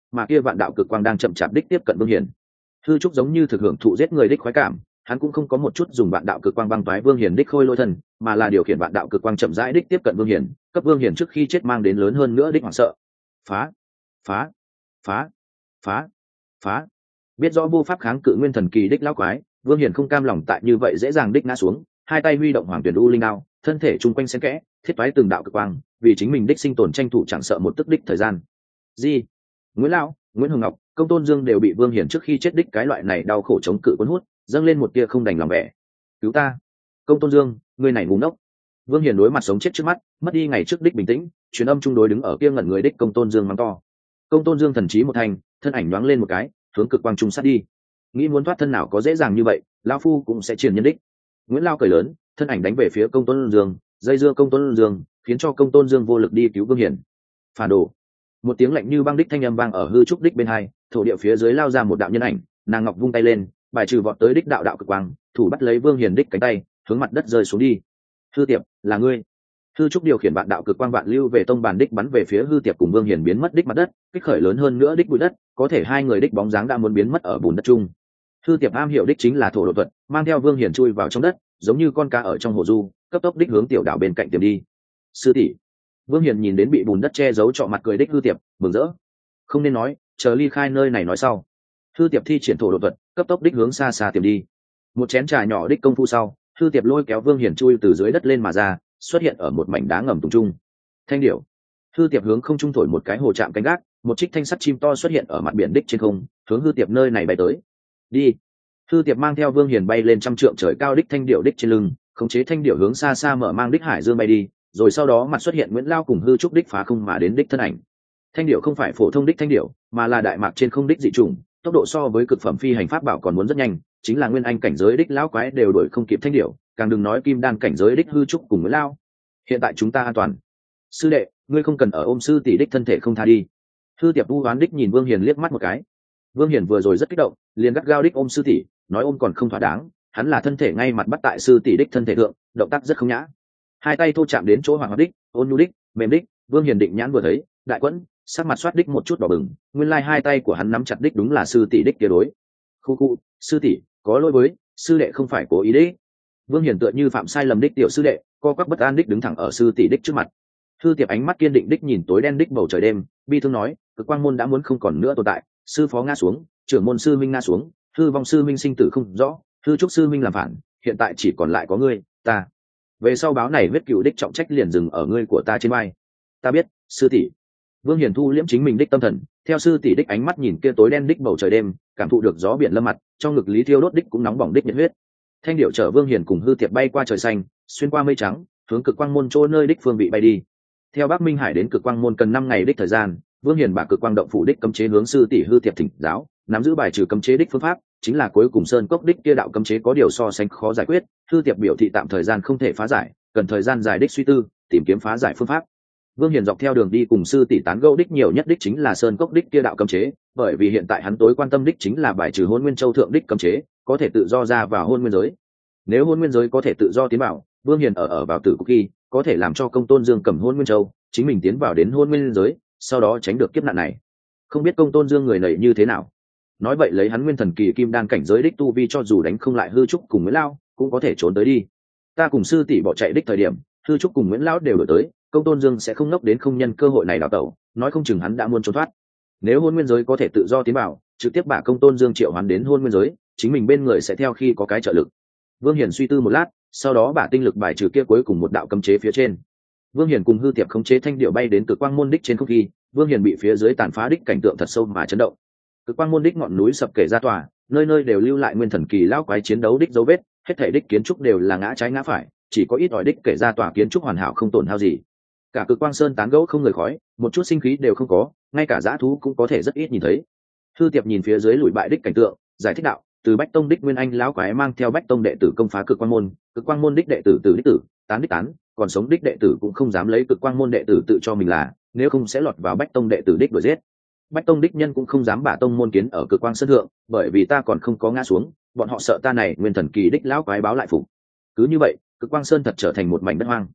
mà kia vạn đạo cực quang đang chậm chạp đích tiếp cận Vương Hiền. Hư trúc giống như thực hưởng thụ giết người đích khoái cảm, hắn cũng không có một chút dùng vạn đạo cực quang băng toái Vương Hiền đích khôi lôi thân, mà là điều khiển vạn đạo cực quang chậm rãi đích tiếp cận Vương Hiền, cấp Vương Hiền trước khi chết mang đến lớn hơn nữa đích hoảng sợ. Phá, phá, phá, phá, phá. Biết rõ vô pháp kháng cự nguyên thần kỳ đích lão quái, Vương Hiền không cam lòng tại như vậy dễ dàng đích ngã xuống, hai tay huy động hoàng tuyển u linh đao, thân thể chung quanh xen kẽ, thiết toái từng đạo cực quang, vì chính mình đích sinh tồn tranh thủ chẳng sợ một tức đích thời gian. Gì? Nguyễn Lão, Nguyễn Hồng Ngọc, Công Tôn Dương đều bị Vương Hiền trước khi chết đích cái loại này đau khổ chống cự cuốn hút, dâng lên một tia không đành lòng vẻ. Cứu ta! Công Tôn Dương, người này ngu ngốc! Vương Hiền đối mặt sống chết trước mắt, mất đi ngày trước đích bình tĩnh, truyền âm chung đối đứng ở kia ngẩn người đích Công Tôn Dương mắng to. Công Tôn Dương thần trí một thành, thân ảnh nhoáng lên một cái, hướng cực quang trung sát đi. Nghĩ muốn thoát thân nào có dễ dàng như vậy, lão phu cũng sẽ triển nhân đích. Nguyễn Lao cười lớn, thân ảnh đánh về phía Công Tôn Dương, dây dưa Công Tôn Dương, khiến cho Công Tôn Dương vô lực đi cứu Vương Hiền. Phản đồ! Một tiếng lạnh như băng đích thanh âm vang ở hư trúc đích bên hai, thổ địa phía dưới lao ra một đạo nhân ảnh, nàng ngọc vung tay lên, bài trừ vọt tới đích đạo cực quang, thủ bắt lấy Vương Hiền đích cánh tay, hướng mặt đất rơi xuống đi. Hư Tiệp, là ngươi! Hư trúc điều khiển vạn đạo cực quang vạn lưu về tông bàn đích bắn về phía Hư Tiệp cùng Vương Hiền biến mất đích mặt đất, kích khởi lớn hơn nữa đích bụi đất, có thể hai người đích bóng dáng đã muốn biến mất ở bùn đất chung. Hư Tiệp am hiểu đích chính là thổ độ thuật, mang theo Vương Hiền chui vào trong đất, giống như con cá ở trong hồ du, cấp tốc đích hướng tiểu đảo bên cạnh tiềm đi. Sư tỷ! Vương Hiền nhìn đến bị bùn đất che giấu trọ mặt cười đích Hư Tiệp, mừng rỡ. Không nên nói, chờ ly khai nơi này nói sau. Hư Tiệp thi triển thổ độ thuật, cấp tốc đích hướng xa xa tiềm đi. Một chén trà nhỏ đích công phu sau, Hư Tiệp lôi kéo Vương Hiền chui từ dưới đất lên mà ra, xuất hiện ở một mảnh đá ngầm tùng trung. Thanh điểu! Hư Tiệp hướng không trung thổi một cái hồ chạm canh gác, một trích thanh sắt chim to xuất hiện ở mặt biển đích trên không, hướng Hư Tiệp nơi này bay tới. Đi! Hư Tiệp mang theo Vương Hiền bay lên trăm trượng trời cao đích thanh điểu đích trên lưng, khống chế thanh điểu hướng xa xa mở mang đích hải dương bay đi, rồi sau đó mặt xuất hiện Nguyễn Lao cùng Hư Trúc đích phá không mà đến đích thân ảnh. Thanh điểu không phải phổ thông đích thanh điểu, mà là đại mạc trên không đích dị chủng, tốc độ so với cực phẩm phi hành pháp bảo còn muốn rất nhanh, chính là nguyên anh cảnh giới đích lão quái đều đuổi không kịp thanh điểu, càng đừng nói kim đan cảnh giới đích Hư Trúc cùng Nguyễn Lao. Hiện tại chúng ta an toàn. Sư đệ, ngươi không cần ở ôm sư tỷ đích thân thể không tha đi. Hư Tiệp vu oán đích nhìn Vương Hiền liếc mắt một cái. Vương Hiền vừa rồi rất kích động, liền gắt gao đích ôm sư tỷ, nói ôm còn không thỏa đáng, hắn là thân thể ngay mặt bắt tại sư tỷ đích thân thể thượng, động tác rất không nhã. Hai tay thô chạm đến chỗ hoàng đích, ôn nhu đích, mềm đích, Vương Hiền định nhãn vừa thấy, đại quẫn, sắc mặt soát đích một chút đỏ bừng, nguyên lai hai tay của hắn nắm chặt đích đúng là sư tỷ đích kia đối. Khu khu, sư tỷ, có lỗi với, sư đệ không phải cố ý đấy. Vương Hiền tựa như phạm sai lầm đích tiểu sư đệ, co quắp bất an đích đứng thẳng ở sư tỷ đích trước mặt. Hư Tiệp ánh mắt kiên định đích nhìn tối đen đích bầu trời đêm, bi thương nói, Cực Quang môn đã muốn không còn nữa tồn tại, sư phó ngã xuống, trưởng môn sư minh ngã xuống, hư vong sư minh sinh tử không rõ, hư trúc sư minh làm phản, hiện tại chỉ còn lại có ngươi, ta. Về sau báo này huyết cựu đích trọng trách liền dừng ở ngươi của ta trên vai. Ta biết, sư tỷ. Vương Hiền thu liễm chính mình đích tâm thần, theo sư tỷ đích ánh mắt nhìn kia tối đen đích bầu trời đêm, cảm thụ được gió biển lâm mặt, trong ngực lý thiêu đốt đích cũng nóng bỏng đích nhiệt huyết. Thanh điệu chở Vương Hiền cùng Hư Tiệp bay qua trời xanh, xuyên qua mây trắng, hướng Cực Quang môn chỗ nơi đích phương vị bay đi. Theo Bắc Minh Hải đến Cực Quang môn cần 5 ngày đích thời gian, Vương Hiền把Cực Quang động phủ đích cấm chế hướng sư tỷ Hư Tiệp thỉnh giáo, nắm giữ bài trừ cấm chế đích phương pháp, chính là cuối cùng sơn cốc đích kia đạo cấm chế có điều so sánh khó giải quyết, Hư Tiệp biểu thị tạm thời gian không thể phá giải, cần thời gian dài đích suy tư, tìm kiếm phá giải phương pháp. Vương Hiền dọc theo đường đi cùng sư tỷ tán gẫu đích nhiều nhất đích chính là sơn cốc đích kia đạo cấm chế, bởi vì hiện tại hắn tối quan tâm đích chính là bài trừ Hôn Nguyên Châu thượng đích cấm chế, có thể tự do ra vào Hôn Nguyên giới. Nếu Hôn Nguyên giới có thể tự do tiến vào, Vương Hiền ở vào tử cục khi, có thể làm cho Công Tôn Dương cầm Hôn Nguyên Châu, chính mình tiến vào đến Hôn Nguyên giới, sau đó tránh được kiếp nạn này. Không biết Công Tôn Dương người này như thế nào. Nói vậy lấy hắn nguyên thần kỳ kim đan cảnh giới đích tu vi cho dù đánh không lại Hư Trúc cùng Nguyễn Lao, cũng có thể trốn tới đi. Ta cùng sư tỷ bỏ chạy đích thời điểm, Hư Trúc cùng Nguyễn Lão đều đổi tới, Công Tôn Dương sẽ không ngốc đến không nhân cơ hội này đào tẩu, nói không chừng hắn đã muốn trốn thoát. Nếu Hôn Nguyên giới có thể tự do tiến vào, trực tiếp bả Công Tôn Dương triệu hắn đến Hôn Nguyên giới, chính mình bên người sẽ theo khi có cái trợ lực. Vương Hiền suy tư một lát, sau đó bả tinh lực bài trừ kia cuối cùng một đạo cấm chế phía trên. Vương Hiền cùng Hư Tiệp khống chế thanh điệu bay đến Cực Quang môn đích trên không khí, Vương Hiền bị phía dưới tàn phá đích cảnh tượng thật sâu mà chấn động. Cực Quang môn đích ngọn núi sập kể ra tòa, nơi nơi đều lưu lại nguyên thần kỳ lão quái chiến đấu đích dấu vết, hết thảy đích kiến trúc đều là ngã trái ngã phải, chỉ có ít ỏi đích kể ra tòa kiến trúc hoàn hảo không tổn hao gì. Cả Cực Quang sơn tán gẫu không người khói, một chút sinh khí đều không có, ngay cả dã thú cũng có thể rất ít nhìn thấy. Hư Tiệp nhìn phía dưới lùi bại đích cảnh tượng, giải thích đạo, từ Bách Tông đích nguyên anh lão quái mang theo Bách Tông đệ tử công phá Cực Quang môn đích đệ tử tử đích tử, tán đích tán, còn sống đích đệ tử cũng không dám lấy Cực Quang môn đệ tử tự cho mình là, nếu không sẽ lọt vào Bách Tông đệ tử đích đuổi giết. Bách Tông đích nhân cũng không dám bả tông môn kiến ở Cực Quang sơn thượng, bởi vì ta còn không có ngã xuống, bọn họ sợ ta này nguyên thần kỳ đích lão quái báo lại phục. Cứ như vậy, Cực Quang sơn thật trở thành một mảnh đất hoang.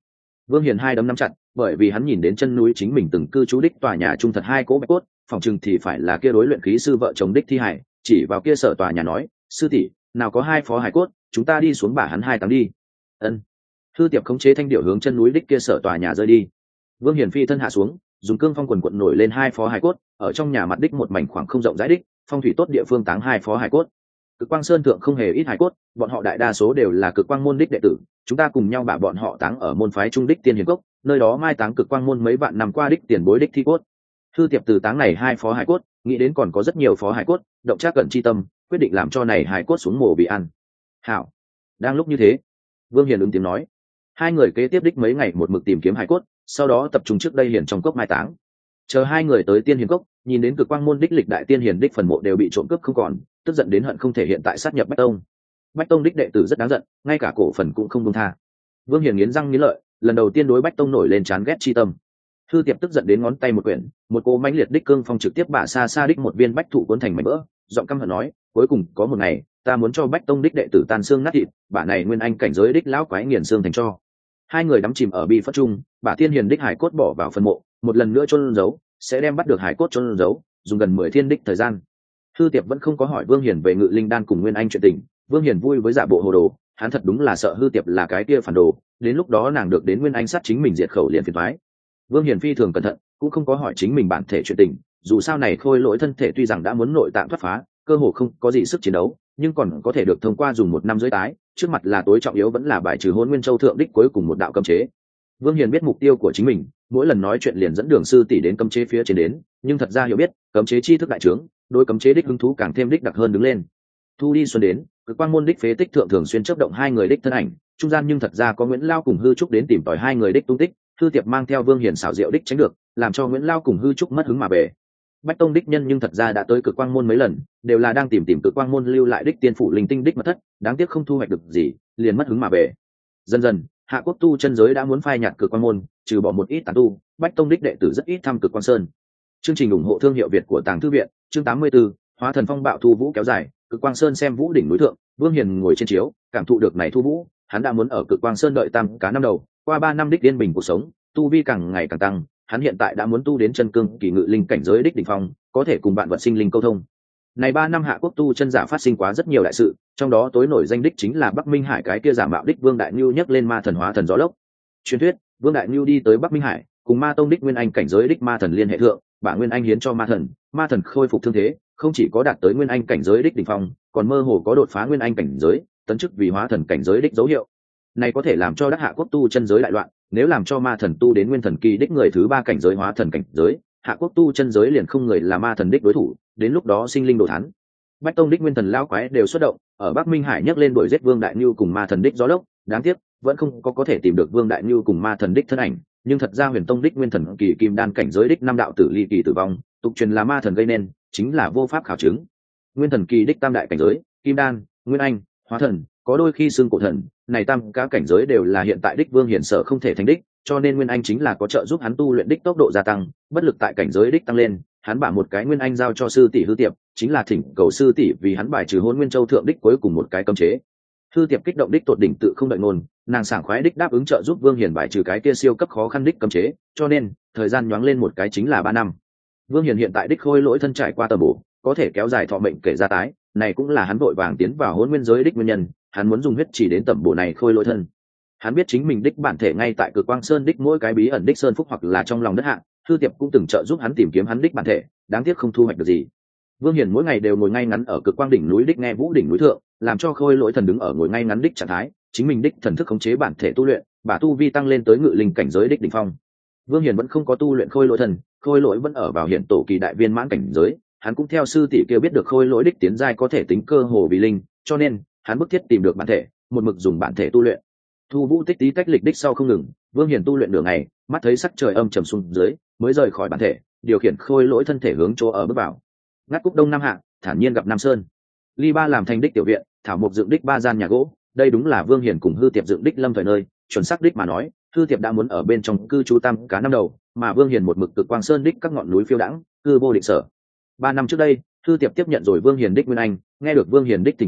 Vương Hiền hai đấm nắm chặt, bởi vì hắn nhìn đến chân núi chính mình từng cư trú đích tòa nhà trung thật hai cỗ bạch cốt, phòng chừng thì phải là kia đối luyện khí sư vợ chồng đích thi hải, chỉ vào kia sở tòa nhà nói, sư tỷ, nào có hai phó hải cốt, chúng ta đi xuống bả hắn hai táng đi. Ân. Thư tiệp khống chế thanh điệu hướng chân núi đích kia sở tòa nhà rơi đi. Vương Hiền phi thân hạ xuống, dùng cương phong quần quận nổi lên hai phó hải cốt, ở trong nhà mặt đích một mảnh khoảng không rộng rãi đích, phong thủy tốt địa phương táng hai phó hải cốt. Cực Quang Sơn thượng không hề ít hải cốt, bọn họ đại đa số đều là Cực Quang môn đích đệ tử, chúng ta cùng nhau bả bọn họ táng ở môn phái trung đích Tiên Hiền Cốc, nơi đó mai táng Cực Quang môn mấy vạn năm qua đích tiền bối đích thi cốt. Thư tiệp từ táng này hai phó hải cốt, nghĩ đến còn có rất nhiều phó hải cốt, động trác cận chi tâm, quyết định làm cho này hải cốt xuống mồ bị ăn. Hảo. Đang lúc như thế, Vương Hiền ứng tiếng nói, hai người kế tiếp đích mấy ngày một mực tìm kiếm hải cốt, sau đó tập trung trước đây hiển trong cốc mai táng. Chờ hai người tới Tiên Hiền Cốc, nhìn đến Cực Quang môn đích lịch đại tiên hiền đích phần mộ đều bị trộm cướp không còn, tức giận đến hận không thể hiện tại sát nhập Bách Tông. Bách Tông đích đệ tử rất đáng giận, ngay cả cổ phần cũng không buông tha. Vương Hiền nghiến răng nghiến lợi, lần đầu tiên đối Bách Tông nổi lên chán ghét chi tâm. Thư tiệp tức giận đến ngón tay một quyển, một cô mãnh liệt đích cương phong trực tiếp bả xa xa đích một viên bách thụ cuốn thành mảnh vỡ, giọng căm hận nói, cuối cùng có một ngày, ta muốn cho Bách Tông đích đệ tử tan xương nát thịt, bả này nguyên anh cảnh giới đích lão quái nghiền xương thành cho. Hai người đắm chìm ở bi phất chung, bả tiên hiền đích hải cốt bỏ vào phần mộ, một lần nữa chôn giấu, sẽ đem bắt được hải cốt chôn giấu, dùng gần 10 thiên đích thời gian. Thư tiệp vẫn không có hỏi Vương Hiền về Ngự Linh đan cùng Nguyên Anh chuyện tình, Vương Hiền vui với giả bộ hồ đồ, hắn thật đúng là sợ Hư tiệp là cái kia phản đồ, đến lúc đó nàng được đến Nguyên Anh sát chính mình diệt khẩu liền phiền toái. Vương Hiền phi thường cẩn thận, cũng không có hỏi chính mình bản thể chuyện tình, dù sao này khôi lỗi thân thể tuy rằng đã muốn nội tạng thoát phá, cơ hồ không có gì sức chiến đấu, nhưng còn có thể được thông qua dùng 1 năm dưới tái, trước mặt là tối trọng yếu vẫn là bài trừ Hôn Nguyên Châu thượng đích cuối cùng một đạo cấm chế. Vương Hiền biết mục tiêu của chính mình, mỗi lần nói chuyện liền dẫn đường sư tỷ đến cấm chế phía trên đến, nhưng thật ra hiểu biết, cấm chế chi thức đại trướng, đối cấm chế đích hứng thú càng thêm đích đặc hơn đứng lên. Thu đi xuân đến, Cực Quang môn đích phế tích thượng thường xuyên chấp động hai người đích thân ảnh, trung gian nhưng thật ra có Nguyễn Lao cùng Hư Trúc đến tìm tòi hai người đích tung tích, Thư tiệp mang theo Vương Hiền xảo diệu đích tránh được, làm cho Nguyễn Lao cùng Hư Trúc mất hứng mà về. Bách Tông đích nhân nhưng thật ra đã tới Cực Quang môn mấy lần, đều là đang tìm Cực Quang môn lưu lại đích tiên phủ linh tinh đích mật thất, đáng tiếc không thu hoạch được gì, liền mất hứng mà về. Dần dần, Hạ Quốc tu chân giới đã muốn phai nhạt Cực Quang môn, trừ bỏ một ít tán tu, Bách Tông đích đệ tử rất ít thăm Cực Quang Sơn. Chương trình ủng hộ thương hiệu Việt của Tàng Thư viện, chương 84, Hóa thần phong bạo thu vũ kéo dài, Cực Quang Sơn xem vũ đỉnh núi thượng, Vương Hiền ngồi trên chiếu, cảm thụ được này thu vũ, hắn đã muốn ở Cực Quang Sơn đợi tam cá năm đầu, qua 3 năm đích yên bình cuộc sống, tu vi càng ngày càng tăng, hắn hiện tại đã muốn tu đến chân cương kỳ ngự linh cảnh giới đích đỉnh phong, có thể cùng bạn vật sinh linh câu thông. Này 3 năm Hạ Quốc tu chân giả phát sinh quá rất nhiều đại sự, trong đó tối nổi danh đích chính là Bắc Minh Hải cái kia giả mạo đích Vương Đại Nưu nhấc lên ma thần hóa thần gió lốc. Truyền thuyết, Vương Đại Nưu đi tới Bắc Minh Hải, cùng Ma Tông đích Nguyên Anh cảnh giới đích ma thần liên hệ thượng, bả Nguyên Anh hiến cho ma thần khôi phục thương thế, không chỉ có đạt tới Nguyên Anh cảnh giới đích đỉnh phong, còn mơ hồ có đột phá Nguyên Anh cảnh giới, tấn chức vì hóa thần cảnh giới đích dấu hiệu. Này có thể làm cho đắc Hạ Quốc tu chân giới đại loạn, nếu làm cho ma thần tu đến nguyên thần kỳ đích người thứ 3 cảnh giới hóa thần cảnh giới, Hạ Quốc tu chân giới liền không người là ma thần đích đối thủ, đến lúc đó sinh linh đồ thán. Bách Tông đích nguyên thần lao quái đều xuất động, ở Bắc Minh Hải nhấc lên đuổi giết Vương Đại Nưu cùng ma thần đích gió lốc, đáng tiếc vẫn không có thể tìm được Vương Đại Nưu cùng ma thần đích thân ảnh, nhưng thật ra Huyền Tông đích nguyên thần kỳ kim đan cảnh giới đích 5 đạo tử ly kỳ tử vong, tục truyền là ma thần gây nên, chính là vô pháp khảo chứng. Nguyên thần kỳ đích tam đại cảnh giới, kim đan, nguyên anh, hóa thần, có đôi khi xưng cổ thần, này tam cả cảnh giới đều là hiện tại đích Vương Hiển sở không thể thành đích, cho nên nguyên anh chính là có trợ giúp hắn tu luyện đích tốc độ gia tăng, bất lực tại cảnh giới đích tăng lên, hắn bả một cái nguyên anh giao cho sư tỷ Hư Tiệp, chính là thỉnh cầu sư tỷ vì hắn bài trừ Hôn Nguyên Châu thượng đích cuối cùng một cái cấm chế. Hư Tiệp kích động đích tột đỉnh tự không đợi ngôn, nàng sảng khoái đích đáp ứng trợ giúp Vương Hiển bài trừ cái kia siêu cấp khó khăn đích cấm chế, cho nên thời gian nhoáng lên một cái chính là 3 năm. Vương Hiển hiện tại đích khôi lỗi thân trải qua tầm bổ, có thể kéo dài thọ mệnh kể ra tái, này cũng là hắn vội vàng tiến vào Hôn Nguyên giới đích nguyên nhân, hắn muốn dùng huyết chỉ đến tầm bổ này khôi lỗi thân. Hắn biết chính mình đích bản thể ngay tại Cực Quang Sơn đích mỗi cái bí ẩn đích sơn phúc hoặc là trong lòng đất hạng, Hư Tiệp cũng từng trợ giúp hắn tìm kiếm hắn đích bản thể, đáng tiếc không thu hoạch được gì. Vương Hiển mỗi ngày đều ngồi ngay ngắn ở Cực Quang đỉnh núi đích nghe vũ đỉnh núi thượng, làm cho khôi lỗi thần đứng ở ngồi ngay ngắn đích trạng thái, chính mình đích thần thức khống chế bản thể tu luyện, bà tu vi tăng lên tới ngự linh cảnh giới đích đỉnh phong. Vương Hiển vẫn không có tu luyện khôi lỗi thần, khôi lỗi vẫn ở vào hiện tổ kỳ đại viên mãn cảnh giới, hắn cũng theo sư tỷ kia biết được khôi lỗi đích tiến giai có thể tính cơ hồ vì linh, cho nên hắn bức thiết tìm được bản thể, một mực dùng bản thể tu luyện. Thu vũ tích tí tách lịch đích sau không ngừng, Vương Hiển tu luyện nửa ngày, mắt thấy sắc trời âm trầm xuống dưới, mới rời khỏi bản thể, điều khiển khôi lỗi thân thể hướng chỗ ở bước vào. Ngắt cúc đông nam hạ, thản nhiên gặp Nam Sơn. Ly Ba làm thành đích tiểu viện, thảo mộc dựng đích 3 gian nhà gỗ, đây đúng là Vương Hiển cùng Hư Tiệp dựng đích lâm thời nơi, chuẩn xác đích mà nói, Hư Tiệp đã muốn ở bên trong cư trú tam cá năm đầu, mà Vương Hiển một mực Cực Quang Sơn đích các ngọn núi phiêu đãng, cư vô định sở. 3 năm trước đây, Hư Tiệp tiếp nhận rồi Vương Hiển đích nguyên anh, nghe được Vương Hiển đích tình cầu,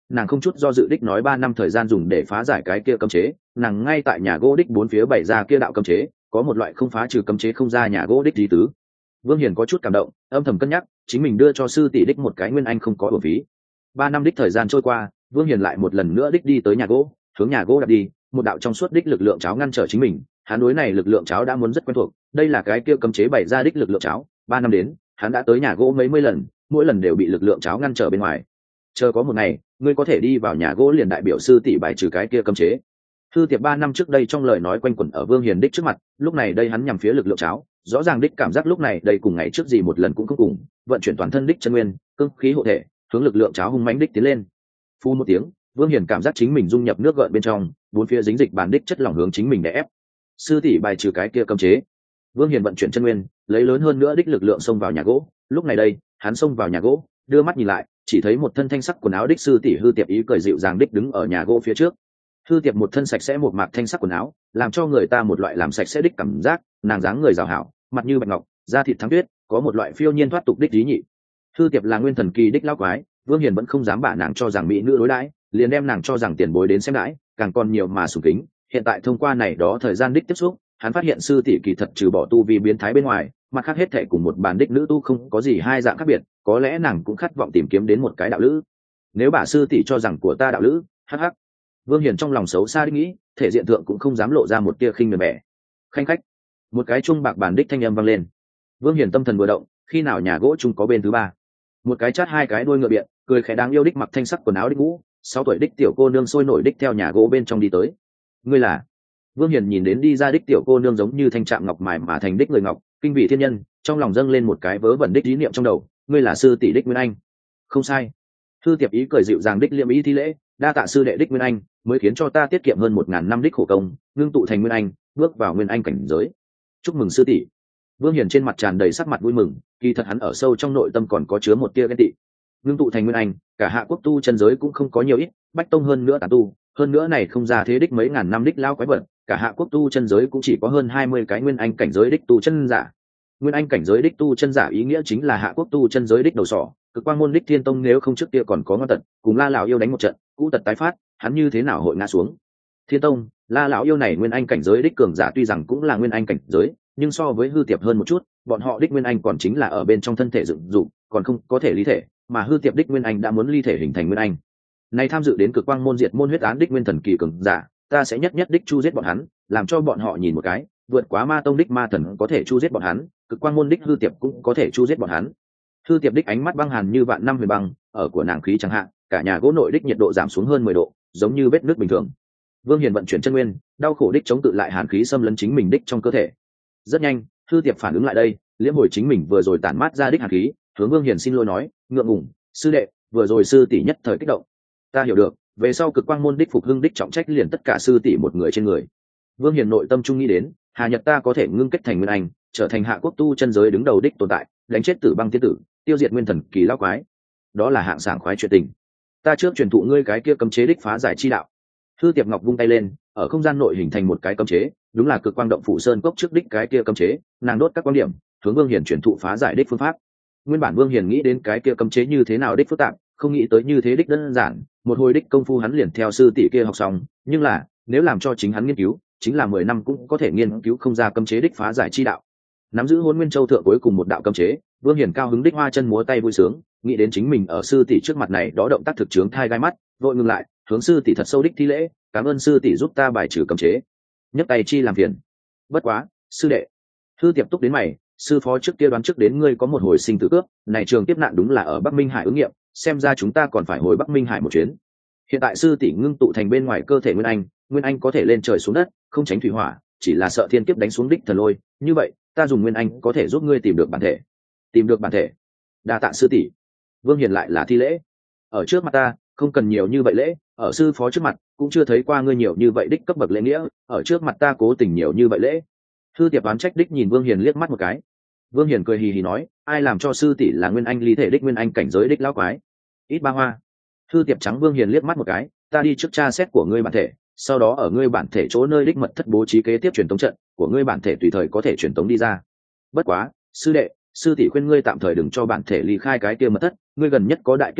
nàng không chút do dự đích nói 3 năm thời gian dùng để phá giải cái kia cấm chế. Nàng ngay tại nhà gỗ đích bốn phía bày ra kia đạo cấm chế, có một loại không phá trừ cấm chế không ra nhà gỗ đích lý tứ. Vương Hiền có chút cảm động, âm thầm cân nhắc chính mình đưa cho sư tỷ đích một cái nguyên anh không có uổng phí. 3 năm đích thời gian trôi qua, Vương Hiền lại một lần nữa đích đi tới nhà gỗ, hướng nhà gỗ đặt đi, một đạo trong suốt đích lực lượng cháo ngăn trở chính mình. Hắn đối này lực lượng cháo đã muốn rất quen thuộc, đây là cái kia cấm chế bày ra đích lực lượng cháo. 3 năm đến, hắn đã tới nhà gỗ mấy mươi lần, mỗi lần đều bị lực lượng cháo ngăn trở bên ngoài. Chờ có một ngày, ngươi có thể đi vào nhà gỗ liền đại biểu sư tỷ bài trừ cái kia cấm chế. Thư Tiệp 3 năm trước đây trong lời nói quanh quẩn ở Vương Hiền đích trước mặt, lúc này đây hắn nhằm phía lực lượng cháo, rõ ràng đích cảm giác lúc này đây cùng ngày trước gì một lần cũng không cùng, vận chuyển toàn thân đích chân nguyên, cương khí hộ thể, hướng lực lượng cháo hung mãnh đích tiến lên. Phu một tiếng, Vương Hiền cảm giác chính mình dung nhập nước gợn bên trong, bốn phía dính dịch bản đích chất lỏng hướng chính mình đè ép. Sư tỷ bài trừ cái kia cấm chế. Vương Hiền vận chuyển chân nguyên, lấy lớn hơn nữa đích lực lượng xông vào nhà gỗ. Lúc này đây, hắn xông vào nhà gỗ, đưa mắt nhìn lại, chỉ thấy một thân thanh sắc quần áo đích sư tỷ Hư Tiệp ý cười dịu dàng đích đứng ở nhà gỗ phía trước. Hư Tiệp một thân sạch sẽ một mạc thanh sắc quần áo, làm cho người ta một loại làm sạch sẽ đích cảm giác, nàng dáng người rào hảo, mặt như bạch ngọc, da thịt thắng tuyết, có một loại phiêu nhiên thoát tục đích lý nhị. Hư Tiệp là nguyên thần kỳ đích lão quái, Vương Hiền vẫn không dám bả nàng cho rằng mỹ nữ đối đãi, liền đem nàng cho rằng tiền bối đến xem đãi, càng còn nhiều mà sủng kính. Hiện tại thông qua này đó thời gian đích tiếp xúc, hắn phát hiện sư tỷ kỳ thật trừ bỏ tu vi biến thái bên ngoài, mặt khác hết thảy cùng một bản đích nữ tu không có gì hai dạng khác biệt, có lẽ nàng cũng khát vọng tìm kiếm đến một cái đạo lữ. Nếu bà sư tỷ cho rằng của ta đạo lữ, hắc hắc. Vương Hiền trong lòng xấu xa đích nghĩ, thể diện thượng cũng không dám lộ ra một tia khinh miệt bẻ. Khanh khách, một cái chuông bạc bản đích thanh âm vang lên. Vương Hiền tâm thần vừa động, khi nào nhà gỗ chung có bên thứ ba, một cái chát hai cái đuôi ngựa biện, cười khẽ đáng yêu đích mặc thanh sắc quần áo đích ngũ, 6 tuổi đích tiểu cô nương sôi nổi đích theo nhà gỗ bên trong đi tới. Ngươi là? Vương Hiền nhìn đến đi ra đích tiểu cô nương giống như thanh trạm ngọc mài mà thành đích người ngọc, kinh vị thiên nhân, trong lòng dâng lên một cái vớ vẩn đích ý niệm trong đầu, ngươi là sư tỷ đích Nguyên Anh. Không sai. Thư Tiệp ý cười dịu dàng đích liệm ý thi lễ, đa tạ sư đệ đích Nguyên Anh, mới khiến cho ta tiết kiệm hơn 1000 năm đích khổ công, ngưng tụ thành Nguyên Anh, bước vào Nguyên Anh cảnh giới. Chúc mừng sư tỷ. Vương Hiền trên mặt tràn đầy sắc mặt vui mừng, kỳ thật hắn ở sâu trong nội tâm còn có chứa một tia ghen tị. Ngưng tụ thành Nguyên Anh, cả Hạ Quốc tu chân giới cũng không có nhiều ít, bách tông hơn nữa tán tu, hơn nữa này không ra thế đích mấy ngàn năm đích lao quái vật, cả Hạ Quốc tu chân giới cũng chỉ có hơn 20 cái Nguyên Anh cảnh giới đích tu chân giả. Nguyên Anh cảnh giới đích tu chân giả ý nghĩa chính là Hạ Quốc tu chân giới đích đầu sỏ, Cực Quang môn đích Thiên Tông nếu không trước kia còn có ngon tật, cùng La lão yêu đánh một trận, cũ tật tái phát, hắn như thế nào hội ngã xuống. Thiên Tông, La lão yêu này Nguyên Anh cảnh giới đích cường giả tuy rằng cũng là Nguyên Anh cảnh giới, nhưng so với Hư Tiệp hơn một chút, bọn họ đích Nguyên Anh còn chính là ở bên trong thân thể dựng dụng, còn không có thể ly thể, mà Hư Tiệp đích Nguyên Anh đã muốn ly thể hình thành Nguyên Anh. Này tham dự đến Cực Quang môn diệt môn huyết án đích Nguyên thần kỳ cường giả, ta sẽ nhất nhất đích chu giết bọn hắn, làm cho bọn họ nhìn một cái, vượt quá Ma tông đích ma thần có thể chu giết bọn hắn, Cực Quang môn đích Hư Tiệp cũng có thể chu giết bọn hắn. Hư Tiệp đích ánh mắt băng hàn như vạn năm huyền băng, ở của nàng khí chẳng hạn, cả nhà gỗ nội đích nhiệt độ giảm xuống hơn 10 độ, giống như vết nước bình thường. Vương Hiền vận chuyển chân nguyên, đau khổ đích chống tự lại hàn khí xâm lấn chính mình đích trong cơ thể. Rất nhanh, Hư Tiệp phản ứng lại đây, liễm hồi chính mình vừa rồi tản mát ra đích hàn khí, hướng Vương Hiền xin lỗi nói, ngượng ngùng, sư đệ, vừa rồi sư tỷ nhất thời kích động. Ta hiểu được, về sau Cực Quang môn đích phục hưng đích trọng trách liền tất cả sư tỷ một người trên người. Vương Hiền nội tâm trung nghĩ đến, Hà Nhật ta có thể ngưng kết thành Nguyên Anh, trở thành Hạ Quốc tu chân giới đứng đầu đích tồn tại, đánh chết Tử Băng tiên tử, tiêu diệt nguyên thần kỳ lão quái. Đó là hạng sảng khoái chuyện tình. Ta trước truyền thụ ngươi cái kia cấm chế đích phá giải chi đạo. Hư Tiệp Ngọc vung tay lên, ở không gian nội hình thành một cái cấm chế, đúng là Cực Quang động phủ sơn cốc trước đích cái kia cấm chế, nàng đốt các quan điểm, hướng Vương Hiền truyền thụ phá giải đích phương pháp. Nguyên bản Vương Hiền nghĩ đến cái kia cấm chế như thế nào đích phức tạp, không nghĩ tới như thế đích đơn giản, một hồi đích công phu hắn liền theo sư tỷ kia học xong, nhưng là, nếu làm cho chính hắn nghiên cứu, chính là 10 năm cũng có thể nghiên cứu không ra cấm chế đích phá giải chi đạo. Nắm giữ Hỗn Nguyên Châu thượng cuối cùng một đạo cấm chế, Vương Hiền cao hứng đích hoa chân múa tay vui sướng, nghĩ đến chính mình ở sư tỷ trước mặt này đó động tác thực chướng thai gai mắt, vội ngừng lại, hướng sư tỷ thật sâu đích thi lễ, cảm ơn sư tỷ giúp ta bài trừ cấm chế. Nhấc tay chi làm phiền. Bất quá, sư đệ. Hư Tiệp túc đến mày, sư phó trước kia đoán trước đến ngươi có một hồi sinh tử cướp, này trường tiếp nạn đúng là ở Bắc Minh Hải ứng nghiệm, xem ra chúng ta còn phải hồi Bắc Minh Hải một chuyến. Hiện tại sư tỷ ngưng tụ thành bên ngoài cơ thể Nguyên Anh có thể lên trời xuống đất, không tránh thủy hỏa, chỉ là sợ thiên kiếp đánh xuống đích thần lôi, như vậy, ta dùng Nguyên Anh có thể giúp ngươi tìm được bản thể. Tìm được bản thể? Đa tạ sư tỷ. Vương Hiền lại là thi lễ. Ở trước mặt ta, không cần nhiều như vậy lễ, ở sư phó trước mặt, cũng chưa thấy qua ngươi nhiều như vậy đích cấp bậc lễ nghĩa, ở trước mặt ta cố tình nhiều như vậy lễ. Hư Tiệp oán trách đích nhìn Vương Hiền liếc mắt một cái. Vương Hiền cười hì hì nói, ai làm cho sư tỷ là Nguyên Anh ly thể đích Nguyên Anh cảnh giới đích lão quái. Ít ba hoa. Hư Tiệp trắng Vương Hiền liếc mắt một cái, ta đi trước tra xét của ngươi bản thể, sau đó ở ngươi bản thể chỗ nơi đích mật thất bố trí kế tiếp truyền tống trận, của ngươi bản thể tùy thời có thể truyền tống đi ra. Bất quá, sư đệ, sư tỷ khuyên ngươi tạm thời đừng cho bản thể ly khai cái kia mật thất, ngươi gần nhất có đại kiếp nạn,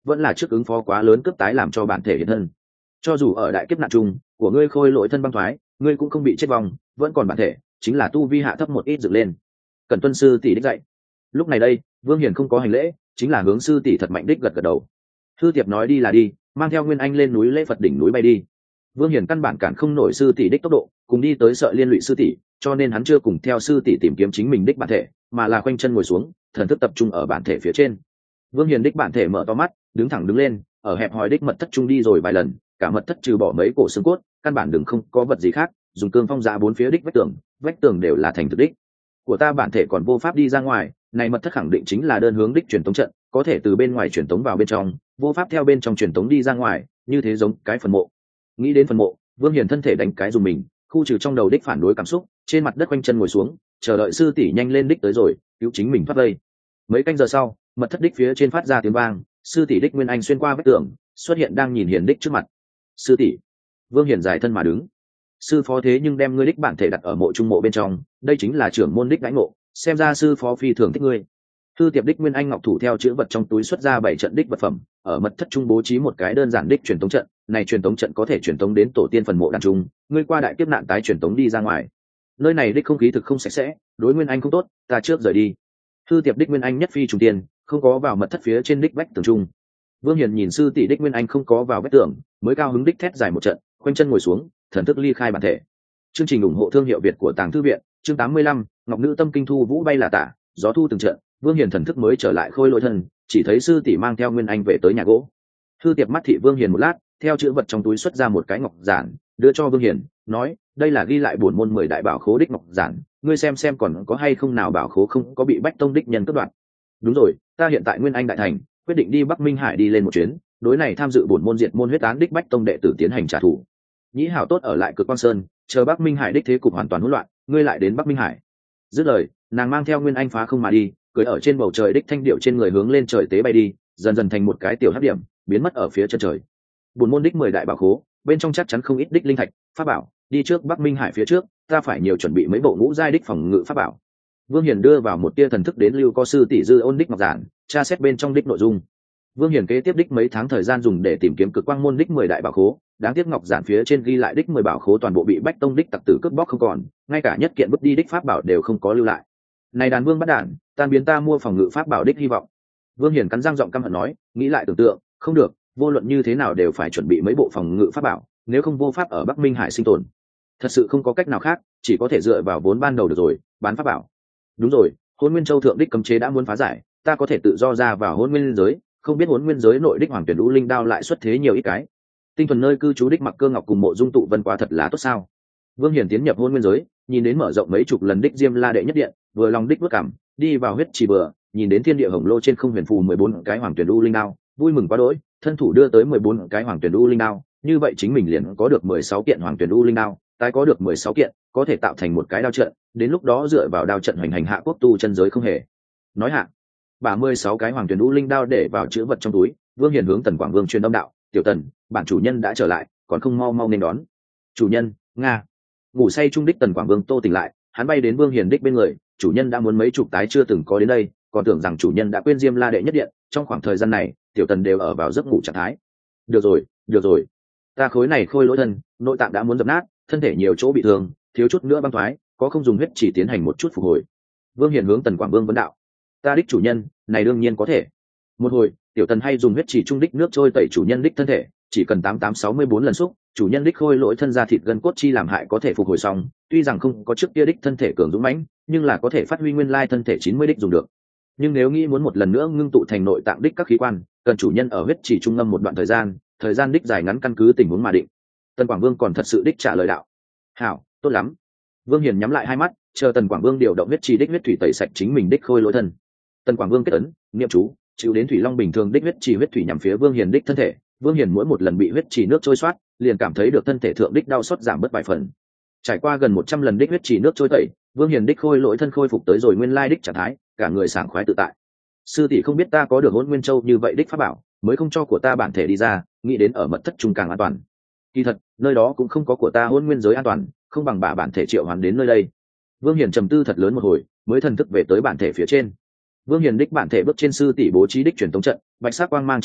vẫn là trước ứng phó quá lớn cướp tái làm cho bản thể hiện thân. Cho dù ở đại kiếp nạn chung của ngươi khôi lỗi thân băng thoái, ngươi cũng không bị chết vong, vẫn còn bản thể, chính là tu vi hạ thấp một ít dựng lên. Cần tuân sư tỷ đích dạy. Lúc này đây, Vương Hiền không có hành lễ, chính là hướng sư tỷ thật mạnh đích gật gật đầu. Thư Tiệp nói đi là đi, mang theo Nguyên Anh lên núi lễ Phật đỉnh núi bay đi. Vương Hiền căn bản cản không nổi sư tỷ đích tốc độ, cùng đi tới sợ liên lụy sư tỷ, cho nên hắn chưa cùng theo sư tỷ tìm kiếm chính mình đích bản thể, mà là khoanh chân ngồi xuống, thần thức tập trung ở bản thể phía trên. Vương Hiền đích bản thể mở to mắt, đứng thẳng đứng lên, ở hẹp hòi đích mật thất trung đi rồi vài lần, cả mật thất trừ bỏ mấy cổ xương cốt, căn bản đừng không có vật gì khác, dùng cương phong ra bốn phía đích vách tường đều là thành thực đích. Của ta bản thể còn vô pháp đi ra ngoài, này mật thất khẳng định chính là đơn hướng đích truyền tống trận, có thể từ bên ngoài truyền tống vào bên trong, vô pháp theo bên trong truyền tống đi ra ngoài, như thế giống cái phần mộ. Nghĩ đến phần mộ, Vương Hiền thân thể đánh cái dùng mình, khu trừ trong đầu đích phản đối cảm xúc, trên mặt đất quanh chân ngồi xuống, chờ đợi sư tỷ nhanh lên đích tới rồi, cứu chính mình thoát vây. Mấy canh giờ sau, mật thất đích phía trên phát ra tiếng vang, sư tỷ đích Nguyên Anh xuyên qua vách tường, xuất hiện đang nhìn Hiền đích trước mặt. Sư tỷ. Vương Hiền giải thân mà đứng. Sư phó thế nhưng đem ngươi đích bản thể đặt ở mộ trung mộ bên trong, đây chính là trưởng môn đích đãi ngộ, xem ra sư phó phi thường thích ngươi. Thư Tiệp đích Nguyên Anh ngọc thủ theo chữ vật trong túi xuất ra 7 trận đích vật phẩm, ở mật thất trung bố trí một cái đơn giản đích truyền tống trận, này truyền tống trận có thể truyền tống đến tổ tiên phần mộ đàn trung, ngươi qua đại kiếp nạn tái truyền tống đi ra ngoài. Nơi này đích không khí thực không sạch sẽ, đối Nguyên Anh không tốt, ta trước rời đi. Thư Tiệp đích Nguyên Anh nhất phi trùng tiên, không có vào mật thất phía trên đích vách tường trung. Vương Hiền nhìn sư tỷ đích Nguyên Anh không có vào vách tường, mới cao hứng đích thét dài một trận, khoanh chân ngồi xuống, thần thức ly khai bản thể. Chương trình ủng hộ thương hiệu Việt của Tàng Thư viện, chương 85, Ngọc Nữ Tâm Kinh Thu Vũ bay là tả, gió thu từng trận, Vương Hiền thần thức mới trở lại khôi lỗi thân, chỉ thấy sư tỷ mang theo Nguyên Anh về tới nhà gỗ. Thư Tiệp mắt thị Vương Hiền một lát, theo chữ vật trong túi xuất ra một cái ngọc giản, đưa cho Vương Hiền, nói, đây là ghi lại bổn môn 10 đại bảo khố đích ngọc giản, ngươi xem còn có hay không nào bảo khố không có bị Bách Tông đích nhân cướp đoạt. Đúng rồi, ta hiện tại Nguyên Anh đại thành, quyết định đi Bắc Minh Hải đi lên một chuyến, đối này tham dự bổn môn diệt môn huyết án đích Bách Tông đệ tử tiến hành trả thù. Nhĩ hảo tốt ở lại Cực Quang Sơn, chờ Bắc Minh Hải đích thế cục hoàn toàn hỗn loạn, ngươi lại đến Bắc Minh Hải. Dứt lời, nàng mang theo Nguyên Anh phá không mà đi, cưỡi ở trên bầu trời đích thanh điệu trên người hướng lên trời tế bay đi, dần dần thành một cái tiểu hắc điểm, biến mất ở phía chân trời. Bổn môn đích 10 đại bảo khố, bên trong chắc chắn không ít đích linh thạch, pháp bảo, đi trước Bắc Minh Hải phía trước, ta phải nhiều chuẩn bị mấy bộ ngũ giai đích phòng ngự pháp bảo. Vương Hiền đưa vào một tia thần thức đến lưu có sư tỷ dư ôn đích ngọc giản, tra xét bên trong đích nội dung. Vương Hiền kế tiếp đích mấy tháng thời gian dùng để tìm kiếm Cực Quang môn đích 10 đại bảo khố, đáng tiếc ngọc giản phía trên ghi lại đích 10 bảo khố toàn bộ bị Bách Tông đích tặc tử cướp bóc không còn, ngay cả nhất kiện vứt đi đích pháp bảo đều không có lưu lại. Này đàn vương bắt đản, tan biến ta mua phòng ngự pháp bảo đích hy vọng. Vương Hiền cắn răng giọng căm hận nói, nghĩ lại tưởng tượng, không được, vô luận như thế nào đều phải chuẩn bị mấy bộ phòng ngự pháp bảo, nếu không vô pháp ở Bắc Minh Hải sinh tồn. Thật sự không có cách nào khác, chỉ có thể dựa vào vốn ban đầu được rồi, bán pháp bảo. Đúng rồi, Hỗn Nguyên Châu thượng đích cấm chế đã muốn phá giải, ta có thể tự do ra vào Hỗn Nguyên giới, không biết Hỗn Nguyên giới nội đích Hoàng Tuyển U Linh đao lại xuất thế nhiều ít cái. Tinh thuần nơi cư trú đích Mặc Cơ Ngọc cùng Mộ Dung Tụ Vân quá thật là tốt sao? Vương Hiền tiến nhập Hỗn Nguyên giới, nhìn đến mở rộng mấy chục lần đích Diêm La đệ nhất điện, vừa lòng đích bước cảm, đi vào huyết trì bờ, nhìn đến thiên địa hồng lô trên không huyền phù 14 cái Hoàng Tuyển U Linh đao, vui mừng quá đỗi, thân thủ đưa tới 14 cái Hoàng Tuyển U Linh đao, như vậy chính mình liền có được 16 kiện Hoàng Tuyển U Linh đao, tái có được 16 kiện, có thể tạo thành một cái đao trận, đến lúc đó dựa vào đao trận hoành hành hạ quốc tu chân giới không hề. Nói hạ, bà 16 cái Hoàng Tuyển U Linh đao để vào chữ vật trong túi, Vương Hiền hướng Tần Quảng Vương truyền âm đạo, "Tiểu Tần, bản chủ nhân đã trở lại, còn không mau mau nên đón." "Chủ nhân." Nga. Ngủ say trung đích Tần Quảng Vương tô tỉnh lại, hắn bay đến Vương Hiền đích bên người, "Chủ nhân đã muốn mấy chục tái chưa từng có đến đây, còn tưởng rằng chủ nhân đã quên Diêm La đệ nhất điện, trong khoảng thời gian này, tiểu Tần đều ở vào giấc ngủ trạng thái." Được rồi, ta khối này khôi lỗi thân, nội tạng đã muốn dập nát, thân thể nhiều chỗ bị thương, thiếu chút nữa băng thoái, có không dùng huyết chỉ tiến hành một chút phục hồi. Vương Hiền hướng Tần Quảng Vương vấn đạo, "Ta đích chủ nhân, này đương nhiên có thể." Một hồi, tiểu Tần hay dùng huyết chỉ trung đích nước trôi tẩy chủ nhân đích thân thể, chỉ cần 8864 lần xúc, chủ nhân đích khôi lỗi thân ra thịt gân cốt chi làm hại có thể phục hồi xong, tuy rằng không có trước kia đích thân thể cường dũng mãnh, nhưng là có thể phát huy nguyên lai thân thể 90 đích dùng được. Nhưng nếu nghĩ muốn một lần nữa ngưng tụ thành nội tạng đích các khí quan, cần chủ nhân ở huyết chỉ trung ngâm một đoạn thời gian đích dài ngắn căn cứ tình huống mà định. Tần Quảng Vương còn thật sự đích trả lời đạo, "Hảo, tốt lắm." Vương Hiền nhắm lại hai mắt, chờ Tần Quảng Vương điều động huyết chỉ đích huyết thủy tẩy sạch chính mình đích khôi lỗi thân. Tần Quảng Vương kết ấn, niệm chú, chịu đến thủy long bình thường đích huyết chỉ huyết thủy nhằm phía Vương Hiền đích thân thể. Vương Hiền mỗi một lần bị huyết chỉ nước trôi xoát, liền cảm thấy được thân thể thượng đích đau xót giảm bớt vài phần. Trải qua gần 100 lần đích huyết chỉ nước trôi tẩy, Vương Hiền đích khôi lỗi thân khôi phục tới rồi nguyên lai đích trạng thái, cả người sảng khoái tự tại. "Sư tỷ không biết ta có được Hỗn Nguyên Châu như vậy đích pháp bảo, mới không cho của ta bản thể đi ra, nghĩ đến ở mật thất trung càng an toàn. Kỳ thật, nơi đó cũng không có của ta Hỗn Nguyên giới an toàn, không bằng bản thể triệu hoán đến nơi đây." Vương Hiền trầm tư thật lớn một hồi, mới thần thức về tới bản thể phía trên. Vương Hiền đích bản thể bước trên sư tỷ bố trí đích truyền tống trận, bạch sắc quang mang chợt hiện,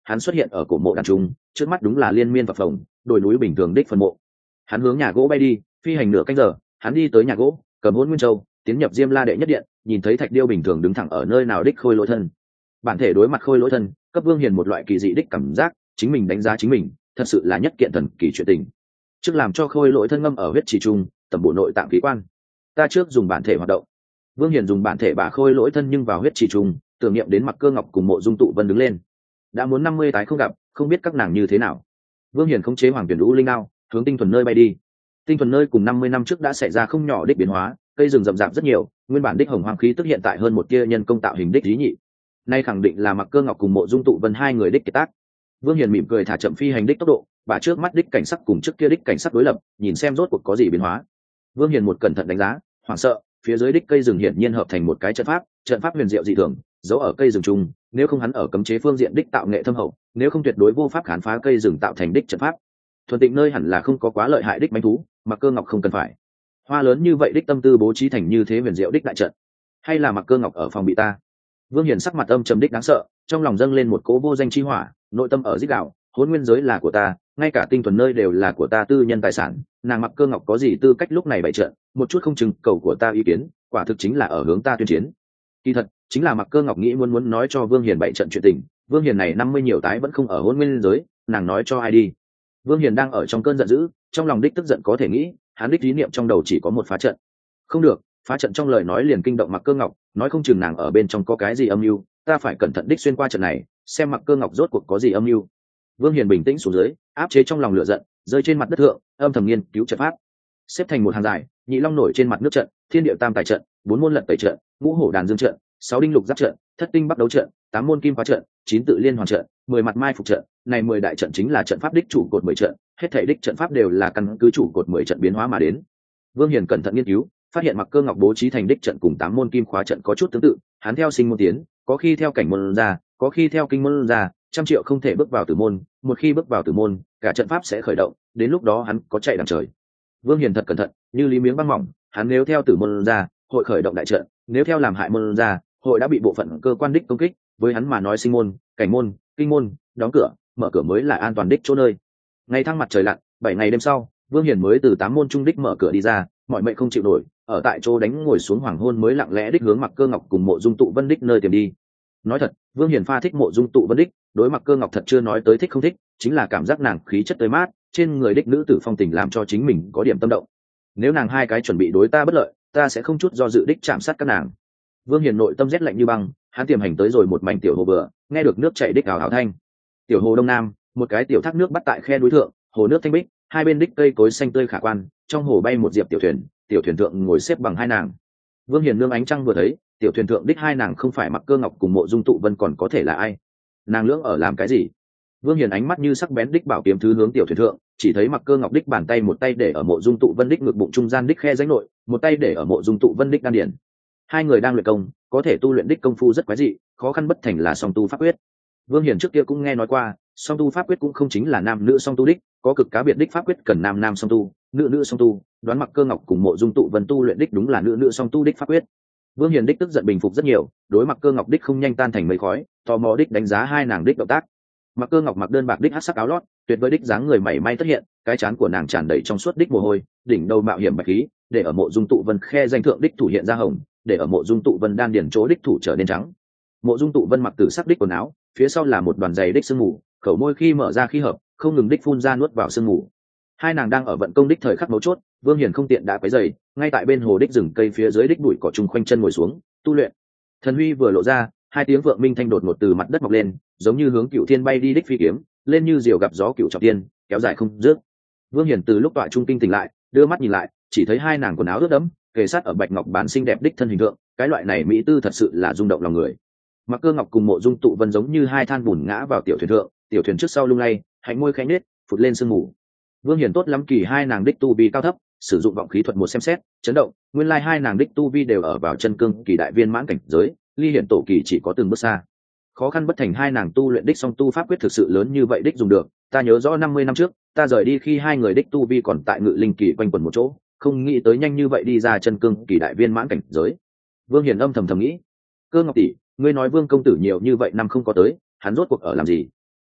hắn xuất hiện ở cổ mộ đàn trung, trước mắt đúng là liên miên phập phồng đồi núi bình thường đích phân mộ. Hắn hướng nhà gỗ bay đi, phi hành nửa canh giờ, hắn đi tới nhà gỗ, cầm Hỗn Nguyên Châu, tiến nhập Diêm La đệ nhất điện, nhìn thấy thạch điêu bình thường đứng thẳng ở nơi nào đích khôi lỗi thân. Bản thể đối mặt khôi lỗi thân, cấp Vương Hiền một loại kỳ dị đích cảm giác, chính mình đánh giá chính mình, thật sự là nhất kiện thần kỳ chuyện tình. Trước làm cho khôi lỗi thân ngâm ở huyết trì trung, tầm bổ nội tạng khí quan. Ta trước dùng bản thể hoạt động. Vương Hiền dùng bản thể bả khôi lỗi thân nhưng vào huyết trì trung, tưởng niệm đến Mặc Cơ Ngọc cùng Mộ Dung Tụ Vân đứng lên. Đã muốn 50 tái không gặp, không biết các nàng như thế nào. Vương Hiền khống chế Hoàng Tuyển Lũ Linh Đao, hướng Tinh Thuần nơi bay đi. Tinh Thuần nơi cùng 50 năm trước đã xảy ra không nhỏ đích biến hóa, cây rừng rậm rạp rất nhiều, nguyên bản đích hồng hoang khí tức hiện tại hơn một tia nhân công tạo hình đích lý nhị. Nay khẳng định là Mặc Cơ Ngọc cùng Mộ Dung Tụ Vân hai người đích kiệt tác. Vương Hiền mỉm cười thả chậm phi hành đích tốc độ, và trước mắt đích cảnh sắc cùng trước kia đích cảnh sắc đối lập, nhìn xem rốt cuộc có gì biến hóa. Vương Hiền một cẩn thận đánh giá, hoảng sợ, phía dưới đích cây rừng hiển nhiên hợp thành một cái trận pháp huyền diệu dị thường, giấu ở cây rừng trung, nếu không hắn ở cấm chế phương diện đích tạo nghệ thâm hậu, nếu không tuyệt đối vô pháp khám phá cây rừng tạo thành đích trận pháp. Thuần Tịnh nơi hẳn là không có quá lợi hại đích manh thú, Mặc Cơ Ngọc không cần phải hoa lớn như vậy đích tâm tư bố trí thành như thế huyền diệu đích đại trận, hay là Mặc Cơ Ngọc ở phòng bị ta. Vương Hiền sắc mặt âm trầm đích đáng sợ, trong lòng dâng lên một cỗ vô danh chi hỏa, nội tâm ở rít gào, Hỗn Nguyên giới là của ta, ngay cả Tinh Thuần nơi đều là của ta tư nhân tài sản, nàng Mặc Cơ Ngọc có gì tư cách lúc này bày trận, một chút không chừng cầu của ta ý kiến, quả thực chính là ở hướng ta tuyên chiến. Kỳ thật, chính là Mặc Cơ Ngọc nghĩ muốn nói cho Vương Hiền bày trận chuyện tình, Vương Hiền này 50 nhiều tái vẫn không ở Hỗn Nguyên giới, nàng nói cho ai đi. Vương Hiền đang ở trong cơn giận dữ, trong lòng đích tức giận có thể nghĩ, hắn đích ý niệm trong đầu chỉ có một phá trận. Không được, phá trận trong lời nói liền kinh động Mặc Cơ Ngọc, nói không chừng nàng ở bên trong có cái gì âm mưu, ta phải cẩn thận đích xuyên qua trận này, xem Mặc Cơ Ngọc rốt cuộc có gì âm mưu. Vương Hiền bình tĩnh xuống dưới, áp chế trong lòng lửa giận, rơi trên mặt đất thượng, âm thầm nghiên cứu trận pháp. Xếp thành một hàng dài, nhị long nổi trên mặt nước trận, thiên điệu tam tài trận, 4 môn lật tẩy trận, ngũ hổ đàn dương trận, 6 đinh lục giáp trận, thất tinh bắc đấu trận, 8 môn kim phá trận, 9 tự liên hoàn trận, 10 mặt mai phục trận, này 10 đại trận chính là trận pháp đích chủ cột 10 trận, hết thảy đích trận pháp đều là căn cứ chủ cột 10 trận biến hóa mà đến. Vương Hiền cẩn thận nghiên cứu, phát hiện Mặc Cơ Ngọc bố trí thành đích trận cùng 8 môn kim khóa trận có chút tương tự, hắn theo sinh môn tiến, có khi theo cảnh môn ra, có khi theo kinh môn ra, trăm triệu không thể bước vào tử môn, một khi bước vào tử môn, cả trận pháp sẽ khởi động, đến lúc đó hắn có chạy đằng trời. Vương Hiền thật cẩn thận, như lý miếng băng mỏng, hắn nếu theo tử môn ra, hội khởi động đại trận, nếu theo làm hại môn ra, hội đã bị bộ phận cơ quan đích công kích, với hắn mà nói sinh môn, cảnh môn, kinh môn, đóng cửa, mở cửa mới là an toàn đích chỗ nơi. Ngày thăng mặt trời lặn, 7 ngày đêm sau, Vương Hiền mới từ 8 môn trung đích mở cửa đi ra, mọi mệnh không chịu nổi, ở tại chỗ đánh ngồi xuống hoàng hôn mới lặng lẽ đích hướng Mặc Cơ Ngọc cùng Mộ Dung Tụ Vân đích nơi tìm đi. Nói thật, Vương Hiền pha thích Mộ Dung Tụ Vân đích, đối Mặc Cơ Ngọc thật chưa nói tới thích không thích, chính là cảm giác nàng khí chất tới mát, trên người đích nữ tử phong tình làm cho chính mình có điểm tâm động. Nếu nàng hai cái chuẩn bị đối ta bất lợi, ta sẽ không chút do dự đích chạm sát các nàng. Vương Hiền nội tâm rét lạnh như băng, hắn tiềm hành tới rồi một mảnh tiểu hồ vừa, nghe được nước chảy đích ảo ảo thanh. Tiểu hồ đông nam, một cái tiểu thác nước bắt tại khe núi thượng, hồ nước thanh bích, hai bên đích cây cối xanh tươi khả quan, trong hồ bay một diệp tiểu thuyền thượng ngồi xếp bằng hai nàng. Vương Hiền nương ánh trăng vừa thấy, tiểu thuyền thượng đích hai nàng không phải Mặc Cơ Ngọc cùng Mộ Dung Tụ Vân còn có thể là ai? Nàng lưỡng ở làm cái gì? Vương Hiền ánh mắt như sắc bén đích bảo kiếm thứ hướng tiểu thuyền thượng, chỉ thấy Mặc Cơ Ngọc đích bàn tay một tay để ở Mộ Dung Tụ Vân đích ngực bụng trung gian đích khe rãnh nội, một tay để ở Mộ Dung Tụ Vân đích đan điền. Hai người đang luyện công, có thể tu luyện đích công phu rất quái dị, khó khăn bất thành là song tu pháp quyết. Vương Hiền trước kia cũng nghe nói qua, song tu pháp quyết cũng không chính là nam nữ song tu đích, có cực cá biệt đích pháp quyết cần nam nam song tu, nữ nữ song tu, đoán Mặc Cơ Ngọc cùng Mộ Dung Tụ Vân tu luyện đích đúng là nữ nữ song tu đích pháp quyết. Vương Hiền đích tức giận bình phục rất nhiều, đối Mặc Cơ Ngọc đích không nhanh tan thành mây khói, tò mò đích đánh giá hai nàng đích động tác. Mặc Cơ Ngọc mặc đơn bạc đích hắc sắc áo lót, tuyệt vời đích dáng người mảy may tất hiện, cái trán của nàng tràn đầy trong suốt đích mồ hôi, đỉnh đầu mạo hiểm bạch khí, để ở Mộ Dung Tụ Vân khe danh thượng đích thủ hiện ra hồng, để ở Mộ Dung Tụ Vân đan điển chỗ đích thủ trở nên trắng. Mộ Dung Tụ Vân mặc tử sắc đích quần áo, phía sau là một đoàn dày đích sương mù, khẩu môi khi mở ra khi hợp, không ngừng đích phun ra nuốt vào sương mù. Hai nàng đang ở vận công đích thời khắc mấu chốt, Vương Hiền không tiện đã quấy rầy, ngay tại bên hồ đích rừng cây phía dưới đích bụi cỏ trùng khoanh chân ngồi xuống, tu luyện. Thần huy vừa lộ ra, hai tiếng vượng minh thanh đột ngột từ mặt đất mọc lên, giống như hướng cựu thiên bay đi đích phi kiếm, lên như diều gặp gió cựu trọng tiên, kéo dài không dứt. Vương Hiền từ lúc tọa trung kinh tỉnh lại, đưa mắt nhìn lại, chỉ thấy hai nàng quần áo ướt đẫm, kề sát ở bạch ngọc bán xinh đẹp đích thân hình tượng, cái loại này mỹ tư thật sự là rung động lòng người. Mặc Cơ Ngọc cùng Mộ Dung Tụ Vân giống như hai than bùn ngã vào tiểu thuyền thượng, tiểu thuyền trước sau lung lay, hạnh môi khẽ nết, phụt lên sương mù. Vương Hiền tốt lắm kỳ hai nàng đích tu vi cao thấp, sử dụng vọng khí thuật một xem xét, chấn động, nguyên lai hai nàng đích tu vi đều ở vào chân cương kỳ đại viên mãn cảnh giới, ly hiển tổ kỳ chỉ có từng bước xa. Khó khăn bất thành hai nàng tu luyện đích song tu pháp quyết thực sự lớn như vậy đích dùng được, ta nhớ rõ 50 năm trước, ta rời đi khi hai người đích tu vi còn tại Ngự Linh kỳ quanh quẩn một chỗ, không nghĩ tới nhanh như vậy đi ra chân cương kỳ đại viên mãn cảnh giới. Vương Hiền âm thầm thầm nghĩ, Cơ Ngọc tỷ, ngươi nói Vương công tử nhiều như vậy năm không có tới, hắn rốt cuộc ở làm gì?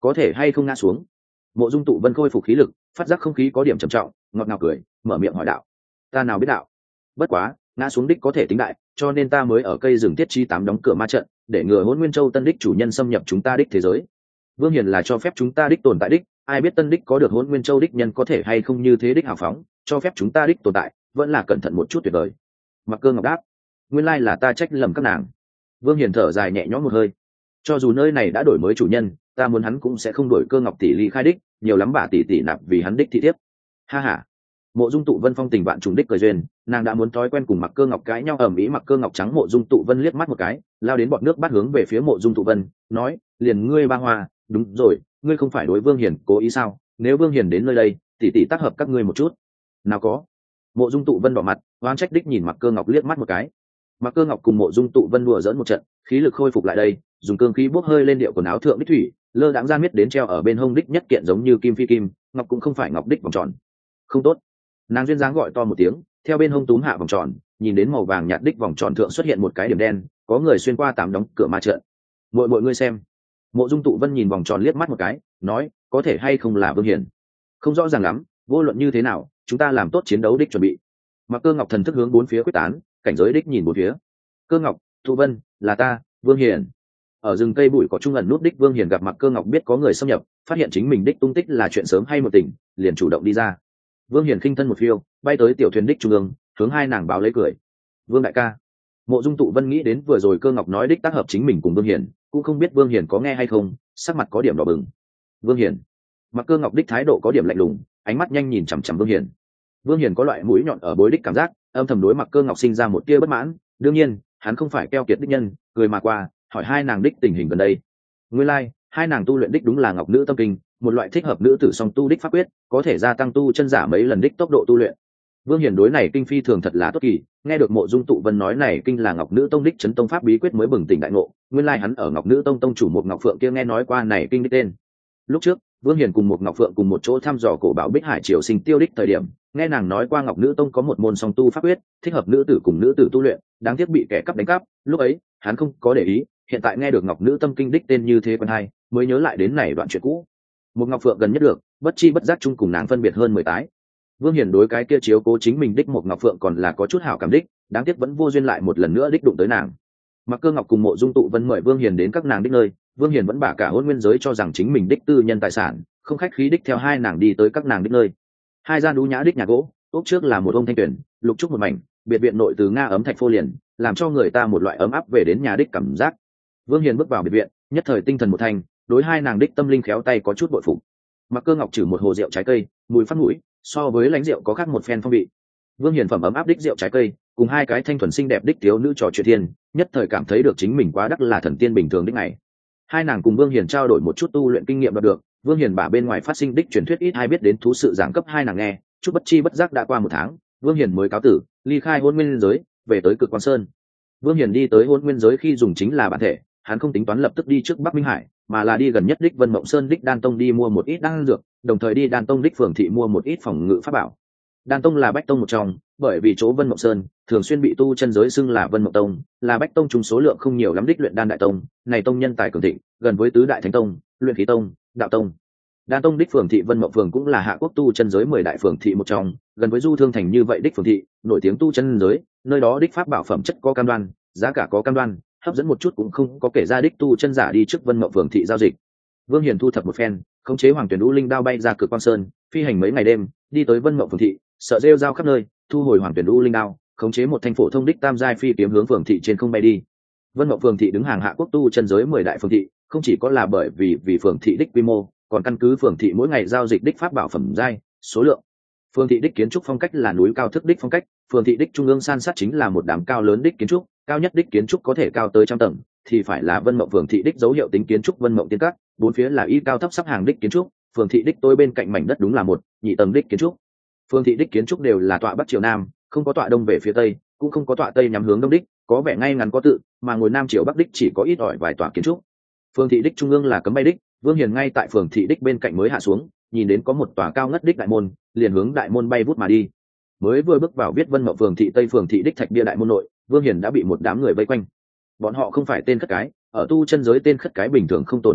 có thể hay không ngã xuống. Mộ Dung Tụ Vân khôi phục khí lực, phát giác không khí có điểm trầm trọng, ngọt ngào cười, mở miệng hỏi đạo: ta nào biết đạo, bất quá ngã xuống đích có thể tính đại, cho nên ta mới ở cây rừng tiết chi 8 đóng cửa ma trận, để ngừa Hỗn Nguyên Châu tân đích chủ nhân xâm nhập chúng ta đích thế giới. Vương Hiền là cho phép chúng ta đích tồn tại đích, ai biết tân đích có được Hỗn Nguyên Châu đích nhân có thể hay không như thế đích hào phóng, cho phép chúng ta đích tồn tại, vẫn là cẩn thận một chút tuyệt vời. Mặc Cơ Ngọc đáp: nguyên lai là ta trách lầm các nàng. Vương Hiền thở dài nhẹ nhõm một hơi, cho dù nơi này đã đổi mới chủ nhân, ta muốn hắn cũng sẽ không đổi Cơ Ngọc tỷ ly khai đích, nhiều lắm bà tỷ nạp vì hắn đích thị thiếp. Ha ha. Mộ Dung Tụ Vân phong tình bạn trùng đích cười duyên, nàng đã muốn thói quen cùng Mặc Cơ Ngọc cãi nhau ầm ĩ. Mặc Cơ Ngọc trắng Mộ Dung Tụ Vân liếc mắt một cái, lao đến bọt nước bắt hướng về phía Mộ Dung Tụ Vân, nói: liền ngươi ba hoa, đúng rồi, ngươi không phải đối Vương Hiền cố ý sao? Nếu Vương Hiền đến nơi đây, tỷ tác hợp các ngươi một chút. Nào có. Mộ Dung Tụ Vân đỏ mặt, oán trách đích nhìn Mặc Cơ Ngọc liếc mắt một cái. Mặc Cơ Ngọc cùng Mộ Dung Tụ Vân đùa giỡn một trận, khí lực khôi phục lại đây, dùng cương khí bốc hơi lên điệu quần áo thượng đích thủy, lơ đãng gian miết đến treo ở bên hông đích nhất kiện giống như kim phi kim, ngọc cũng không phải ngọc đích vòng tròn. Không tốt. Nàng duyên dáng gọi to một tiếng, theo bên hông túm hạ vòng tròn, nhìn đến màu vàng nhạt đích vòng tròn thượng xuất hiện một cái điểm đen, có người xuyên qua 8 đóng cửa ma trận. Mọi ngươi xem. Mộ Dung Tụ Vân nhìn vòng tròn liếc mắt một cái, nói: có thể hay không là Vương Hiền? Không rõ ràng lắm, vô luận như thế nào, chúng ta làm tốt chiến đấu đích chuẩn bị. Mặc Cơ Ngọc thần thức hướng bốn phía quyết tán, cảnh giới đích nhìn bốn phía. Cơ Ngọc, Tụ Vân, là ta, Vương Hiền. Ở rừng cây bụi có trung ẩn nút đích Vương Hiền gặp Mặc Cơ Ngọc biết có người xâm nhập, phát hiện chính mình đích tung tích là chuyện sớm hay một tình, liền chủ động đi ra. Vương Hiền khinh thân một phiêu, bay tới tiểu thuyền đích trung ương, hướng hai nàng báo lấy cười: Vương đại ca. Mộ Dung Tụ Vân nghĩ đến vừa rồi Cơ Ngọc nói đích tác hợp chính mình cùng Vương Hiền, cũng không biết Vương Hiền có nghe hay không, sắc mặt có điểm đỏ bừng. Vương Hiền. Mặc Cơ Ngọc đích thái độ có điểm lạnh lùng, ánh mắt nhanh nhìn chằm chằm Vương Hiền. Vương Hiền có loại mũi nhọn ở bối đích cảm giác, âm thầm đối Mặc Cơ Ngọc sinh ra một tia bất mãn. Đương nhiên, hắn không phải keo kiệt đích nhân, cười mà qua, hỏi hai nàng đích tình hình gần đây. Nguyên lai, hai nàng tu luyện đích đúng là Ngọc Nữ Tâm Kinh, một loại thích hợp nữ tử song tu đích pháp quyết, có thể gia tăng tu chân giả mấy lần đích tốc độ tu luyện. Vương Hiền đối này kinh phi thường thật là tốt kỳ, nghe được Mộ Dung Tụ Vân nói này kinh là Ngọc Nữ Tông đích chấn tông pháp bí quyết mới bừng tỉnh đại ngộ. Nguyên lai hắn ở Ngọc Nữ Tông tông chủ một Ngọc Phượng kia nghe nói qua này kinh đích tên. Lúc trước, Vương Hiền cùng một Ngọc Phượng cùng một chỗ thăm dò cổ bảo Bích Hải Triều Sinh Tiêu đích thời điểm, nghe nàng nói qua Ngọc Nữ Tông có một môn song tu pháp quyết, thích hợp nữ tử cùng nữ tử tu luyện, đáng tiếc bị kẻ cắp đánh cắp, lúc ấy, hắn không có để ý, hiện tại nghe được Ngọc Nữ Tâm Kinh đích tên như thế quen hay, mới nhớ lại đến này đoạn chuyện cũ. Một Ngọc Phượng gần nhất được, bất chi bất giác chung cùng nàng phân biệt hơn 10 tái. Vương Hiền đối cái kia chiếu cố chính mình đích một Ngọc Phượng còn là có chút hảo cảm đích, đáng tiếc vẫn vô duyên lại một lần nữa đích đụng tới nàng. Mặc Cơ Ngọc cùng Mộ Dung Tụ Vân mời Vương Hiền đến các nàng đích nơi, Vương Hiền vẫn bả cả Hỗn Nguyên giới cho rằng chính mình đích tư nhân tài sản, không khách khí đích theo hai nàng đi tới các nàng đích nơi. Hai gian đú nhã đích nhà gỗ, ốc trước là một ông thanh tuyển, lục trúc một mảnh, biệt viện nội từ Nga ấm thạch phô liền, làm cho người ta một loại ấm áp về đến nhà đích cảm giác. Vương Hiền bước vào biệt viện, nhất thời tinh thần một thanh, đối hai nàng đích tâm linh khéo tay có chút bội phục. Mặc Cơ Ngọc trừ một hồ rượu trái cây, mùi phát mũi, so với lãnh rượu có khác một phen phong vị. Vương Hiền phẩm ấm áp đích rượu trái cây, cùng hai cái thanh thuần xinh đẹp đích thiếu nữ trò chuyện thiên, nhất thời cảm thấy được chính mình quá đắc là thần tiên bình thường đích này. Hai nàng cùng Vương Hiền trao đổi một chút tu luyện kinh nghiệm đạt được, Vương Hiền bả bên ngoài phát sinh đích truyền thuyết ít hay biết đến thú sự giảng cấp hai nàng nghe, chút bất chi bất giác đã qua một tháng, Vương Hiền mới cáo tử, ly khai Hỗn Nguyên giới, về tới Cực Quang Sơn. Vương Hiền đi tới Hỗn Nguyên giới khi dùng chính là bản thể, hắn không tính toán lập tức đi trước Bắc Minh Hải, mà là đi gần nhất đích Vân Mộng Sơn đích Đan Tông đi mua một ít đan dược, đồng thời đi Đan Tông đích phường thị mua một ít phòng ngự pháp bảo. Đan Tông là bách tông một trong, bởi vì chỗ Vân Mộng Sơn thường xuyên bị tu chân giới xưng là Vân Mộng Tông, là bách tông chúng số lượng không nhiều lắm đích luyện đan đại tông, này tông nhân tài cường thịnh, gần với tứ đại thánh tông, luyện khí tông, đạo tông. Đan Tông đích phường thị Vân Mộng phường cũng là hạ quốc tu chân giới 10 đại phường thị một trong, gần với Du Thương thành như vậy đích phường thị, nổi tiếng tu chân giới, nơi đó đích pháp bảo phẩm chất có cam đoan, giá cả có cam đoan, hấp dẫn một chút cũng không có kể ra đích tu chân giả đi trước Vân Mộng phường thị giao dịch. Vương Hiền thu thập một phen, khống chế Hoàng Tuyển U Linh đao bay ra Cực Quang Sơn, phi hành mấy ngày đêm, đi tới Vân Mộng phường thị, sợ rêu rao khắp nơi, thu hồi Hoàng Tuyển U Linh đao, khống chế một thanh phổ thông đích tam giai phi kiếm hướng phường thị trên không bay đi. Vân Mộng phường thị đứng hàng hạ quốc tu chân giới 10 đại phường thị, không chỉ có là bởi vì phường thị đích quy mô, còn căn cứ phường thị mỗi ngày giao dịch đích pháp bảo phẩm giai, số lượng. Phường thị đích kiến trúc phong cách là núi cao thức đích phong cách, phường thị đích trung ương san sát chính là một đám cao lớn đích kiến trúc, cao nhất đích kiến trúc có thể cao tới trăm tầng, thì phải là Vân Mộng phường thị đích dấu hiệu tính kiến trúc Vân Mộng tiên các, bốn phía là y cao thấp sắp hàng đích kiến trúc, phường thị đích tối bên cạnh mảnh đất đúng là một nhị tầng đích kiến trúc. Phường thị đích kiến trúc đều là tọa bắc chiều nam, không có tọa đông về phía tây, cũng không có tọa tây nhắm hướng đông đích, có vẻ ngay ngắn có tự, mà ngồi nam chiều bắc đích chỉ có ít ỏi vài tọa kiến trúc. Phường thị đích trung ương là cấm bay đích, Vương Hiền ngay tại phường thị đích bên cạnh mới hạ xuống, nhìn đến có một tòa cao ngất đích đại môn, liền hướng đại môn bay vút mà đi. Mới vừa bước vào biết Vân Mộng phường thị tây phường thị đích thạch bia đại môn nội, Vương Hiền đã bị một đám người vây quanh. Bọn họ không phải tên khất cái, ở tu chân giới tên khất cái bình thường không tồn tại đích,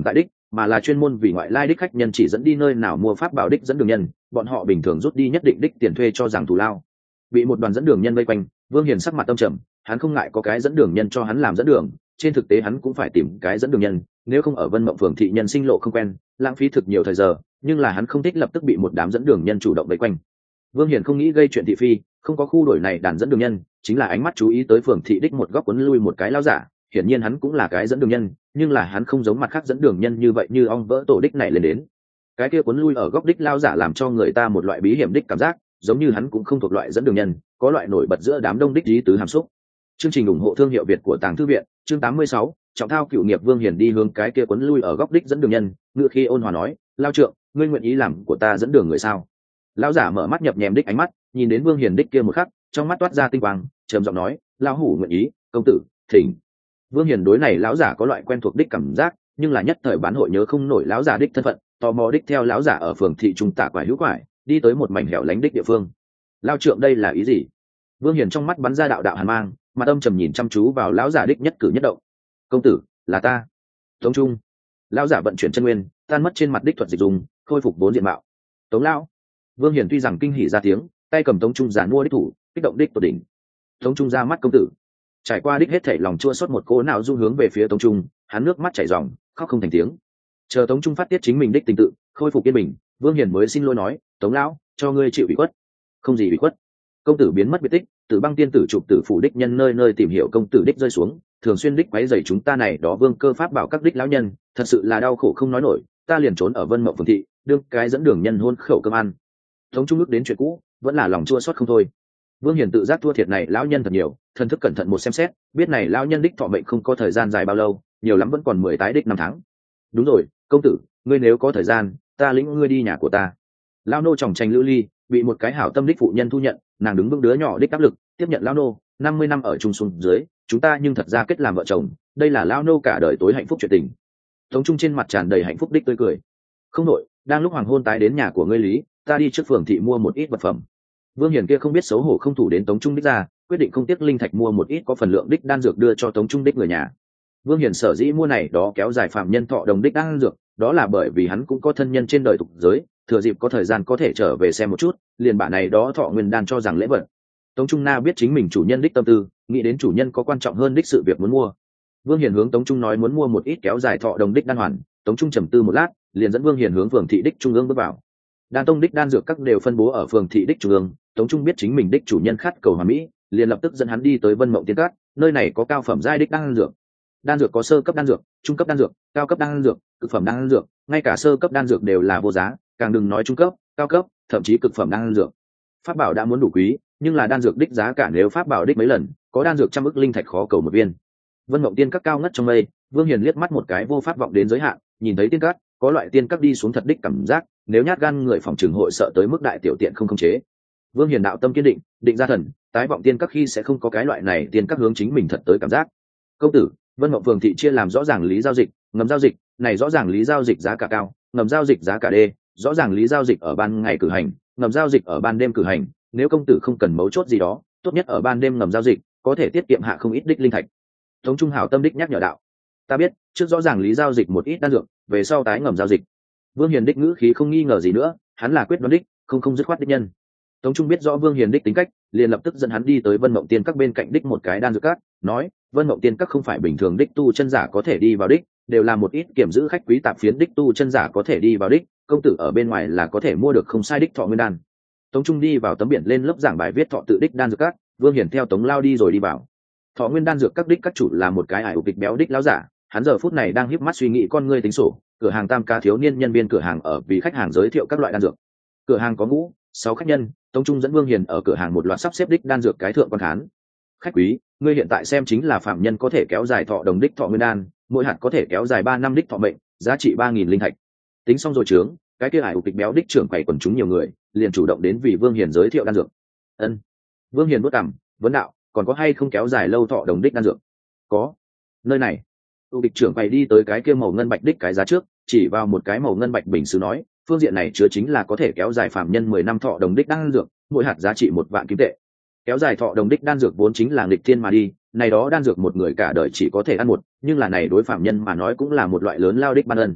mà là chuyên môn vì ngoại lai đích khách nhân chỉ dẫn đi nơi nào mua pháp bảo đích dẫn đường nhân, bọn họ bình thường rút đi nhất định đích tiền thuê cho rằng thù lao. Bị một đoàn dẫn đường nhân vây quanh, Vương Hiền sắc mặt tâm trầm, hắn không ngại có cái dẫn đường nhân cho hắn làm dẫn đường, trên thực tế hắn cũng phải tìm cái dẫn đường nhân, nếu không ở Vân Mộng phường thị nhân sinh lộ không quen, lãng phí thực nhiều thời giờ, nhưng là hắn không thích lập tức bị một đám dẫn đường nhân chủ động vây quanh. Vương Hiền không nghĩ gây chuyện thị phi, không có khu đổi này đàn dẫn đường nhân, chính là ánh mắt chú ý tới phường thị đích một góc quấn lui một cái lão giả, hiển nhiên hắn cũng là cái dẫn đường nhân, nhưng là hắn không giống mặt khác dẫn đường nhân như vậy như ong vỡ tổ đích này lên đến. Cái kia quấn lui ở góc đích lão giả làm cho người ta một loại bí hiểm đích cảm giác, giống như hắn cũng không thuộc loại dẫn đường nhân, có loại nổi bật giữa đám đông đích lý tứ hàm xúc. Chương trình ủng hộ thương hiệu Việt của Tàng Thư viện, chương 86, trọng thao cựu nghiệp. Vương Hiền đi hướng cái kia quấn lui ở góc đích dẫn đường nhân, ngựa khi ôn hòa nói, lao trượng, ngươi nguyện ý làm của ta dẫn đường người sao? Lão giả mở mắt nhập nhèm đích ánh mắt, nhìn đến Vương Hiền đích kia một khắc, trong mắt toát ra tinh quang, trầm giọng nói, lão hủ nguyện ý, công tử, thỉnh. Vương Hiền đối này lão giả có loại quen thuộc đích cảm giác, nhưng là nhất thời bán hội nhớ không nổi lão giả đích thân phận, tò mò đích theo lão giả ở phường thị trung tả quải hữu quải, đi tới một mảnh hẻo lánh đích địa phương. Lao trượng đây là ý gì? Vương Hiền trong mắt bắn ra đạo đạo hàn mang, mặt âm trầm nhìn chăm chú vào lão giả đích nhất cử nhất động. Công tử, là ta. Tống Trung. Lão giả vận chuyển chân nguyên, tan mất trên mặt đích thuật dịch dùng, khôi phục vốn diện mạo. Tống lão. Vương Hiền tuy rằng kinh hỉ ra tiếng, tay cầm Tống Trung giàn mua đích thủ, kích động đích tột đỉnh. Tống Trung ra mắt công tử. Trải qua đích hết thảy lòng chua xót một cỗ nào du hướng về phía Tống Trung, hắn nước mắt chảy ròng, khóc không thành tiếng. Chờ Tống Trung phát tiết chính mình đích tình tự, khôi phục yên bình, Vương Hiền mới xin lỗi nói, Tống lão, cho ngươi chịu ủy khuất. Không gì ủy khuất. Công tử biến mất biệt tích, Tử Băng tiên tử chụp tử phủ đích nhân nơi nơi tìm hiểu công tử đích rơi xuống, thường xuyên đích quấy rầy chúng ta này đó vương cơ pháp bảo các đích lão nhân, thật sự là đau khổ không nói nổi, ta liền trốn ở Vân Mộng phường thị, đương cái dẫn đường nhân hôn khẩu cơm ăn. Tống Trung ước đến chuyện cũ, vẫn là lòng chua xót không thôi. Vương Hiền tự giác thua thiệt này lão nhân thật nhiều, thần thức cẩn thận một xem xét, biết này lão nhân đích thọ mệnh không có thời gian dài bao lâu, nhiều lắm vẫn còn 10 tái đích 5 tháng. Đúng rồi, công tử, ngươi nếu có thời gian, ta lĩnh ngươi đi nhà của ta. Lão nô tròng tranh Lữ Ly, bị một cái hảo tâm đích phụ nhân thu nhận, nàng đứng vững đứa nhỏ đích áp lực, tiếp nhận lão nô, 50 năm ở chung xuống dưới, chúng ta nhưng thật ra kết làm vợ chồng, đây là lão nô cả đời tối hạnh phúc chuyện tình. Tống Trung trên mặt tràn đầy hạnh phúc đích tươi cười. Không nội, đang lúc hoàng hôn tái đến nhà của ngươi lý, ta đi trước phường thị mua một ít vật phẩm. Vương Hiền kia không biết xấu hổ không thủ đến Tống Trung đích ra, quyết định không tiếc linh thạch mua một ít có phần lượng đích đan dược đưa cho Tống Trung đích người nhà. Vương Hiền sở dĩ mua này đó kéo dài phạm nhân thọ đồng đích đan dược, đó là bởi vì hắn cũng có thân nhân trên đời tục giới, thừa dịp có thời gian có thể trở về xem một chút, liền bả này đó thọ nguyên đan cho rằng lễ vật. Tống Trung Na biết chính mình chủ nhân đích tâm tư, nghĩ đến chủ nhân có quan trọng hơn đích sự việc muốn mua. Vương Hiền hướng Tống Trung nói muốn mua một ít kéo dài thọ đồng đích đan hoàn, Tống Trung trầm tư một lát, liền dẫn Vương Hiền hướng phường thị đích trung ương bước vào. Đan tông đích đan dược các đều phân bố ở phường thị đích trung ương, Tống Trung biết chính mình đích chủ nhân khát cầu hoàn mỹ, liền lập tức dẫn hắn đi tới Vân Mộng Tiên Các, nơi này có cao phẩm giai đích đan dược. Đan dược có sơ cấp đan dược, trung cấp đan dược, cao cấp đan dược, cực phẩm đan dược, ngay cả sơ cấp đan dược đều là vô giá, càng đừng nói trung cấp, cao cấp, thậm chí cực phẩm đan dược. Pháp bảo đã muốn đủ quý, nhưng là đan dược đích giá cả nếu pháp bảo đích mấy lần, có đan dược trăm ức linh thạch khó cầu một viên. Vân Mộng Tiên Các cao ngất trong mây, Vương Hiền liếc mắt một cái vô pháp vọng đến giới hạn, nhìn thấy tiên các, có loại tiên các đi xuống thật đích cảm giác, nếu nhát gan người phòng trường hội sợ tới mức đại tiểu tiện không khống chế. Vương Hiền đạo tâm kiên định, định ra thần, tái vọng tiên các khi sẽ không có cái loại này tiên các hướng chính mình thật tới cảm giác. Công tử, Vân Mộng phường thị chia làm rõ ràng lý giao dịch, ngầm giao dịch, này rõ ràng lý giao dịch giá cả cao, ngầm giao dịch giá cả đê, rõ ràng lý giao dịch ở ban ngày cử hành, ngầm giao dịch ở ban đêm cử hành, nếu công tử không cần mấu chốt gì đó, tốt nhất ở ban đêm ngầm giao dịch, có thể tiết kiệm hạ không ít đích linh thạch. Tống Trung hảo tâm đích nhắc nhở đạo, ta biết, trước rõ ràng lý giao dịch một ít đan dược, về sau tái ngầm giao dịch. Vương Hiền đích ngữ khí không nghi ngờ gì nữa, hắn là quyết đoán đích, không dứt khoát đích nhân. Tống Trung biết rõ Vương Hiền đích tính cách, liền lập tức dẫn hắn đi tới Vân Mộng Tiên Các bên cạnh đích một cái đan dược các, nói, Vân Mộng Tiên Các không phải bình thường đích tu chân giả có thể đi vào đích, đều là một ít kiểm giữ khách quý tạp phiến đích tu chân giả có thể đi vào đích, công tử ở bên ngoài là có thể mua được không sai đích thọ nguyên đan. Tống Trung đi vào tấm biển lên lớp giảng bài viết thọ tự đích đan dược các, Vương Hiền theo Tống Lao đi rồi đi vào. Thọ nguyên đan dược các đích các chủ là một cái ải ục kịch béo đích lão giả, hắn giờ phút này đang híp mắt suy nghĩ con ngươi tính sổ, cửa hàng Tam Ca thiếu niên nhân viên cửa hàng ở vì khách hàng giới thiệu các loại đan dược. Cửa hàng có 6 khách nhân, Tống Trung dẫn Vương Hiền ở cửa hàng một loạt sắp xếp đích đan dược cái thượng quan khán. Khách quý, ngươi hiện tại xem chính là phạm nhân có thể kéo dài thọ đồng đích thọ nguyên đan, mỗi hạt có thể kéo dài 3 năm đích thọ mệnh, giá trị 3000 linh thạch. Tính xong rồi trướng, cái kia ải ục kịch béo đích trưởng quầy quần chúng nhiều người, liền chủ động đến vì Vương Hiền giới thiệu đan dược. Ân. Vương Hiền bước cằm, vấn đạo, còn có hay không kéo dài lâu thọ đồng đích đan dược? Có. Nơi này. Tu địch trưởng quầy đi tới cái kia màu ngân bạch đích cái giá trước, chỉ vào một cái màu ngân bạch bình sứ nói, phương diện này chứa chính là có thể kéo dài phạm nhân 10 năm thọ đồng đích đan dược, mỗi hạt giá trị 1 vạn kim tệ. Kéo dài thọ đồng đích đan dược vốn chính là nghịch thiên mà đi, này đó đan dược một người cả đời chỉ có thể ăn một, nhưng là này đối phạm nhân mà nói cũng là một loại lớn lao đích ban ân.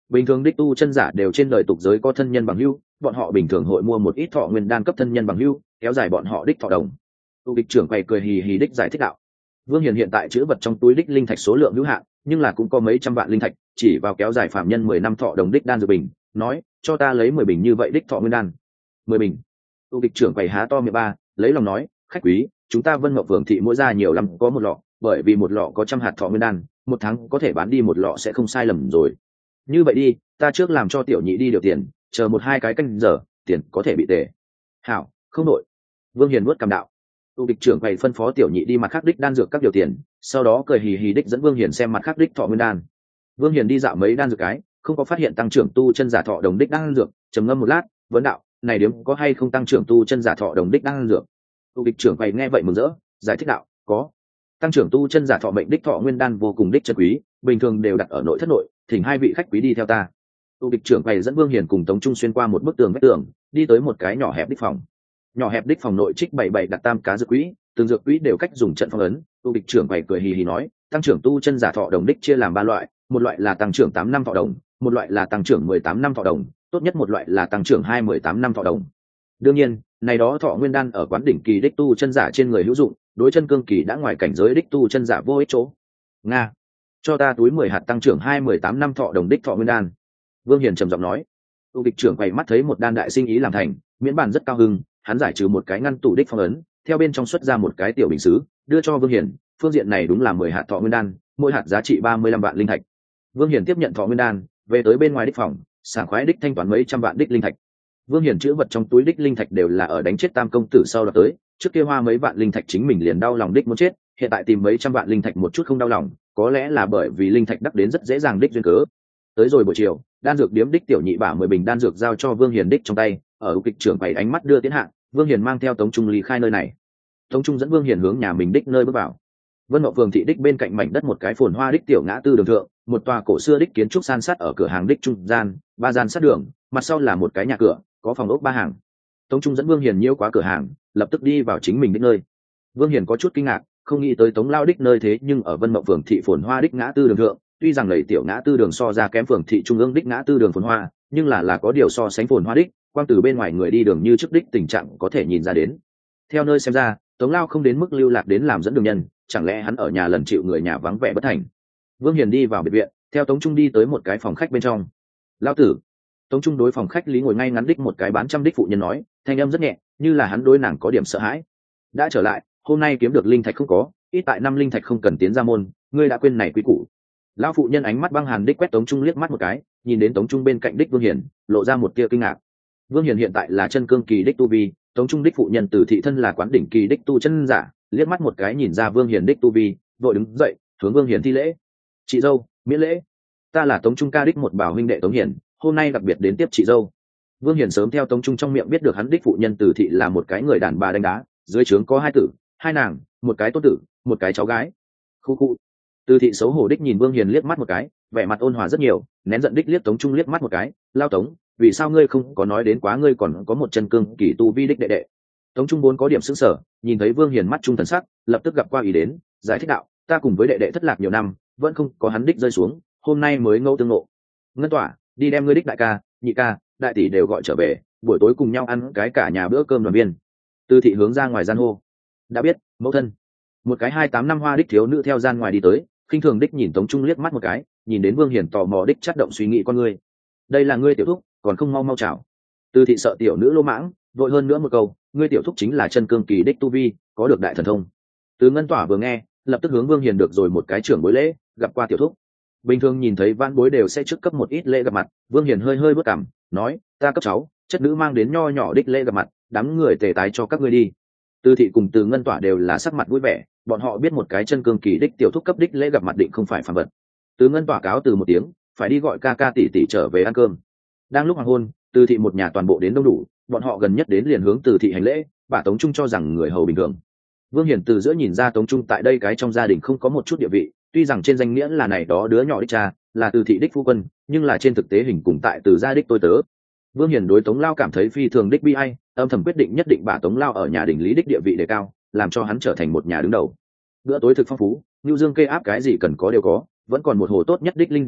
bình thường đích tu chân giả đều trên đời tục giới có thân nhân bằng hữu, bọn họ bình thường hội mua một ít thọ nguyên đan cấp thân nhân bằng hữu, kéo dài bọn họ đích thọ đồng. Tu địch trưởng quầy cười hì hì đích giải thích đạo. Vương Hiền hiện tại chữ vật trong túi đích linh thạch số lượng hữu hạn, nhưng là cũng có mấy trăm vạn linh thạch, chỉ vào kéo dài phạm nhân 10 năm thọ đồng đích đan dược bình, nói, cho ta lấy 10 bình như vậy đích thọ nguyên đan. 10 bình. Tu địch trưởng quầy há to miệng ba, lấy lòng nói, khách quý, chúng ta Vân Mộng Phường thị mỗi ra nhiều lắm có một lọ, bởi vì một lọ có 100 hạt thọ nguyên đan, một tháng có thể bán đi một lọ sẽ không sai lầm rồi. Như vậy đi, ta trước làm cho tiểu nhị đi điều tiền, chờ 1-2 cái canh giờ, tiền có thể bị tệ. Hảo, không nội. Vương Hiền nuốt cằm đạo. Tu địch trưởng quầy phân phó tiểu nhị đi mặt khác đích đan dược các điều tiền, sau đó cười hì hì đích dẫn Vương Hiền xem mặt khác đích thọ nguyên đan. Vương Hiền đi dạo mấy đan dược cái, không có phát hiện tăng trưởng tu chân giả thọ đồng đích đan dược, trầm ngâm một lát, vấn đạo, này điếm có hay không tăng trưởng tu chân giả thọ đồng đích đan dược? Tu địch trưởng quầy nghe vậy mừng rỡ, giải thích đạo, có. Tăng trưởng tu chân giả thọ mệnh đích thọ nguyên đan vô cùng đích chân quý, bình thường đều đặt ở nội thất nội, thỉnh 2 vị khách quý đi theo ta. Tu địch trưởng quầy dẫn Vương Hiền cùng Tống Trung xuyên qua một bức tường vách tường, đi tới một cái nhỏ hẹp đích phòng. Nhỏ hẹp đích phòng nội trích 77 đặt tam cá dược quỹ, từng dược quỹ đều cách dùng trận phong ấn. Tu địch trưởng quầy cười hì hì nói, tăng trưởng tu chân giả thọ đồng đích chia làm 3 loại, một loại là tăng trưởng 8 năm thọ đồng, một loại là tăng trưởng 18 năm thọ đồng, tốt nhất một loại là tăng trưởng 18 năm thọ đồng. Đương nhiên, này đó thọ nguyên đan ở quán đỉnh kỳ đích tu chân giả trên người hữu dụng, đối chân cương kỳ đã ngoài cảnh giới đích tu chân giả vô ích chỗ. Nga, cho ta túi 10 hạt tăng trưởng 18 năm thọ đồng đích thọ nguyên đan. Vương Hiền trầm giọng nói. Tu địch trưởng quầy mắt thấy một đan đại sinh ý làm thành, miễn bản rất cao hưng, hắn giải trừ một cái ngăn tủ đích phong ấn, theo bên trong xuất ra một cái tiểu bình sứ, đưa cho Vương Hiền. Phương diện này đúng là 10 hạt thọ nguyên đan, mỗi hạt giá trị 35 vạn linh thạch. Vương Hiền tiếp nhận thọ nguyên đan, về tới bên ngoài đích phòng, sảng khoái đích thanh toán mấy trăm vạn đích linh thạch. Vương Hiền chữ vật trong túi đích linh thạch đều là ở đánh chết Tam công tử sau đó tới, trước kia hoa mấy vạn linh thạch chính mình liền đau lòng đích muốn chết, hiện tại tìm mấy trăm vạn linh thạch một chút không đau lòng, có lẽ là bởi vì linh thạch đắc đến rất dễ dàng đích duyên cớ. Tới rồi buổi chiều, đan dược điếm đích tiểu nhị bả 10 bình đan dược giao cho Vương Hiền đích trong tay, ở kịch trưởng bày ánh mắt đưa tiến hạ, Vương Hiền mang theo Tống Trung ly khai nơi này. Tống Trung dẫn Vương Hiền hướng nhà mình đích nơi bước vào. Vân Mộng Phường thị đích bên cạnh mảnh đất một cái phồn hoa đích tiểu ngã tư đường thượng, một tòa cổ xưa đích kiến trúc san sát ở cửa hàng đích trung gian, 3 gian sát đường, mặt sau là một cái nhà cửa, có phòng ốc 3 hàng. Tống Trung dẫn Vương Hiền nhiễu quá cửa hàng, lập tức đi vào chính mình đích nơi. Vương Hiền có chút kinh ngạc, không nghĩ tới Tống lao đích nơi thế nhưng ở Vân Mộng Phường thị phồn hoa đích ngã tư đường thượng, tuy rằng lầy tiểu ngã tư đường so ra kém phường thị trung ương đích ngã tư đường phồn hoa, nhưng là có điều so sánh phồn hoa đích, quang từ bên ngoài người đi đường như trước đích tình trạng có thể nhìn ra đến. Theo nơi xem ra, Tống lao không đến mức lưu lạc đến làm dẫn đường nhân, chẳng lẽ hắn ở nhà lần chịu người nhà vắng vẻ bất thành. Vương Hiền đi vào biệt viện, theo Tống Trung đi tới một cái phòng khách bên trong. Lao tử. Tống Trung đối phòng khách lý ngồi ngay ngắn đích một cái bán trăm đích phụ nhân nói, thanh âm rất nhẹ, như là hắn đối nàng có điểm sợ hãi. Đã trở lại, hôm nay kiếm được linh thạch không có, ít tại 5 linh thạch không cần tiến ra môn, ngươi đã quên này quý củ. Lão phụ nhân ánh mắt băng hàn đích quét Tống Trung liếc mắt một cái, nhìn đến Tống Trung bên cạnh đích Vương Hiền, lộ ra một tia kinh ngạc. Vương Hiền hiện tại là chân cương kỳ đích tu vi, Tống Trung đích phụ nhân từ thị thân là quán đỉnh kỳ đích tu chân giả, liếc mắt một cái nhìn ra Vương Hiền đích tu vi, vội đứng dậy, hướng Vương Hiền thi lễ. Chị dâu, miễn lễ. Ta là Tống Trung ca đích một bảo huynh đệ Tống Hiền, hôm nay đặc biệt đến tiếp chị dâu. Vương Hiền sớm theo Tống Trung trong miệng biết được hắn đích phụ nhân từ thị là một cái người đàn bà đánh đá, dưới trướng có 2 tử, 2 nàng, một cái tôn tử, một cái cháu gái. Khu khu. Từ thị xấu hổ đích nhìn Vương Hiền liếc mắt một cái, vẻ mặt ôn hòa rất nhiều, nén giận đích liếc Tống Trung liếc mắt một cái, lao Tống, vì sao ngươi không có nói đến quá ngươi còn có một chân cương kỳ tu vi đích đệ đệ. Tống Trung vốn có điểm sững sờ, nhìn thấy Vương Hiền mắt trung thần sắc, lập tức gặp qua ý đến, giải thích đạo, ta cùng với đệ đệ thất lạc nhiều năm, vẫn không có hắn đích rơi xuống, hôm nay mới ngẫu tương ngộ. Ngân Tỏa, đi đem ngươi đích đại ca, nhị ca, đại tỷ đều gọi trở về, buổi tối cùng nhau ăn cái cả nhà bữa cơm đoàn viên. Từ thị hướng ra ngoài gian hô. Đã biết, mẫu thân. Một cái 28 năm hoa đích thiếu nữ theo gian ngoài đi tới, khinh thường đích nhìn Tống Trung liếc mắt một cái, nhìn đến Vương Hiền tò mò đích chắt động suy nghĩ con ngươi. Đây là ngươi tiểu thúc, còn không mau mau chào. Từ thị sợ tiểu nữ lô mãng, vội hơn nữa một câu, ngươi tiểu thúc chính là chân cương kỳ đích tu vi, có được đại thần thông. Từ Ngân Tỏa vừa nghe, lập tức hướng Vương Hiền được rồi một cái trưởng bối lễ, gặp qua tiểu thúc. Bình thường nhìn thấy vãn bối đều sẽ trước cấp một ít lễ gặp mặt, Vương Hiền hơi hơi bước cằm, nói, ta cấp cháu, chất nữ mang đến nho nhỏ đích lễ gặp mặt, đám người tề tái cho các ngươi đi. Từ thị cùng Từ Ngân Tỏa đều là sắc mặt vui vẻ, bọn họ biết một cái chân cương kỳ đích tiểu thúc cấp đích lễ gặp mặt định không phải phàm vật. Từ Ngân Tỏa cáo từ một tiếng, phải đi gọi ca ca tỷ tỷ trở về ăn cơm. Đang lúc hoàng hôn, Từ thị một nhà toàn bộ đến đông đủ, bọn họ gần nhất đến liền hướng Từ thị hành lễ, bà Tống Trung cho rằng người hầu bình thường. Vương Hiền từ giữa nhìn ra Tống Trung tại đây cái trong gia đình không có một chút địa vị, tuy rằng trên danh nghĩa là này đó đứa nhỏ đích cha, là Từ thị đích phu quân, nhưng là trên thực tế hình cùng tại Từ gia đích tôi tớ. Vương Hiền đối Tống Lao cảm thấy phi thường đích bi ai, âm thầm quyết định nhất định bà Tống Lao ở nhà đình lý đích địa vị đề cao, làm cho hắn trở thành một nhà đứng đầu. Bữa tối thực phong phú, Nưu Dương kê áp cái gì cần có đều có, vẫn còn một hồ tốt nhất đích linh rượu,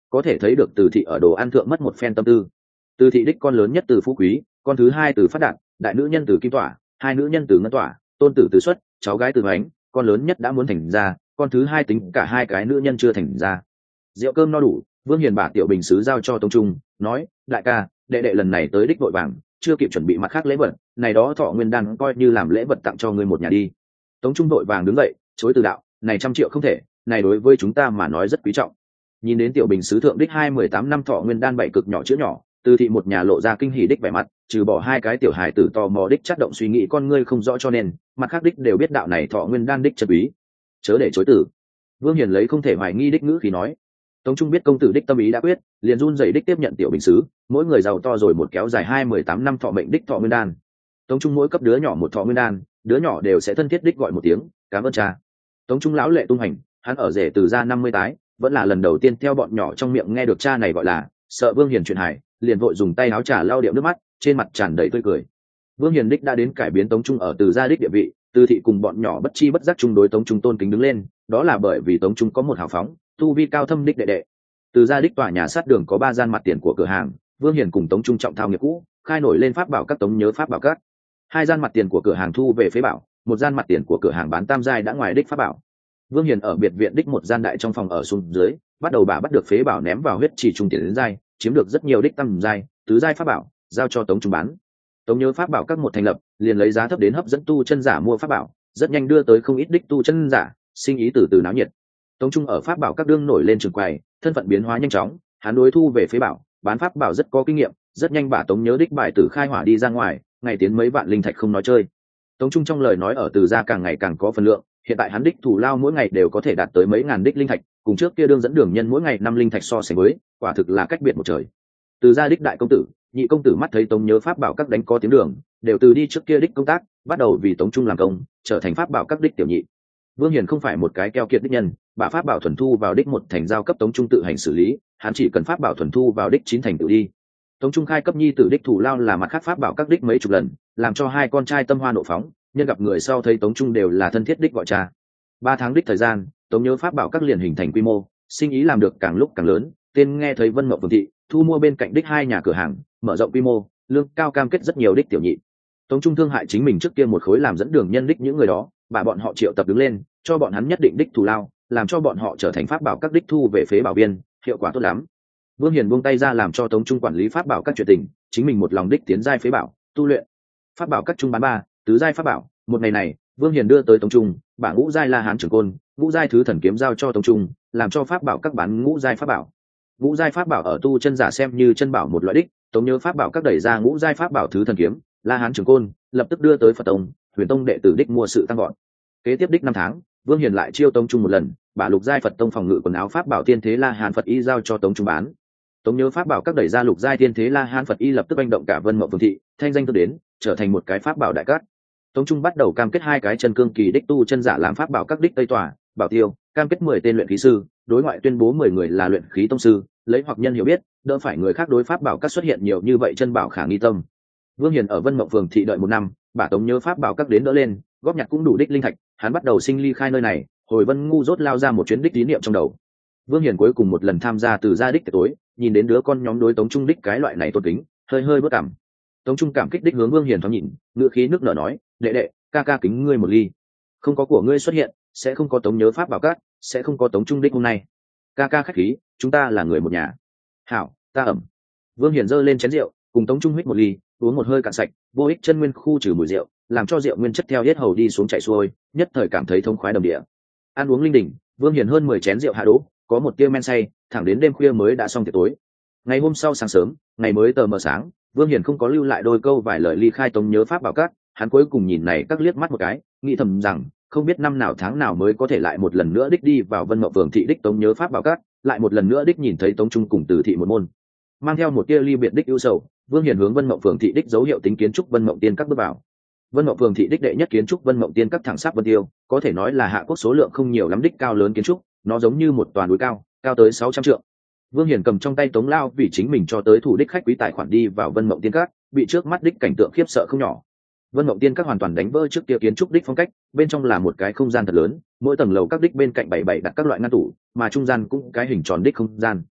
có thể thấy được Từ thị ở đồ ăn thượng mất một phen tâm tư. Từ thị đích con lớn nhất từ Phú Quý, con thứ hai từ Phát Đạt, đại nữ nhân từ Kim Tỏa, hai nữ nhân từ Ngân Tỏa, tôn tử từ Xuất, cháu gái từ Ánh, con lớn nhất đã muốn thành ra, con thứ hai tính cả hai cái nữ nhân chưa thành ra. Rượu cơm no đủ, Vương Hiền bả tiểu bình sứ giao cho Tống Trung, nói: đại ca, đệ đệ lần này tới đích vội vàng, chưa kịp chuẩn bị mặt khác lễ vật, này đó thọ nguyên đan coi như làm lễ vật tặng cho ngươi một nhà đi. Tống Trung vội vàng đứng dậy, chối từ đạo: này 100 triệu không thể, này đối với chúng ta mà nói rất quý trọng. Nhìn đến tiểu bình sứ thượng đích 18 năm thọ nguyên đan 7 cực nhỏ chữ nhỏ, Từ thị một nhà lộ ra kinh hỉ đích vẻ mặt, trừ bỏ hai cái tiểu hài tử tò mò đích chắt động suy nghĩ con ngươi không rõ cho nên, mặt khác đích đều biết đạo này thọ nguyên đan đích chân quý. Chớ để chối từ. Vương Hiền lấy không thể hoài nghi đích ngữ khí nói. Tống Trung biết công tử đích tâm ý đã quyết, liền run rẩy đích tiếp nhận tiểu bình sứ, mỗi người giàu to rồi một kéo dài 18 năm thọ mệnh đích thọ nguyên đan. Tống Trung mỗi cấp đứa nhỏ một thọ nguyên đan, đứa nhỏ đều sẽ thân thiết đích gọi một tiếng cảm ơn cha. Tống Trung lão lệ tung hành, hắn ở rể từ ra 50 tái, vẫn là lần đầu tiên theo bọn nhỏ trong miệng nghe được cha này gọi là, sợ Vương Hiền chuyện hài, liền vội dùng tay áo trà lau điệu nước mắt, trên mặt tràn đầy tươi cười. Vương Hiền đích đã đến cải biến Tống Trung ở từ gia đích địa vị, Từ thị cùng bọn nhỏ bất chi bất giác chung đối Tống Trung tôn kính đứng lên, đó là bởi vì Tống Trung có một hào phóng, tu vi cao thâm đích đệ đệ. Từ gia đích tòa nhà sát đường có 3 gian mặt tiền của cửa hàng, Vương Hiền cùng Tống Trung trọng thao nghiệp cũ, khai nổi lên pháp bảo các Tống nhớ pháp bảo các. 2 gian mặt tiền của cửa hàng thu về phế bảo, 1 gian mặt tiền của cửa hàng bán tam giai đã ngoài đích pháp bảo. Vương Hiền ở biệt viện đích 1 gian đại trong phòng ở xuống dưới, bắt đầu bắt được phế bảo ném vào huyết chỉ trung tiền đến giai, chiếm được rất nhiều đích tam giai, tứ giai pháp bảo, giao cho Tống Trung bán. Tống nhớ pháp bảo các một thành lập, liền lấy giá thấp đến hấp dẫn tu chân giả mua pháp bảo, rất nhanh đưa tới không ít đích tu chân giả, sinh ý từ từ náo nhiệt. Tống Trung ở pháp bảo các đương nổi lên trường quầy, thân phận biến hóa nhanh chóng, hắn đối thu về phế bảo, bán pháp bảo rất có kinh nghiệm, rất nhanh bà Tống nhớ đích bài tử khai hỏa đi ra ngoài, ngày tiến mấy vạn linh thạch không nói chơi. Tống Trung trong lời nói ở từ gia càng ngày càng có phần lượng, hiện tại hắn đích thủ lao mỗi ngày đều có thể đạt tới mấy ngàn đích linh thạch, cùng trước kia đương dẫn đường nhân mỗi ngày 5 linh thạch so sánh với, quả thực là cách biệt một trời. Từ gia đích đại công tử, nhị công tử mắt thấy Tống nhớ pháp bảo các đánh có tiếng đường, đều từ đi trước kia đích công tác, bắt đầu vì Tống Trung làm công, trở thành pháp bảo các đích tiểu nhị. Vương Hiền không phải một cái keo kiệt đích nhân, bà pháp bảo thuần thu vào đích một thành giao cấp Tống Trung tự hành xử lý, hắn chỉ cần pháp bảo thuần thu vào đích 9 thành tự đi. Tống Trung khai cấp nhi tử đích thủ lao là mặt khác pháp bảo các đích mấy chục lần, làm cho hai con trai tâm hoa nộ phóng, nhân gặp người sau thấy Tống Trung đều là thân thiết đích gọi cha. 3 tháng đích thời gian, Tống nhớ pháp bảo các liền hình thành quy mô, sinh ý làm được càng lúc càng lớn, tên nghe thấy Vân Mộng Phường thị, thu mua bên cạnh đích 2 nhà cửa hàng, mở rộng quy mô, lương cao cam kết rất nhiều đích tiểu nhị. Tống Trung thương hại chính mình trước kia một khối làm dẫn đường nhân đích những người đó, bà bọn họ triệu tập đứng lên, cho bọn hắn nhất định đích thù lao, làm cho bọn họ trở thành pháp bảo các đích thu về phế bảo viên, hiệu quả tốt lắm. Vương Hiền buông tay ra làm cho Tống Trung quản lý pháp bảo các chuyện tình, chính mình một lòng đích tiến giai phế bảo, tu luyện. Pháp bảo các trung bán 3, tứ giai pháp bảo, một ngày này, Vương Hiền đưa tới Tống Trung, bả ngũ giai La Hán Trường Côn, ngũ giai thứ thần kiếm giao cho Tống Trung, làm cho pháp bảo các bán ngũ giai pháp bảo. Ngũ giai pháp bảo ở tu chân giả xem như chân bảo một loại đích, Tống nhớ pháp bảo các đẩy ra ngũ giai pháp bảo thứ thần kiếm, La Hán Trường Côn, lập tức đưa tới Phật Tông, Huyền Tông đệ tử đích mua sự tăng gọn. Kế tiếp đích 5 tháng, Vương Hiền lại chiêu Tống Trung một lần, bả lục giai Phật Tông phòng ngự quần áo pháp bảo tiên thế La Hán Phật y giao cho Tống Trung bán. Tống nhớ pháp bảo các đẩy ra lục giai tiên thế La Hán Phật y lập tức manh động cả Vân Mộng Phường thị, thanh danh tự đến, trở thành một cái pháp bảo đại cát. Tống Trung bắt đầu cam kết 2 cái chân cương kỳ đích tu chân giả làm pháp bảo các đích Tây Tòa, Bảo Tiêu, cam kết 10 tên luyện khí sư, đối ngoại tuyên bố 10 người là luyện khí tông sư, lấy hoặc nhân hiểu biết, đỡ phải người khác đối pháp bảo các xuất hiện nhiều như vậy chân bảo khả nghi tâm. Vương Hiền ở Vân Mộng Phường thị đợi 1 năm, bà Tống nhớ pháp bảo các đến đỡ lên, góp nhặt cũng đủ đích linh thạch, hắn bắt đầu sinh ly khai nơi này, hồi Vân ngu rốt lao ra một chuyến đích tín niệm trong đầu. Vương Hiền cuối cùng một lần tham gia từ gia đích tối, nhìn đến đứa con nhóm đối Tống Trung đích cái loại này tôn kính, hơi bất cảm. Tống Trung cảm kích đích hướng Vương Hiền thoáng nhìn, ngữ khí nước nở nói: đệ đệ, ca ca kính ngươi một ly, không có của ngươi xuất hiện, sẽ không có Tống nhớ pháp bảo các, sẽ không có Tống Trung đích hôm nay. Ca ca khách khí, chúng ta là người một nhà. Hảo, ta ẩm. Vương Hiền giơ lên chén rượu, cùng Tống Trung hít một ly, uống một hơi cạn sạch, vô ích chân nguyên khu trừ mùi rượu, làm cho rượu nguyên chất theo hết hầu đi xuống chảy xuôi, nhất thời cảm thấy thông khoái đầm địa. Ăn uống linh đình, Vương Hiền hơn 10 chén rượu hạ đỗ, có một tia men say, thẳng đến đêm khuya mới đã xong tiệc tối. Ngày hôm sau sáng sớm, ngày mới tờ mờ sáng, Vương Hiền không có lưu lại đôi câu vài lời ly khai Tống nhớ pháp bảo các, hắn cuối cùng nhìn này các liếc mắt một cái, nghĩ thầm rằng không biết năm nào tháng nào mới có thể lại một lần nữa đích đi vào Vân Mộng Phường thị đích Tống nhớ pháp bảo các, lại một lần nữa đích nhìn thấy Tống Trung cùng Từ thị một môn. Mang theo một tia ly biệt đích ưu sầu, Vương Hiền hướng Vân Mộng Phường thị đích dấu hiệu tính kiến trúc Vân Mộng Tiên các bước vào. Vân Mộng Phường thị đích đệ nhất kiến trúc Vân Mộng Tiên các thẳng sáp Vân Tiêu, có thể nói là hạ quốc số lượng không nhiều lắm đích cao lớn kiến trúc, nó giống như một tòa núi cao, cao tới 600 trượng. Vương Hiền cầm trong tay tống lao vì chính mình cho tới thủ đích khách quý tài khoản đi vào Vân Mộng Tiên các, bị trước mắt đích cảnh tượng khiếp sợ không nhỏ. Vân Mộng Tiên các hoàn toàn đánh vỡ trước kia kiến trúc đích phong cách, bên trong là một cái không gian thật lớn, mỗi tầng lầu các đích bên cạnh bảy đặt các loại ngăn tủ, mà trung gian cũng cái hình tròn đích không gian.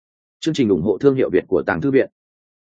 Chương trình ủng hộ thương hiệu Việt của Tàng Thư viện.